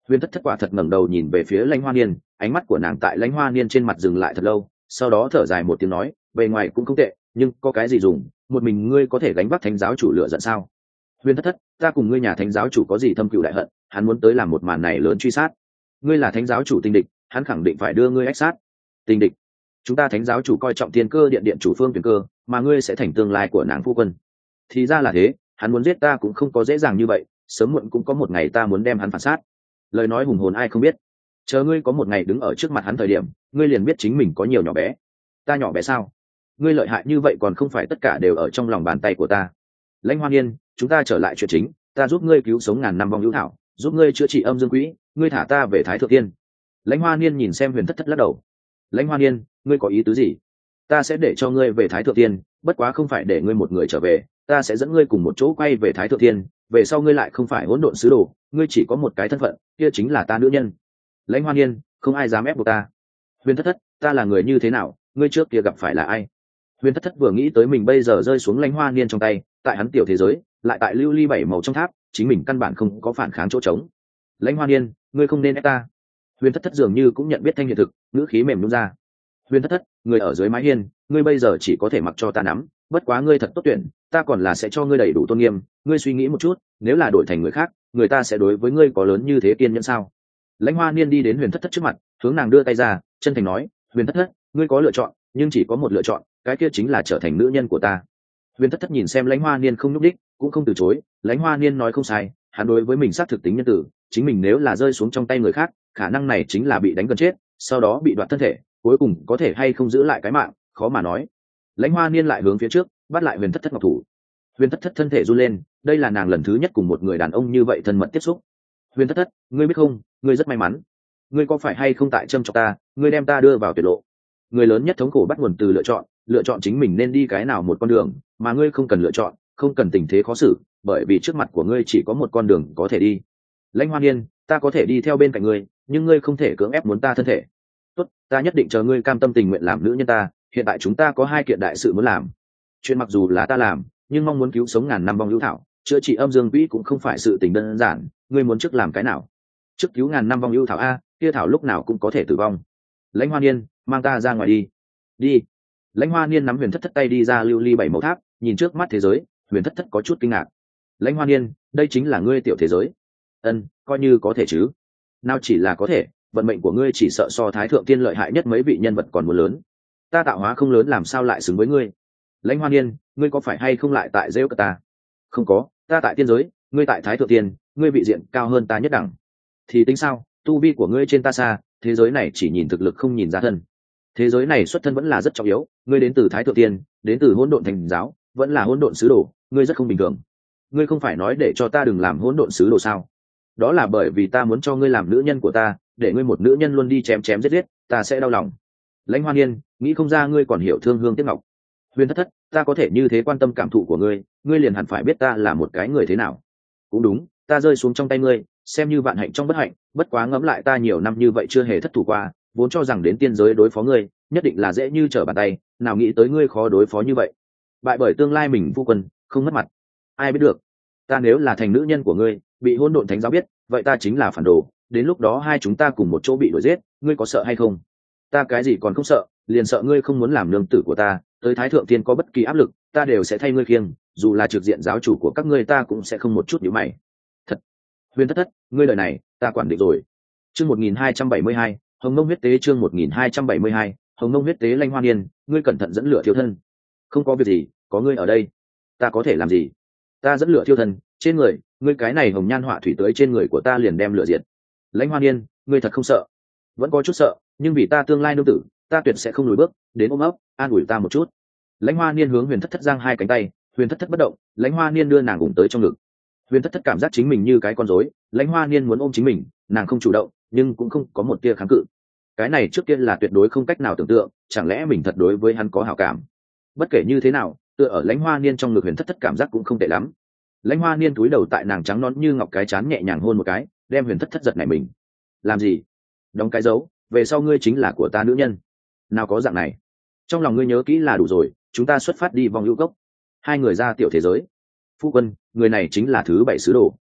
Huyền thất thất quả thật ngẩng đầu nhìn về phía lãnh hoa niên, ánh mắt của nàng tại lãnh hoa niên trên mặt dừng lại thật lâu, sau đó thở dài một tiếng nói, bề ngoài cũng không tệ, nhưng có cái gì dùng, một mình ngươi có thể gánh vác thánh giáo chủ lựa giận sao? Huyền thất thất, ta cùng ngươi nhà thánh giáo chủ có gì thâm cừu đại hận, hắn muốn tới làm một màn này lớn truy sát. Ngươi là thánh giáo chủ tình địch, hắn khẳng định phải đưa ngươi ách sát. Tình địch? Chúng ta thánh giáo chủ coi trọng tiên cơ điện điện chủ Phương Tuyển Cơ, mà ngươi sẽ thành tương lai của nàng phu quân. Thì ra là thế, hắn muốn giết ta cũng không có dễ dàng như vậy, sớm muộn cũng có một ngày ta muốn đem hắn phản sát. Lời nói hùng hồn ai không biết, chờ ngươi có một ngày đứng ở trước mặt hắn thời điểm, ngươi liền biết chính mình có nhiều nhỏ bé. Ta nhỏ bé sao? Ngươi lợi hại như vậy còn không phải tất cả đều ở trong lòng bàn tay của ta. Lãnh Hoa Niên, chúng ta trở lại chuyện chính, ta giúp ngươi cứu sống ngàn năm vong hữu thảo, giúp ngươi chữa trị âm dương quỹ, ngươi thả ta về Thái Thượng Tiên. Lãnh Hoa Niên nhìn xem Huyền thất thất lắc đầu. Lãnh Hoa Niên, ngươi có ý tứ gì? Ta sẽ để cho ngươi về Thái Thượng Tiên, bất quá không phải để ngươi một người trở về, ta sẽ dẫn ngươi cùng một chỗ quay về Thái Thượng Tiên, về sau ngươi lại không phải hỗn độn sứ đồ, ngươi chỉ có một cái thân phận, kia chính là ta nữ nhân. Lãnh Hoa Niên, không ai dám ép buộc ta. Huyền thất thất, ta là người như thế nào, ngươi trước kia gặp phải là ai? Huyền thất thất vừa nghĩ tới mình bây giờ rơi xuống Lãnh Hoa Niên trong tay, tại hắn tiểu thế giới, lại tại lưu ly bảy màu trong tháp, chính mình căn bản không có phản kháng chỗ trống. Lãnh Hoa Niên, ngươi không nên ép ta. Huyền thất thất dường như cũng nhận biết thanh hiện thực, ngữ khí mềm nhũn ra. Huyền thất thất, người ở dưới mái hiên, ngươi bây giờ chỉ có thể mặc cho ta nắm, bất quá ngươi thật tốt tuyển, ta còn là sẽ cho ngươi đầy đủ tôn nghiêm, ngươi suy nghĩ một chút, nếu là đổi thành người khác, người ta sẽ đối với ngươi có lớn như thế kiên nhẫn sao? Lãnh Hoa Niên đi đến Huyền thất thất trước mặt, hướng nàng đưa tay ra, chân thành nói, Huyền thất thất, ngươi có lựa chọn, nhưng chỉ có một lựa chọn, cái kia chính là trở thành nữ nhân của ta. Huyền thất thất nhìn xem Lãnh Hoa Niên không nhúc đích, cũng không từ chối. Lãnh Hoa Niên nói không sai, hắn đối với mình xác thực tính nhân tử, chính mình nếu là rơi xuống trong tay người khác, khả năng này chính là bị đánh gần chết, sau đó bị đoạt thân thể, cuối cùng có thể hay không giữ lại cái mạng, khó mà nói. Lãnh Hoa Niên lại hướng phía trước, bắt lại Huyền thất thất ngọc thủ. Huyền thất thất thân thể run lên, đây là nàng lần thứ nhất cùng một người đàn ông như vậy thân mật tiếp xúc. Huyền thất thất, ngươi biết không, ngươi rất may mắn. Ngươi có phải hay không tại châm chọc ta, ngươi đem ta đưa vào tuyệt lộ. Người lớn nhất thống khổ bắt nguồn từ lựa chọn, lựa chọn chính mình nên đi cái nào một con đường, mà ngươi không cần lựa chọn, không cần tình thế khó xử, bởi vì trước mặt của ngươi chỉ có một con đường có thể đi. Lãnh Hoa Niên, ta có thể đi theo bên cạnh ngươi, nhưng ngươi không thể cưỡng ép muốn ta thân thể. Tốt, ta nhất định chờ ngươi cam tâm tình nguyện làm nữ nhân ta, hiện tại chúng ta có hai kiện đại sự muốn làm. Chuyện mặc dù là ta làm, nhưng mong muốn cứu sống ngàn năm vong hữu thảo, chữa trị âm dương quỹ cũng không phải sự tình đơn giản, ngươi muốn trước làm cái nào? Trước cứu ngàn năm vong hữu thảo a, kia thảo lúc nào cũng có thể tử vong. Lãnh Hoa Niên, mang ta ra ngoài đi. Đi. Lãnh Hoa Niên nắm Huyền thất thất tay đi ra lưu ly bảy màu tháp, nhìn trước mắt thế giới, Huyền thất thất có chút kinh ngạc. Lãnh Hoa Niên, đây chính là ngươi tiểu thế giới. Ân, coi như có thể chứ. Nào chỉ là có thể, vận mệnh của ngươi chỉ sợ so Thái Thượng Tiên lợi hại nhất mấy vị nhân vật còn muốn lớn. Ta tạo hóa không lớn làm sao lại xứng với ngươi? Lãnh Hoa Niên, ngươi có phải hay không lại tại rêu ta? Không có, ta tại tiên giới, ngươi tại Thái Thượng Tiên, ngươi vị diện cao hơn ta nhất đẳng. Thì tính sao, tu vi của ngươi trên ta xa, thế giới này chỉ nhìn thực lực không nhìn ra thân. Thế giới này xuất thân vẫn là rất trọng yếu, ngươi đến từ Thái Thượng Tiên, đến từ hỗn độn thành giáo, vẫn là hỗn độn sứ đồ, ngươi rất không bình thường. Ngươi không phải nói để cho ta đừng làm hỗn độn sứ đồ sao? Đó là bởi vì ta muốn cho ngươi làm nữ nhân của ta, để ngươi một nữ nhân luôn đi chém chém giết giết, ta sẽ đau lòng. Lãnh Hoa Niên, nghĩ không ra ngươi còn hiểu thương hương tiếc ngọc. Huyền thất thất, ta có thể như thế quan tâm cảm thụ của ngươi, ngươi liền hẳn phải biết ta là một cái người thế nào. Cũng đúng, ta rơi xuống trong tay ngươi, xem như vạn hạnh trong bất hạnh, bất quá ngẫm lại ta nhiều năm như vậy chưa hề thất thủ qua, vốn cho rằng đến tiên giới đối phó ngươi, nhất định là dễ như trở bàn tay, nào nghĩ tới ngươi khó đối phó như vậy. Bại bởi tương lai mình phu quân, không mất mặt. Ai biết được, ta nếu là thành nữ nhân của ngươi, bị hỗn độn thánh giáo biết, vậy ta chính là phản đồ, đến lúc đó hai chúng ta cùng một chỗ bị đuổi giết, ngươi có sợ hay không? Ta cái gì còn không sợ, liền sợ ngươi không muốn làm nương tử của ta, tới Thái Thượng Tiên có bất kỳ áp lực, ta đều sẽ thay ngươi khiêng, dù là trực diện giáo chủ của các ngươi ta cũng sẽ không một chút nhíu mày. Thật. Huyền thất thất, ngươi lời này, ta quản định rồi. Chương một nghìn hai trăm bảy mươi hai, Hồng Mông huyết tế chương một nghìn hai trăm bảy mươi hai, Hồng Mông huyết tế. Lãnh Hoa Niên, ngươi cẩn thận dẫn lửa thiêu thân. Không có việc gì, có ngươi ở đây, ta có thể làm gì? Ta dẫn lửa thiêu thân, trên người, ngươi cái này hồng nhan họa thủy tới trên người của ta liền đem lửa diệt. Lãnh Hoa Niên, ngươi thật không sợ? Vẫn có chút sợ, nhưng vì ta tương lai nương tử, ta tuyệt sẽ không lùi bước, đến ôm ấp, an ủi ta một chút. Lãnh Hoa Niên hướng Huyền thất thất giang hai cánh tay, Huyền thất thất bất động, Lãnh Hoa Niên đưa nàng ủng tới trong ngực. Huyền thất thất cảm giác chính mình như cái con rối, Lãnh Hoa Niên muốn ôm chính mình, nàng không chủ động, nhưng cũng không có một tia kháng cự. Cái này trước kia là tuyệt đối không cách nào tưởng tượng, chẳng lẽ mình thật đối với hắn có hảo cảm? Bất kể như thế nào, tựa ở Lãnh Hoa Niên trong ngực Huyền thất thất cảm giác cũng không tệ lắm. Lãnh Hoa Niên cúi đầu tại nàng trắng nõn như ngọc cái trán nhẹ nhàng hôn một cái, đem Huyền thất thất giật nảy mình. Làm gì? Đóng cái dấu, về sau ngươi chính là của ta nữ nhân. Nào có dạng này, trong lòng ngươi nhớ kỹ là đủ rồi, chúng ta xuất phát đi vòng hữu cốc. Hai người ra tiểu thế giới. Phu quân, người này chính là thứ bảy sứ đồ.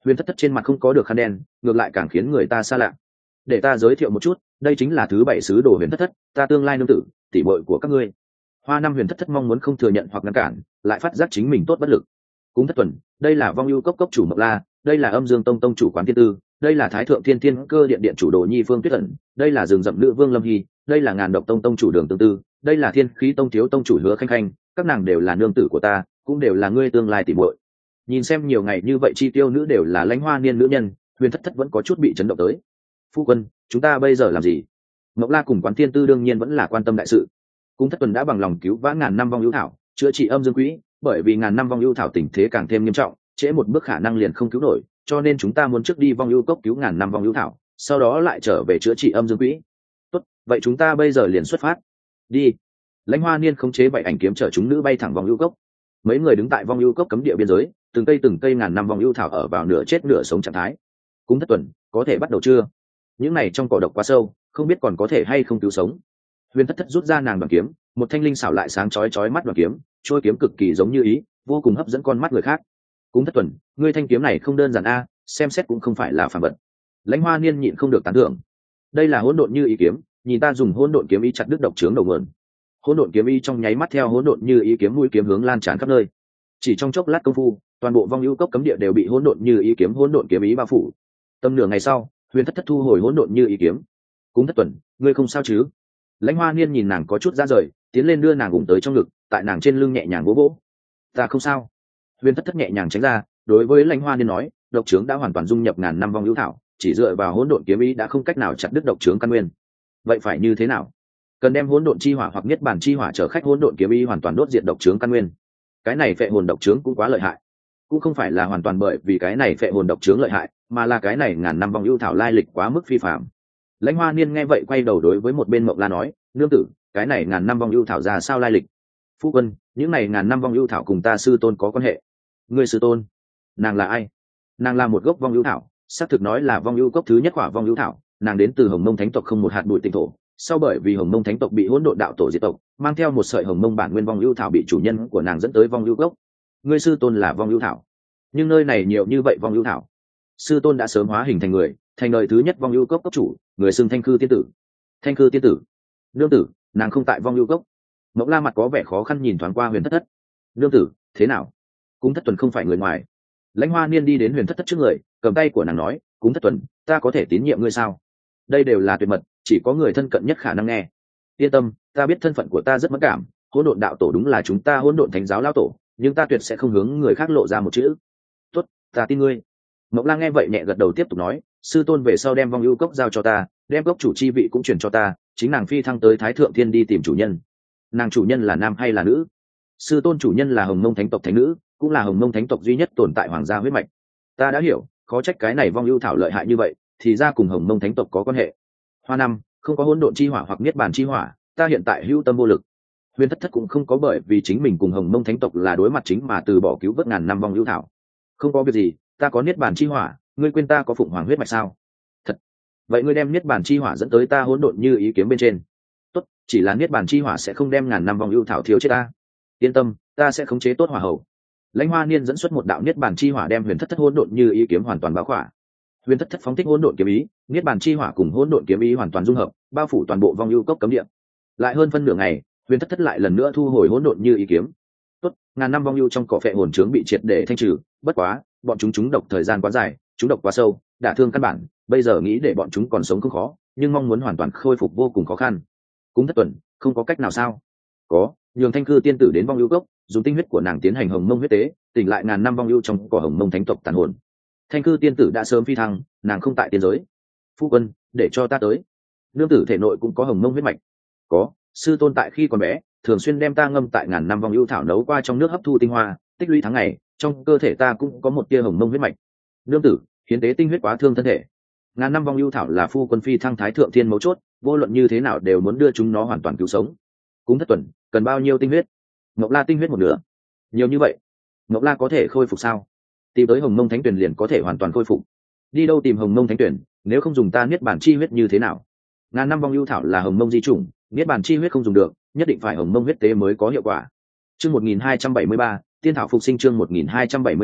Huyền thất thất trên mặt không có được khăn đen, ngược lại càng khiến người ta xa lạ. Để ta giới thiệu một chút, đây chính là thứ bảy sứ đồ Huyền thất thất, ta tương lai nương tử, tỷ muội của các ngươi. Hoa năm Huyền thất thất mong muốn không thừa nhận hoặc ngăn cản, lại phát giác chính mình tốt bất lực. Cúng thất tuần, đây là vong ưu cốc cốc chủ Mộc La, đây là âm dương tông tông chủ Quán Thiên Tư, đây là thái thượng thiên thiên cơ điện điện chủ Đồ Nhi Phương Tuyết ẩn, đây là rừng rậm nữ vương Lâm Hy, đây là ngàn độc tông tông chủ Đường Tương Tư, đây là thiên khí tông thiếu tông chủ Hứa Khanh Khanh, các nàng đều là nương tử của ta, cũng đều là ngươi tương lai tỷ muội. Nhìn xem nhiều ngày như vậy chi tiêu nữ đều là lãnh hoa niên nữ nhân, Huyền thất thất vẫn có chút bị chấn động tới. Phu quân, chúng ta bây giờ làm gì? Mộc La cùng Quán Thiên Tư đương nhiên vẫn là quan tâm đại sự. Cung thất tuần đã bằng lòng cứu vãn ngàn năm vong ưu thảo, chữa trị âm dương quỹ, bởi vì ngàn năm vong ưu thảo tình thế càng thêm nghiêm trọng, trễ một bước khả năng liền không cứu nổi, cho nên chúng ta muốn trước đi vong ưu cốc cứu ngàn năm vong ưu thảo, sau đó lại trở về chữa trị âm dương quỹ. Tốt, vậy chúng ta bây giờ liền xuất phát. Đi. Lãnh hoa niên khống chế bảy ảnh kiếm chở chúng nữ bay thẳng vong ưu cốc. Mấy người đứng tại vong ưu cốc cấm địa biên giới, từng cây từng cây ngàn năm vong ưu thảo ở vào nửa chết nửa sống trạng thái. Cung thất tuần, có thể bắt đầu chưa? Những này trong cỏ độc quá sâu, không biết còn có thể hay không cứu sống. Huyền thất thất rút ra nàng đoàn kiếm, một thanh linh xảo lại sáng chói chói mắt đoàn kiếm, trôi kiếm cực kỳ giống như ý, vô cùng hấp dẫn con mắt người khác. Cung thất tuần, ngươi thanh kiếm này không đơn giản a, xem xét cũng không phải là phàm vật. Lãnh hoa niên nhịn không được tán thưởng. Đây là hỗn độn như ý kiếm, nhìn ta dùng hỗn độn kiếm ý chặt đứt độc trướng đầu nguồn. Hỗn độn kiếm ý trong nháy mắt theo hỗn độn như ý kiếm mũi kiếm hướng lan tràn khắp nơi. Chỉ trong chốc lát công phu, toàn bộ vong ưu cốc cấm địa đều bị hỗn độn như ý kiếm hỗn độn kiếm ý bao phủ. Tầm nửa ngày sau, Huyền thất thất thu hồi hỗn độn như ý kiếm. Cung thất tuần, ngươi không sao chứ? Lãnh hoa niên nhìn nàng có chút ra rời, tiến lên đưa nàng ủng tới trong ngực, tại nàng trên lưng nhẹ nhàng vỗ vỗ. Ta không sao. Huyền thất thất nhẹ nhàng tránh ra, đối với lãnh hoa niên nói, độc trướng đã hoàn toàn dung nhập ngàn năm vong ưu thảo, chỉ dựa vào hỗn độn kiếm ý đã không cách nào chặt đứt độc trướng căn nguyên. Vậy phải như thế nào? Cần đem hỗn độn chi hỏa hoặc niết bàn chi hỏa chở khách hỗn độn kiếm ý hoàn toàn đốt diệt độc trướng căn nguyên. Cái này phệ hồn độc trướng cũng quá lợi hại. Cũng không phải là hoàn toàn bởi vì cái này phệ hồn độc trướng lợi hại, mà là cái này ngàn năm vong ưu thảo lai lịch quá mức phi phàm. Lãnh hoa niên nghe vậy quay đầu đối với một bên Mộc La nói, nương tử, cái này ngàn năm vong ưu thảo ra sao lai lịch? Phu quân, những này ngàn năm vong ưu thảo cùng ta sư tôn có quan hệ. Người sư tôn? Nàng là ai? Nàng là một gốc vong ưu thảo, xác thực nói là vong ưu cốc thứ nhất quả vong ưu thảo, nàng đến từ Hồng Mông Thánh tộc không một hạt bụi tinh thổ. Sau bởi vì Hồng Mông Thánh tộc bị hỗn độn đạo tổ diệt tộc, mang theo một sợi Hồng Mông bản nguyên vong ưu thảo bị chủ nhân của nàng dẫn tới vong ưu cốc. Người sư tôn là vong ưu thảo, nhưng nơi này nhiều như vậy vong ưu thảo. Sư tôn đã sớm hóa hình thành người, thành đời thứ nhất vong ưu cốc cốc chủ, người xưng Thanh Khư tiên tử. Thanh Khư tiên tử? Nương tử, nàng không tại vong ưu cốc. Mộc La mặt có vẻ khó khăn nhìn thoáng qua Huyền thất thất. Nương tử, thế nào? Cung thất tuần không phải người ngoài. Lãnh hoa niên đi đến Huyền thất thất trước người, cầm tay của nàng nói, Cung thất tuần, ta có thể tín nhiệm ngươi sao? Đây đều là tuyệt mật, chỉ có người thân cận nhất khả năng nghe. Yên tâm, ta biết thân phận của ta rất mẫn cảm, hỗn độn đạo tổ đúng là chúng ta hỗn độn thánh giáo lão tổ, nhưng ta tuyệt sẽ không hướng người khác lộ ra một chữ. Tốt, ta tin ngươi. Mộc La nghe vậy nhẹ gật đầu tiếp tục nói, sư tôn về sau đem vong ưu cốc giao cho ta, đem cốc chủ chi vị cũng truyền cho ta, chính nàng phi thăng tới thái thượng thiên đi tìm chủ nhân. Nàng chủ nhân là nam hay là nữ? Sư tôn chủ nhân là Hồng Mông Thánh tộc thánh nữ, cũng là Hồng Mông Thánh tộc duy nhất tồn tại hoàng gia huyết mạch. Ta đã hiểu, khó trách cái này vong ưu thảo lợi hại như vậy, thì ra cùng Hồng Mông Thánh tộc có quan hệ. Hoa năm, không có hỗn độn chi hỏa hoặc niết bàn chi hỏa, ta hiện tại hữu tâm vô lực. Huyền thất thất cũng không có bởi vì chính mình cùng Hồng Mông Thánh tộc là đối mặt chính mà từ bỏ cứu vớt ngàn năm vong ưu thảo. Không có việc gì, ta có niết bàn chi hỏa, ngươi quên ta có phụng hoàng huyết mạch sao? Thật. Vậy ngươi đem niết bàn chi hỏa dẫn tới ta hỗn độn như ý kiếm bên trên. Tốt, chỉ là niết bàn chi hỏa sẽ không đem ngàn năm vong ưu thảo thiếu chết ta. Yên tâm, ta sẽ khống chế tốt hỏa hầu. Lãnh hoa niên dẫn xuất một đạo niết bàn chi hỏa đem huyền thất thất hỗn độn như ý kiếm hoàn toàn bao khỏa. Huyền thất thất phóng thích hỗn độn kiếm ý, niết bàn chi hỏa cùng hỗn độn kiếm ý hoàn toàn dung hợp, bao phủ toàn bộ vong ưu cốc cấm địa. Lại hơn phân nửa ngày, huyền thất thất lại lần nữa thu hồi hỗn độn như ý kiếm. Tốt, ngàn năm vong ưu trong cỏ phệ hồn trướng bị triệt để thanh trừ, bất quá, bọn chúng chúng độc thời gian quá dài, chúng độc quá sâu, đả thương căn bản, bây giờ nghĩ để bọn chúng còn sống không khó, nhưng mong muốn hoàn toàn khôi phục vô cùng khó khăn. Cung thất tuần, không có cách nào sao? Có, nhường Thanh Khư tiên tử đến vong ưu cốc, dùng tinh huyết của nàng tiến hành Hồng Mông huyết tế, tỉnh lại ngàn năm vong ưu trong cỏ Hồng Mông thánh tộc tàn hồn. Thanh Khư tiên tử đã sớm phi thăng, nàng không tại tiên giới. Phu quân, để cho ta tới. Nương tử thể nội cũng có Hồng Mông huyết mạch. Có, sư tôn tại khi còn bé, thường xuyên đem ta ngâm tại ngàn năm vong ưu thảo nấu qua trong nước hấp thu tinh hoa, tích lũy tháng ngày, trong cơ thể ta cũng có một tia Hồng Mông huyết mạch. Nương tử, hiến tế tinh huyết quá thương thân thể. Ngàn năm vong ưu thảo là phu quân phi thăng thái thượng thiên mấu chốt, vô luận như thế nào đều muốn đưa chúng nó hoàn toàn cứu sống. Cung thất tuần, cần bao nhiêu tinh huyết? Ngọc La tinh huyết một nửa. Nhiều như vậy, Ngọc La có thể khôi phục sao? Tìm tới Hồng Mông thánh tuyển liền có thể hoàn toàn khôi phục. Đi đâu tìm Hồng Mông thánh tuyển, nếu không dùng ta niết bàn chi huyết như thế nào? Ngàn năm vong ưu thảo là Hồng Mông di chủng, niết bàn chi huyết không dùng được, nhất định phải Hồng Mông huyết tế mới có hiệu quả. Chương một nghìn hai trăm bảy mươi ba, tiên thảo phục sinh chương một nghìn hai trăm bảy mươi ba,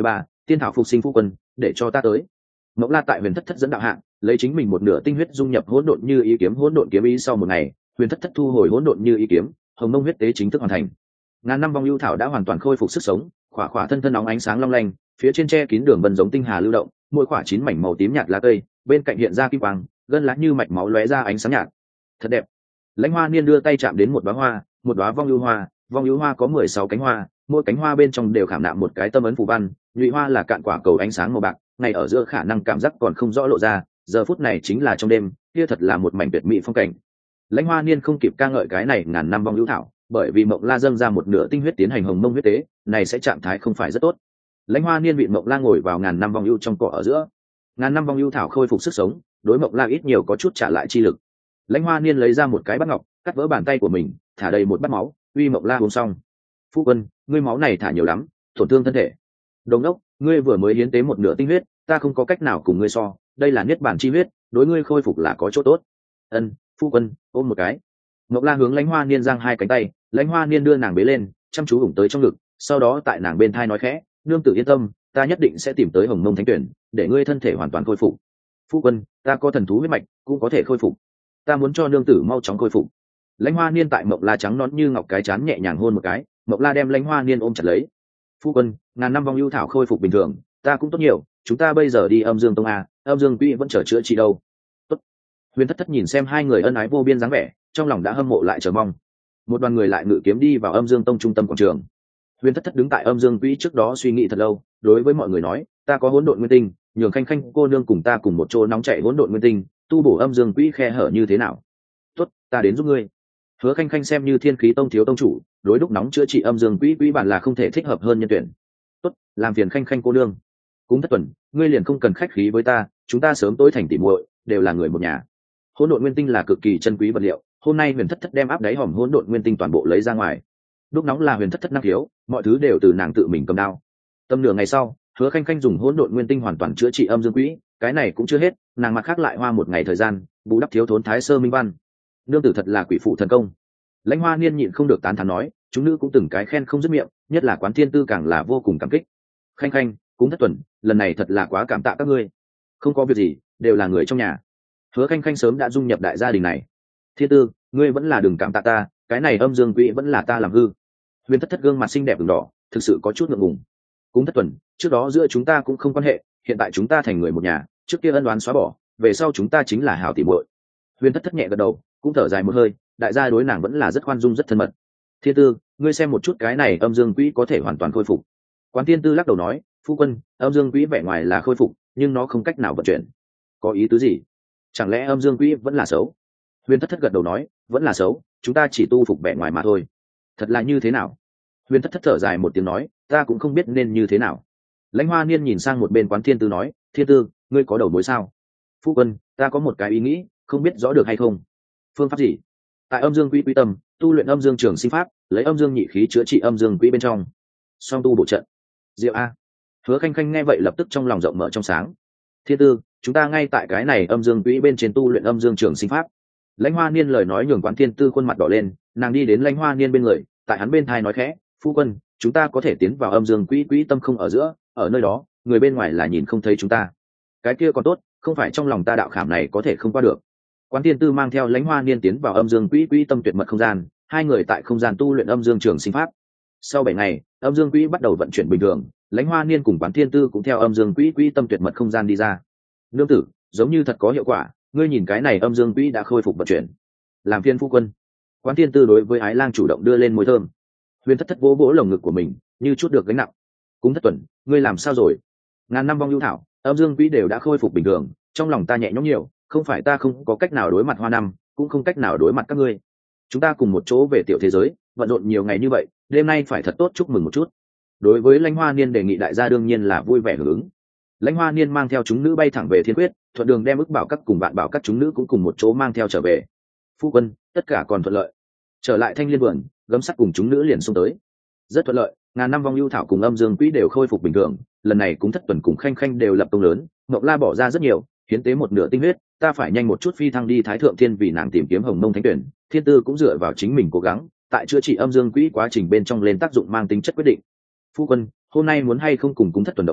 tiên thảo phục sinh phu quân, để cho ta tới. Mộng La tại huyền thất thất dẫn đạo hạng, lấy chính mình một nửa tinh huyết dung nhập hỗn độn như ý kiếm hỗn độn kiếm ý sau một ngày, huyền thất thất thu hồi hỗn độn như ý kiếm, hồng mông huyết tế chính thức hoàn thành. Ngàn năm vong ưu thảo đã hoàn toàn khôi phục sức sống, khỏa khỏa thân thân nóng ánh sáng long lanh, phía trên tre kín đường vân giống tinh hà lưu động, mỗi khỏa chín mảnh màu tím nhạt lá cây, bên cạnh hiện ra kim quang, gân lá như mạch máu lóe ra ánh sáng nhạt. Thật đẹp. Lãnh Hoa Niên đưa tay chạm đến một đóa hoa, một đóa vong ưu hoa, vong ưu hoa có mười sáu cánh hoa, mỗi cánh hoa bên trong đều khảm nạm một cái tâm ấn phù văn, nhụy hoa là cạn quả cầu ánh sáng màu bạc, ngay ở giữa khả năng cảm giác còn không rõ lộ ra, giờ phút này chính là trong đêm, kia thật là một mảnh tuyệt mỹ phong cảnh. Lãnh Hoa Niên không kịp ca ngợi cái này ngàn năm vong ưu thảo, bởi vì Mộng La dâng ra một nửa tinh huyết tiến hành hồng mông huyết tế, này sẽ trạng thái không phải rất tốt. Lãnh Hoa Niên bị Mộng La ngồi vào ngàn năm vong ưu trong cỏ ở giữa, ngàn năm vong ưu thảo khôi phục sức sống, đối Mộng La ít nhiều có chút trả lại chi lực. Lãnh Hoa Niên lấy ra một cái bát ngọc, cắt vỡ bàn tay của mình, thả đầy một bát máu, uy Mộng La uống xong. Phu quân, ngươi máu này thả nhiều lắm, tổn thương thân thể. Đồng đốc, ngươi vừa mới hiến tế một nửa tinh huyết, ta không có cách nào cùng ngươi so, đây là niết bản chi huyết, đối ngươi khôi phục là có chỗ tốt. Ân, phu quân, ôm một cái. Mộng La hướng Lãnh Hoa Niên giang hai cánh tay, Lãnh Hoa Niên đưa nàng bế lên, chăm chú ủng tới trong ngực, sau đó tại nàng bên thai nói khẽ, nương tử yên tâm, ta nhất định sẽ tìm tới Hồng Mông Thánh Tuyển, để ngươi thân thể hoàn toàn khôi phục. Phu quân, ta có thần thú huyết mạch, cũng có thể khôi phục. Ta muốn cho nương tử mau chóng khôi phục. Lãnh Hoa Niên tại Mộng La trắng nõn như ngọc cái chán nhẹ nhàng hôn một cái, Mộng La đem Lãnh Hoa Niên ôm chặt lấy. Phu quân, ngàn năm vong ưu thảo khôi phục bình thường, ta cũng tốt nhiều, chúng ta bây giờ đi Âm Dương Tông a, Âm Dương Quỹ vẫn chờ chữa trị đâu. Tốt. Huyền Thất Thất nhìn xem hai người ân ái vô biên dáng vẻ, trong lòng đã hâm mộ lại chờ mong. Một đoàn người lại ngự kiếm đi vào Âm Dương Tông trung tâm quảng trường. Huyền Thất Thất đứng tại Âm Dương Quỹ trước đó suy nghĩ thật lâu, đối với mọi người nói, ta có hỗn độn nguyên tinh, nhường Khanh Khanh cô nương cùng ta cùng một chỗ nóng chảy hỗn độn nguyên tinh, tu bổ Âm Dương Quỹ khe hở như thế nào? Tốt, ta đến giúp ngươi. Hứa Khanh Khanh xem như Thiên Khí Tông thiếu tông chủ, đối đúc nóng chữa trị Âm Dương Quỹ quỹ bản là không thể thích hợp hơn nhân tuyển. Tốt, làm phiền Khanh Khanh cô nương. Cúng Thất Tuần, ngươi liền không cần khách khí với ta, chúng ta sớm tối thành tỉ muội, đều là người một nhà. Hỗn độn nguyên tinh là cực kỳ chân quý vật liệu, hôm nay Huyền Thất Thất đem áp đáy hòm hỗn độn nguyên tinh toàn bộ lấy ra ngoài. Đúc nóng là Huyền Thất Thất năng khiếu, mọi thứ đều từ nàng tự mình cầm đao. Tâm nửa ngày sau, Hứa Khanh Khanh dùng hỗn độn nguyên tinh hoàn toàn chữa trị Âm Dương Quỹ, cái này cũng chưa hết, nàng mặt khác lại hoa một ngày thời gian, bù đắp thiếu thốn Thái Sơ Minh Văn. Nương tử thật là quỷ phụ thần công. Lãnh Hoa Niên nhịn không được tán thán nói, chúng nữ cũng từng cái khen không dứt miệng, nhất là Quán Thiên Tư càng là vô cùng cảm kích. Khanh Khanh, Cúng Thất Tuần, lần này thật là quá cảm tạ các ngươi. Không có việc gì, đều là người trong nhà. Hứa Khanh Khanh sớm đã dung nhập đại gia đình này. Thiên Tư, ngươi vẫn là đừng cảm tạ ta, cái này Âm Dương Quỹ vẫn là ta làm hư. Huyền Thất Thất gương mặt xinh đẹp ửng đỏ, thực sự có chút ngượng ngùng. Cúng Thất Tuần, trước đó giữa chúng ta cũng không quan hệ, hiện tại chúng ta thành người một nhà, trước kia ân oán xóa bỏ, về sau chúng ta chính là hảo tỉ muội. Huyền Thất Thất nhẹ gật đầu, cũng thở dài một hơi, đại gia đối nàng vẫn là rất khoan dung rất thân mật. Thiên Tư, ngươi xem một chút cái này Âm Dương Quỹ có thể hoàn toàn khôi phục. Quán Thiên Tư lắc đầu nói, phu quân, Âm Dương Quỹ vẻ ngoài là khôi phục, nhưng nó không cách nào vận chuyển. Có ý tứ gì? Chẳng lẽ Âm Dương Quỹ vẫn là xấu? Huyền Thất Thất gật đầu nói, vẫn là xấu, chúng ta chỉ tu phục vẻ ngoài mà thôi. Thật là như thế nào? Huyền Thất Thất thở dài một tiếng nói, ta cũng không biết nên như thế nào. Lãnh Hoa Niên nhìn sang một bên Quán Thiên Tư nói, Thiên Tư, ngươi có đầu mối sao? Phu quân, ta có một cái ý nghĩ, không biết rõ được hay không. Phương pháp gì? Tại Âm Dương Quỹ quy tâm, tu luyện Âm Dương Trường Sinh Pháp, lấy Âm Dương nhị khí chữa trị Âm Dương Quỹ bên trong. Song tu bổ trận. Diệu a. Hứa Khanh Khanh nghe vậy lập tức trong lòng rộng mở trong sáng. Thiên Tư, chúng ta ngay tại cái này Âm Dương Quỹ bên trên tu luyện Âm Dương Trường Sinh Pháp. Lãnh Hoa Niên lời nói nhường Quán Thiên Tư khuôn mặt đỏ lên, nàng đi đến Lãnh Hoa Niên bên người, tại hắn bên thai nói khẽ, phu quân, chúng ta có thể tiến vào Âm Dương Quỹ quỹ tâm không ở giữa, ở nơi đó, người bên ngoài là nhìn không thấy chúng ta. Cái kia còn tốt, không phải trong lòng ta đạo khảm này có thể không qua được. Quán Thiên Tư mang theo Lãnh Hoa Niên tiến vào Âm Dương Quỹ quỹ tâm tuyệt mật không gian, hai người tại không gian tu luyện Âm Dương Trường Sinh Pháp. Sau bảy ngày, Âm Dương Quỹ bắt đầu vận chuyển bình thường, Lãnh Hoa Niên cùng Quán Thiên Tư cũng theo Âm Dương Quỹ quỹ tâm tuyệt mật không gian đi ra. Nương tử, giống như thật có hiệu quả, ngươi nhìn cái này Âm Dương Quỹ đã khôi phục vận chuyển. Làm phiên phu quân. Quán Thiên Tư đối với Ái Lang chủ động đưa lên môi thơm. Huyền Thất Thất vỗ vỗ lồng ngực của mình, như chút được gánh nặng. Cúng Thất Tuần, ngươi làm sao rồi? Ngàn năm vong ưu thảo, Âm Dương Quỹ đều đã khôi phục bình thường, trong lòng ta nhẹ nhõm nhiều, không phải ta không có cách nào đối mặt Hoa Năm, cũng không cách nào đối mặt các ngươi. Chúng ta cùng một chỗ về tiểu thế giới, bận rộn nhiều ngày như vậy, đêm nay phải thật tốt chúc mừng một chút. Đối với Lãnh Hoa Niên đề nghị đại gia đương nhiên là vui vẻ hưởng ứng. Lãnh Hoa Niên mang theo chúng nữ bay thẳng về Thiên Quyết, thuận đường đem ức bảo các cùng bạn bảo các chúng nữ cũng cùng một chỗ mang theo trở về. Phu quân, tất cả còn thuận lợi. Trở lại Thanh Liên vườn, gấm sắt cùng chúng nữ liền xông tới. Rất thuận lợi, ngàn năm vong ưu thảo cùng Âm Dương Quỹ đều khôi phục bình thường, lần này Cúng Thất Tuần cùng Khanh Khanh đều lập công lớn, Ngọc La bỏ ra rất nhiều, hiến tế một nửa tinh huyết, ta phải nhanh một chút phi thăng đi Thái Thượng Thiên vì nàng tìm kiếm Hồng Mông Thánh Tuyển, Thiên Tư cũng dựa vào chính mình cố gắng, tại chữa trị Âm Dương Quỹ quá trình bên trong lên tác dụng mang tính chất quyết định. Phu quân, hôm nay muốn hay không cùng Cúng Thất Tuần động phòng,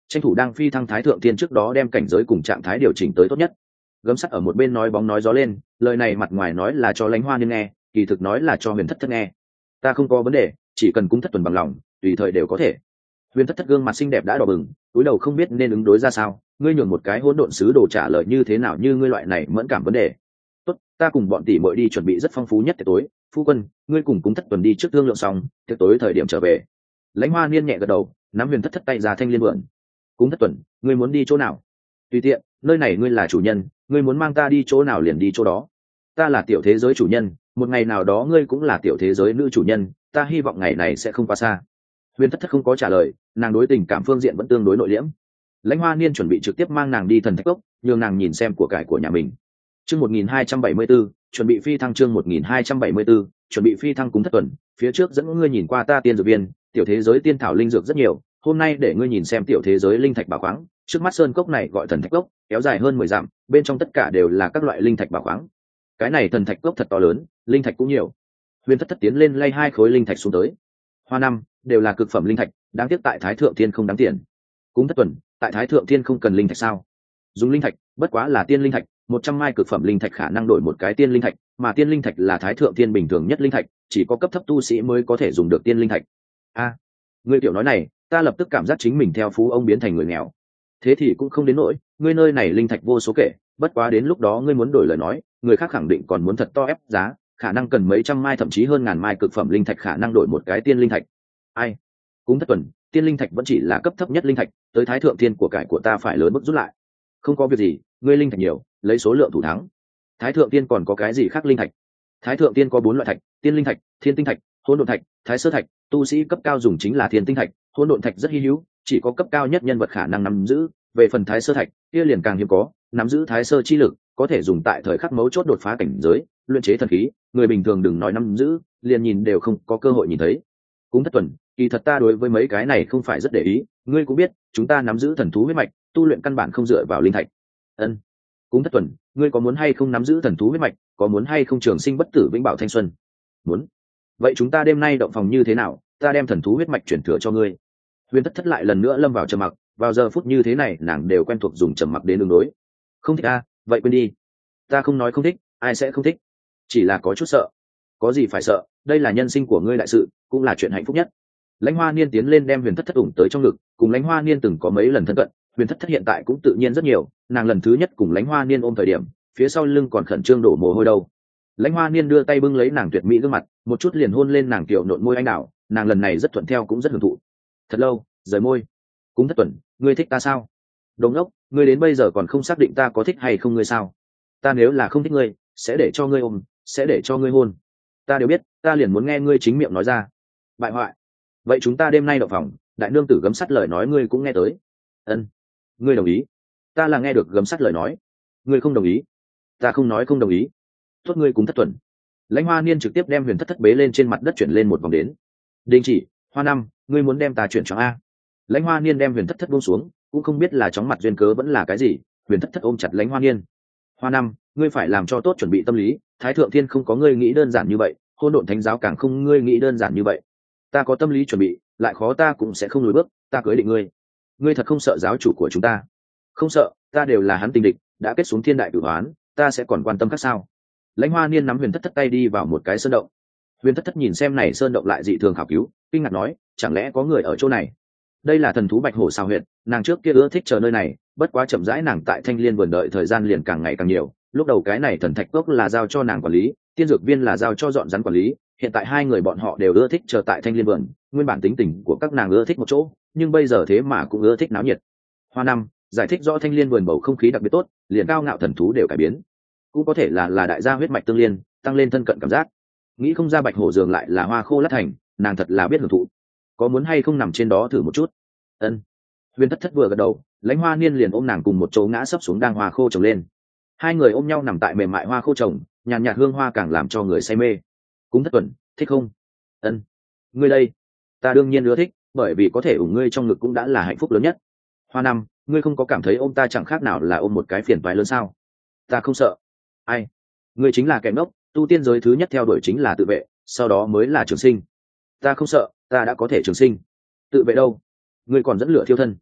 tranh thủ đang phi thăng thái thượng tiên trước đó đem cảnh giới cùng trạng thái điều chỉnh tới tốt nhất. Gấm sắt ở một bên nói bóng nói gió lên, lời này mặt ngoài nói là cho Lãnh Hoa Niên nghe, kỳ thực nói là cho Huyền Thất Thất nghe. Ta không có vấn đề, chỉ cần cung thất tuần bằng lòng, tùy thời đều có thể. Huyền Thất Thất gương mặt xinh đẹp đã đỏ bừng, cúi đầu không biết nên ứng đối ra sao. Ngươi nhường một cái hỗn độn sứ đồ trả lời như thế nào như ngươi loại này mẫn cảm vấn đề. Tốt, ta cùng bọn tỷ muội đi chuẩn bị rất phong phú nhất tiệc tối. Phu quân, ngươi cùng cung thất tuần đi trước thương lượng xong, tiệc tối thời điểm trở về. Lãnh Hoa Niên nhẹ gật đầu, nắm Huyền Thất Thất tay ra thanh liên vượn. Cung thất tuần, ngươi muốn đi chỗ nào? Tùy tiện, nơi này ngươi là chủ nhân, ngươi muốn mang ta đi chỗ nào liền đi chỗ đó. Ta là tiểu thế giới chủ nhân, một ngày nào đó ngươi cũng là tiểu thế giới nữ chủ nhân, ta hy vọng ngày này sẽ không quá xa. Huyền Thất Thất không có trả lời, nàng đối tình cảm phương diện vẫn tương đối nội liễm. Lãnh Hoa Niên chuẩn bị trực tiếp mang nàng đi thần thạch cốc, nhường nàng nhìn xem của cải của nhà mình. Chương một nghìn hai trăm bảy mươi 172, chuẩn bị phi thăng chương một nghìn hai trăm bảy mươi 174, chuẩn bị phi thăng cúng thất tuần, phía trước dẫn ngươi nhìn qua ta tiên dược viên, tiểu thế giới tiên thảo linh dược rất nhiều, hôm nay để ngươi nhìn xem tiểu thế giới linh thạch bảo khoáng, trước mắt sơn cốc này gọi thần thạch cốc, kéo dài hơn mười dặm, bên trong tất cả đều là các loại linh thạch bảo khoáng. Cái này thần thạch cốc thật to lớn, linh thạch cũng nhiều. Huyền Thất Thất tiến lên lay hai khối linh thạch xuống tới. Hoa năm đều là cực phẩm linh thạch, đáng tiếc tại Thái Thượng Thiên không đáng tiền. Cúng thất tuần, tại Thái Thượng Thiên không cần linh thạch sao? Dùng linh thạch, bất quá là tiên linh thạch, một trăm mai cực phẩm linh thạch khả năng đổi một cái tiên linh thạch, mà tiên linh thạch là Thái Thượng Thiên bình thường nhất linh thạch, chỉ có cấp thấp tu sĩ mới có thể dùng được tiên linh thạch. A, à, ngươi tiểu nói này, ta lập tức cảm giác chính mình theo phú ông biến thành người nghèo. Thế thì cũng không đến nỗi, ngươi nơi này linh thạch vô số kể, bất quá đến lúc đó ngươi muốn đổi lời nói, người khác khẳng định còn muốn thật to ép giá, khả năng cần mấy trăm mai thậm chí hơn ngàn mai cực phẩm linh thạch khả năng đổi một cái tiên linh thạch. Ai? Cúng thất tuần, tiên linh thạch vẫn chỉ là cấp thấp nhất linh thạch, tới Thái Thượng Thiên của cải của ta phải lớn mức rút lại. Không có việc gì, ngươi linh thạch nhiều, lấy số lượng thủ thắng. Thái Thượng Thiên còn có cái gì khác linh thạch? Thái Thượng Thiên có bốn loại thạch: tiên linh thạch, thiên tinh thạch, hỗn độn thạch, thái sơ thạch. Tu sĩ cấp cao dùng chính là thiên tinh thạch, hỗn độn thạch rất hi hữu, chỉ có cấp cao nhất nhân vật khả năng nắm giữ. Về phần thái sơ thạch, kia liền càng hiếm có, nắm giữ thái sơ chi lực, có thể dùng tại thời khắc mấu chốt đột phá cảnh giới, luyện chế thần khí, người bình thường đừng nói nắm giữ, liền nhìn đều không có cơ hội nhìn thấy. Cúng thất tuần, kỳ thật ta đối với mấy cái này không phải rất để ý, ngươi cũng biết, chúng ta nắm giữ thần thú huyết mạch, tu luyện căn bản không dựa vào linh thạch. Ân. Cúng thất tuần, ngươi có muốn hay không nắm giữ thần thú huyết mạch, có muốn hay không trường sinh bất tử vĩnh bảo thanh xuân? Muốn. Vậy chúng ta đêm nay động phòng như thế nào, ta đem thần thú huyết mạch chuyển thừa cho ngươi. Huyền Thất Thất lại lần nữa lâm vào trầm mặc, vào giờ phút như thế này nàng đều quen thuộc dùng trầm mặc đến đường đối. Không thích a, à, vậy quên đi. Ta không nói không thích, ai sẽ không thích, chỉ là có chút sợ. Có gì phải sợ, đây là nhân sinh của ngươi đại sự, cũng là chuyện hạnh phúc nhất. Lãnh Hoa Niên tiến lên đem Huyền Thất Thất ủng tới trong ngực, cùng Lãnh Hoa Niên từng có mấy lần thân cận, Huyền Thất Thất hiện tại cũng tự nhiên rất nhiều, nàng lần thứ nhất cùng Lãnh Hoa Niên ôm thời điểm, phía sau lưng còn khẩn trương đổ mồ hôi đâu. Lãnh Hoa Niên đưa tay bưng lấy nàng tuyệt mỹ gương mặt, một chút liền hôn lên nàng kiểu nộn môi anh đào, nàng lần này rất thuận theo cũng rất hưởng thụ. Thật lâu, rời môi. Cúng thất tuần, ngươi thích ta sao? Đồng ốc, ngươi đến bây giờ còn không xác định ta có thích hay không ngươi sao? Ta nếu là không thích ngươi, sẽ để cho ngươi ôm, sẽ để cho ngươi hôn. Ta đều biết, ta liền muốn nghe ngươi chính miệng nói ra. Bại hoại. Vậy chúng ta đêm nay đậu phòng, đại nương tử gấm sắt lời nói ngươi cũng nghe tới. Ân, ngươi đồng ý? Ta là nghe được gấm sắt lời nói. Ngươi không đồng ý? Ta không nói không đồng ý. Tốt, ngươi cũng thất tuần. Lãnh Hoa Niên trực tiếp đem Huyền Thất Thất bế lên trên mặt đất chuyển lên một vòng đến. Đình chỉ, Hoa năm, ngươi muốn đem ta chuyển cho a? Lãnh Hoa Niên đem Huyền Thất Thất buông xuống, cũng không biết là chóng mặt duyên cớ vẫn là cái gì. Huyền Thất Thất ôm chặt Lãnh Hoa Niên. Hoa năm, ngươi phải làm cho tốt chuẩn bị tâm lý, Thái Thượng Thiên không có ngươi nghĩ đơn giản như vậy, Hôn Độn Thánh giáo càng không ngươi nghĩ đơn giản như vậy. Ta có tâm lý chuẩn bị, lại khó ta cũng sẽ không lùi bước, ta cưới định ngươi. Ngươi thật không sợ giáo chủ của chúng ta? Không sợ, ta đều là hắn tình địch, đã kết xuống thiên đại tử hoán, ta sẽ còn quan tâm các sao? Lãnh Hoa Niên nắm Huyền Thất Thất tay đi vào một cái sơn động. Huyền Thất Thất nhìn xem này sơn động lại dị thường khảo cứu, kinh ngạc nói, chẳng lẽ có người ở chỗ này? Đây là thần thú Bạch Hổ Sao huyện, nàng trước kia ưa thích chờ nơi này, bất quá chậm rãi nàng tại Thanh Liên vườn đợi thời gian liền càng ngày càng nhiều. Lúc đầu cái này thần thạch cốc là giao cho nàng quản lý, tiên dược viên là giao cho dọn rắn quản lý, hiện tại hai người bọn họ đều ưa thích chờ tại Thanh Liên vườn. Nguyên bản tính tình của các nàng ưa thích một chỗ, nhưng bây giờ thế mà cũng ưa thích náo nhiệt. Hoa năm giải thích rõ Thanh Liên vườn bầu không khí đặc biệt tốt, liền cao ngạo thần thú đều cải biến, cũng có thể là là đại gia huyết mạch tương liên, tăng lên thân cận cảm giác. Nghĩ không ra Bạch Hổ giường lại là hoa khô lát thành, nàng thật là biết hưởng thụ. Có muốn hay không nằm trên đó thử một chút? Ân. Huyền Thất Thất vừa gật đầu, Lãnh Hoa Niên liền ôm nàng cùng một chỗ ngã sấp xuống đang hoa khô trồng lên. Hai người ôm nhau nằm tại mềm mại hoa khô trồng, nhàn nhạt hương hoa càng làm cho người say mê. Cúng Thất Tuần, thích không? Ân. Ngươi đây? Ta đương nhiên ưa thích, bởi vì có thể ủng ngươi trong ngực cũng đã là hạnh phúc lớn nhất. Hoa năm, ngươi không có cảm thấy ôm ta chẳng khác nào là ôm một cái phiền toái lớn sao? Ta không sợ. Ai? Ngươi chính là kẻ ngốc, tu tiên giới thứ nhất theo đuổi chính là tự vệ, sau đó mới là trường sinh. Ta không sợ, ta đã có thể trường sinh. Tự vệ đâu? Ngươi còn dẫn lửa thiêu thân.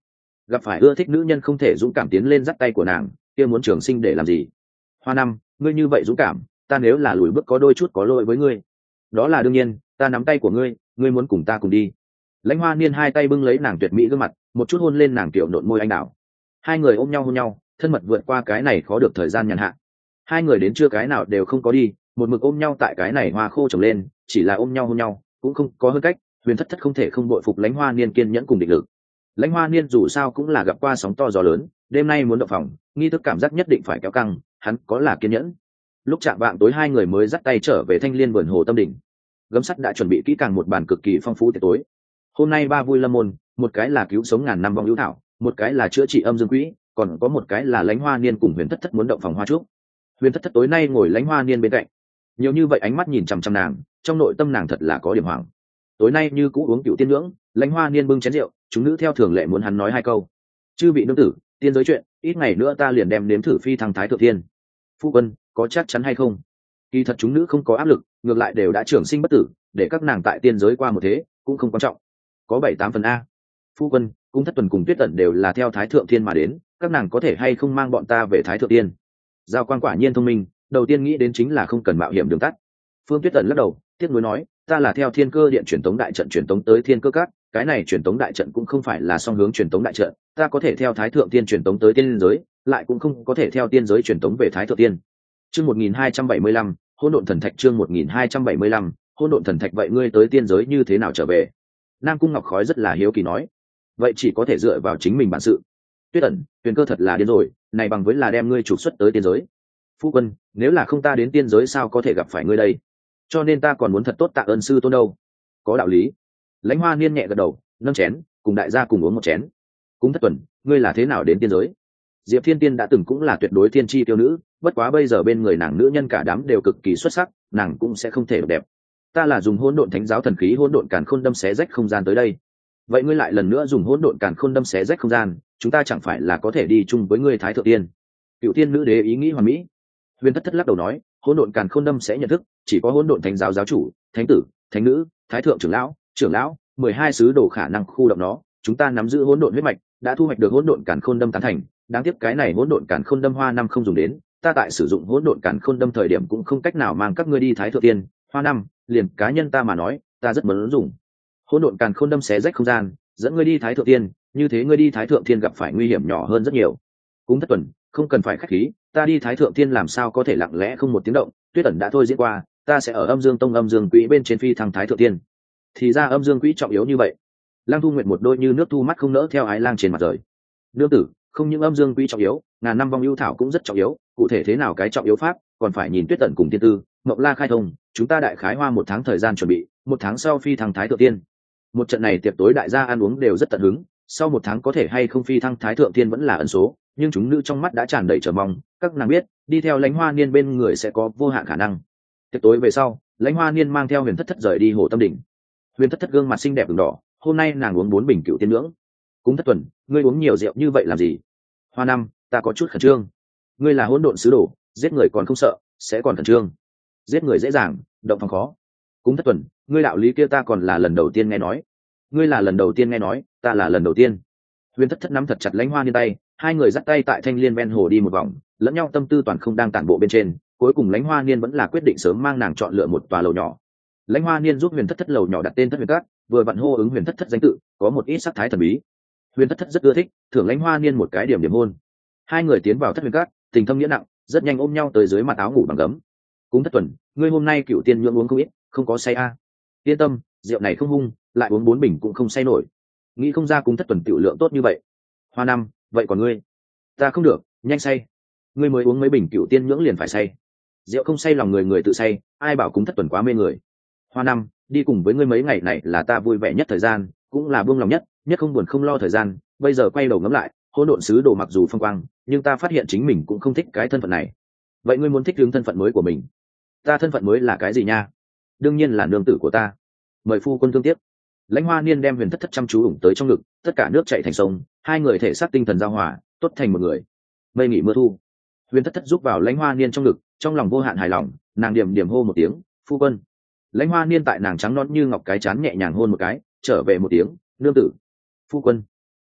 gặp phải ưa thích nữ nhân không thể dũng cảm tiến lên dắt tay của nàng, kia muốn trường sinh để làm gì? Hoa năm, ngươi như vậy dũng cảm, ta nếu là lùi bước có đôi chút có lỗi với ngươi. Đó là đương nhiên, ta nắm tay của ngươi, ngươi muốn cùng ta cùng đi. Lãnh Hoa Niên hai tay bưng lấy nàng tuyệt mỹ gương mặt, một chút hôn lên nàng tiểu nộn môi anh đào. Hai người ôm nhau hôn nhau, thân mật vượt qua cái này khó được thời gian nhàn hạ. Hai người đến chưa cái nào đều không có đi, một mực ôm nhau tại cái này hoa khô trồng lên, chỉ là ôm nhau hôn nhau, cũng không có hơn cách. Huyền Thất Thất không thể không bội phục Lãnh Hoa Niên kiên nhẫn cùng định lực. Lãnh Hoa Niên dù sao cũng là gặp qua sóng to gió lớn, đêm nay muốn động phòng, nghi thức cảm giác nhất định phải kéo căng, hắn có là kiên nhẫn. Lúc chạm vạng tối hai người mới dắt tay trở về Thanh Liên vườn hồ Tâm Đỉnh. Gấm sắt đã chuẩn bị kỹ càng một bàn cực kỳ phong phú tiệc tối. Hôm nay ba vui lâm môn, một cái là cứu sống ngàn năm vong hữu thảo, một cái là chữa trị âm dương quỹ, còn có một cái là Lãnh Hoa Niên cùng Huyền Thất Thất muốn động phòng hoa trúc. Huyền Thất Thất tối nay ngồi Lãnh Hoa Niên bên cạnh, nhiều như vậy ánh mắt nhìn chằm chằm nàng, trong nội tâm nàng thật là có điểm hoảng. Tối nay như cũ uống cựu tiên ngưỡng, Lãnh Hoa Niên bưng chén rượu, chúng nữ theo thường lệ muốn hắn nói hai câu. Chư vị nương tử, tiên giới chuyện, ít ngày nữa ta liền đem nếm thử phi thăng thái thượng thiên. Phu quân, có chắc chắn hay không? Kỳ thật chúng nữ không có áp lực, ngược lại đều đã trưởng sinh bất tử, để các nàng tại tiên giới qua một thế cũng không quan trọng. Có bảy tám phần a. Phu quân, Cung Thất Tuần cùng Tuyết Tẩn đều là theo thái thượng thiên mà đến, các nàng có thể hay không mang bọn ta về thái thượng tiên? Giao Quan quả nhiên thông minh, đầu tiên nghĩ đến chính là không cần mạo hiểm đường tắt. Phương Tuyết Tẩn lắc đầu, tiếc nuối nói, ta là theo Thiên Cơ Điện truyền tống đại trận truyền tống tới Thiên Cơ Các, cái này truyền tống đại trận cũng không phải là song hướng truyền tống đại trận, ta có thể theo thái thượng tiên truyền tống tới tiên giới, lại cũng không có thể theo tiên giới truyền tống về thái thượng tiên. Chương một nghìn hai trăm bảy mươi lăm, Hỗn Độn Thần Thạch. Chương một nghìn hai trăm bảy mươi lăm, Hỗn Độn Thần Thạch. Vậy ngươi tới tiên giới như thế nào trở về? Nam Cung Ngọc Khói rất là hiếu kỳ nói. Vậy chỉ có thể dựa vào chính mình bản sự. Tuyết Ẩn, Tuyền Cơ thật là điên rồi, này bằng với là đem ngươi trục xuất tới tiên giới. Phu quân, nếu là không ta đến tiên giới sao có thể gặp phải ngươi đây? Cho nên ta còn muốn thật tốt tạ ơn sư tôn đâu. Có đạo lý. Lãnh Hoa Niên nhẹ gật đầu, nâng chén, cùng đại gia cùng uống một chén. Cung Thất Tuần, ngươi là thế nào đến tiên giới? Diệp Thiên Tiên đã từng cũng là tuyệt đối thiên chi tiêu nữ, bất quá bây giờ bên người nàng nữ nhân cả đám đều cực kỳ xuất sắc, nàng cũng sẽ không thể được đẹp. Ta là dùng hỗn độn thánh giáo thần khí hỗn độn càn khôn đâm xé rách không gian tới đây. Vậy ngươi lại lần nữa dùng hỗn độn càn khôn đâm xé rách không gian, chúng ta chẳng phải là có thể đi chung với ngươi thái thượng tiên? Cựu tiên nữ đế ý nghĩ hoàn mỹ. Huyền Thất Thất lắc đầu nói, hỗn độn càn khôn đâm sẽ nhận thức, chỉ có hỗn độn thánh giáo giáo chủ, thánh tử, thánh nữ, thái thượng trưởng lão, trưởng lão, mười hai sứ đồ khả năng khu động nó, chúng ta nắm giữ hỗn độn huyết mạch, đã thu hoạch được hỗn độn càn khôn đâm tán thành, đáng tiếc cái này hỗn độn càn khôn đâm hoa năm không dùng đến, ta tại sử dụng hỗn độn càn khôn đâm thời điểm cũng không cách nào mang các ngươi đi thái thượng tiên, hoa năm, liền cá nhân ta mà nói, ta rất muốn dùng hỗn độn càn khôn đâm xé rách không gian, dẫn ngươi đi thái thượng tiên, như thế ngươi đi thái thượng tiên gặp phải nguy hiểm nhỏ hơn rất nhiều. Cung Thất Tuần, không cần phải khách khí, ta đi thái thượng tiên làm sao có thể lặng lẽ không một tiếng động, Tuyết Ẩn đã thôi diễn qua, ta sẽ ở âm dương tông âm dương quỹ bên trên phi thăng thái thượng tiên. Thì ra âm dương quỹ trọng yếu như vậy. Lang Thu Nguyệt một đôi như nước thu mắt không nỡ theo ái lang trên mặt rời. Nương tử, không những âm dương quỹ trọng yếu, ngàn năm vong ưu thảo cũng rất trọng yếu, cụ thể thế nào cái trọng yếu pháp, còn phải nhìn Tuyết Tận cùng tiên tư, Mộc La khai thông, chúng ta đại khái hoa một tháng thời gian chuẩn bị, một tháng sau phi thăng thái thượng tiên. Một trận này tiệc tối đại gia ăn uống đều rất tận hứng, sau một tháng có thể hay không phi thăng thái thượng tiên vẫn là ẩn số, nhưng chúng nữ trong mắt đã tràn đầy chờ mong, các nàng biết, đi theo Lãnh Hoa Niên bên người sẽ có vô hạn khả năng. Tiệc tối về sau, Lãnh Hoa Niên mang theo Huyền Thất Thất rời đi hồ Tâm Đỉnh. Huyền Thất Thất gương mặt xinh đẹp ửng đỏ, hôm nay nàng uống bốn bình cựu tiên ngưỡng. Cung Thất Tuần, ngươi uống nhiều rượu như vậy làm gì? Hoa năm, ta có chút khẩn trương. Ngươi là hỗn độn sứ đồ, giết người còn không sợ, sẽ còn khẩn trương? Giết người dễ dàng, động phòng khó. Cung Thất Tuần, ngươi đạo lý kia ta còn là lần đầu tiên nghe nói. Ngươi là lần đầu tiên nghe nói, ta là lần đầu tiên. Huyền Thất Thất nắm thật chặt Lãnh Hoa Niên tay, hai người dắt tay tại Thanh Liên ven hồ đi một vòng, lẫn nhau tâm tư toàn không đang tản bộ bên trên, cuối cùng Lãnh Hoa Niên vẫn là quyết định sớm mang nàng chọn lựa một tòa lầu nhỏ. Lãnh Hoa Niên giúp Huyền Thất Thất lầu nhỏ đặt tên Thất Huyền Các, vừa vặn hô ứng Huyền Thất Thất danh tự, có một ít sắc thái thần bí. Huyền Thất Thất rất ưa thích, thưởng Lãnh Hoa Niên một cái điểm điểm hôn. Hai người tiến vào Thất Huyền Các, tình thâm nghĩa nặng, rất nhanh ôm nhau tới dưới mặt áo ngủ bằng gấm. Cung Thất Tuần, ngươi hôm nay cựu tiên nhưỡng uống không ít, không có say a? À. Yên tâm, rượu này không hung, lại uống bốn bình cũng không say nổi. Nghĩ không ra Cung Thất Tuần tiểu lượng tốt như vậy. Hoa năm, vậy còn ngươi? Ta không được, nhanh say. Ngươi mới uống mấy bình cựu tiên nhưỡng liền phải say. Rượu không say lòng người người tự say, ai bảo Cung Thất Tuần quá mê người. Hoa năm, đi cùng với ngươi mấy ngày này là ta vui vẻ nhất thời gian, cũng là buông lòng nhất, nhất không buồn không lo thời gian. Bây giờ quay đầu ngẫm lại, hỗn độn sứ đồ mặc dù phong quang, nhưng ta phát hiện chính mình cũng không thích cái thân phận này. Vậy ngươi muốn thích ứng thân phận mới của mình? Ta thân phận mới là cái gì nha? Đương nhiên là nương tử của ta. Mời phu quân thương tiếc. Lãnh Hoa Niên đem Huyền Thất Thất chăm chú ủng tới trong ngực, tất cả nước chảy thành sông, hai người thể xác tinh thần giao hòa, tốt thành một người. Mây nghỉ mưa thu. Huyền Thất Thất giúp vào Lãnh Hoa Niên trong ngực, trong lòng vô hạn hài lòng, nàng điểm điểm hô một tiếng, phu quân. Lãnh Hoa Niên tại nàng trắng nõn như ngọc cái chán nhẹ nhàng hôn một cái, trở về một tiếng, nương tử. Phu quân.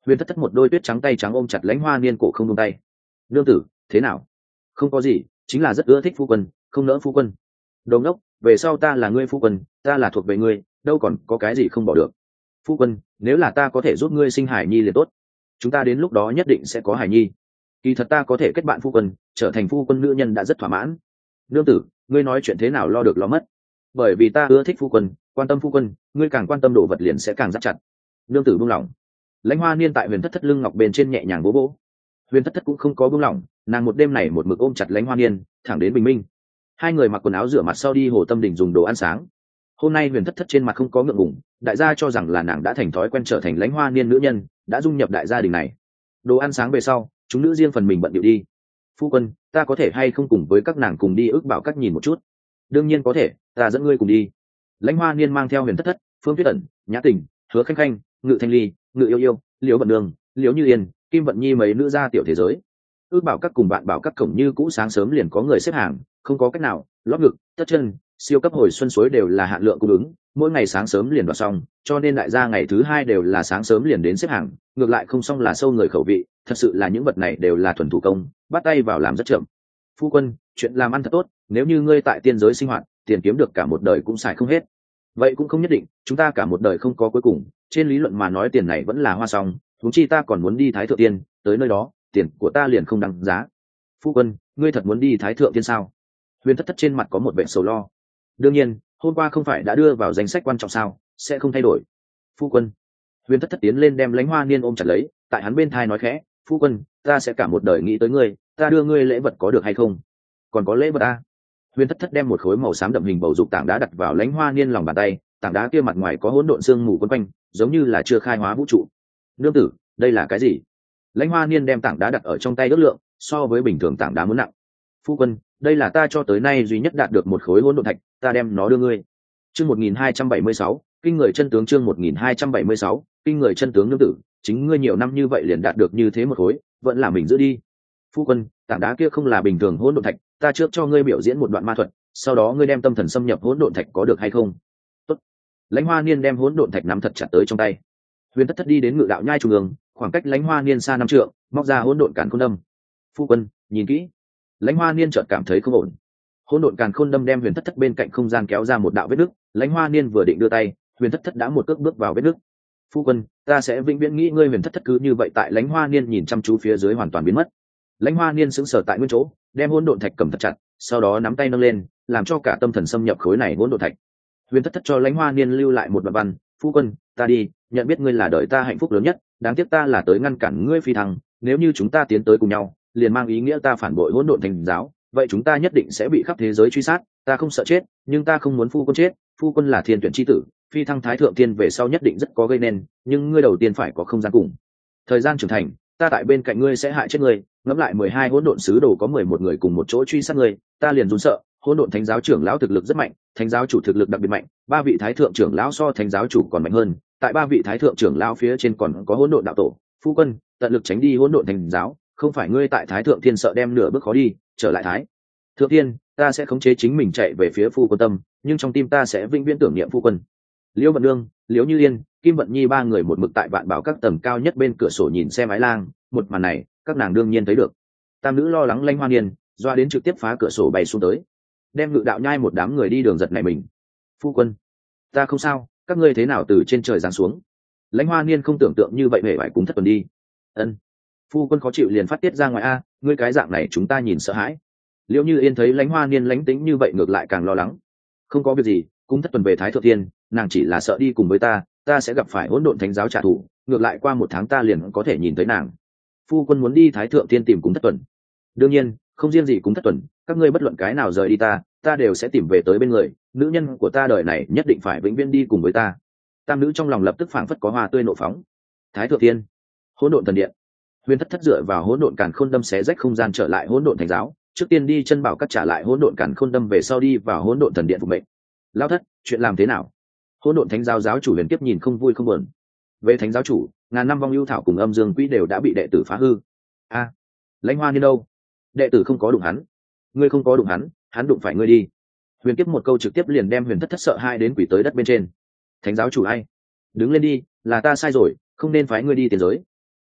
Huyền thất thất một đôi tuyết trắng tay trắng ôm chặt lãnh hoa niên cổ không buông tay. Nương tử thế nào? Không có gì, chính là rất ưa thích phu quân, không nỡ phu quân. Đồ ngốc, về sau ta là ngươi phu quân, ta là thuộc về ngươi, đâu còn có cái gì không bỏ được. Phu quân, nếu là ta có thể giúp ngươi sinh hải nhi liền tốt, chúng ta đến lúc đó nhất định sẽ có hải nhi. Kỳ thật ta có thể kết bạn phu quân, trở thành phu quân nữ nhân đã rất thỏa mãn. Nương tử, ngươi nói chuyện thế nào lo được lo mất. Bởi vì ta ưa thích phu quân, quan tâm phu quân, ngươi càng quan tâm đồ vật liền sẽ càng dắt chặt. Nương tử buông lỏng. Lãnh hoa niên tại huyền thất thất lưng ngọc bên trên nhẹ nhàng vỗ vỗ. Huyền thất thất cũng không có buông lỏng, nàng một đêm này một mực ôm chặt lãnh hoa niên thẳng đến bình minh. Hai người mặc quần áo rửa mặt sau đi hồ tâm đình dùng đồ ăn sáng. Hôm nay huyền thất thất trên mặt không có ngượng ngùng, đại gia cho rằng là nàng đã thành thói quen trở thành lãnh hoa niên nữ nhân, đã dung nhập đại gia đình này. Đồ ăn sáng về sau, chúng nữ riêng phần mình bận điệu đi. Phu quân, ta có thể hay không cùng với các nàng cùng đi ước bảo các nhìn một chút? Đương nhiên có thể, ta dẫn ngươi cùng đi. Lãnh hoa niên mang theo huyền thất thất, phương tuyết ẩn, nhã tình, hứa khanh khanh, ngự thanh ly, ngự yêu yêu, liễu vận đường, liễu như yên, kim vận nhi mấy nữ gia tiểu thế giới. Ước bảo các cùng bạn bảo các cổng như cũ sáng sớm liền có người xếp hàng, không có cách nào, lót ngực, tất chân, siêu cấp hồi xuân suối đều là hạn lượng cung ứng, mỗi ngày sáng sớm liền đoạt xong, cho nên đại gia ngày thứ hai đều là sáng sớm liền đến xếp hàng, ngược lại không xong là sâu người khẩu vị, thật sự là những vật này đều là thuần thủ công, bắt tay vào làm rất chậm. Phu quân, chuyện làm ăn thật tốt, nếu như ngươi tại tiên giới sinh hoạt, tiền kiếm được cả một đời cũng xài không hết. Vậy cũng không nhất định, chúng ta cả một đời không có cuối cùng, trên lý luận mà nói tiền này vẫn là hoa xong, huống chi ta còn muốn đi Thái Thượng Tiên, tới nơi đó, tiền của ta liền không đáng giá. Phu quân, ngươi thật muốn đi Thái Thượng Tiên sao? Huyền thất thất trên mặt có một vẻ sầu lo. Đương nhiên, hôm qua không phải đã đưa vào danh sách quan trọng sao, sẽ không thay đổi. Phu quân. Huyền thất thất tiến lên đem lãnh hoa niên ôm chặt lấy, tại hắn bên thai nói khẽ, phu quân, ta sẽ cả một đời nghĩ tới ngươi, ta đưa ngươi lễ vật có được hay không? Còn có lễ vật à? Huyền thất thất đem một khối màu xám đậm hình bầu dục tảng đá đặt vào lãnh hoa niên lòng bàn tay, tảng đá kia mặt ngoài có hỗn độn sương mù quấn quanh, giống như là chưa khai hóa vũ trụ. Nương tử, đây là cái gì? Lãnh hoa niên đem tảng đá đặt ở trong tay ước lượng, so với bình thường tảng đá muốn nặng. Phu quân, đây là ta cho tới nay duy nhất đạt được một khối hỗn độn thạch, ta đem nó đưa ngươi. Chương một nghìn hai trăm bảy mươi sáu, kinh người chân tướng. Chương một nghìn hai trăm bảy mươi sáu, kinh người chân tướng. Nương tử, chính ngươi nhiều năm như vậy liền đạt được như thế một khối, vẫn là mình giữ đi. Phu quân, tảng đá kia không là bình thường hỗn độn thạch, ta trước cho ngươi biểu diễn một đoạn ma thuật, sau đó ngươi đem tâm thần xâm nhập hỗn độn thạch có được hay không? Tốt. Lãnh hoa niên đem hỗn độn thạch nắm thật chặt tới trong tay. Huyền thất thất đi đến ngự đạo nhai trung ương, khoảng cách lãnh hoa niên xa năm trượng, móc ra hỗn độn càn khôn đâm. Phu quân, nhìn kỹ. Lãnh hoa niên chợt cảm thấy không ổn. Hỗn độn càn khôn đâm đem huyền thất thất bên cạnh không gian kéo ra một đạo vết nứt. Lãnh hoa niên vừa định đưa tay, huyền thất thất đã một cước bước vào vết nứt. Phu quân, ta sẽ vĩnh viễn nghĩ ngươi. Huyền thất thất cứ như vậy tại lãnh hoa niên nhìn chăm chú phía dưới hoàn toàn biến mất. Lãnh hoa niên sững sờ tại nguyên chỗ, đem hỗn độn thạch cầm thật chặt, sau đó nắm tay nâng lên, làm cho cả tâm thần xâm nhập khối này hỗn độn thạch. Huyền thất thất cho lãnh hoa niên lưu lại một đoạn văn, phu quân, ta đi, nhận biết ngươi là đời ta hạnh phúc lớn nhất, đáng tiếc ta là tới ngăn cản ngươi phi thăng, nếu như chúng ta tiến tới cùng nhau, liền mang ý nghĩa ta phản bội hỗn độn thành giáo, vậy chúng ta nhất định sẽ bị khắp thế giới truy sát, ta không sợ chết, nhưng ta không muốn phu quân chết, phu quân là thiên tuyển chi tử, phi thăng thái thượng tiên về sau nhất định rất có gây nên, nhưng ngươi đầu tiên phải có không gian cùng thời gian trưởng thành, ta tại bên cạnh ngươi sẽ hại chết ngươi. Ngẫm lại mười hai hỗn độn sứ đồ có mười một người cùng một chỗ truy sát ngươi, ta liền run sợ. Hỗn độn thánh giáo trưởng lão thực lực rất mạnh, thánh giáo chủ thực lực đặc biệt mạnh, ba vị thái thượng trưởng lão so thánh giáo chủ còn mạnh hơn, tại ba vị thái thượng trưởng lão phía trên còn có hỗn độn đạo tổ. Phu quân, tận lực tránh đi hỗn độn thánh giáo, không phải ngươi tại thái thượng thiên sợ đem nửa bước khó đi, trở lại thái thượng thiên, ta sẽ khống chế chính mình chạy về phía phu quân tâm, nhưng trong tim ta sẽ vĩnh viễn tưởng niệm phu quân. Liễu vận nương, liễu như yên, kim vận nhi ba người một mực tại vạn bảo các tầng cao nhất bên cửa sổ nhìn xem ái lang, một màn này các nàng đương nhiên thấy được. Tam nữ lo lắng lãnh hoa niên, doa đến trực tiếp phá cửa sổ bay xuống tới, đem ngự đạo nhai một đám người đi đường giật này mình. Phu quân, ta không sao, các ngươi thế nào từ trên trời giáng xuống? Lãnh hoa niên không tưởng tượng như vậy hề phải cúng thất tuần đi. Ân, phu quân khó chịu liền phát tiết ra ngoài a, ngươi cái dạng này chúng ta nhìn sợ hãi. Liễu như yên thấy lãnh hoa niên lánh tính như vậy ngược lại càng lo lắng. Không có việc gì, cúng thất tuần về thái thượng thiên, nàng chỉ là sợ đi cùng với ta, ta sẽ gặp phải hỗn độn thánh giáo trả thù, ngược lại qua một tháng ta liền có thể nhìn thấy nàng. Phu quân muốn đi thái thượng thiên tìm cúng thất tuần? Đương nhiên, không riêng gì cúng thất tuần, các ngươi bất luận cái nào rời đi ta, ta đều sẽ tìm về tới bên người, nữ nhân của ta đời này nhất định phải vĩnh viễn đi cùng với ta. Tam nữ trong lòng lập tức phảng phất có hoa tươi nộ phóng. Thái thượng thiên, hỗn độn thần điện. Huyền thất thất dựa vào hỗn độn càn khôn đâm xé rách không gian trở lại hỗn độn thánh giáo, trước tiên đi chân bảo cắt trả lại hỗn độn càn khôn đâm về sau đi vào hỗn độn thần điện phục mệnh. Lão thất, chuyện làm thế nào? Hỗn độn thánh giáo giáo chủ Huyền Kiếp nhìn không vui không buồn. Về thánh giáo chủ, ngàn năm vong ưu thảo cùng âm dương quỹ đều đã bị đệ tử phá hư. A, lãnh hoa niên đâu? Đệ tử không có đụng hắn. Ngươi không có đụng hắn, hắn đụng phải ngươi đi. Huyền Kiếp một câu trực tiếp liền đem Huyền thất thất sợ hai đến quỷ tới đất bên trên. Thánh giáo chủ ai? Đứng lên đi, là ta sai rồi, không nên phái ngươi đi tiền giới.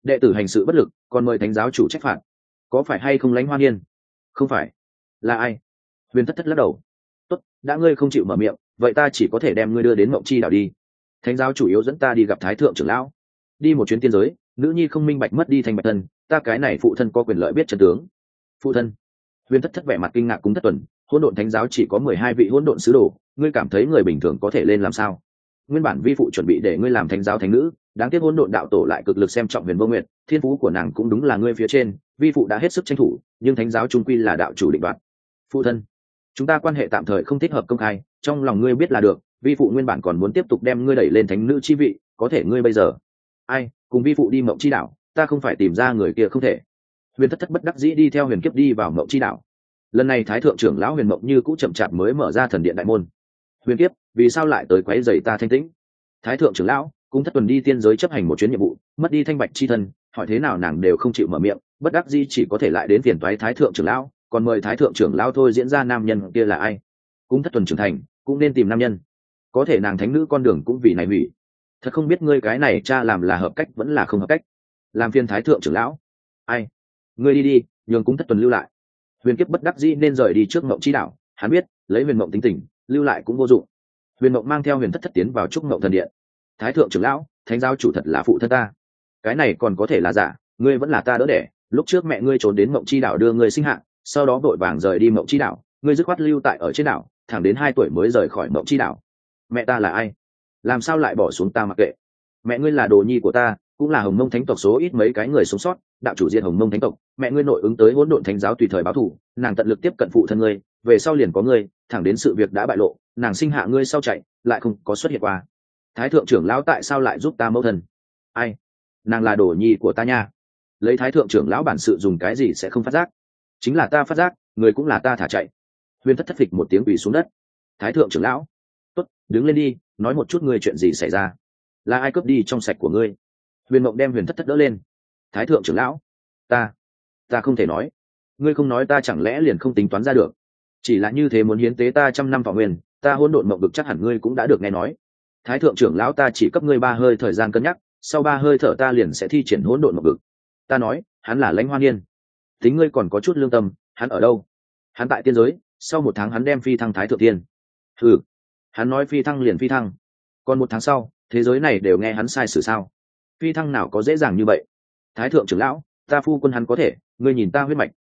đệ tử hành sự bất lực, còn mời thánh giáo chủ trách phạt. Có phải hay không Lãnh Hoa Niên? Không phải. Là ai? Huyền thất thất lắc đầu. Tốt, đã ngươi không chịu mở miệng, vậy ta chỉ có thể đem ngươi đưa đến Mộng Chi đảo đi. Thánh giáo chủ yếu dẫn ta đi gặp thái thượng trưởng lão, đi một chuyến tiên giới. Nữ nhi không minh bạch mất đi thành bạch thân, ta cái này phụ thân có quyền lợi biết chân tướng. Phụ thân? Huyền thất thất vẻ mặt kinh ngạc cúng thất tuần. Hỗn độn thánh giáo chỉ có mười hai vị hỗn độn sứ đồ, ngươi cảm thấy người bình thường có thể lên làm sao? Nguyên bản vi phụ chuẩn bị để ngươi làm thánh giáo thánh nữ, đáng tiếc hỗn độn đạo tổ lại cực lực xem trọng Huyền Vô Nguyệt, thiên phú của nàng cũng đúng là ngươi phía trên, vi phụ đã hết sức tranh thủ, nhưng thánh giáo trung quy là đạo chủ định đoạt. Phụ thân, chúng ta quan hệ tạm thời không thích hợp công khai, trong lòng ngươi biết là được, vi phụ nguyên bản còn muốn tiếp tục đem ngươi đẩy lên thánh nữ chi vị, có thể ngươi bây giờ ai cùng vi phụ đi Mộng Chi đảo, ta không phải tìm ra người kia không thể. Huyền thất thất bất đắc dĩ đi theo Huyền Kiếp đi vào Mộng Chi đảo. Lần này thái thượng trưởng lão Huyền Mộng như cũ chậm chạp mới mở ra thần điện đại môn. Huyền Kiếp, vì sao lại tới quấy rầy ta thanh tĩnh? Thái thượng trưởng lão cũng thất tuần đi tiên giới chấp hành một chuyến nhiệm vụ, mất đi thanh bạch chi thân, hỏi thế nào nàng đều không chịu mở miệng, bất đắc dĩ chỉ có thể lại đến phiền toái thái thượng trưởng lão, còn mời thái thượng trưởng lão thôi diễn ra nam nhân kia là ai. Cũng thất tuần trưởng thành cũng nên tìm nam nhân, có thể nàng thánh nữ con đường cũng vì này hủy. Thật không biết ngươi cái này cha làm là hợp cách vẫn là không hợp cách, làm phiền thái thượng trưởng lão. Ai? Ngươi đi đi, nhường cũng thất tuần lưu lại. Huyền Kiếp bất đắc dĩ nên rời đi trước Mộng Chi đảo, hắn biết lấy Huyền Mộng tính tình lưu lại cũng vô dụng. Huyền Mộng mang theo Huyền thất thất tiến vào trúc Mộng thần điện. Thái thượng trưởng lão, thánh giáo chủ thật là phụ thân ta. Cái này còn có thể là giả, ngươi vẫn là ta đỡ đẻ, lúc trước mẹ ngươi trốn đến Mộng Chi đảo đưa ngươi sinh hạ, sau đó vội vàng rời đi Mộng Chi đảo, ngươi dứt khoát lưu tại ở trên đảo, thẳng đến hai tuổi mới rời khỏi Mộng Chi đảo. Mẹ ta là ai? Làm sao lại bỏ xuống ta mặc kệ? Mẹ ngươi là đồ nhi của ta, cũng là Hồng Mông thánh tộc số ít mấy cái người sống sót, đạo chủ diệt Hồng Mông thánh tộc, mẹ ngươi nội ứng tới hỗn độn thánh giáo tùy thời báo thù, nàng tận lực tiếp cận phụ thân ngươi, về sau liền có ngươi, thẳng đến sự việc đã bại lộ, nàng sinh hạ ngươi sau chạy, lại không có xuất hiện qua. Thái thượng trưởng lão tại sao lại giúp ta mẫu thân? Ai? Nàng là đồ nhi của ta nha. Lấy thái thượng trưởng lão bản sự dùng cái gì sẽ không phát giác? Chính là ta phát giác, người cũng là ta thả chạy. Huyền thất thất phịch một tiếng quỳ xuống đất. Thái thượng trưởng lão, tốt, đứng lên đi, nói một chút ngươi chuyện gì xảy ra, là ai cướp đi trong sạch của ngươi? Huyền Mộng đem Huyền thất thất đỡ lên. Thái thượng trưởng lão, ta ta không thể nói. Ngươi không nói ta chẳng lẽ liền không tính toán ra được? Chỉ là như thế muốn hiến tế ta trăm năm thọ nguyên, ta hỗn độn mộng vực chắc hẳn ngươi cũng đã được nghe nói. Thái thượng trưởng lão, ta chỉ cấp ngươi ba hơi thời gian cân nhắc, sau ba hơi thở ta liền sẽ thi triển hỗn độn mộng vực. Ta nói, hắn là Lãnh Hoa Niên. Tính ngươi còn có chút lương tâm, hắn ở đâu? Hắn tại tiên giới, sau một tháng hắn đem phi thăng thái thượng tiên. Ừ, hắn nói phi thăng liền phi thăng, còn một tháng sau thế giới này đều nghe hắn sai sử sao? Phi thăng nào có dễ dàng như vậy? Thái thượng trưởng lão, ta phu quân hắn có thể, ngươi nhìn ta huyết mạch,